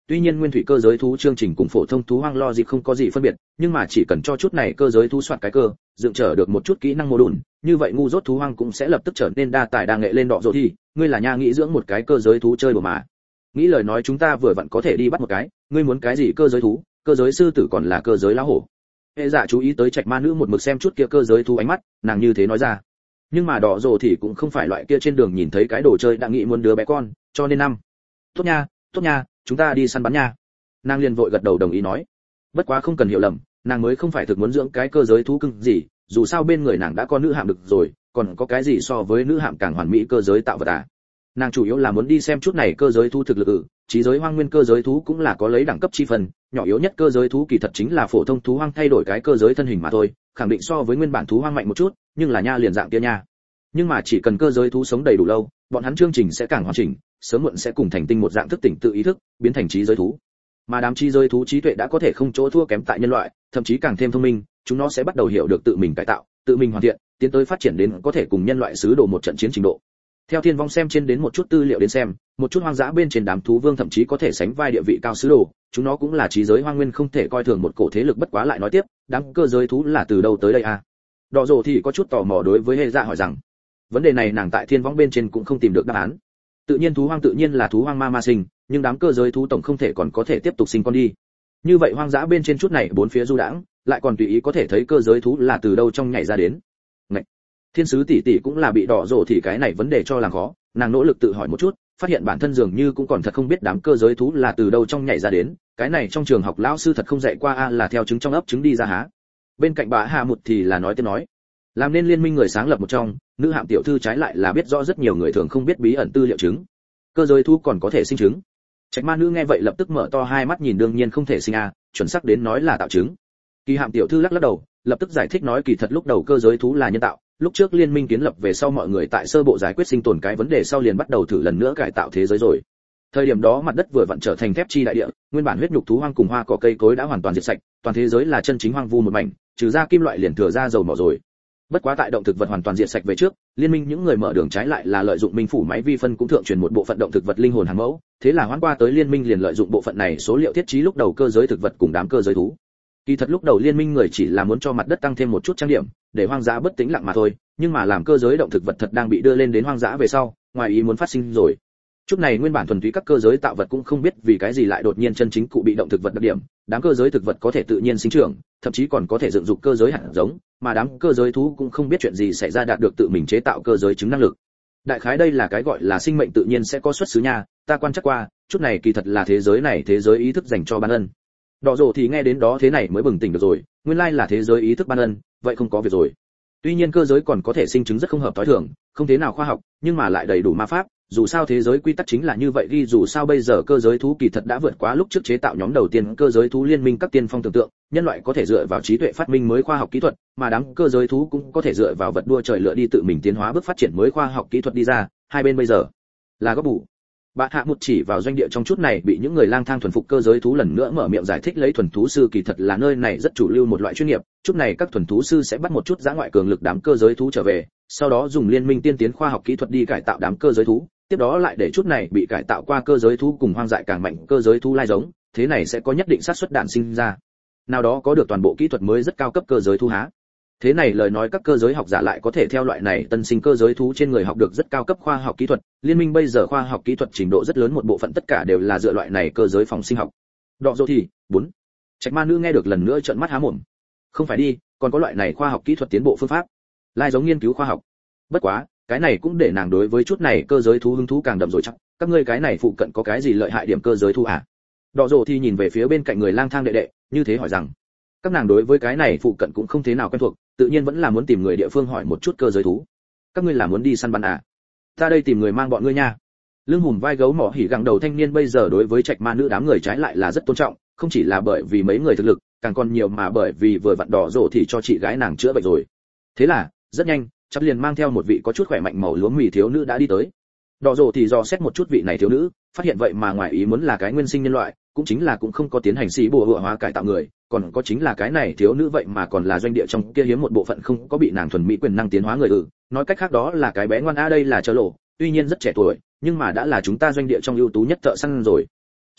Tuy nhiên nguyên thủy cơ giới thú chương trình cùng phổ thông thú hoang logic không có gì phân biệt, nhưng mà chỉ cần cho chút này cơ giới thú soạt cái cơ, dựng trở được một chút kỹ năng mô đùn, như vậy ngu dốt thú hoang cũng sẽ lập tức trở nên đa tài đa nghệ lên đọ rồi thì, ngươi là nha nghĩ dưỡng một cái cơ giới thú chơi đùa mà. Nghĩ lời nói chúng ta vừa vặn có thể đi bắt một cái, ngươi muốn cái gì cơ giới thú, cơ giới sư tử còn là cơ giới lão hổ. Hệ Dạ chú ý tới Trạch Ma nữ một mực xem chút kia cơ giới thú ánh mắt, nàng như thế nói ra. Nhưng mà đỏ rồ thì cũng không phải loại kia trên đường nhìn thấy cái đồ chơi đã nghĩ muốn đứa bé con, cho nên năm. Tốt nha, chúng ta đi săn bắn nha. Nàng liền vội gật đầu đồng ý nói. Bất quá không cần hiểu lầm, nàng mới không phải thực muốn dưỡng cái cơ giới thú cưng gì, dù sao bên người nàng đã có nữ hạm được rồi, còn có cái gì so với nữ hạm càng hoàn mỹ cơ giới tạo vật à. Nàng chủ yếu là muốn đi xem chút này cơ giới thú thực lực trí giới hoang nguyên cơ giới thú cũng là có lấy đẳng cấp chi phần, nhỏ yếu nhất cơ giới thú kỳ thật chính là phổ thông thú hoang thay đổi cái cơ giới thân hình mà thôi, khẳng định so với nguyên bản thú hoang mạnh một chút, nhưng là nha liền dạng kia nha. Nhưng mà chỉ cần cơ giới thú sống đầy đủ lâu, bọn hắn chương trình sẽ càng hoàn chỉnh, sớm muộn sẽ cùng thành tinh một dạng thức tỉnh tự ý thức, biến thành trí giới thú. Mà đám trí giới thú trí tuệ đã có thể không chỗ thua kém tại nhân loại, thậm chí càng thêm thông minh, chúng nó sẽ bắt đầu hiểu được tự mình cải tạo, tự mình hoàn thiện, tiến tới phát triển đến có thể cùng nhân loại xứ đồ một trận chiến trình độ. Theo Thiên Vong xem trên đến một chút tư liệu đến xem, một chút hoang dã bên trên đám thú vương thậm chí có thể sánh vai địa vị cao sứ đồ, chúng nó cũng là trí giới hoang nguyên không thể coi thường một cổ thế lực. Bất quá lại nói tiếp, đám cơ giới thú là từ đâu tới đây à? Đỏ rồ thì có chút tò mò đối với Hệ Dạ hỏi rằng, vấn đề này nàng tại Thiên Vong bên trên cũng không tìm được đáp án. Tự nhiên thú hoang tự nhiên là thú hoang ma sinh, nhưng đám cơ giới thú tổng không thể còn có thể tiếp tục sinh con đi. Như vậy hoang dã bên trên chút này bốn phía du đãng, lại còn tùy ý có thể thấy cơ giới thú là từ đâu trong nhảy ra đến. Ngậy. Thiên sứ tỷ tỷ cũng là bị đỏ rồ thì cái này vấn đề cho làm khó, nàng nỗ lực tự hỏi một chút, phát hiện bản thân dường như cũng còn thật không biết đám cơ giới thú là từ đâu trong nhảy ra đến, cái này trong trường học lão sư thật không dạy qua a, là theo trứng trong ấp trứng đi ra há. Bên cạnh bà Hà một thì là nói tiếp nói, làm nên liên minh người sáng lập một trong, nữ hạm tiểu thư trái lại là biết rõ rất nhiều người thường không biết bí ẩn tư liệu trứng. Cơ giới thú còn có thể sinh trứng. Trạch Ma nữ nghe vậy lập tức mở to hai mắt nhìn, đương nhiên không thể sinh a, chuẩn xác đến nói là tạo trứng. Kỳ hạm tiểu thư lắc lắc đầu, lập tức giải thích nói kỳ thật lúc đầu cơ giới thú là nhân tạo, lúc trước liên minh kiến lập về sau mọi người tại sơ bộ giải quyết sinh tồn cái vấn đề sau liền bắt đầu thử lần nữa cải tạo thế giới rồi. Thời điểm đó mặt đất vừa vặn trở thành thép chi đại địa, nguyên bản huyết nhục thú hoang cùng hoa cỏ cây cối đã hoàn toàn diệt sạch, toàn thế giới là chân chính hoang vu một mảnh, trừ ra kim loại liền thừa ra dầu mỏ rồi. Bất quá tại động thực vật hoàn toàn diệt sạch về trước, liên minh những người mở đường trái lại là lợi dụng minh phủ máy vi phân cũng thượng truyền một bộ phận động thực vật linh hồn hàng mẫu, thế là hoán qua tới liên minh liền lợi dụng bộ phận này số liệu thiết trí lúc đầu cơ giới thực vật cùng đám cơ giới thú. Kỳ thật lúc đầu liên minh người chỉ là muốn cho mặt đất tăng thêm một chút trang điểm, để hoang dã bất tĩnh lặng mà thôi, nhưng mà làm cơ giới động thực vật thật đang bị đưa lên đến hoang dã về sau, ngoài ý muốn phát sinh rồi. Chút này nguyên bản thuần túy các cơ giới tạo vật cũng không biết vì cái gì lại đột nhiên chân chính cụ bị động thực vật đặc điểm, đám cơ giới thực vật có thể tự nhiên sinh trưởng, thậm chí còn có thể dựng dục cơ giới hạt giống, mà đám cơ giới thú cũng không biết chuyện gì xảy ra đạt được tự mình chế tạo cơ giới trứng năng lực. Đại khái đây là cái gọi là sinh mệnh tự nhiên sẽ có xuất xứ nha, ta quan chắc qua, chút này kỳ thật là thế giới ý thức dành cho ban ân. Đỏ rồ thì nghe đến đó thế này mới bừng tỉnh được rồi, nguyên lai là thế giới ý thức ban ân, vậy không có việc rồi. Tuy nhiên cơ giới còn có thể sinh trứng rất không hợp thói thường, không thế nào khoa học, nhưng mà lại đầy đủ ma pháp, dù sao thế giới quy tắc chính là như vậy đi, dù sao bây giờ cơ giới thú kỳ thật đã vượt quá lúc trước chế tạo nhóm đầu tiên cơ giới thú liên minh các tiên phong tưởng tượng, nhân loại có thể dựa vào trí tuệ phát minh mới khoa học kỹ thuật, mà đám cơ giới thú cũng có thể dựa vào vật đua trời lựa đi tự mình tiến hóa bước phát triển mới khoa học kỹ thuật đi ra, hai bên bây giờ là góp bù. Bà Hạ một chỉ vào doanh địa trong chút này bị những người lang thang thuần phục cơ giới thú lần nữa mở miệng giải thích lấy, thuần thú sư kỳ thật là nơi này rất chủ lưu một loại chuyên nghiệp, chút này các thuần thú sư sẽ bắt một chút dã ngoại cường lực đám cơ giới thú trở về, sau đó dùng liên minh tiên tiến khoa học kỹ thuật đi cải tạo đám cơ giới thú, tiếp đó lại để chút này bị cải tạo qua cơ giới thú cùng hoang dại càng mạnh cơ giới thú lai giống, thế này sẽ có nhất định xác suất đạn sinh ra. Nào đó có được toàn bộ kỹ thuật mới rất cao cấp cơ giới thú há. Thế này lời nói các cơ giới học giả lại có thể theo loại này tân sinh cơ giới thú trên người học được rất cao cấp khoa học kỹ thuật, liên minh bây giờ khoa học kỹ thuật trình độ rất lớn một bộ phận tất cả đều là dựa loại này cơ giới phòng sinh học. Đọ dô thì, 4. Trạch Ma nữ nghe được lần nữa trợn mắt há mồm. Không phải đi, còn có loại này khoa học kỹ thuật tiến bộ phương pháp. Lai giống nghiên cứu khoa học. Bất quá, cái này cũng để nàng đối với chút này cơ giới thú hứng thú càng đậm rồi chắc, các ngươi cái này phụ cận có cái gì lợi hại điểm cơ giới thú à? Đọ dô thì nhìn về phía bên cạnh người lang thang đệ đệ, như thế hỏi rằng. Các nàng đối với cái này phụ cận cũng không thế nào quen thuộc, tự nhiên vẫn là muốn tìm người địa phương hỏi một chút cơ giới thú. Các ngươi là muốn đi săn bắn à? Ta đây tìm người mang bọn ngươi nha. Lưng hùm vai gấu mỏ hỉ gặng đầu thanh niên bây giờ đối với Trạch Ma nữ đám người trái lại là rất tôn trọng, không chỉ là bởi vì mấy người thực lực, càng còn nhiều mà bởi vì vừa vặn đỏ rổ thì cho chị gái nàng chữa bệnh rồi. Thế là, rất nhanh, chắc liền mang theo một vị có chút khỏe mạnh màu lúa mì thiếu nữ đã đi tới. Đỏ rổ thì dò xét một chút vị này thiếu nữ, phát hiện vậy mà ngoài ý muốn là cái nguyên sinh nhân loại, cũng chính là cũng không có tiến hành xí bùa hựa hóa cải tạo người, còn có chính là cái này thiếu nữ vậy mà còn là doanh địa trong kia hiếm một bộ phận không có bị nàng thuần mỹ quyền năng tiến hóa người nói cách khác đó là cái bé ngoan a, đây là chớ lộ, tuy nhiên rất trẻ tuổi, nhưng mà đã là chúng ta doanh địa trong ưu tú nhất thợ săn rồi.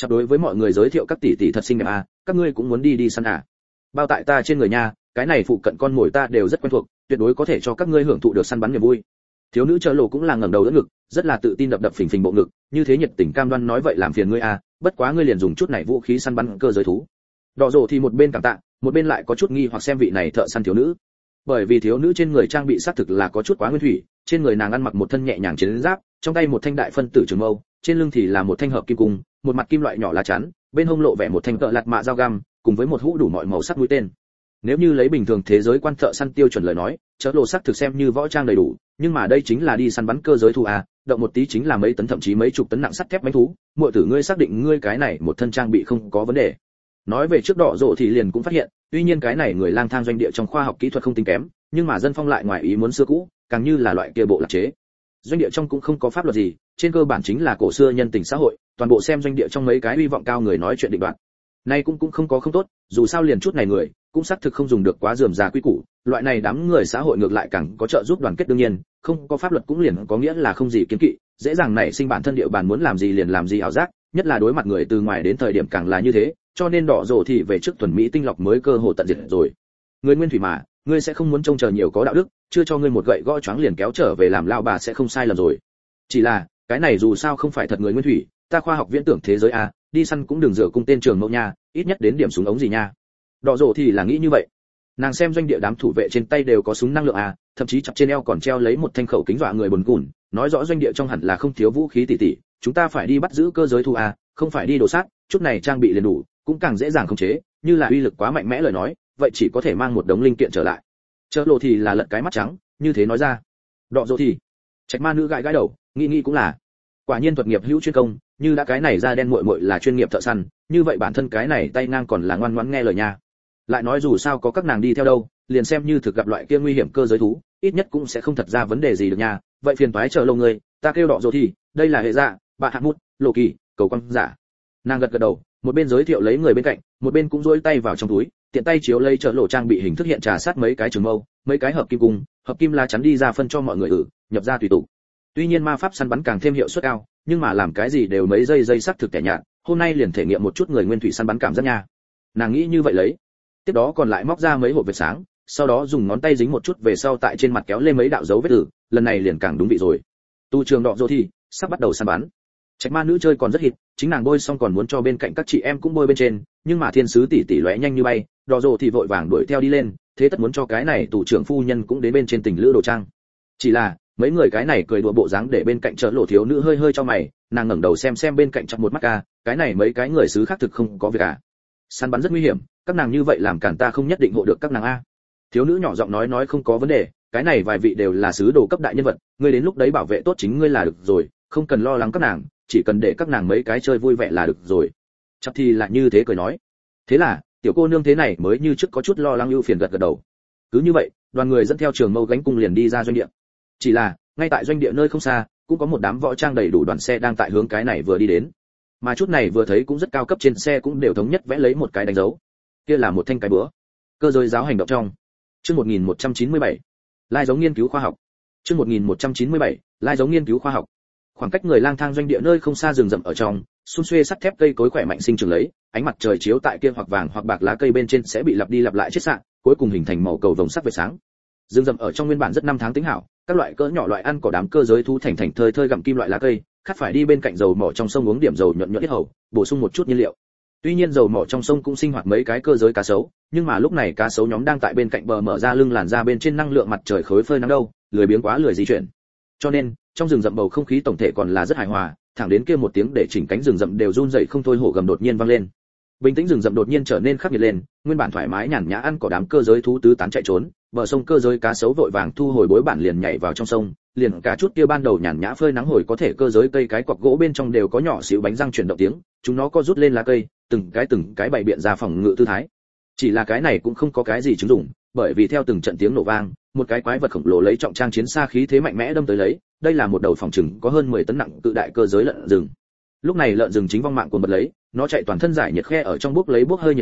Chặt đối với mọi người giới thiệu các tỷ tỷ thật xinh đẹp à, các ngươi cũng muốn đi đi săn à? Bao tại ta trên người nha, cái này phụ cận con mồi ta đều rất quen thuộc, tuyệt đối có thể cho các ngươi hưởng thụ được săn bắn niềm vui. Thiếu nữ chợ lộ cũng là ngẩng đầu đỡ ngực, rất là tự tin đập đập phình phình bộ ngực, như thế nhiệt tình cam đoan nói vậy làm phiền ngươi à, bất quá ngươi liền dùng chút này vũ khí săn bắn cơ giới thú. Đỏ rồ thì một bên cảm tạ, một bên lại có chút nghi hoặc xem vị này thợ săn thiếu nữ. Bởi vì thiếu nữ trên người trang bị xác thực là có chút quá nguyên thủy, trên người nàng ăn mặc một thân nhẹ nhàng chiến giáp, trong tay một thanh đại phân tử trường mâu, trên lưng thì là một thanh hợp kim cung, một mặt kim loại nhỏ lá chắn, bên hông lộ vẻ một thanh cỡ lạt mạ dao găm, cùng với một hũ đủ mọi màu sắc mũi tên. Nếu như lấy bình thường thế giới quan thợ săn tiêu chuẩn lời nói, chớ lộ sắc thực xem như võ trang đầy đủ, nhưng mà đây chính là đi săn bắn cơ giới thú à, động một tí chính là mấy tấn thậm chí mấy chục tấn nặng sắt thép bánh thú, muội tử ngươi xác định ngươi cái này một thân trang bị không có vấn đề. Nói về trước đỏ rộ thì liền cũng phát hiện, tuy nhiên cái này người lang thang doanh địa trong khoa học kỹ thuật không tính kém, nhưng mà dân phong lại ngoài ý muốn xưa cũ, càng như là loại kia bộ lạc chế. Doanh địa trong cũng không có pháp luật gì, trên cơ bản chính là cổ xưa nhân tình xã hội, toàn bộ xem doanh địa trong mấy cái hy vọng cao người nói chuyện định đoạt. Nay cũng không có không tốt, dù sao liền chút này người, cũng xác thực không dùng được quá rườm rà quy củ, loại này đám người xã hội ngược lại càng có trợ giúp đoàn kết đương nhiên, không có pháp luật cũng liền có nghĩa là không gì kiến kỵ, dễ dàng nảy sinh bản thân địa bàn muốn làm gì liền làm gì ảo giác, nhất là đối mặt người từ ngoài đến thời điểm càng là như thế, cho nên đỏ rồ thì về trước thuần mỹ tinh lọc mới cơ hồ tận diệt rồi. Người nguyên thủy mà, ngươi sẽ không muốn trông chờ nhiều có đạo đức, chưa cho ngươi một gậy gõ choáng liền kéo trở về làm lao bà sẽ không sai lầm rồi. Chỉ là, cái này dù sao không phải thật người nguyên thủy, ta khoa học viễn tưởng thế giới a, đi săn cũng đừng dựa cung tên trường mẫu nha, ít nhất đến điểm súng ống gì nha. Đỏ rồ thì là nghĩ như vậy. Nàng xem doanh địa đám thủ vệ trên tay đều có súng năng lượng a, thậm chí chặt trên eo còn treo lấy một thanh khẩu kính dọa người buồn cùn, nói rõ doanh địa trong hẳn là không thiếu vũ khí tỉ tỉ, chúng ta phải đi bắt giữ cơ giới thu a, không phải đi đồ sát, chút này trang bị liền đủ, cũng càng dễ dàng khống chế, như là uy lực quá mạnh mẽ lời nói, vậy chỉ có thể mang một đống linh kiện trở lại. Chợ lộ thì là lật cái mắt trắng, như thế nói ra. Đọ dỗ thì, trạch ma nữ gãi gãi đầu, nghĩ cũng là, quả nhiên thuật nghiệp hữu chuyên công, như đã cái này da đen muội muội là chuyên nghiệp thợ săn, như vậy bản thân cái này tay ngang còn là ngoan ngoãn nghe lời nha. Lại nói dù sao có các nàng đi theo đâu, liền xem như thực gặp loại kia nguy hiểm cơ giới thú, ít nhất cũng sẽ không thật ra vấn đề gì được nha. Vậy phiền toái chờ lâu người, ta kêu đọ dỗ thì, đây là hệ dạ, bạn hạng mút, lộ kỳ, cầu quang giả. Nàng gật gật đầu, một bên giới thiệu lấy người bên cạnh, một bên cũng duỗi tay vào trong túi, tiện tay chiếu lấy chợ lộ trang bị hình thức hiện trà sát mấy cái trường mâu, mấy cái hợp kim cung, hợp kim la chắn đi ra phân cho mọi người nhập ra tùy tục. Tuy nhiên ma pháp săn bắn càng thêm hiệu suất cao, nhưng mà làm cái gì đều mấy giây sắc thực tẻ nhạt, hôm nay liền thể nghiệm một chút người nguyên thủy săn bắn cảm giác nha. Nàng nghĩ như vậy lấy. Tiếp đó còn lại móc ra mấy hộp vệt sáng, sau đó dùng ngón tay dính một chút về sau tại trên mặt kéo lên mấy đạo dấu vết tử, lần này liền càng đúng vị rồi. Tu trường đọ dô thì sắp bắt đầu săn bắn. Trạch ma nữ chơi còn rất hít, chính nàng bôi xong còn muốn cho bên cạnh các chị em cũng bôi bên trên, nhưng mà thiên sứ tỷ tỷ lóe nhanh như bay, đỏ rồ thì vội vàng đuổi theo đi lên, thế tất muốn cho cái này tù trưởng phu nhân cũng đến bên trên tình lữ đồ trang. Chỉ là mấy người cái này cười đùa bộ dáng để bên cạnh chợ lộ thiếu nữ hơi hơi cho mày, nàng ngẩng đầu xem bên cạnh trong một mắt ca, cái này mấy cái người xứ khác thực không có việc à? Săn bắn rất nguy hiểm, các nàng như vậy làm cản ta không nhất định hộ được các nàng a. Thiếu nữ nhỏ giọng nói không có vấn đề, cái này vài vị đều là sứ đồ cấp đại nhân vật, ngươi đến lúc đấy bảo vệ tốt chính ngươi là được rồi, không cần lo lắng các nàng, chỉ cần để các nàng mấy cái chơi vui vẻ là được rồi. Chắc thì lại như thế cười nói. Thế là tiểu cô nương thế này mới như trước có chút lo lắng ưu phiền gật gật đầu. Cứ như vậy, đoàn người dẫn theo trường mâu gánh cung liền đi ra doanh địa. Chỉ là ngay tại doanh địa nơi không xa, cũng có một đám võ trang đầy đủ đoàn xe đang tại hướng cái này vừa đi đến. Mà chút này vừa thấy cũng rất cao cấp, trên xe cũng đều thống nhất vẽ lấy một cái đánh dấu. Kia là một thanh cái búa. Cơ giới giáo hành động trong. Chương 1197. Lai giống nghiên cứu khoa học. Chương 1197. Lai giống nghiên cứu khoa học. Khoảng cách người lang thang doanh địa nơi không xa rừng rậm ở trong, xung xuê sắt thép cây cối khỏe mạnh sinh trưởng lấy, ánh mặt trời chiếu tại kia hoặc vàng hoặc bạc lá cây bên trên sẽ bị lặp đi lặp lại chiết xạ, cuối cùng hình thành màu cầu vồng sắc về sáng. Rừng rậm ở trong nguyên bản rất năm tháng tính hảo, các loại cỡ nhỏ loại ăn cỏ đám cơ giới thú thành thơi thơi gặm kim loại lá cây, khát phải đi bên cạnh dầu mỏ trong sông uống điểm dầu nhuận nhuận ít hầu, bổ sung một chút nhiên liệu. Tuy nhiên dầu mỏ trong sông cũng sinh hoạt mấy cái cơ giới cá sấu, nhưng mà lúc này cá sấu nhóm đang tại bên cạnh bờ mở ra lưng làn ra bên trên năng lượng mặt trời khối phơi nắng đâu, lười biếng quá lười di chuyển. Cho nên, trong rừng rậm bầu không khí tổng thể còn là rất hài hòa, thẳng đến kia một tiếng để chỉnh cánh rừng rậm đều run rẩy không thôi hổ gầm đột nhiên vang lên. Bình tĩnh rừng rậm đột nhiên trở nên khắc nghiệt lên, nguyên bản thoải mái nhàn nhã ăn cỏ đám cơ giới thú tứ tán chạy trốn, bờ sông cơ giới cá sấu vội vàng thu hồi bối bản liền nhảy vào trong sông, liền cả chút kia ban đầu nhàn nhã phơi nắng hồi có thể cơ giới cây cái quặc gỗ bên trong đều có nhỏ xíu bánh răng chuyển động tiếng, chúng nó có rút lên lá cây, từng cái bày biện ra phòng ngự tư thái. Chỉ là cái này cũng không có cái gì chứng dụng, bởi vì theo từng trận tiếng nổ vang, một cái quái vật khổng lồ lấy trọng trang chiến xa khí thế mạnh mẽ đâm tới lấy, đây là một đầu phòng trừng có hơn 10 tấn nặng cự đại cơ giới lợn rừng. Lúc này lợn rừng chính vong mạng cuồng bật lấy, nó chạy toàn thân giải nhiệt khe ở trong bốc hơi nhiệt khí,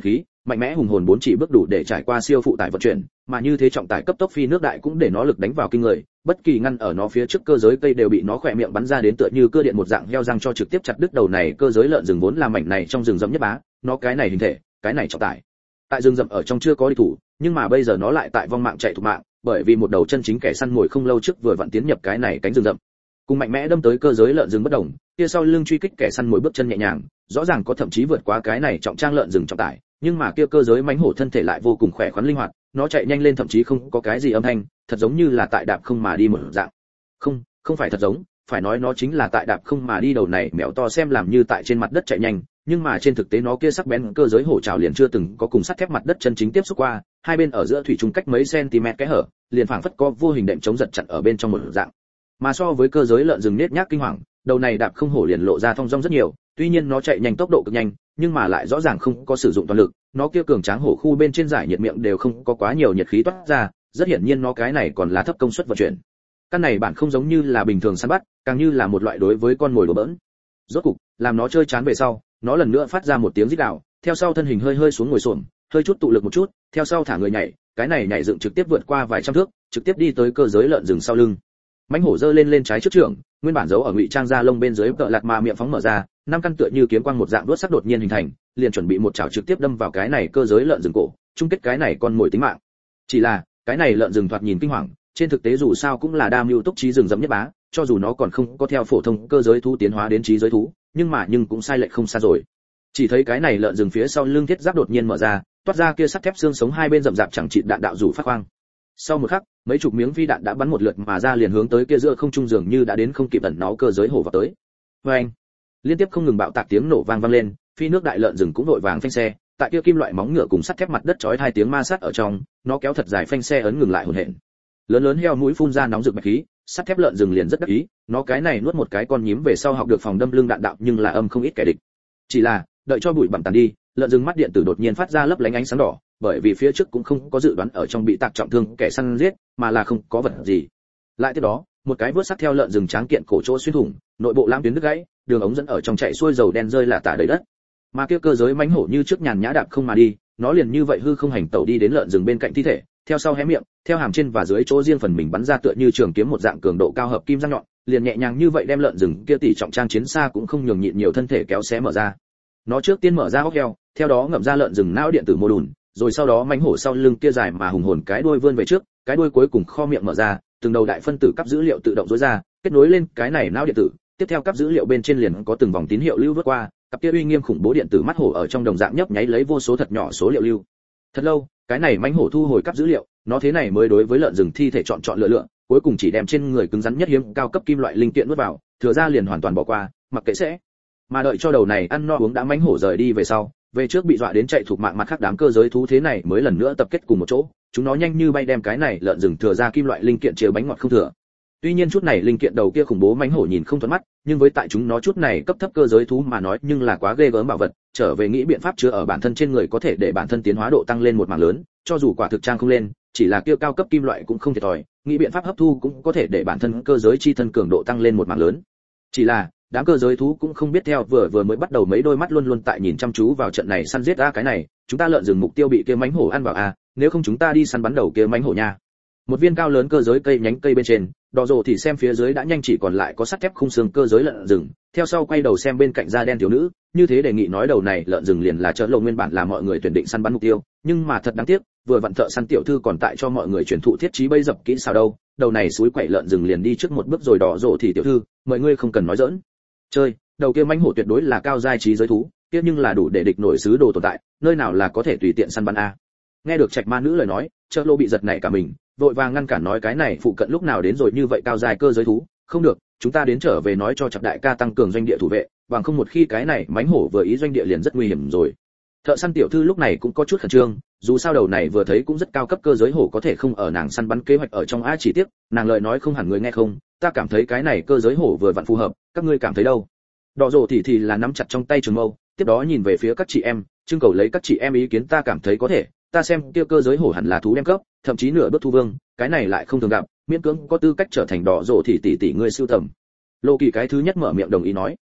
mạnh mẽ hùng hồn 4 chỉ bước đủ để trải qua siêu phụ tải vận chuyển, mà như thế trọng tải cấp tốc phi nước đại cũng để nó lực đánh vào kinh người, bất kỳ ngăn ở nó phía trước cơ giới cây đều bị nó khỏe miệng bắn ra đến tựa như cưa điện một dạng heo răng cho trực tiếp chặt đứt đầu này cơ giới lợn rừng vốn là mảnh này trong rừng rậm nhất bá, nó cái này hình thể, cái này trọng tải. Tại rừng rậm ở trong chưa có địch thủ, nhưng mà bây giờ nó lại tại vong mạng chạy thục mạng, bởi vì một đầu chân chính kẻ săn mồi không lâu trước vừa vặn tiến nhập cái này cánh rừng rậm. Cùng mạnh mẽ đâm tới cơ giới lợn rừng bất động, kia sau lưng truy kích kẻ săn mồi bước chân nhẹ nhàng, rõ ràng có thậm chí vượt quá cái này trọng trang lợn rừng trọng tải, nhưng mà kia cơ giới mãnh hổ thân thể lại vô cùng khỏe khoắn linh hoạt, nó chạy nhanh lên thậm chí không có cái gì âm thanh, thật giống như là tại đạp không mà đi một dạng. Không phải thật giống, phải nói nó chính là tại đạp không mà đi đầu này mèo to xem làm như tại trên mặt đất chạy nhanh, nhưng mà trên thực tế nó kia sắc bén cơ giới hổ trào liền chưa từng có cùng sắt thép mặt đất chân chính tiếp xúc qua, hai bên ở giữa thủy chung cách mấy cm cái hở, liền phảng phất có vô hình đệm chống giật chặn ở bên trong một dạng. Mà so với cơ giới lợn rừng nết nhác kinh hoàng, đầu này đạp không hổ liền lộ ra thong dong rất nhiều, tuy nhiên nó chạy nhanh tốc độ cực nhanh, nhưng mà lại rõ ràng không có sử dụng toàn lực, nó kia cường tráng hổ khu bên trên giải nhiệt miệng đều không có quá nhiều nhiệt khí toát ra, rất hiển nhiên nó cái này còn là thấp công suất vận chuyển. Căn này bản không giống như là bình thường săn bắt, càng như là một loại đối với con mồi đùa bỡn. Rốt cục, làm nó chơi chán về sau, nó lần nữa phát ra một tiếng rít gào, theo sau thân hình hơi xuống ngồi xổm, hơi chút tụ lực một chút, theo sau thả người nhảy, cái này nhảy dựng trực tiếp vượt qua vài trăm thước, trực tiếp đi tới cơ giới lợn rừng sau lưng. Mãnh hổ giơ lên trái trước trưởng, nguyên bản giấu ở ngụy trang da lông bên dưới tợ lạt mà miệng phóng mở ra, năm căn tựa như kiếm quang một dạng đuốt sắc đột nhiên hình thành, liền chuẩn bị một chảo trực tiếp đâm vào cái này cơ giới lợn rừng cổ, chung kết cái này con mồi tính mạng. Chỉ là, cái này lợn rừng thoạt nhìn kinh hoàng, trên thực tế dù sao cũng là đa mưu túc trí rừng rậm nhất bá, cho dù nó còn không có theo phổ thông cơ giới thú tiến hóa đến trí giới thú, nhưng cũng sai lệch không xa rồi. Chỉ thấy cái này lợn rừng phía sau lưng thiết giáp đột nhiên mở ra, toát ra kia sắt thép xương sống hai bên rậm rạp chẳng chịt đạn đạo rủ phát quang. Sau một khắc, mấy chục miếng phi đạn đã bắn một lượt mà ra liền hướng tới kia giữa không trung dường như đã đến không kịp ẩn náu cơ giới hổ vào tới. Oeng! Liên tiếp không ngừng bạo tạc tiếng nổ vang lên, phi nước đại lợn rừng cũng đội vàng phanh xe, tại kia kim loại móng ngựa cùng sắt thép mặt đất chói hai tiếng ma sát ở trong, nó kéo thật dài phanh xe ấn ngừng lại hồn hển. Lớn heo mũi phun ra nóng rực bạch khí, sắt thép lợn rừng liền rất đắc ý, nó cái này nuốt một cái con nhím về sau học được phòng đâm lưng đạn đạo nhưng là âm không ít kẻ địch. Chỉ là, đợi cho bụi bặm tàn đi, lợn rừng mắt điện tử đột nhiên phát ra lấp lánh ánh sáng đỏ, bởi vì phía trước cũng không có dự đoán ở trong bị tạc trọng thương kẻ săn giết, mà là không có vật gì. Lại tiếp đó, một cái vớt sắt theo lợn rừng tráng kiện cổ chỗ xuyên thủng, nội bộ lam tuyến đứt gãy, đường ống dẫn ở trong chạy xuôi dầu đen rơi là tả đầy đất. Mà kia cơ giới mãnh hổ như trước nhàn nhã đạp không mà đi, nó liền như vậy hư không hành tẩu đi đến lợn rừng bên cạnh thi thể, theo sau hé miệng, theo hàm trên và dưới chỗ riêng phần mình bắn ra tựa như trường kiếm một dạng cường độ cao hợp kim răng nhọn, liền nhẹ nhàng như vậy đem lợn rừng kia tỷ trọng trang chiến xa cũng không nhường nhịn nhiều thân thể kéo xé mở ra. Nó trước tiên mở ra hốc heo, theo đó ngậm ra lợn rừng não điện tử mô đùn, rồi sau đó mãnh hổ sau lưng kia dài mà hùng hồn cái đuôi vươn về trước, cái đuôi cuối cùng kho miệng mở ra, từng đầu đại phân tử cấp dữ liệu tự động rối ra, kết nối lên cái này não điện tử, tiếp theo cấp dữ liệu bên trên liền có từng vòng tín hiệu lưu vút qua, cặp kia uy nghiêm khủng bố điện tử mắt hổ ở trong đồng dạng nhấp nháy lấy vô số thật nhỏ số liệu lưu. Thật lâu, cái này mãnh hổ thu hồi cấp dữ liệu, nó thế này mới đối với lợn rừng thi thể chọn lựa, cuối cùng chỉ đem trên người cứng rắn nhất hiếm cao cấp kim loại linh kiện nuốt vào, thừa ra liền hoàn toàn bỏ qua, mặc kệ sẽ. Mà đợi cho đầu này ăn no uống đã mãnh hổ rời đi về sau, về trước bị dọa đến chạy thuộc mạng mặt khác đám cơ giới thú thế này mới lần nữa tập kết cùng một chỗ, chúng nó nhanh như bay đem cái này lợn rừng thừa ra kim loại linh kiện chia bánh ngọt không thừa. Tuy nhiên chút này linh kiện đầu kia khủng bố mãnh hổ nhìn không thuận mắt, nhưng với tại chúng nó chút này cấp thấp cơ giới thú mà nói nhưng là quá ghê gớm bảo vật, trở về nghĩ biện pháp chứa ở bản thân trên người có thể để bản thân tiến hóa độ tăng lên một mảng lớn, cho dù quả thực trang không lên, chỉ là kia cao cấp kim loại cũng không thiệt thòi, nghĩ biện pháp hấp thu cũng có thể để bản thân cơ giới chi thân cường độ tăng lên một mảng lớn. Chỉ là đám cơ giới thú cũng không biết theo vừa mới bắt đầu mấy đôi mắt luôn luôn tại nhìn chăm chú vào trận này săn giết a cái này, chúng ta lợn rừng mục tiêu bị kia mãnh hổ ăn vào a, nếu không chúng ta đi săn bắn đầu kia mãnh hổ nha. Một viên cao lớn cơ giới cây nhánh cây bên trên, đỏ rồ thì xem phía dưới đã nhanh chỉ còn lại có sắt thép khung xương cơ giới lợn rừng, theo sau quay đầu xem bên cạnh da đen thiếu nữ, như thế đề nghị nói đầu này lợn rừng liền là chợ lộ nguyên bản là mọi người tuyển định săn bắn mục tiêu, nhưng mà thật đáng tiếc, vừa vặn thợ săn tiểu thư còn tại cho mọi người truyền thụ thiết trí bẫy dập kỹ xảo đâu, đầu này suối quậy lợn rừng liền đi trước một bước rồi đỏ rồ thì tiểu thư, mọi người không cần nói giỡn. Chơi, đầu kia mãnh hổ tuyệt đối là cao giai trí giới thú, kia nhưng là đủ để địch nổi sứ đồ tồn tại, nơi nào là có thể tùy tiện săn bắn a. Nghe được trạch ma nữ lời nói, chợ lô bị giật nảy cả mình, vội vàng ngăn cản nói cái này phụ cận lúc nào đến rồi như vậy cao dài cơ giới thú, không được, chúng ta đến trở về nói cho chặt đại ca tăng cường doanh địa thủ vệ, bằng không một khi cái này mãnh hổ vừa ý doanh địa liền rất nguy hiểm rồi. Thợ săn tiểu thư lúc này cũng có chút khẩn trương, dù sao đầu này vừa thấy cũng rất cao cấp cơ giới hổ có thể không ở nàng săn bắn kế hoạch ở trong a chỉ tiếc, nàng lời nói không hẳn người nghe không, ta cảm thấy cái này cơ giới hổ vừa vặn phù hợp, các ngươi cảm thấy đâu? Đỏ rồ thì là nắm chặt trong tay trường mâu, tiếp đó nhìn về phía các chị em, trưng cầu lấy các chị em ý kiến ta cảm thấy có thể, ta xem kia cơ giới hổ hẳn là thú đem cấp, thậm chí nửa bước thu vương, cái này lại không thường gặp, miễn cưỡng có tư cách trở thành đỏ rồ thì tỷ tỷ ngươi sưu tầm. Lô Kỳ cái thứ nhất mở miệng đồng ý nói.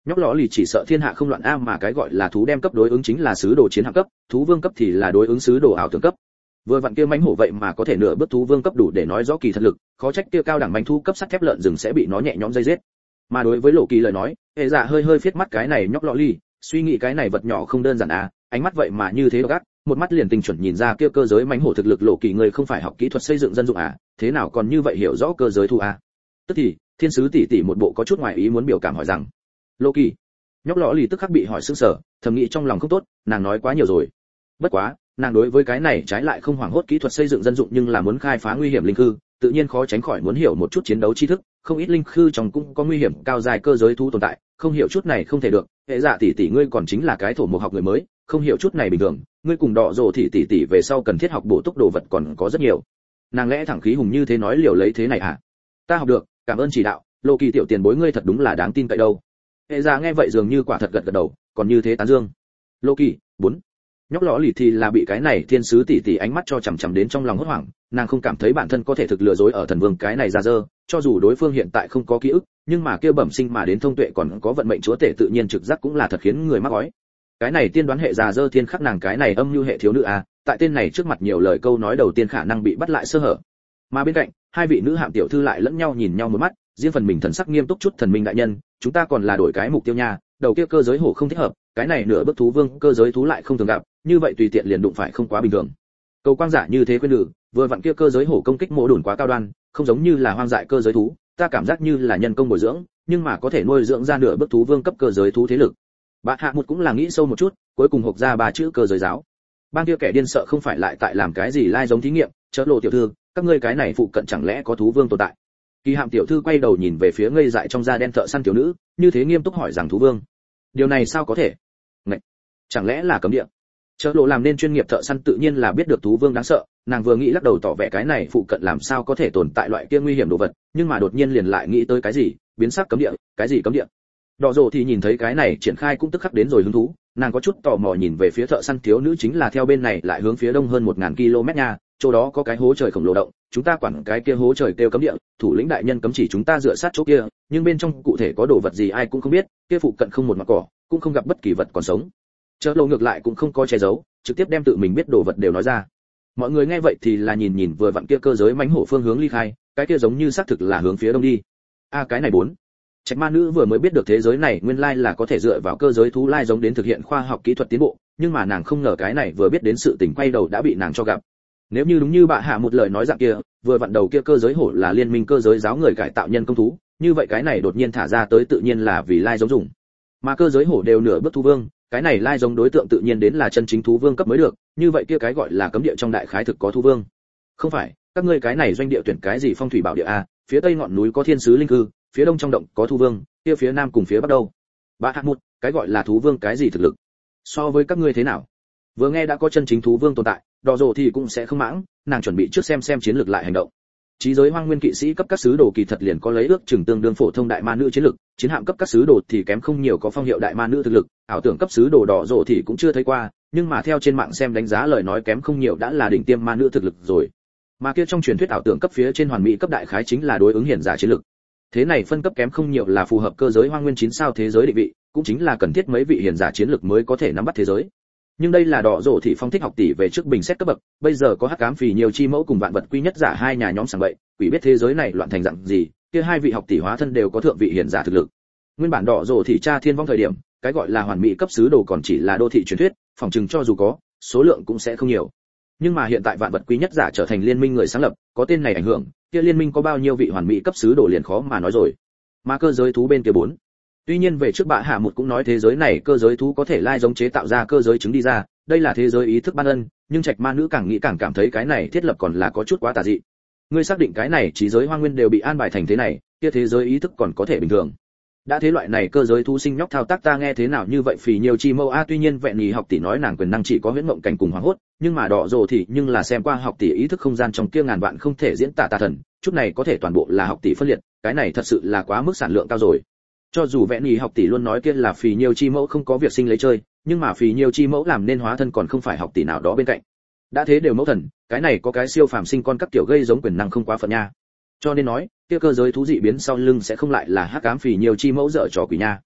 Nhóc lọ lì chỉ sợ thiên hạ không loạn a, mà cái gọi là thú đem cấp đối ứng chính là sứ đồ chiến hạng cấp, thú vương cấp thì là đối ứng sứ đồ ảo tưởng cấp. Vừa vặn kia mãnh hổ vậy mà có thể nửa bước thú vương cấp đủ để nói rõ kỳ thật lực, khó trách kia cao đẳng mãnh thú cấp sắt thép lợn rừng sẽ bị nó nhẹ nhõm dây giết. Mà đối với Lộ Kỳ lời nói, hệ dạ hơi phiết mắt cái này nhóc lọ lì, suy nghĩ cái này vật nhỏ không đơn giản à, ánh mắt vậy mà như thế gắt, một mắt liền tinh chuẩn nhìn ra kia cơ giới mãnh hổ thực lực. Lộ Kỳ người không phải học kỹ thuật xây dựng dân dụng à, thế nào còn như vậy hiểu rõ cơ giới thu à? Tức thì, thiên sứ tỷ tỷ một bộ có chút ngoài ý muốn biểu cảm hỏi rằng, Lộ Kỳ. Nhóc lọ lì tức khắc bị hỏi sững sờ, thầm nghĩ trong lòng không tốt, nàng nói quá nhiều rồi. Bất quá, nàng đối với cái này trái lại không hoảng hốt kỹ thuật xây dựng dân dụng, nhưng là muốn khai phá nguy hiểm linh khư, tự nhiên khó tránh khỏi muốn hiểu một chút chiến đấu tri thức, không ít linh khư trong cũng có nguy hiểm cao dài cơ giới thú tồn tại, không hiểu chút này không thể được. Hệ dạ tỷ tỷ ngươi còn chính là cái thổ mục học người mới, không hiểu chút này bình thường, ngươi cùng đỏ rồ thì tỷ tỷ về sau cần thiết học bổ túc đồ vật còn có rất nhiều. Nàng lẽ thẳng khí hùng như thế nói liều lấy thế này à? Ta học được, cảm ơn chỉ đạo, Lộ Kỳ tiểu tiền bối ngươi thật đúng là đáng tin cậy đâu. Hệ dạ nghe vậy dường như quả thật gật đầu, còn như thế tán dương. Lộ Kỳ, 4. Nhóc lọ lì thì là bị cái này thiên sứ tỷ tỷ ánh mắt cho chằm chằm đến trong lòng hốt hoảng, nàng không cảm thấy bản thân có thể thực lừa dối ở thần vương cái này ra dơ, cho dù đối phương hiện tại không có ký ức, nhưng mà kia bẩm sinh mà đến thông tuệ còn có vận mệnh chúa tể tự nhiên trực giác cũng là thật khiến người mắc ói. Cái này tiên đoán hệ già dơ thiên khắc nàng cái này âm nhu hệ thiếu nữ à, tại tên này trước mặt nhiều lời câu nói đầu tiên khả năng bị bắt lại sơ hở. Mà bên cạnh, hai vị nữ hạm tiểu thư lại lẫn nhau nhìn nhau một mắt, riêng phần mình thần sắc nghiêm túc chút. Thần minh đại nhân, chúng ta còn là đổi cái mục tiêu nha, đầu kia cơ giới hổ không thích hợp, cái này nửa bước thú vương cơ giới thú lại không thường gặp, như vậy tùy tiện liền đụng phải không quá bình thường. Cầu quang giả như thế quên lử, vừa vặn kia cơ giới hổ công kích mổ đùn quá cao đoan, không giống như là hoang dại cơ giới thú, ta cảm giác như là nhân công bồi dưỡng, nhưng mà có thể nuôi dưỡng ra nửa bước thú vương cấp cơ giới thú thế lực. Bà Hạ một cũng là nghĩ sâu một chút, cuối cùng hộc ra ba chữ cơ giới giáo. Bang kia kẻ điên sợ không phải lại tại làm cái gì lai giống thí nghiệm, chớ Lộ tiểu thư, các ngươi cái này phụ cận chẳng lẽ có thú vương tồn tại? Kỳ Hạm tiểu thư quay đầu nhìn về phía ngây dại trong da đen thợ săn tiểu nữ, như thế nghiêm túc hỏi rằng thú vương. Điều này sao có thể? Ngậy, chẳng lẽ là cấm địa? Chớ Lộ làm nên chuyên nghiệp thợ săn tự nhiên là biết được thú vương đáng sợ, nàng vừa nghĩ lắc đầu tỏ vẻ cái này phụ cận làm sao có thể tồn tại loại kia nguy hiểm đồ vật, nhưng mà đột nhiên liền lại nghĩ tới cái gì, biến sắc cấm địa, cái gì cấm địa? Đỏ rồ thì nhìn thấy cái này triển khai cũng tức khắc đến rồi hứng thú, nàng có chút tò mò nhìn về phía thợ săn thiếu nữ, chính là theo bên này lại hướng phía đông hơn 1000 km nha, chỗ đó có cái hố trời khổng lồ động, chúng ta quản cái kia hố trời kêu cấm địa, thủ lĩnh đại nhân cấm chỉ chúng ta dựa sát chỗ kia, nhưng bên trong cụ thể có đồ vật gì ai cũng không biết, kia phụ cận không một mảng cỏ, cũng không gặp bất kỳ vật còn sống. Chớ Lộ ngược lại cũng không có che giấu, trực tiếp đem tự mình biết đồ vật đều nói ra. Mọi người nghe vậy thì là nhìn vừa vặn kia cơ giới mãnh hổ phương hướng ly khai, cái kia giống như xác thực là hướng phía đông đi. Cái này 4. Trạch ma nữ vừa mới biết được thế giới này nguyên lai là có thể dựa vào cơ giới thú lai giống đến thực hiện khoa học kỹ thuật tiến bộ, nhưng mà nàng không ngờ cái này vừa biết đến sự tình quay đầu đã bị nàng cho gặp. Nếu như đúng như bà Hạ một lời nói dạng kia, vừa vặn đầu kia cơ giới hổ là liên minh cơ giới giáo người cải tạo nhân công thú, như vậy cái này đột nhiên thả ra tới tự nhiên là vì lai giống dùng. Mà cơ giới hổ đều nửa bước thú vương, cái này lai giống đối tượng tự nhiên đến là chân chính thú vương cấp mới được, như vậy kia cái gọi là cấm địa trong đại khái thực có thú vương. Không phải, các ngươi cái này doanh địa tuyển cái gì phong thủy bảo địa a, phía tây ngọn núi có thiên sứ linh cư, phía đông trong động có thú vương, kia phía nam cùng phía bắc đâu? Bà Hạ một, cái gọi là thú vương cái gì thực lực? So với các ngươi thế nào? Vừa nghe đã có chân chính thú vương tồn tại, Đỏ rồ thì cũng sẽ không mãng, nàng chuẩn bị trước xem chiến lược lại hành động. Chí giới hoang nguyên kỵ sĩ cấp các sứ đồ kỳ thật liền có lấy ước chừng tương đương phổ thông đại ma nữ chiến lực, chiến hạm cấp các sứ đồ thì kém không nhiều có phong hiệu đại ma nữ thực lực, ảo tưởng cấp sứ đồ Đỏ rồ thì cũng chưa thấy qua, nhưng mà theo trên mạng xem đánh giá lời nói kém không nhiều đã là đỉnh tiêm ma nữ thực lực rồi. Mà kia trong truyền thuyết ảo tưởng cấp phía trên hoàn mỹ cấp đại khái chính là đối ứng hiển giả chiến lực. Thế này phân cấp kém không nhiều là phù hợp cơ giới hoang nguyên 9 sao thế giới định vị, cũng chính là cần thiết mấy vị hiển giả chiến lực mới có thể nắm bắt thế giới. Nhưng đây là Đỏ rồ thì phong thích học tỷ về trước bình xét cấp bậc, bây giờ có hắc ám phì nhiều chi mẫu cùng vạn vật quy nhất giả hai nhà nhóm sảng bậy, quỷ biết thế giới này loạn thành dạng gì, kia hai vị học tỷ hóa thân đều có thượng vị hiển giả thực lực. Nguyên bản Đỏ rồ thì tra thiên vong thời điểm, cái gọi là hoàn mỹ cấp sứ đồ còn chỉ là đô thị truyền thuyết, phòng chừng cho dù có, số lượng cũng sẽ không nhiều. Nhưng mà hiện tại vạn vật quý nhất giả trở thành liên minh người sáng lập, có tên này ảnh hưởng, kia liên minh có bao nhiêu vị hoàn mỹ cấp sứ đồ liền khó mà nói rồi. Mà cơ giới thú bên kia 4. Tuy nhiên về trước Bạ Hạ một cũng nói thế giới này cơ giới thú có thể lai giống chế tạo ra cơ giới trứng đi ra, đây là thế giới ý thức ban ân, nhưng Trạch ma nữ càng nghĩ càng cảm thấy cái này thiết lập còn là có chút quá tà dị. Ngươi xác định cái này trí giới hoang nguyên đều bị an bài thành thế này, kia thế giới ý thức còn có thể bình thường. Đã thế loại này cơ giới thú sinh nhóc thao tác ta nghe thế nào như vậy phì nhiều chi mâu a, tuy nhiên vẹn nhì học tỷ nói nàng quyền năng chỉ có huyễn mộng cảnh cùng hoàng hốt, nhưng mà Đỏ rồ thì nhưng là xem qua học tỷ ý thức không gian trong kia ngàn vạn không thể diễn tả tà thần, chút này có thể toàn bộ là học tỷ phân liệt, cái này thật sự là quá mức sản lượng cao rồi. Cho dù vẹn nhì học tỷ luôn nói kia là phì nhiều chi mẫu không có việc sinh lấy chơi, nhưng mà phì nhiều chi mẫu làm nên hóa thân còn không phải học tỷ nào đó bên cạnh. Đã thế đều mẫu thần, cái này có cái siêu phàm sinh con các kiểu gây giống quyền năng không quá phận nha. Cho nên nói, kia cơ giới thú dị biến sau lưng sẽ không lại là hắc ám phì nhiều chi mẫu dở trò quỷ nha.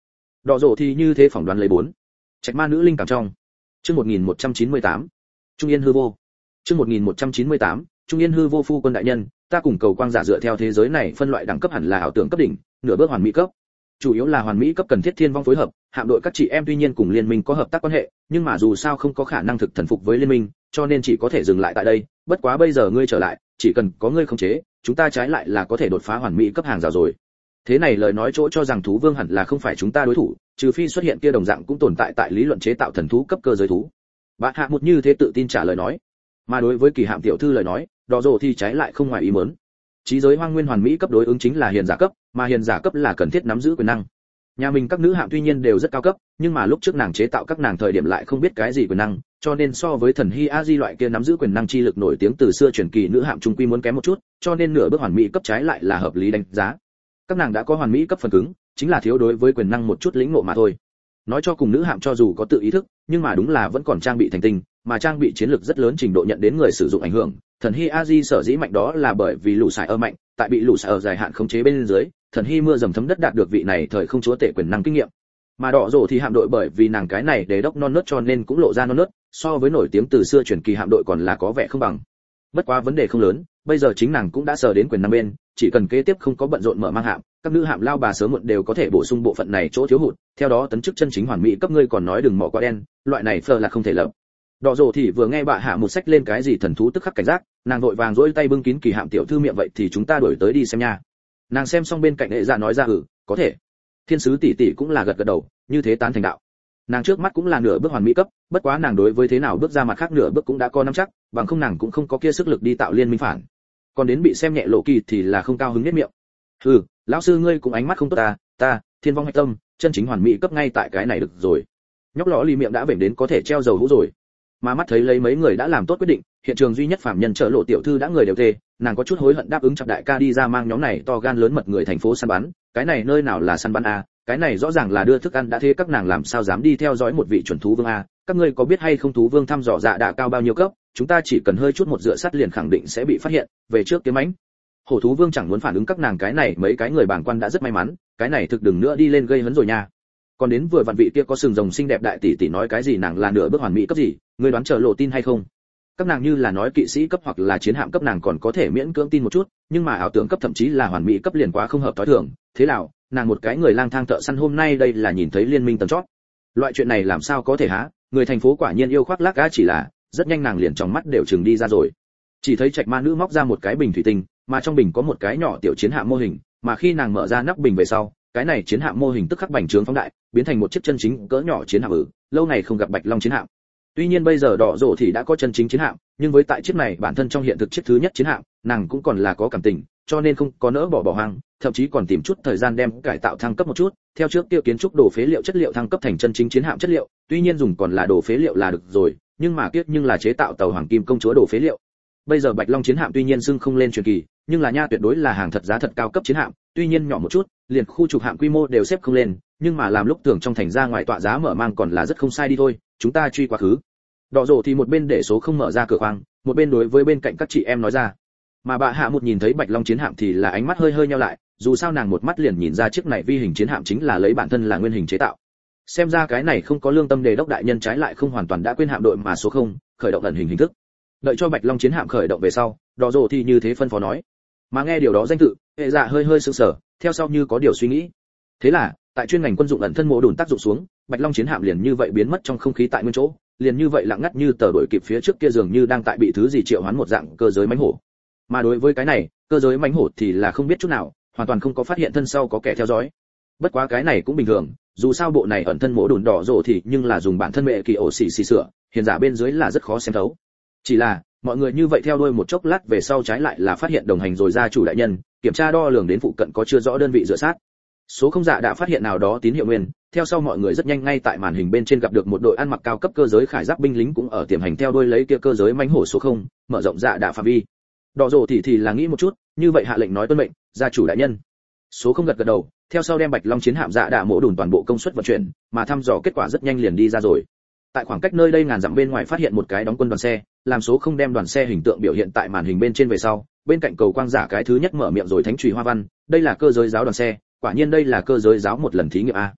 Đỏ rổ thì như thế phỏng đoán lấy 4. Trạch ma nữ linh cảm trong. Chương 1198. Trung Yên hư vô. Chương 1198. Trung Yên hư vô phu quân đại nhân, ta cùng cầu quang giả dựa theo thế giới này phân loại đẳng cấp hẳn là ảo tưởng cấp đỉnh, nửa bước hoàn mỹ cấp. Chủ yếu là hoàn mỹ cấp cần thiết thiên vong phối hợp, hạm đội các chị em tuy nhiên cùng liên minh có hợp tác quan hệ, nhưng mà dù sao không có khả năng thực thần phục với liên minh, cho nên chỉ có thể dừng lại tại đây. Bất quá bây giờ ngươi trở lại, chỉ cần có ngươi khống chế, chúng ta trái lại là có thể đột phá hoàn mỹ cấp hàng rào rồi. Thế này lời nói chỗ cho rằng thú vương hẳn là không phải chúng ta đối thủ, trừ phi xuất hiện kia đồng dạng cũng tồn tại tại lý luận chế tạo thần thú cấp cơ giới thú. Bạn hạ một như thế tự tin trả lời nói. Mà đối với kỳ hạm tiểu thư lời nói, đỏ rồ thì trái lại không ngoài ý muốn. Chí giới hoang nguyên hoàn mỹ cấp đối ứng chính là hiền giả cấp, mà hiền giả cấp là cần thiết nắm giữ quyền năng. Nhà mình các nữ hạm tuy nhiên đều rất cao cấp, nhưng mà lúc trước nàng chế tạo các nàng thời điểm lại không biết cái gì quyền năng, cho nên so với thần Hi A Di loại kia nắm giữ quyền năng chi lực nổi tiếng từ xưa truyền kỳ nữ hạm trung quy muốn kém một chút, cho nên nửa bước hoàn mỹ cấp trái lại là hợp lý đánh giá. Các nàng đã có hoàn mỹ cấp phần cứng, chính là thiếu đối với quyền năng một chút lĩnh ngộ mà thôi. Nói cho cùng nữ hạm cho dù có tự ý thức, nhưng mà đúng là vẫn còn trang bị thành tinh, mà trang bị chiến lược rất lớn trình độ nhận đến người sử dụng ảnh hưởng. Thần Hi A Di sở dĩ mạnh đó là bởi vì lũ xài ở mạnh, tại bị lũ xài ở dài hạn khống chế bên dưới, thần Hi mưa dầm thấm đất đạt được vị này thời không chúa tể quyền năng kinh nghiệm. Mà đỏ rồ thì hạm đội bởi vì nàng cái này để đốc non nớt cho nên cũng lộ ra non nớt, so với nổi tiếng từ xưa truyền kỳ hạm đội còn là có vẻ không bằng. Bất quá vấn đề không lớn, bây giờ chính nàng cũng đã sờ đến quyền năng bên, chỉ cần kế tiếp không có bận rộn mở mang hạm, các nữ hạm lao bà sớm muộn đều có thể bổ sung bộ phận này chỗ thiếu hụt, theo đó tấn chức chân chính hoàn mỹ cấp ngươi còn nói đừng mỏ quá đen, loại này phờ là không thể lập. Đỏ rồ thì vừa nghe bạ hạ một sách lên cái gì thần thú tức khắc cảnh giác, nàng vội vàng dỗi tay bưng kín kỳ hạm tiểu thư miệng vậy thì chúng ta đuổi tới đi xem nha. Nàng xem xong bên cạnh hệ dạ nói ra có thể. Thiên sứ tỷ tỷ cũng là gật gật đầu, như thế tán thành đạo. Nàng trước mắt cũng là nửa bước hoàn mỹ cấp, bất quá nàng đối với thế nào bước ra mặt khác nửa bước cũng đã có nắm chắc, bằng không nàng cũng không có kia sức lực đi tạo liên minh phản. Còn đến bị xem nhẹ lộ kỳ thì là không cao hứng nhếch miệng. Lão sư ngươi cũng ánh mắt không tốt ta, thiên vong hạch tâm, chân chính hoàn mỹ cấp ngay tại cái này được rồi. Nhóc lọ lì miệng đã vểnh đến có thể treo dầu hũ rồi. Mà mắt thấy lấy mấy người đã làm tốt quyết định, hiện trường duy nhất phạm nhân trợ lộ tiểu thư đã người đều tê, nàng có chút hối hận đáp ứng chặt đại ca đi ra mang nhóm này to gan lớn mật người thành phố săn bắn, cái này nơi nào là săn bắn a, cái này rõ ràng là đưa thức ăn đã thế các nàng làm sao dám đi theo dõi một vị chuẩn thú vương a, các ngươi có biết hay không thú vương thăm dò dạ đạ cao bao nhiêu cấp, chúng ta chỉ cần hơi chút một dựa sắt liền khẳng định sẽ bị phát hiện, về trước kiếm ánh. Hổ thú vương chẳng muốn phản ứng các nàng cái này mấy cái người bàng quan đã rất may mắn, cái này thực đừng nữa đi lên gây hấn rồi nha. Còn đến vừa vặn vị kia có sừng rồng xinh đẹp đại tỷ tỷ nói cái gì nàng là nửa bước hoàn mỹ cấp gì, ngươi đoán chờ lộ tin hay không? Các nàng như là nói kỵ sĩ cấp hoặc là chiến hạm cấp nàng còn có thể miễn cưỡng tin một chút, nhưng mà ảo tưởng cấp thậm chí là hoàn mỹ cấp liền quá không hợp thói thường, thế nào, nàng một cái người lang thang thợ săn hôm nay đây là nhìn thấy liên minh tầng chót. Loại chuyện này làm sao có thể hả? Người thành phố quả nhiên yêu khoác lác á, chỉ là rất nhanh nàng liền trong mắt đều chừng đi ra rồi. Chỉ thấy Trạch ma nữ móc ra một cái bình thủy tinh, mà trong bình có một cái nhỏ tiểu chiến hạm mô hình, mà khi nàng mở ra nắp bình về sau, cái này chiến hạm mô hình tức khắc bành trướng phóng đại, biến thành một chiếc chân chính cỡ nhỏ chiến hạm lâu ngày không gặp Bạch Long chiến hạm. Tuy nhiên bây giờ đỏ rổ thì đã có chân chính chiến hạm, nhưng với tại chiếc này bản thân trong hiện thực chiếc thứ nhất chiến hạm, nàng cũng còn là có cảm tình, cho nên không có nỡ bỏ hoang, thậm chí còn tìm chút thời gian đem cải tạo thăng cấp một chút, theo trước tiêu kiến trúc đồ phế liệu chất liệu thăng cấp thành chân chính chiến hạm chất liệu, tuy nhiên dùng còn là đồ phế liệu là được rồi, nhưng mà kiếp nhưng là chế tạo tàu hoàng kim công chúa đồ phế liệu. Bây giờ Bạch Long chiến hạm tuy nhiên xưng không lên truyền kỳ, nhưng là nha tuyệt đối là hàng thật giá thật cao cấp chiến hạm, tuy nhiên nhỏ một chút, liền khu trục hạm quy mô đều xếp không lên, nhưng mà làm lúc thường trong thành ra ngoài tọa giá mở mang còn là rất không sai đi thôi, chúng ta truy quá khứ. Đỏ rổ thì một bên để số không mở ra cửa khoang, một bên đối với bên cạnh các chị em nói ra. Mà bà hạ một nhìn thấy Bạch Long chiến hạm thì là ánh mắt hơi hơi nheo lại, dù sao nàng một mắt liền nhìn ra chiếc này vi hình chiến hạm chính là lấy bản thân là nguyên hình chế tạo. Xem ra cái này không có lương tâm đề đốc đại nhân trái lại không hoàn toàn đã quên hạm đội mà số không khởi động ẩn hình hình thức. Đợi cho Bạch Long chiến hạm khởi động về sau, đỏ rổ thì như thế phân phó nói. Mà nghe điều đó danh tự, hệ dạ hơi hơi sững sờ, theo sau như có điều suy nghĩ. Thế là, tại chuyên ngành quân dụng ẩn thân mộ đùn tác dụng xuống, Bạch Long chiến hạm liền như vậy biến mất trong không khí tại nguyên chỗ, liền như vậy lặng ngắt như tờ đổi kịp phía trước kia dường như đang tại bị thứ gì triệu hoán một dạng cơ giới mãnh hổ. Mà đối với cái này, cơ giới mãnh hổ thì là không biết chút nào, hoàn toàn không có phát hiện thân sau có kẻ theo dõi. Bất quá cái này cũng bình thường, dù sao bộ này ẩn thân mộ đùn đỏ rổ thì nhưng là dùng bản thân mẹ kỳ ổ xì sửa, hiện giả bên dưới là rất khó xem thấu. Chỉ là mọi người như vậy theo đuôi một chốc lát về sau trái lại là phát hiện đồng hành rồi gia chủ đại nhân, kiểm tra đo lường đến phụ cận có chưa rõ đơn vị dựa sát. Số không dạ đã phát hiện nào đó tín hiệu nguyên, theo sau mọi người rất nhanh ngay tại màn hình bên trên gặp được một đội ăn mặc cao cấp cơ giới khải giáp binh lính cũng ở tiềm hành theo đuôi lấy kia cơ giới mãnh hổ số không, mở rộng dạ đạ phạm vi. Đỏ rổ thì là nghĩ một chút, như vậy hạ lệnh nói tuân mệnh, gia chủ đại nhân. Số không gật gật đầu, theo sau đem Bạch Long chiến hạm dạ đạ mổ đùn toàn bộ công suất vận chuyển, mà thăm dò kết quả rất nhanh liền đi ra rồi. Tại khoảng cách nơi đây ngàn dặm bên ngoài phát hiện một cái đóng quân đoàn xe, làm số không đem đoàn xe hình tượng biểu hiện tại màn hình bên trên về sau, bên cạnh cầu quang giả cái thứ nhất mở miệng rồi thánh chùy hoa văn, đây là cơ giới giáo đoàn xe, quả nhiên đây là cơ giới giáo một lần thí nghiệm a.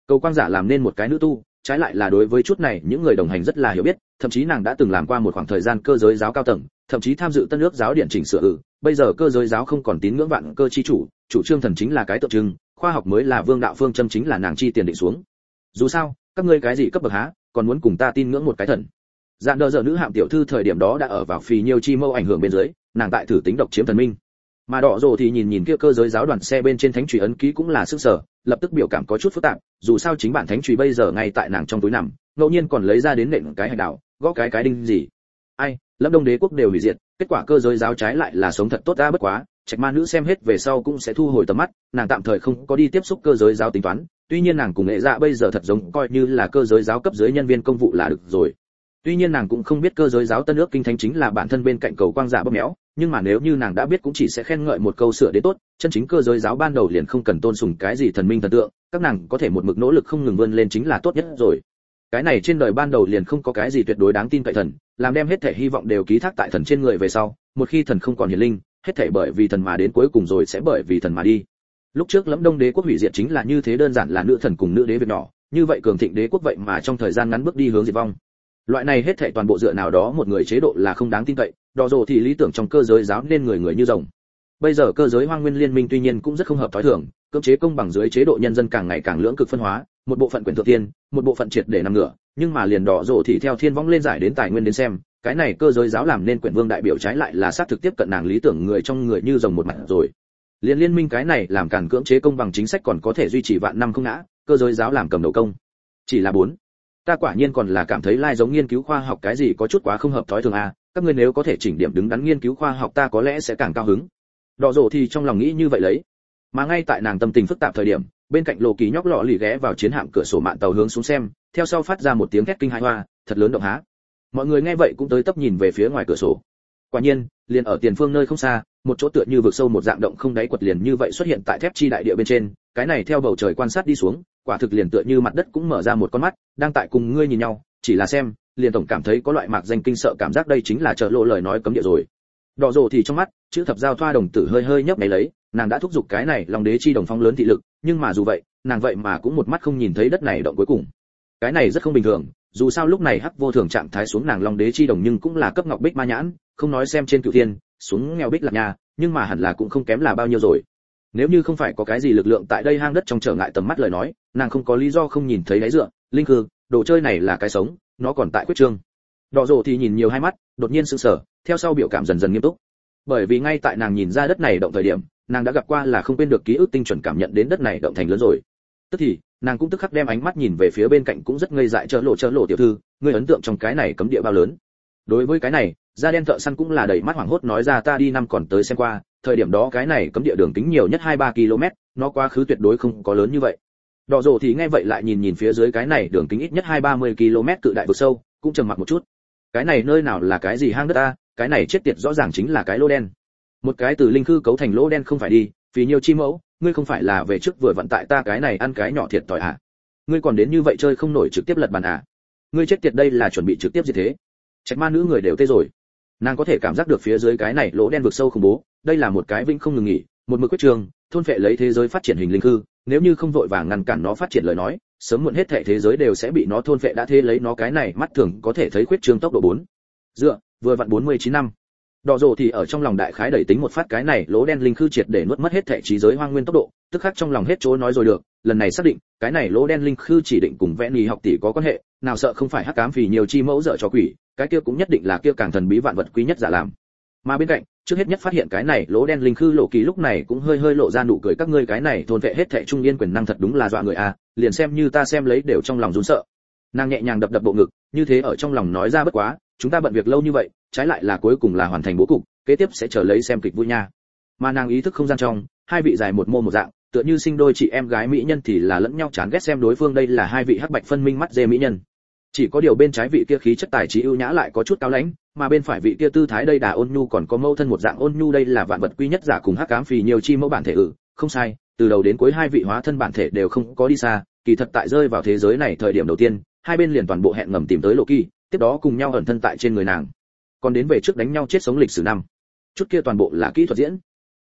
Cầu quang giả làm nên một cái nữ tu, trái lại là đối với chút này những người đồng hành rất là hiểu biết, thậm chí nàng đã từng làm qua một khoảng thời gian cơ giới giáo cao tầng, thậm chí tham dự tân ước giáo điện chỉnh sửa. Bây giờ cơ giới giáo không còn tín ngưỡng vạn cơ chi chủ trương thần chính là cái tượng trưng, khoa học mới là vương đạo phương châm chính là nàng chi tiền định xuống. Dù sao, các ngươi cái gì cấp bậc há, còn muốn cùng ta tin ngưỡng một cái thần? Dạn đờ giờ nữ hạm tiểu thư thời điểm đó đã ở vào phì nhiêu chi mâu ảnh hưởng bên dưới, nàng tại thử tính độc chiếm thần minh. Mà đỏ rồ thì nhìn kia cơ giới giáo đoàn xe bên trên thánh chùy ấn ký cũng là sức sở, lập tức biểu cảm có chút phức tạp, dù sao chính bản thánh chùy bây giờ ngay tại nàng trong túi nằm, ngẫu nhiên còn lấy ra đến nện cái hạch đảo, gõ cái đinh gì. Ai, Lâm Đông đế quốc đều hủy diệt, kết quả cơ giới giáo trái lại là sống thật tốt ra bất quá, Trạch Ma nữ xem hết về sau cũng sẽ thu hồi tầm mắt, nàng tạm thời không có đi tiếp xúc cơ giới giáo tính toán, tuy nhiên nàng cùng nghệ dạ bây giờ thật giống coi như là cơ giới giáo cấp dưới nhân viên công vụ là được rồi. Tuy nhiên nàng cũng không biết cơ giới giáo tân ước kinh thánh chính là bản thân bên cạnh cầu quang giả bóp méo, nhưng mà nếu như nàng đã biết cũng chỉ sẽ khen ngợi một câu sửa đến tốt, chân chính cơ giới giáo ban đầu liền không cần tôn sùng cái gì thần minh thần tượng, các nàng có thể một mực nỗ lực không ngừng vươn lên chính là tốt nhất rồi. Cái này trên đời ban đầu liền không có cái gì tuyệt đối đáng tin cậy thần, làm đem hết thể hy vọng đều ký thác tại thần trên người về sau, một khi thần không còn hiển linh, hết thể bởi vì thần mà đến cuối cùng rồi sẽ bởi vì thần mà đi. Lúc trước Lâm Đông đế quốc hủy diệt chính là như thế đơn giản là nữ thần cùng nữ đế việc nhỏ, như vậy cường thịnh đế quốc vậy mà trong thời gian ngắn bước đi hướng diệt vong. Loại này hết thảy toàn bộ dựa nào đó một người chế độ là không đáng tin cậy, đỏ rồ thì lý tưởng trong cơ giới giáo nên người như rồng. Bây giờ cơ giới hoang nguyên liên minh tuy nhiên cũng rất không hợp thói thường, cưỡng chế công bằng dưới chế độ nhân dân càng ngày càng lưỡng cực phân hóa, một bộ phận quyền thượng tiên, một bộ phận triệt để nằm ngửa, nhưng mà liền đỏ rồ thì theo thiên vong lên giải đến tài nguyên đến xem, cái này cơ giới giáo làm nên quyền vương đại biểu trái lại là sát thực tiếp cận nàng lý tưởng người trong người như rồng một mặt rồi. Liên minh cái này làm cản cưỡng chế công bằng chính sách còn có thể duy trì vạn năm không ngã, cơ giới giáo làm cầm đầu công. Chỉ là 4. Ta quả nhiên còn là cảm thấy lai giống nghiên cứu khoa học cái gì có chút quá không hợp thói thường à, các ngươi nếu có thể chỉnh điểm đứng đắn nghiên cứu khoa học ta có lẽ sẽ càng cao hứng. Đỏ rồ thì trong lòng nghĩ như vậy lấy. Mà ngay tại nàng tâm tình phức tạp thời điểm, bên cạnh Lộ Kỳ nhóc lọ lì ghé vào chiến hạm cửa sổ mạn tàu hướng xuống xem, theo sau phát ra một tiếng thét kinh hãi hoa, thật lớn động há. Mọi người nghe vậy cũng tới tấp nhìn về phía ngoài cửa sổ. Quả nhiên, liền ở tiền phương nơi không xa, một chỗ tựa như vực sâu một dạng động không đáy quật liền như vậy xuất hiện tại thép chi đại địa bên trên, cái này theo bầu trời quan sát đi xuống, quả thực liền tựa như mặt đất cũng mở ra một con mắt, đang tại cùng ngươi nhìn nhau, chỉ là xem, liền tổng cảm thấy có loại mạc danh kinh sợ cảm giác đây chính là chợ lộ lời nói cấm địa rồi. Đỏ rồ thì trong mắt, chữ thập giao thoa đồng tử hơi hơi nhấp nháy lấy, nàng đã thúc giục cái này Long đế chi đồng phong lớn thị lực, nhưng mà dù vậy, nàng vậy mà cũng một mắt không nhìn thấy đất này động cuối cùng. Cái này rất không bình thường, dù sao lúc này hắc vô thường trạng thái xuống nàng Long đế chi đồng nhưng cũng là cấp ngọc bích ma nhãn, không nói xem trên cửu thiên, xuống nghèo bích lạc nhà, nhưng mà hẳn là cũng không kém là bao nhiêu rồi. Nếu như không phải có cái gì lực lượng tại đây hang đất trong trở ngại tầm mắt lời nói, nàng không có lý do không nhìn thấy đáy dựa, linh hư, đồ chơi này là cái sống, nó còn tại quyết trương. Đỏ rồ thì nhìn nhiều hai mắt, đột nhiên sững sờ, theo sau biểu cảm dần dần nghiêm túc. Bởi vì ngay tại nàng nhìn ra đất này động thời điểm, nàng đã gặp qua là không quên được ký ức tinh chuẩn cảm nhận đến đất này động thành lớn rồi. Tức thì, nàng cũng tức khắc đem ánh mắt nhìn về phía bên cạnh cũng rất ngây dại chợ lộ tiểu thư, ngươi ấn tượng trong cái này cấm địa bao lớn. Đối với cái này, da đen thợ săn cũng là đầy mắt hoảng hốt nói ra ta đi năm còn tới xem qua, thời điểm đó cái này cấm địa đường kính nhiều nhất 2-3 km, nó quá khứ tuyệt đối không có lớn như vậy. Đỏ rồ thì nghe vậy lại nhìn phía dưới cái này đường kính ít nhất 20-30 km cự đại vực sâu, cũng trầm mặc một chút. Cái này nơi nào là cái gì hang đất ta, cái này chết tiệt rõ ràng chính là cái lỗ đen. Một cái từ linh khư cấu thành lỗ đen không phải đi, vì nhiều chi mẫu, ngươi không phải là về trước vừa vận tại ta cái này ăn cái nhỏ thiệt tỏi à? Ngươi còn đến như vậy chơi không nổi trực tiếp lật bàn à? Ngươi chết tiệt đây là chuẩn bị trực tiếp gì thế? Trạch ma nữ người đều tê rồi. Nàng có thể cảm giác được phía dưới cái này lỗ đen vực sâu khủng bố, đây là một cái vĩnh không ngừng nghỉ, một mực quyết trường, thôn phệ lấy thế giới phát triển hình linh hư, nếu như không vội vàng ngăn cản nó phát triển lời nói, sớm muộn hết thảy thế giới đều sẽ bị nó thôn phệ đã thế lấy nó cái này mắt thường có thể thấy quyết trường tốc độ 4. Dựa, vừa vặn 49 năm. Đỏ rồ thì ở trong lòng đại khái đẩy tính một phát cái này lỗ đen linh hư triệt để nuốt mất hết thảy trí giới hoang nguyên tốc độ, tức khắc trong lòng hết chỗ nói rồi được, lần này xác định, cái này lỗ đen linh hư chỉ định cùng vẽ nhì học tỷ có quan hệ, nào sợ không phải hắc ám vì nhiều chi mẫu dở cho quỷ, cái kia cũng nhất định là kia càng thần bí vạn vật quý nhất giả làm. Mà bên cạnh, trước hết nhất phát hiện cái này lỗ đen linh khư Lộ Kỳ lúc này cũng hơi hơi lộ ra nụ cười các ngươi cái này thôn vệ hết thảy trung niên quyền năng thật đúng là dọa người a, liền xem như ta xem lấy đều trong lòng run sợ. Nàng nhẹ nhàng đập đập bộ ngực, như thế ở trong lòng nói ra bất quá, chúng ta bận việc lâu như vậy, trái lại là cuối cùng là hoàn thành bố cục, kế tiếp sẽ chờ lấy xem kịch vui nha. Mà nàng ý thức không gian trong, hai vị dài một mô một dạng, tựa như sinh đôi chị em gái mỹ nhân thì là lẫn nhau chán ghét xem đối phương đây là hai vị hắc bạch phân minh mắt dê mỹ nhân. Chỉ có điều bên trái vị kia khí chất tài trí ưu nhã lại có chút cao lãnh, mà bên phải vị kia tư thái đây đà ôn nhu còn có mâu thân một dạng ôn nhu đây là vạn vật quy nhất giả cùng hắc ám phì nhiều chi mẫu bản thể không sai, từ đầu đến cuối hai vị hóa thân bản thể đều không có đi xa, kỳ thật tại rơi vào thế giới này thời điểm đầu tiên, hai bên liền toàn bộ hẹn ngầm tìm tới Lộ Kỳ, tiếp đó cùng nhau ẩn thân tại trên người nàng. Còn đến về trước đánh nhau chết sống lịch sử năm. Chút kia toàn bộ là kỹ thuật diễn.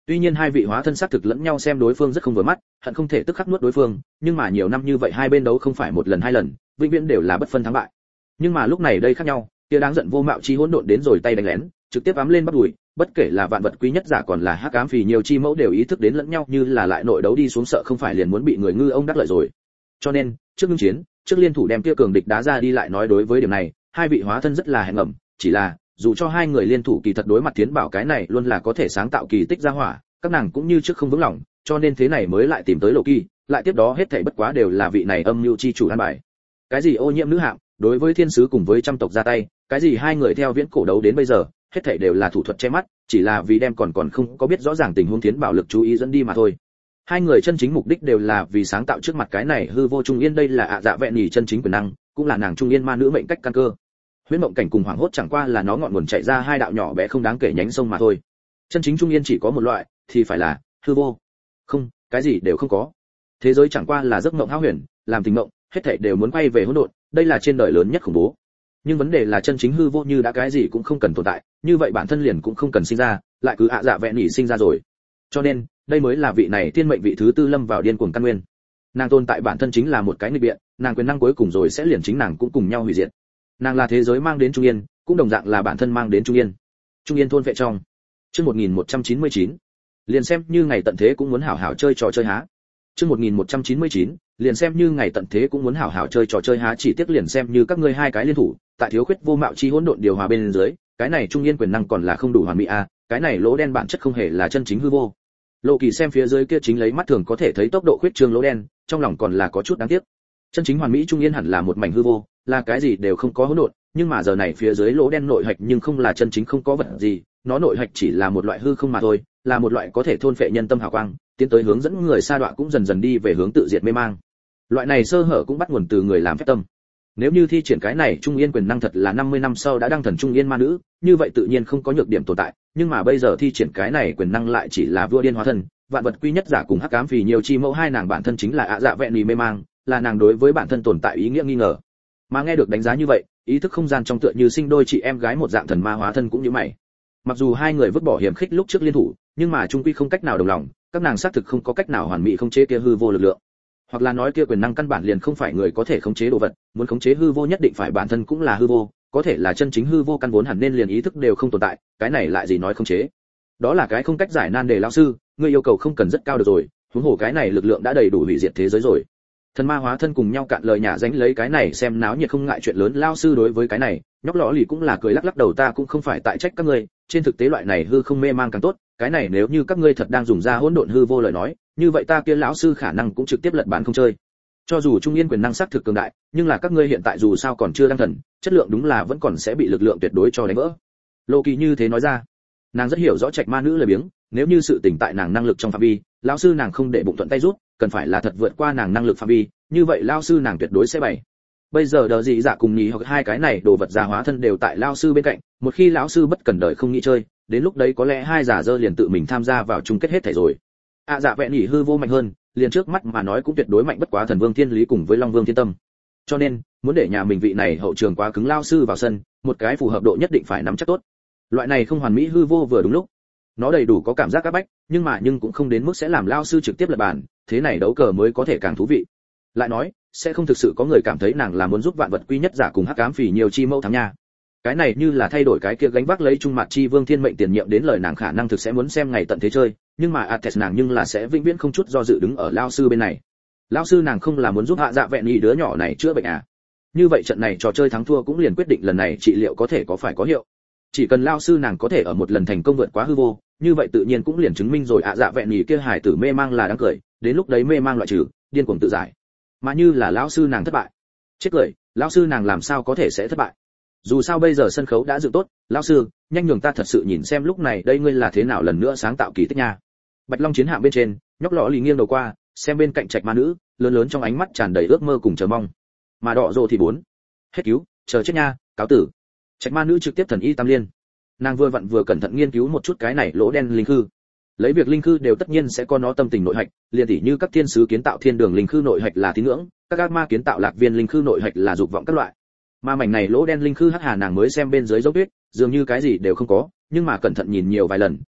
Tuy nhiên hai vị hóa thân xác thực lẫn nhau xem đối phương rất không vừa mắt, hận không thể tức khắc nuốt đối phương, nhưng mà nhiều năm như vậy hai bên đấu không phải một lần hai lần, vĩnh viễn đều là bất phân thắng bại. Nhưng mà lúc này đây khác nhau, kia đáng giận vô mạo chi hỗn độn đến rồi tay đánh lén, trực tiếp ám lên bắt đuổi, bất kể là vạn vật quý nhất giả còn là hắc ám phì nhiều chi mẫu đều ý thức đến lẫn nhau như là lại nội đấu đi xuống sợ không phải liền muốn bị người ngư ông đắc lợi rồi. Cho nên, trước ngưng chiến, trước liên thủ đem kia cường địch đá ra đi lại nói đối với điểm này, hai vị hóa thân rất là hẹn ngầm, chỉ là dù cho hai người liên thủ kỳ thật đối mặt Thiến Bảo cái này luôn là có thể sáng tạo kỳ tích ra hỏa, các nàng cũng như trước không vững lòng, cho nên thế này mới lại tìm tới Lộ Kỳ, lại tiếp đó hết thảy bất quá đều là vị này âm mưu chi chủ an bài. Cái gì ô nhiễm nữ hạng, đối với thiên sứ cùng với trăm tộc ra tay, cái gì hai người theo viễn cổ đấu đến bây giờ, hết thảy đều là thủ thuật che mắt, chỉ là vì đem còn không có biết rõ ràng tình huống Thiến Bảo lực chú ý dẫn đi mà thôi. Hai người chân chính mục đích đều là vì sáng tạo trước mặt cái này hư vô trung yên, đây là dạ vẹn nhỉ chân chính quyền năng, cũng là nàng trung yên ma nữ mệnh cách căn cơ. Huyễn mộng cảnh cùng hoàng hốt chẳng qua là nó ngọn nguồn chạy ra hai đạo nhỏ bé không đáng kể nhánh sông mà thôi. Chân chính trung yên chỉ có một loại, thì phải là hư vô. Không, cái gì đều không có. Thế giới chẳng qua là giấc mộng hão huyền, làm tình mộng, hết thảy đều muốn quay về hỗn độn, đây là trên đời lớn nhất khủng bố. Nhưng vấn đề là chân chính hư vô như đã cái gì cũng không cần tồn tại, như vậy bản thân liền cũng không cần sinh ra, lại cứ dạ vẹn nhỉ sinh ra rồi. Cho nên, đây mới là vị này thiên mệnh vị thứ tư lâm vào điên cuồng căn nguyên. Nàng tồn tại bản thân chính là một cái nghịch biện, nàng quyền năng cuối cùng rồi sẽ liền chính nàng cũng cùng nhau hủy diệt. Nàng là thế giới mang đến trung yên, cũng đồng dạng là bản thân mang đến trung yên. Trung yên thôn vệ trong. Chương 1199. Liền xem như ngày tận thế cũng muốn hảo hảo chơi trò chơi há. Chương 1199. Liền xem như ngày tận thế cũng muốn hảo hảo chơi trò chơi há, chỉ tiếc liền xem như các ngươi hai cái liên thủ, tại thiếu khuyết vô mạo chi hỗn độn điều hòa bên dưới, cái này trung yên quyền năng còn là không đủ hoàn mỹ a, cái này lỗ đen bản chất không hề là chân chính hư vô. Lộ Kỳ xem phía dưới kia chính lấy mắt thường có thể thấy tốc độ khuyết trương lỗ đen, trong lòng còn là có chút đáng tiếc. Chân chính hoàn mỹ trung yên hẳn là một mảnh hư vô, là cái gì đều không có hỗn độn, nhưng mà giờ này phía dưới lỗ đen nội hạch nhưng không là chân chính không có vật gì, nó nội hạch chỉ là một loại hư không mà thôi, là một loại có thể thôn phệ nhân tâm hào quang, tiến tới hướng dẫn người sa đọa cũng dần dần đi về hướng tự diệt mê mang. Loại này sơ hở cũng bắt nguồn từ người làm phép tâm. Nếu như thi triển cái này trung yên quyền năng thật là 50 năm sau đã đăng thần trung yên ma nữ, như vậy tự nhiên không có nhược điểm tồn tại, nhưng mà bây giờ thi triển cái này quyền năng lại chỉ là vua điên hóa thân, vạn vật quy nhất giả cùng hắc ám vì nhiều chi mẫu hai nàng bản thân chính là dạ vẹn nhỉ mê mang, là nàng đối với bản thân tồn tại ý nghĩa nghi ngờ. Mà nghe được đánh giá như vậy, ý thức không gian trong tựa như sinh đôi chị em gái một dạng thần ma hóa thân cũng như mày. Mặc dù hai người vứt bỏ hiểm khích lúc trước liên thủ, nhưng mà chung quy không cách nào đồng lòng, các nàng xác thực không có cách nào hoàn mỹ khống chế kia hư vô lực lượng. Hoặc là nói kia quyền năng căn bản liền không phải người có thể khống chế đồ vật, muốn khống chế hư vô nhất định phải bản thân cũng là hư vô, có thể là chân chính hư vô căn vốn hẳn nên liền ý thức đều không tồn tại, cái này lại gì nói khống chế. Đó là cái không cách giải nan đề lão sư, ngươi yêu cầu không cần rất cao được rồi, huống hồ cái này lực lượng đã đầy đủ hủy diệt thế giới rồi. Thần ma hóa thân cùng nhau cạn lời nhả dánh lấy cái này xem náo nhiệt không ngại chuyện lớn, lao sư đối với cái này nhóc lõ lì cũng là cười lắc lắc đầu, ta cũng không phải tại trách các ngươi, trên thực tế loại này hư không mê mang càng tốt, cái này nếu như các ngươi thật đang dùng ra hỗn độn hư vô lời nói, như vậy ta kia lão sư khả năng cũng trực tiếp lật bản không chơi. Cho dù trung yên quyền năng sắc thực cường đại, nhưng là các ngươi hiện tại dù sao còn chưa đăng thần, chất lượng đúng là vẫn còn sẽ bị lực lượng tuyệt đối cho đánh vỡ. Lộ Kỳ như thế nói ra, nàng rất hiểu rõ trạch ma nữ lời biếng, nếu như sự tỉnh tại nàng năng lực trong phạm vi, lão sư nàng không để bụng thuận tay rút, cần phải là thật vượt qua nàng năng lực phạm vi, như vậy lão sư nàng tuyệt đối sẽ bày. Bây giờ đờ dị dạ cùng nhì hoặc hai cái này đồ vật già hóa thân đều tại lão sư bên cạnh, một khi lão sư bất cần đời không nghĩ chơi, đến lúc đấy có lẽ hai giả dơ liền tự mình tham gia vào chung kết hết thảy rồi. Dạ vẹn nhỉ hư vô mạnh hơn, liền trước mắt mà nói cũng tuyệt đối mạnh bất quá thần vương thiên lý cùng với long vương thiên tâm. Cho nên, muốn để nhà mình vị này hậu trường quá cứng lão sư vào sân, một cái phù hợp độ nhất định phải nắm chắc tốt. Loại này không hoàn mỹ hư vô vừa đúng lúc. Nó đầy đủ có cảm giác áp bách, nhưng cũng không đến mức sẽ làm lão sư trực tiếp lật bàn, thế này đấu cờ mới có thể càng thú vị. Lại nói, sẽ không thực sự có người cảm thấy nàng là muốn giúp vạn vật quy nhất giả cùng hắc ám phỉ nhiều chi mẫu thắng nha. Cái này như là thay đổi cái kia gánh vác lấy trung mặt chi vương thiên mệnh tiền nhiệm đến lời nàng khả năng thực sẽ muốn xem ngày tận thế chơi, nhưng mà Ates nàng nhưng là sẽ vĩnh viễn không chút do dự đứng ở lão sư bên này. Lão sư nàng không là muốn giúp hạ dạ vẹn nhỉ đứa nhỏ này chữa bệnh à? Như vậy trận này trò chơi thắng thua cũng liền quyết định lần này trị liệu có thể có phải có hiệu. Chỉ cần lão sư nàng có thể ở một lần thành công vượt quá hư vô, như vậy tự nhiên cũng liền chứng minh rồi dạ vẹn nhỉ kia hài tử mê mang là đáng cười, đến lúc đấy mê mang loại trừ, điên cuồng tự giải. Mà như là lão sư nàng thất bại, chết cười, lão sư nàng làm sao có thể sẽ thất bại? Dù sao bây giờ sân khấu đã dựng tốt, lão sư, nhanh nhường ta thật sự nhìn xem lúc này đây ngươi là thế nào lần nữa sáng tạo kỳ tích nha. Bạch Long chiến hạm bên trên, nhóc lọ lì nghiêng đầu qua, xem bên cạnh trạch ma nữ, lớn lớn trong ánh mắt tràn đầy ước mơ cùng chờ mong. Mà đỏ rồ thì bốn, hết cứu, chờ chết nha, cáo tử. Trạch ma nữ trực tiếp thần y tam liên. Nàng vừa vặn vừa cẩn thận nghiên cứu một chút cái này lỗ đen linh khư. Lấy việc linh khư đều tất nhiên sẽ có nó tâm tình nội hạch, liền tỉ như các thiên sứ kiến tạo thiên đường linh khư nội hạch là tín ngưỡng, các ác ma kiến tạo lạc viên linh khư nội hạch là dục vọng các loại. Mà mảnh này lỗ đen linh khư hắc hà nàng mới xem bên dưới dấu tuyết, dường như cái gì đều không có, nhưng mà cẩn thận nhìn nhiều vài lần,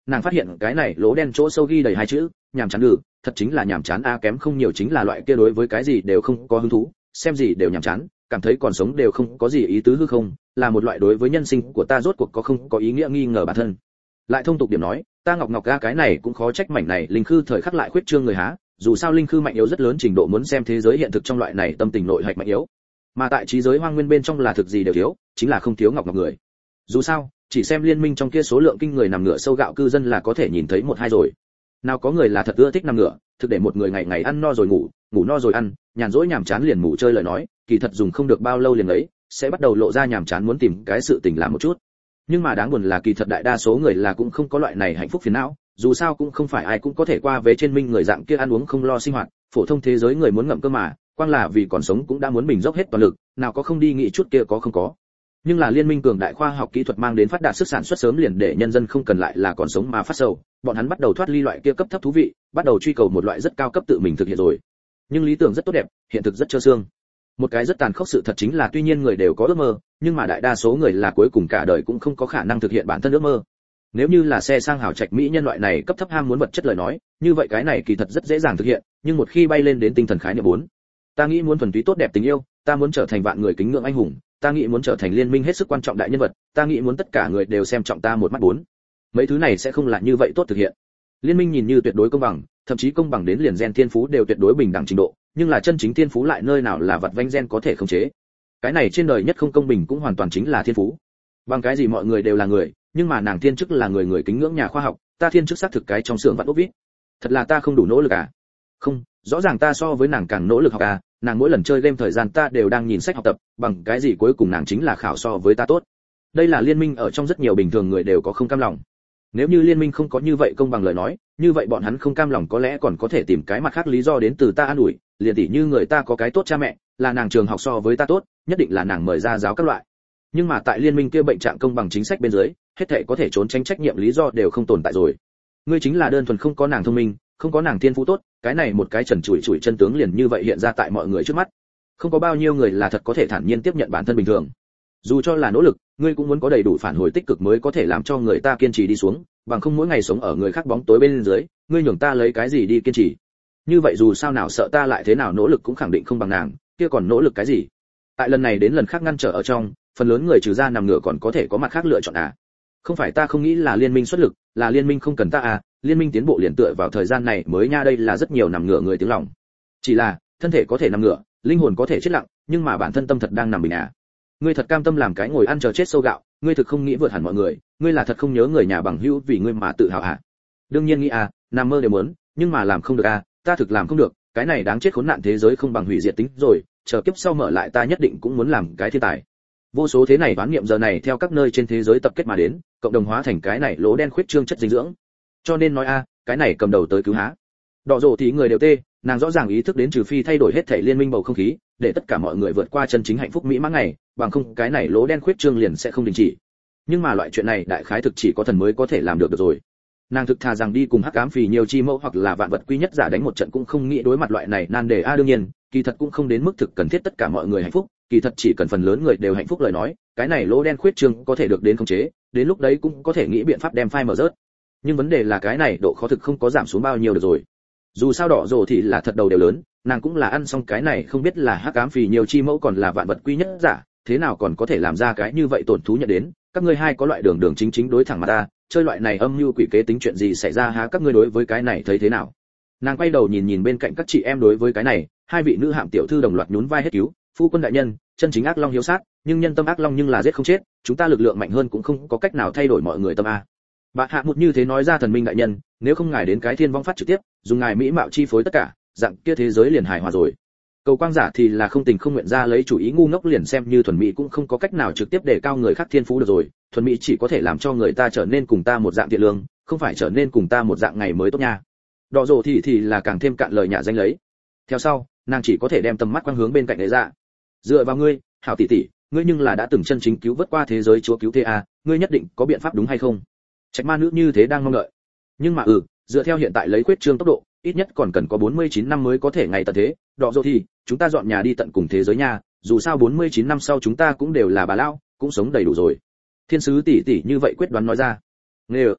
nàng phát hiện cái này lỗ đen chỗ sâu ghi đầy hai chữ nhàm chán. Thật chính là nhàm chán a, kém không nhiều chính là loại kia đối với cái gì đều không có hứng thú, xem gì đều nhàm chán, cảm thấy còn sống đều không có gì ý tứ hư không, là một loại đối với nhân sinh của ta rốt cuộc có không có ý nghĩa nghi ngờ bản thân. Lại thông tục điểm nói, ta ngọc ngọc ga cái này cũng khó trách mảnh này linh khư thời khắc lại khuyết trương người há, dù sao linh khư mạnh yếu rất lớn trình độ muốn xem thế giới hiện thực trong loại này tâm tình nội hạch mạnh yếu, mà tại trí giới hoang nguyên bên trong là thực gì đều thiếu, chính là không thiếu ngọc ngọc người. Dù sao chỉ xem liên minh trong kia số lượng kinh người nằm ngửa sâu gạo cư dân là có thể nhìn thấy một hai rồi. Nào có người là thật ưa thích nằm ngửa, thực để một người ngày ngày ăn no rồi ngủ, ngủ no rồi ăn, nhàn rỗi nhàm chán liền ngủ chơi lời nói, kỳ thật dùng không được bao lâu liền ấy sẽ bắt đầu lộ ra nhàm chán muốn tìm cái sự tình làm một chút. Nhưng mà đáng buồn là kỳ thật đại đa số người là cũng không có loại này hạnh phúc phiền não, dù sao cũng không phải ai cũng có thể qua về trên minh người dạng kia ăn uống không lo sinh hoạt, phổ thông thế giới người muốn ngậm cơ mà, quang là vì còn sống cũng đã muốn mình dốc hết toàn lực, nào có không đi nghĩ chút kia có không có. Nhưng là liên minh cường đại khoa học kỹ thuật mang đến phát đạt sức sản xuất sớm liền để nhân dân không cần lại là còn sống mà phát sầu, bọn hắn bắt đầu thoát ly loại kia cấp thấp thú vị, bắt đầu truy cầu một loại rất cao cấp tự mình thực hiện rồi. Nhưng lý tưởng rất tốt đẹp, hiện thực rất trơ xương. Một cái rất tàn khốc sự thật chính là tuy nhiên người đều có ước mơ, nhưng mà đại đa số người là cuối cùng cả đời cũng không có khả năng thực hiện bản thân ước mơ. Nếu như là xe sang hào trạch mỹ nhân loại này cấp thấp ham muốn vật chất lời nói, như vậy cái này kỳ thật rất dễ dàng thực hiện, nhưng một khi bay lên đến tinh thần khái niệm 4, ta nghĩ muốn thuần túy tốt đẹp tình yêu, ta muốn trở thành vạn người kính ngưỡng anh hùng, ta nghĩ muốn trở thành liên minh hết sức quan trọng đại nhân vật, ta nghĩ muốn tất cả người đều xem trọng ta một mắt 4. Mấy thứ này sẽ không là như vậy tốt thực hiện. Liên minh nhìn như tuyệt đối công bằng, thậm chí công bằng đến liền gen thiên phú đều tuyệt đối bình đẳng trình độ, nhưng là chân chính thiên phú lại nơi nào là vật vãnh gen có thể khống chế. Cái này trên đời nhất không công bình cũng hoàn toàn chính là thiên phú. Bằng cái gì mọi người đều là người, nhưng mà nàng thiên chức là người người kính ngưỡng nhà khoa học, ta thiên chức xác thực cái trong xưởng vạn ốc vít. Thật là ta không đủ nỗ lực à? Không, rõ ràng ta so với nàng càng nỗ lực học à, nàng mỗi lần chơi game thời gian ta đều đang nhìn sách học tập, bằng cái gì cuối cùng nàng chính là khảo so với ta tốt. Đây là liên minh ở trong rất nhiều bình thường người đều có không cam lòng. Nếu như liên minh không có như vậy công bằng lời nói, như vậy bọn hắn không cam lòng có lẽ còn có thể tìm cái mặt khác lý do đến từ ta an ủi, liền tỉ như người ta có cái tốt cha mẹ, là nàng trường học so với ta tốt, nhất định là nàng mời ra giáo các loại. Nhưng mà tại liên minh kia bệnh trạng công bằng chính sách bên dưới, hết thảy có thể trốn tránh trách nhiệm lý do đều không tồn tại rồi. Ngươi chính là đơn thuần không có nàng thông minh, không có nàng thiên phú tốt, cái này một cái trần trụi trụi chân tướng liền như vậy hiện ra tại mọi người trước mắt. Không có bao nhiêu người là thật có thể thản nhiên tiếp nhận bản thân bình thường. Dù cho là nỗ lực, ngươi cũng muốn có đầy đủ phản hồi tích cực mới có thể làm cho người ta kiên trì đi xuống, bằng không mỗi ngày sống ở người khác bóng tối bên dưới, ngươi nhường ta lấy cái gì đi kiên trì? Như vậy dù sao nào sợ ta lại thế nào nỗ lực cũng khẳng định không bằng nàng, kia còn nỗ lực cái gì? Tại lần này đến lần khác ngăn trở ở trong, phần lớn người trừ ra nằm ngửa còn có thể có mặt khác lựa chọn à? Không phải ta không nghĩ là liên minh xuất lực, là liên minh không cần ta à, liên minh tiến bộ liền tựa vào thời gian này mới nha, đây là rất nhiều nằm ngửa người tiếng lòng. Chỉ là, thân thể có thể nằm ngửa, linh hồn có thể chết lặng, nhưng mà bản thân tâm thật đang nằm bình à? Ngươi thật cam tâm làm cái ngồi ăn chờ chết sâu gạo, ngươi thực không nghĩ vượt hẳn mọi người, ngươi là thật không nhớ người nhà bằng hữu vì ngươi mà tự hào à? Đương nhiên nghĩ à, nằm mơ đều muốn, nhưng mà làm không được à, ta thực làm không được, cái này đáng chết khốn nạn thế giới không bằng hủy diệt tính rồi, chờ kiếp sau mở lại ta nhất định cũng muốn làm cái thiên tài. Vô số thế này đoán niệm giờ này theo các nơi trên thế giới tập kết mà đến, cộng đồng hóa thành cái này lỗ đen khuyết trương chất dinh dưỡng. Cho nên nói a, cái này cầm đầu tới cứu há. Đỏ rồ thì người đều tê, nàng rõ ràng ý thức đến trừ phi thay đổi hết thảy liên minh bầu không khí, để tất cả mọi người vượt qua chân chính hạnh phúc mỹ mãn ngày, bằng không cái này lỗ đen khuyết trương liền sẽ không đình chỉ. Nhưng mà loại chuyện này đại khái thực chỉ có thần mới có thể làm được rồi. Nàng thực thà rằng đi cùng hắc ám phì nhiều chi mẫu hoặc là vạn vật quy nhất giả đánh một trận cũng không nghĩ đối mặt loại này nan đề a, đương nhiên, kỳ thật cũng không đến mức thực cần thiết tất cả mọi người hạnh phúc, kỳ thật chỉ cần phần lớn người đều hạnh phúc lời nói, cái này lỗ đen khuyết trương có thể được đến khống chế, đến lúc đấy cũng có thể nghĩ biện pháp đem phai mở rớt. Nhưng vấn đề là cái này độ khó thực không có giảm xuống bao nhiêu được rồi. Dù sao đỏ rồ thì là thật đầu đều lớn, nàng cũng là ăn xong cái này không biết là hắc ám phì nhiều chi mẫu còn là vạn vật quy nhất giả, thế nào còn có thể làm ra cái như vậy tổn thú nhận đến, các ngươi hai có loại đường đường chính chính đối thẳng mặt ta, chơi loại này âm mưu quỷ kế tính chuyện gì xảy ra há, các ngươi đối với cái này thấy thế nào? Nàng quay đầu nhìn nhìn bên cạnh các chị em đối với cái này, hai vị nữ hạm tiểu thư đồng loạt nhún vai hết cứu, phu quân đại nhân, chân chính ác long hiếu sát, nhưng nhân tâm ác long nhưng là giết không chết, chúng ta lực lượng mạnh hơn cũng không có cách nào thay đổi mọi người tâm a. Bà hạ một như thế nói ra, thần minh đại nhân, nếu không ngài đến cái thiên vong phát trực tiếp, dùng ngài mỹ mạo chi phối tất cả, dạng kia thế giới liền hài hòa rồi. Cầu quang giả thì là không tình không nguyện ra lấy chủ ý ngu ngốc, liền xem như thuần mỹ cũng không có cách nào trực tiếp để cao người khác thiên phú được rồi, thuần mỹ chỉ có thể làm cho người ta trở nên cùng ta một dạng thiện lương, không phải trở nên cùng ta một dạng ngày mới tốt nha. Đỏ rồ thì là càng thêm cạn lời nhả danh lấy. Theo sau, nàng chỉ có thể đem tầm mắt quang hướng bên cạnh đấy ra. Dựa vào ngươi, hảo tỷ tỷ, ngươi nhưng là đã từng chân chính cứu vớt qua thế giới chúa cứu thế a, ngươi nhất định có biện pháp đúng hay không? Trạch ma nữ như thế đang mong đợi. Nhưng mà dựa theo hiện tại lấy khuyết trương tốc độ, ít nhất còn cần có 49 năm mới có thể ngày tận thế. Đỏ rồ thì, chúng ta dọn nhà đi tận cùng thế giới nha, dù sao 49 năm sau chúng ta cũng đều là bà lão, cũng sống đầy đủ rồi. Thiên sứ tỷ tỷ như vậy quyết đoán nói ra. Nghe,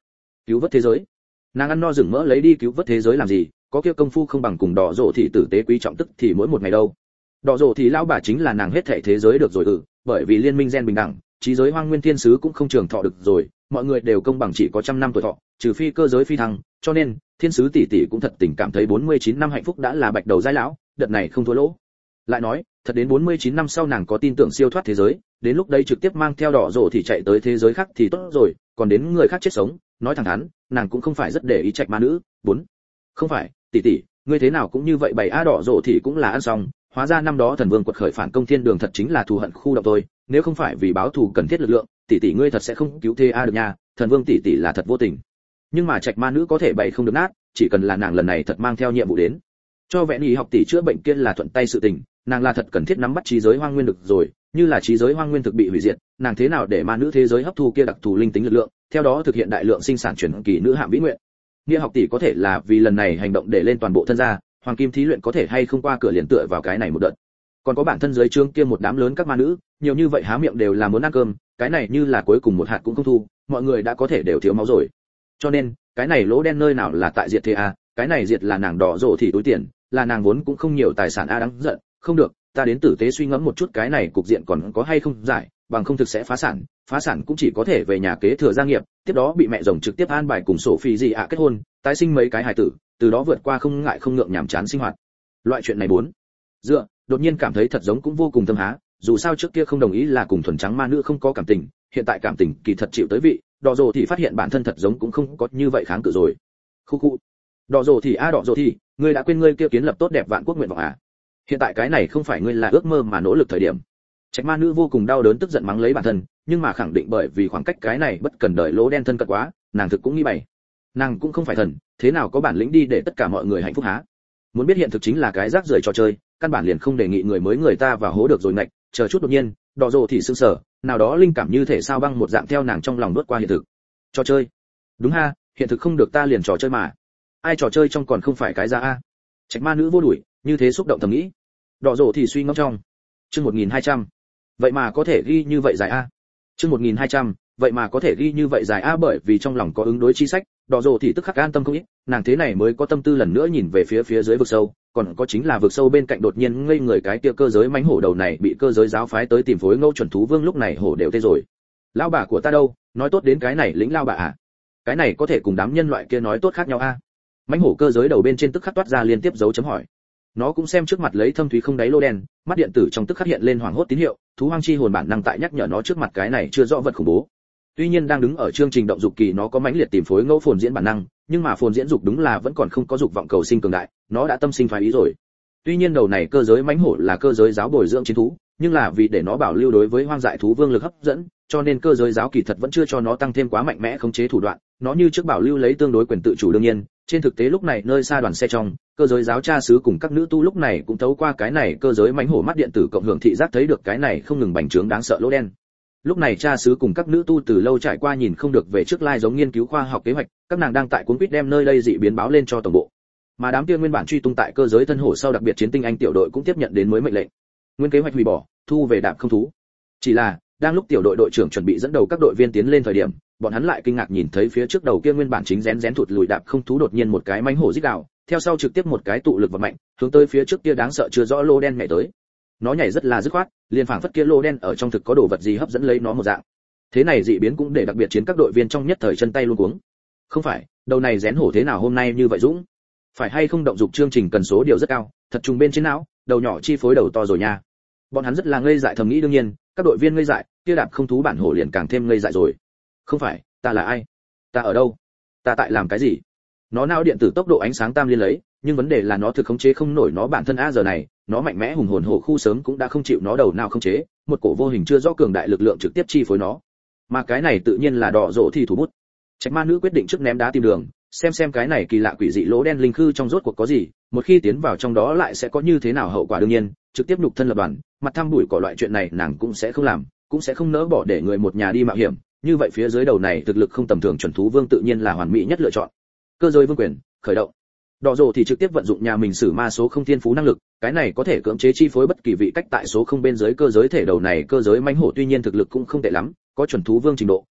cứu vớt thế giới. Nàng ăn no rừng mỡ lấy đi cứu vớt thế giới làm gì, có kia công phu không bằng cùng đỏ rồ thì tử tế quý trọng tức thì mỗi một ngày đâu. Đỏ rồ thì lão bà chính là nàng hết thảy thế giới được rồi bởi vì liên minh gen bình đẳng, trí giới hoang nguyên thiên sứ cũng không trường thọ được rồi, mọi người đều công bằng chỉ có 100 năm tuổi thọ, trừ phi cơ giới phi thăng, cho nên thiên sứ tỷ tỷ cũng thật tình cảm thấy 49 năm hạnh phúc đã là bạch đầu giai lão, đợt này không thua lỗ. Lại nói, thật đến 49 năm sau nàng có tin tưởng siêu thoát thế giới, đến lúc đấy trực tiếp mang theo đỏ rồ thì chạy tới thế giới khác thì tốt rồi, còn đến người khác chết sống, nói thẳng thắn, nàng cũng không phải rất để ý trạch ma nữ. 4. Không phải, tỷ tỷ, ngươi thế nào cũng như vậy bày a đỏ rồ thì cũng là ăn xong, hóa ra năm đó thần vương quật khởi phản công thiên đường thật chính là thù hận khu động tôi, nếu không phải vì báo thù cần thiết lực lượng, tỷ tỷ ngươi thật sẽ không cứu thế a được nha, thần vương tỷ tỷ là thật vô tình. Nhưng mà trạch ma nữ có thể bày không được nát, chỉ cần là nàng lần này thật mang theo nhiệm vụ đến cho vẹn y học tỷ chữa bệnh kia là thuận tay sự tình, nàng là thật cần thiết nắm bắt trí giới hoang nguyên được rồi, như là trí giới hoang nguyên thực bị hủy diệt, nàng thế nào để ma nữ thế giới hấp thu kia đặc thù linh tính lực lượng, theo đó thực hiện đại lượng sinh sản chuyển kỳ nữ hạm vĩ nguyện. Nghĩa học tỷ có thể là vì lần này hành động để lên toàn bộ thân gia, hoàng kim thí luyện có thể hay không qua cửa liền tựa vào cái này một đợt. Còn có bản thân dưới trướng kia một đám lớn các ma nữ, nhiều như vậy há miệng đều là muốn ăn cơm, cái này như là cuối cùng một hạt cũng không thu, mọi người đã có thể đều thiếu máu rồi. Cho nên, cái này lỗ đen nơi nào là tại diệt thế a, cái này diệt là nàng đỏ rồ thì túi tiền, là nàng vốn cũng không nhiều tài sản a đáng giận, không được, ta đến tử tế suy ngẫm một chút cái này cục diện còn có hay không giải, bằng không thực sẽ phá sản cũng chỉ có thể về nhà kế thừa gia nghiệp, tiếp đó bị mẹ rồng trực tiếp an bài cùng sổ phi gì kết hôn, tái sinh mấy cái hài tử, từ đó vượt qua không ngại không ngượng nhảm chán sinh hoạt. Loại chuyện này 4. Dựa, đột nhiên cảm thấy thật giống cũng vô cùng tâm há, dù sao trước kia không đồng ý là cùng thuần trắng ma nữ không có cảm tình, hiện tại cảm tình kỳ thật chịu tới vị, đỏ rồ thì phát hiện bản thân thật giống cũng không có như vậy kháng cự rồi. Khu. Đỏ rồ thì đỏ rồ thì, ngươi đã quên ngươi kia kiến lập tốt đẹp vạn quốc nguyện vọng à? Hiện tại cái này không phải ngươi là ước mơ mà nỗ lực thời điểm. Trạch ma nữ vô cùng đau đớn tức giận mắng lấy bản thân, nhưng mà khẳng định bởi vì khoảng cách cái này bất cần đợi lỗ đen thân cận quá, nàng thực cũng nghĩ bày. Nàng cũng không phải thần, thế nào có bản lĩnh đi để tất cả mọi người hạnh phúc há? Muốn biết hiện thực chính là cái rác rưởi trò chơi, căn bản liền không đề nghị người mới người ta vào hố được rồi ngạch, chờ chút đột nhiên, đỏ rồ thì sững sờ, nào đó linh cảm như thể sao băng một dạng theo nàng trong lòng đốt qua hiện thực. Trò chơi? Đúng ha, hiện thực không được ta liền trò chơi mà. Ai trò chơi trong còn không phải cái ra a. Trạch ma nữ vô đuổi, như thế xúc động thầm nghĩ. Đỏ rồ thì suy ngẫm trong. Chương 1200. Vậy mà có thể ghi như vậy dài a. Chương 1200. Vậy mà có thể ghi như vậy dài a bởi vì trong lòng có ứng đối chi sách, đỏ rồ thì tức khắc an tâm không ít, nàng thế này mới có tâm tư lần nữa nhìn về phía dưới vực sâu, còn có chính là vực sâu bên cạnh đột nhiên ngây người cái kia cơ giới mãnh hổ đầu này bị cơ giới giáo phái tới tìm phối ngẫu chuẩn thú vương lúc này hổ đều tê rồi. Lão bà của ta đâu, nói tốt đến cái này lĩnh lao bà à? Cái này có thể cùng đám nhân loại kia nói tốt khác nhau a? Mãnh hổ cơ giới đầu bên trên tức khắc toát ra liên tiếp dấu chấm hỏi. Nó cũng xem trước mặt lấy thâm thúy không đáy lô đen, mắt điện tử trong tức khắc hiện lên hoảng hốt tín hiệu, thú hoang chi hồn bản năng tại nhắc nhở nó trước mặt cái này chưa rõ vật khủng bố. Tuy nhiên đang đứng ở chương trình động dục kỳ nó có mãnh liệt tìm phối ngẫu phồn diễn bản năng, nhưng mà phồn diễn dục đúng là vẫn còn không có dục vọng cầu sinh cường đại, nó đã tâm sinh thoái ý rồi. Tuy nhiên đầu này cơ giới mãnh hổ là cơ giới giáo bồi dưỡng chiến thú, nhưng là vì để nó bảo lưu đối với hoang dại thú vương lực hấp dẫn, cho nên cơ giới giáo kỳ thật vẫn chưa cho nó tăng thêm quá mạnh mẽ khống chế thủ đoạn, nó như trước bảo lưu lấy tương đối quyền tự chủ đương nhiên, trên thực tế lúc này nơi xa đoàn xe trong, cơ giới giáo cha xứ cùng các nữ tu lúc này cũng thấu qua cái này cơ giới mãnh hổ mắt điện tử cộng hưởng thị giác thấy được cái này không ngừng bành trướng đáng sợ lỗ đen. Lúc này cha xứ cùng các nữ tu từ lâu trải qua nhìn không được về trước lai giống nghiên cứu khoa học kế hoạch, các nàng đang tại cuốn quýt đem nơi đây dị biến báo lên cho tổng bộ. Mà đám kia nguyên bản truy tung tại cơ giới thân hổ sau đặc biệt chiến tinh anh tiểu đội cũng tiếp nhận đến mới mệnh lệnh. Nguyên kế hoạch hủy bỏ, thu về đạm không thú. Chỉ là, đang lúc tiểu đội đội trưởng chuẩn bị dẫn đầu các đội viên tiến lên thời điểm, bọn hắn lại kinh ngạc nhìn thấy phía trước đầu kia nguyên bản chính rén thụt lùi đạp không thú đột nhiên một cái mãnh hổ rít gào, theo sau trực tiếp một cái tụ lực vật mạnh, hướng tới phía trước kia đáng sợ chưa rõ lô đen nhảy tới. Nó nhảy rất là dứt khoát, liền phảng phất kia lô đen ở trong thực có đồ vật gì hấp dẫn lấy nó một dạng. Thế này dị biến cũng để đặc biệt chiến các đội viên trong nhất thời chân tay luống cuống. Không phải, đầu này rén hổ thế nào hôm nay như vậy dũng? Phải hay không động dục chương trình cần số điều rất cao, thật trùng bên trên não, đầu nhỏ chi phối đầu to rồi nha. Bọn hắn rất là ngây dại thầm nghĩ đương nhiên, các đội viên ngây dại, kia đạp không thú bản hổ liền càng thêm ngây dại rồi. Không phải, ta là ai? Ta ở đâu? Ta tại làm cái gì? Nó não điện tử tốc độ ánh sáng tam liên lấy, nhưng vấn đề là nó thực khống chế không nổi nó bản thân a giờ này, nó mạnh mẽ hùng hồn hổ khu sớm cũng đã không chịu nó đầu nào khống chế, một cổ vô hình chưa rõ cường đại lực lượng trực tiếp chi phối nó. Mà cái này tự nhiên là đỏ rỗ thì thủ bút. Trạch ma nữ quyết định trước ném đá tìm đường, xem cái này kỳ lạ quỷ dị lỗ đen linh khư trong rốt cuộc có gì, một khi tiến vào trong đó lại sẽ có như thế nào hậu quả đương nhiên, trực tiếp nhục thân lập đoàn, mặt thăm bụi cỏ loại chuyện này nàng cũng sẽ không làm, cũng sẽ không nỡ bỏ để người một nhà đi mạo hiểm, như vậy phía dưới đầu này thực lực không tầm thường chuẩn thú vương tự nhiên là hoàn mỹ nhất lựa chọn. Cơ giới vương quyền, khởi động. Đỏ rồ thì trực tiếp vận dụng nhà mình sử ma số không thiên phú năng lực, cái này có thể cưỡng chế chi phối bất kỳ vị cách tại số không bên dưới cơ giới thể đầu này cơ giới mãnh hổ tuy nhiên thực lực cũng không tệ lắm, có chuẩn thú vương trình độ,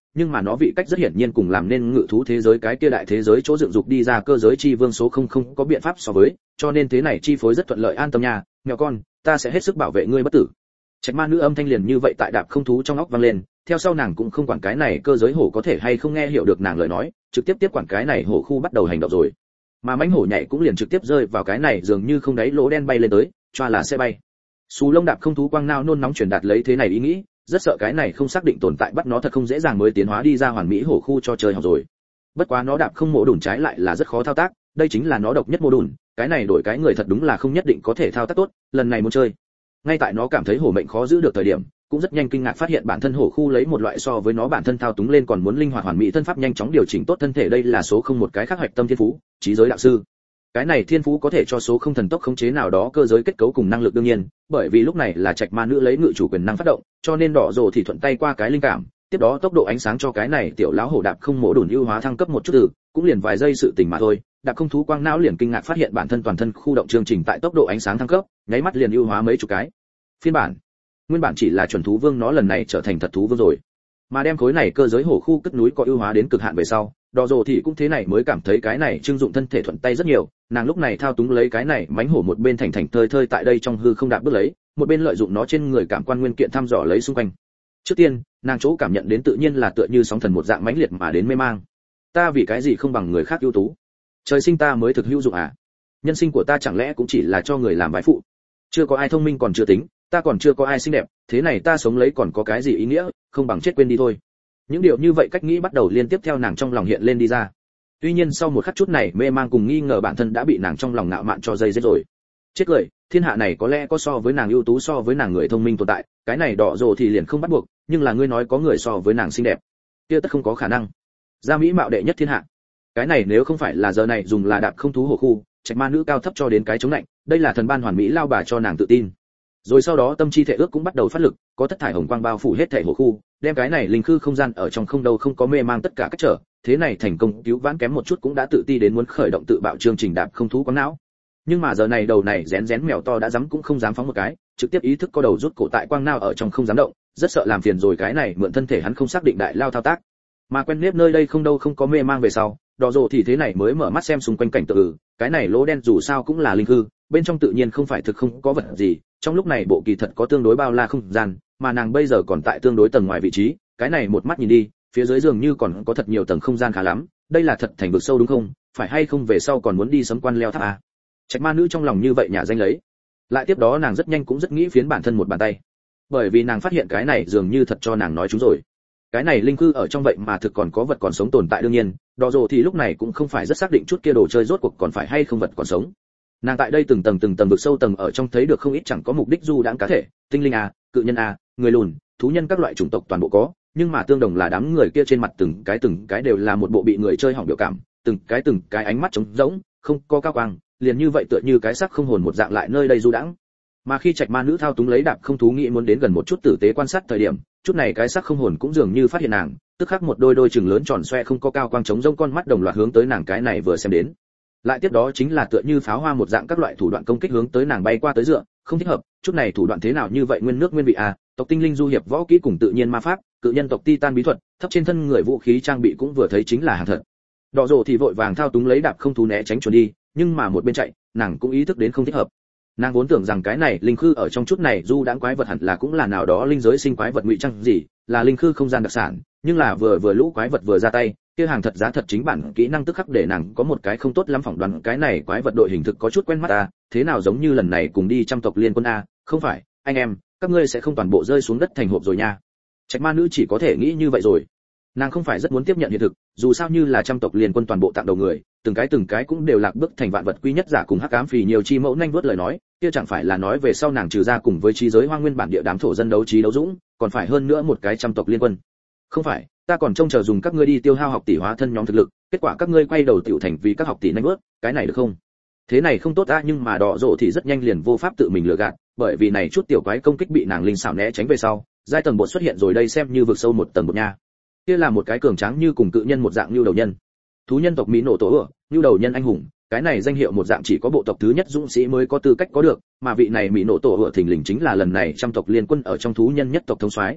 nhưng mà nó vị cách rất hiển nhiên cùng làm nên ngự thú thế giới cái kia đại thế giới chỗ dựng dục đi ra cơ giới chi vương số không có biện pháp so với, cho nên thế này chi phối rất thuận lợi. An tâm nha, mèo con, ta sẽ hết sức bảo vệ ngươi bất tử. Trạch ma nữ âm thanh liền như vậy tại đạp không thú trong óc vang lên, theo sau nàng cũng không quản cái này cơ giới hổ có thể hay không nghe hiểu được nàng lời nói, trực tiếp tiếp quản cái này hổ khu bắt đầu hành động rồi. Mà mãnh hổ nhảy cũng liền trực tiếp rơi vào cái này dường như không đáy lỗ đen bay lên tới, choa là sẽ bay. Xù lông đạp không thú quang nao nôn nóng truyền đạt lấy thế này ý nghĩ, rất sợ cái này không xác định tồn tại bắt nó thật không dễ dàng mới tiến hóa đi ra hoàn mỹ hổ khu cho chơi học rồi. Bất quá nó đạp không mổ đùn trái lại là rất khó thao tác, đây chính là nó độc nhất mổ đùn, cái này đổi cái người thật đúng là không nhất định có thể thao tác tốt, lần này muốn chơi. Ngay tại nó cảm thấy hổ mệnh khó giữ được thời điểm, cũng rất nhanh kinh ngạc phát hiện bản thân hổ khu lấy một loại so với nó bản thân thao túng lên còn muốn linh hoạt hoàn mỹ thân pháp nhanh chóng điều chỉnh tốt thân thể, đây là số không một cái khác hoạch tâm thiên phú, trí giới đạo sư. Cái này thiên phú có thể cho số không thần tốc khống chế nào đó cơ giới kết cấu cùng năng lực đương nhiên, bởi vì lúc này là Trạch ma nữ lấy ngự chủ quyền năng phát động, cho nên đỏ rồ thì thuận tay qua cái linh cảm, tiếp đó tốc độ ánh sáng cho cái này tiểu lão hổ đạp không mổ đùn ưu hóa thăng cấp một chút từ, cũng liền vài giây sự tình mà thôi. Đạp không thú quang não liền kinh ngạc phát hiện bản thân toàn thân khu động chương trình tại tốc độ ánh sáng thăng cấp, nháy mắt liền ưu hóa mấy chục cái phiên bản. Nguyên bản chỉ là chuẩn thú vương, nó lần này trở thành thật thú vương rồi. Mà đem khối này cơ giới hổ khu cất núi có ưu hóa đến cực hạn về sau, đỏ rồ thì cũng thế này mới cảm thấy cái này trưng dụng thân thể thuận tay rất nhiều. Nàng lúc này thao túng lấy cái này mánh hổ một bên thành thơi thơi tại đây trong hư không đạp bước lấy, một bên lợi dụng nó trên người cảm quan nguyên kiện thăm dò lấy xung quanh. Trước tiên, nàng chỗ cảm nhận đến tự nhiên là tựa như sóng thần một dạng mãnh liệt mà đến mê mang. Ta vì cái gì không bằng người khác ưu tú? Trời sinh ta mới thực hữu dụng à? Nhân sinh của ta chẳng lẽ cũng chỉ là cho người làm vái phụ? Chưa có ai thông minh còn chưa tính, ta còn chưa có ai xinh đẹp, thế này ta sống lấy còn có cái gì ý nghĩa, không bằng chết quên đi thôi. Những điều như vậy cách nghĩ bắt đầu liên tiếp theo nàng trong lòng hiện lên đi ra. Tuy nhiên sau một khắc chút này mê mang cùng nghi ngờ bản thân đã bị nàng trong lòng ngạo mạn cho dây dứt rồi. Chết cười, thiên hạ này có lẽ có so với nàng ưu tú so với nàng người thông minh tồn tại, cái này đỏ rồ thì liền không bắt buộc, nhưng là ngươi nói có người so với nàng xinh đẹp, kia tất không có khả năng. Gia mỹ mạo đệ nhất thiên hạ. Cái này nếu không phải là giờ này dùng là đạp không thú hổ khu, Trạch ma nữ cao thấp cho đến cái chống lạnh, đây là thần ban hoàn mỹ lao bà cho nàng tự tin. Rồi sau đó tâm chi thể ước cũng bắt đầu phát lực, có thất thải hồng quang bao phủ hết thể hổ khu, đem cái này linh khư không gian ở trong không đâu không có mê mang tất cả cách trở, thế này thành công cứu vãn kém một chút cũng đã tự ti đến muốn khởi động tự bạo chương trình đạp không thú quáng não. Nhưng mà giờ này đầu này rén mèo to đã dám cũng không dám phóng một cái, trực tiếp ý thức có đầu rút cổ tại quang não ở trong không dám động, rất sợ làm phiền rồi cái này mượn thân thể hắn không xác định đại lao thao tác. Mà quen nếp nơi đây không đâu không có mê mang về sau, đỏ rồ thì thế này mới mở mắt xem xung quanh cảnh tượng. Cái này lỗ đen dù sao cũng là linh hư, bên trong tự nhiên không phải thực không có vật gì, trong lúc này bộ kỳ thật có tương đối bao la không gian, mà nàng bây giờ còn tại tương đối tầng ngoài vị trí, cái này một mắt nhìn đi, phía dưới dường như còn có thật nhiều tầng không gian khá lắm, đây là thật thành vực sâu đúng không? Phải hay không về sau còn muốn đi sấm quan leo tháp à? Trạch ma nữ trong lòng như vậy nhà danh lấy. Lại tiếp đó nàng rất nhanh cũng rất nghĩ phiến bản thân một bàn tay, bởi vì nàng phát hiện cái này dường như thật cho nàng nói chúng rồi. Cái này linh cư ở trong vậy mà thực còn có vật còn sống tồn tại, đương nhiên đỏ rồ thì lúc này cũng không phải rất xác định chút kia đồ chơi rốt cuộc còn phải hay không vật còn sống. Nàng tại đây từng tầng vực sâu tầng ở trong thấy được không ít chẳng có mục đích du đãng cá thể, tinh linh a, cự nhân a, người lùn, thú nhân các loại chủng tộc toàn bộ có, nhưng mà tương đồng là đám người kia trên mặt từng cái đều là một bộ bị người chơi hỏng biểu cảm, từng cái ánh mắt trống rỗng, không có cao quang, liền như vậy tựa như cái xác không hồn một dạng lại nơi đây du đãng. Mà khi Trạch ma nữ thao túng lấy đạp không thú nghĩ muốn đến gần một chút tử tế quan sát thời điểm, chút này cái xác không hồn cũng dường như phát hiện nàng, tức khắc một đôi trừng lớn tròn xoe không có cao quang trống rỗng con mắt đồng loạt hướng tới nàng cái này vừa xem đến. Lại tiếp đó chính là tựa như pháo hoa một dạng các loại thủ đoạn công kích hướng tới nàng bay qua tới dựa, không thích hợp, chút này thủ đoạn thế nào như vậy nguyên nước nguyên vị à, tộc tinh linh du hiệp võ kỹ cùng tự nhiên ma pháp, cự nhân tộc titan bí thuật, thấp trên thân người vũ khí trang bị cũng vừa thấy chính là hàng thật. Đỏ rồ thì vội vàng thao túng lấy đạp không thú né tránh chuẩn đi, nhưng mà một bên chạy, nàng cũng ý thức đến không thích hợp. Nàng vốn tưởng rằng cái này linh khư ở trong chút này du đãng quái vật hẳn là cũng là nào đó linh giới sinh quái vật ngụy trang gì, là linh khư không gian đặc sản, nhưng là vừa lũ quái vật vừa ra tay, kia hàng thật giá thật chính bản kỹ năng tức khắc để nàng có một cái không tốt lắm phỏng đoán cái này quái vật đội hình thực có chút quen mắt à, thế nào giống như lần này cùng đi trăm tộc liên quân a, không phải, anh em, các ngươi sẽ không toàn bộ rơi xuống đất thành hộp rồi nha. Trạch ma nữ chỉ có thể nghĩ như vậy rồi. Nàng không phải rất muốn tiếp nhận hiện thực, dù sao như là trăm tộc liên quân toàn bộ tặng đầu người, từng cái cũng đều lạc bước thành vạn vật quy nhất giả cùng hắc ám phì nhiều chi mẫu nhanh vuốt lời nói, kia chẳng phải là nói về sau nàng trừ ra cùng với trí giới hoang nguyên bản địa đám thổ dân đấu trí đấu dũng, còn phải hơn nữa một cái trăm tộc liên quân. Không phải, ta còn trông chờ dùng các ngươi đi tiêu hao học tỷ hóa thân nhóm thực lực, kết quả các ngươi quay đầu tiểu thành vì các học tỷ nhanh vuốt, cái này được không? Thế này không tốt a, nhưng mà đỏ rộ thì rất nhanh liền vô pháp tự mình lừa gạt, bởi vì này chút tiểu quái công kích bị nàng linh xảo né tránh về sau, giai tầng bột xuất hiện rồi, đây xem như vực sâu một tầng một nha. Kia là một cái cường tráng như cùng cự nhân một dạng lưu đầu nhân. Thú nhân tộc Mỹ nổ tổ ửa, lưu đầu nhân anh hùng, cái này danh hiệu một dạng chỉ có bộ tộc thứ nhất dũng sĩ mới có tư cách có được, mà vị này Mỹ nổ tổ ửa thình lình chính là lần này trăm tộc liên quân ở trong thú nhân nhất tộc thống soái.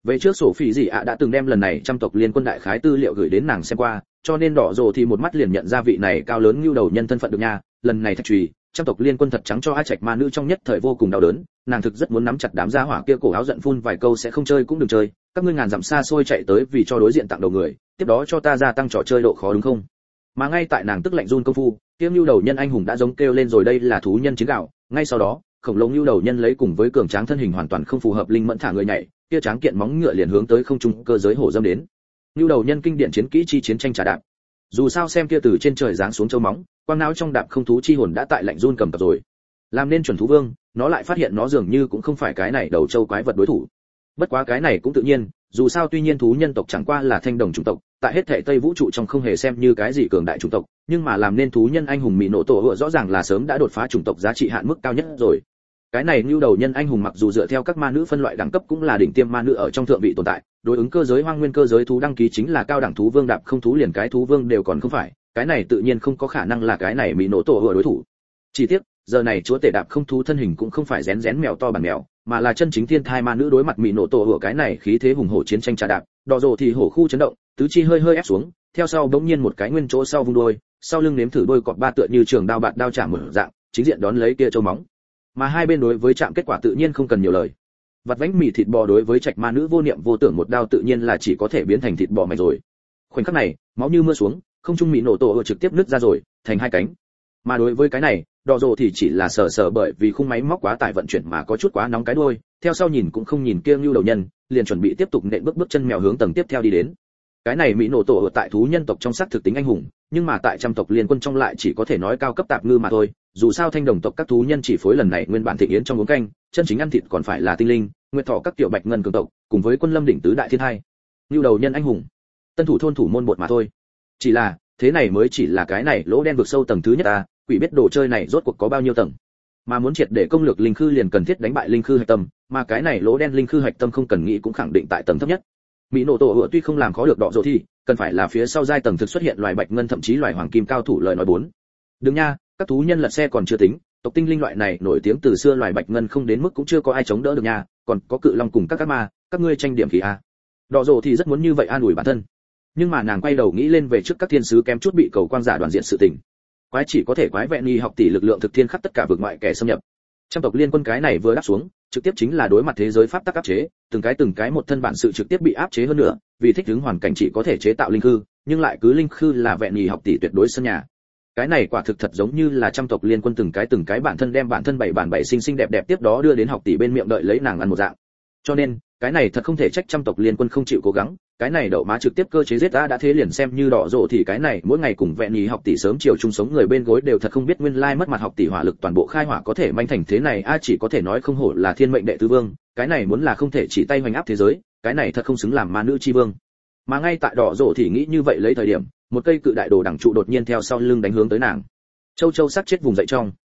Về trước sổ phỉ gì ạ đã từng đem lần này trăm tộc liên quân đại khái tư liệu gửi đến nàng xem qua, cho nên đỏ rồ thì một mắt liền nhận ra vị này cao lớn như đầu nhân thân phận được nha. Lần này thạch trùy, trăm tộc liên quân thật trắng cho A Trạch ma nữ trong nhất thời vô cùng đau đớn, nàng thực rất muốn nắm chặt đám gia hỏa kia cổ áo giận phun vài câu sẽ không chơi cũng đừng chơi, các ngươi ngàn dặm xa xôi chạy tới vì cho đối diện tặng đầu người, tiếp đó cho ta gia tăng trò chơi độ khó đúng không? Mà ngay tại nàng tức lạnh run công phu, kia như đầu nhân anh hùng đã giống kêu lên rồi, đây là thú nhân chiến gạo. Ngay sau đó, khổng lồ như đầu nhân lấy cùng với cường tráng thân hình hoàn toàn không phù hợp linh mẫn thả người nhảy, kia tráng kiện móng ngựa liền hướng tới không trung cơ giới hổ dâm đến. Như đầu nhân kinh điển chiến kỹ chi chiến tranh trà đạp. Dù sao xem kia từ trên trời giáng xuống châu móng, quang não trong đạp không thú chi hồn đã tại lạnh run cầm cập rồi. Làm nên chuẩn thú vương, nó lại phát hiện nó dường như cũng không phải cái này đầu châu quái vật đối thủ. Bất quá cái này cũng tự nhiên, dù sao tuy nhiên thú nhân tộc chẳng qua là thanh đồng chủng tộc, tại hết thảy Tây vũ trụ trong không hề xem như cái gì cường đại chủng tộc, nhưng mà làm nên thú nhân anh hùng mỹ nổ tổ hựa rõ ràng là sớm đã đột phá chủng tộc giá trị hạn mức cao nhất rồi. Cái này nưu đầu nhân anh hùng mặc dù dựa theo các ma nữ phân loại đẳng cấp cũng là đỉnh tiêm ma nữ ở trong thượng vị tồn tại, đối ứng cơ giới hoang nguyên cơ giới thú đăng ký chính là cao đẳng thú vương đạp không thú liền cái thú vương đều còn không phải, cái này tự nhiên không có khả năng là cái này mỹ nổ tổ hựa đối thủ. Chỉ tiếc, giờ này chúa tể đạp không thú thân hình cũng không phải rén rén mèo to bản mèo, mà là chân chính thiên thai ma nữ đối mặt mỹ nổ tổ hựa cái này khí thế hùng hổ chiến tranh trà đạp, đỏ rồ thì hổ khu chấn động, tứ chi hơi hơi ép xuống, theo sau bỗng nhiên một cái nguyên chỗ sau vung đôi, sau lưng nếm thử đôi cọp ba tựa như trường đao bạt đao chạm một dạng, chính diện đón lấy kia châu móng. Mà hai bên đối với chạm kết quả tự nhiên không cần nhiều lời. Vặt vánh mì thịt bò đối với trạch ma nữ vô niệm vô tưởng một đao tự nhiên là chỉ có thể biến thành thịt bò mạch rồi. Khoảnh khắc này, máu như mưa xuống, không trung mỹ nổ tổ trực tiếp nứt ra rồi, thành hai cánh. Mà đối với cái này, đỏ rồ thì chỉ là sờ bởi vì khung máy móc quá tải vận chuyển mà có chút quá nóng cái đuôi, theo sau nhìn cũng không nhìn kia như đầu nhân, liền chuẩn bị tiếp tục nện bước chân mèo hướng tầng tiếp theo đi đến. Cái này mỹ nổ tổ ở tại thú nhân tộc trong sắc thực tính anh hùng, nhưng mà tại trăm tộc liên quân trong lại chỉ có thể nói cao cấp tạp ngư mà thôi, dù sao thanh đồng tộc các thú nhân chỉ phối lần này nguyên bản thịnh yến trong uống canh, chân chính ăn thịt còn phải là tinh linh, nguyệt thọ các tiểu bạch ngân cường tộc, cùng với quân lâm đỉnh tứ đại thiên hai. Như đầu nhân anh hùng, tân thủ thôn thủ môn bột mà thôi. Chỉ là, thế này mới chỉ là cái này lỗ đen vực sâu tầng thứ nhất à, quỷ biết đồ chơi này rốt cuộc có bao nhiêu tầng. Mà muốn triệt để công lược linh khư liền cần thiết đánh bại linh khư hạch tâm, mà cái này lỗ đen linh khư hạch tâm không cần nghĩ cũng khẳng định tại tầng thấp nhất. Mỹ nổ tổ hựa tuy không làm khó được đọ dỗ thì, cần phải là phía sau giai tầng thực xuất hiện loài bạch ngân thậm chí loài hoàng kim cao thủ lời nói bốn. Đừng nha, các thú nhân lật xe còn chưa tính, tộc tinh linh loại này nổi tiếng từ xưa loài bạch ngân không đến mức cũng chưa có ai chống đỡ được nha, còn có cự long cùng các ma, các ngươi tranh điểm khí a. Đọ dỗ thì rất muốn như vậy an ủi bản thân, nhưng mà nàng quay đầu nghĩ lên về trước các thiên sứ kém chút bị cầu quang giả đoàn diện sự tình. Quái chỉ có thể quái vẹn nghi học tỷ lực lượng thực thiên khắc tất cả vực ngoại kẻ xâm nhập. Trăm tộc liên quân cái này vừa đáp xuống, trực tiếp chính là đối mặt thế giới pháp tắc áp chế, từng cái một thân bản sự trực tiếp bị áp chế hơn nữa, vì thích ứng hoàn cảnh chỉ có thể chế tạo linh khư, nhưng lại cứ linh khư là vẹn nhì học tỷ tuyệt đối sân nhà. Cái này quả thực thật giống như là trăm tộc liên quân từng cái bản thân đem bản thân bảy bản bảy xinh xinh đẹp đẹp tiếp đó đưa đến học tỷ bên miệng đợi lấy nàng ăn một dạng. Cho nên, cái này thật không thể trách trăm tộc liên quân không chịu cố gắng, cái này đậu má trực tiếp cơ chế giết đã thế liền xem như đỏ rộ thì cái này mỗi ngày cùng vẹn nhì học tỷ sớm chiều chung sống người bên gối đều thật không biết nguyên lai mất mặt học tỷ hỏa lực toàn bộ khai hỏa có thể manh thành thế này chỉ có thể nói không hổ là thiên mệnh đệ tứ vương, cái này muốn là không thể chỉ tay hoành áp thế giới, cái này thật không xứng làm ma nữ chi vương. Mà ngay tại đỏ rộ thì nghĩ như vậy lấy thời điểm, một cây cự đại đồ đẳng trụ đột nhiên theo sau lưng đánh hướng tới nàng. Châu sắc chết vùng dậy trong.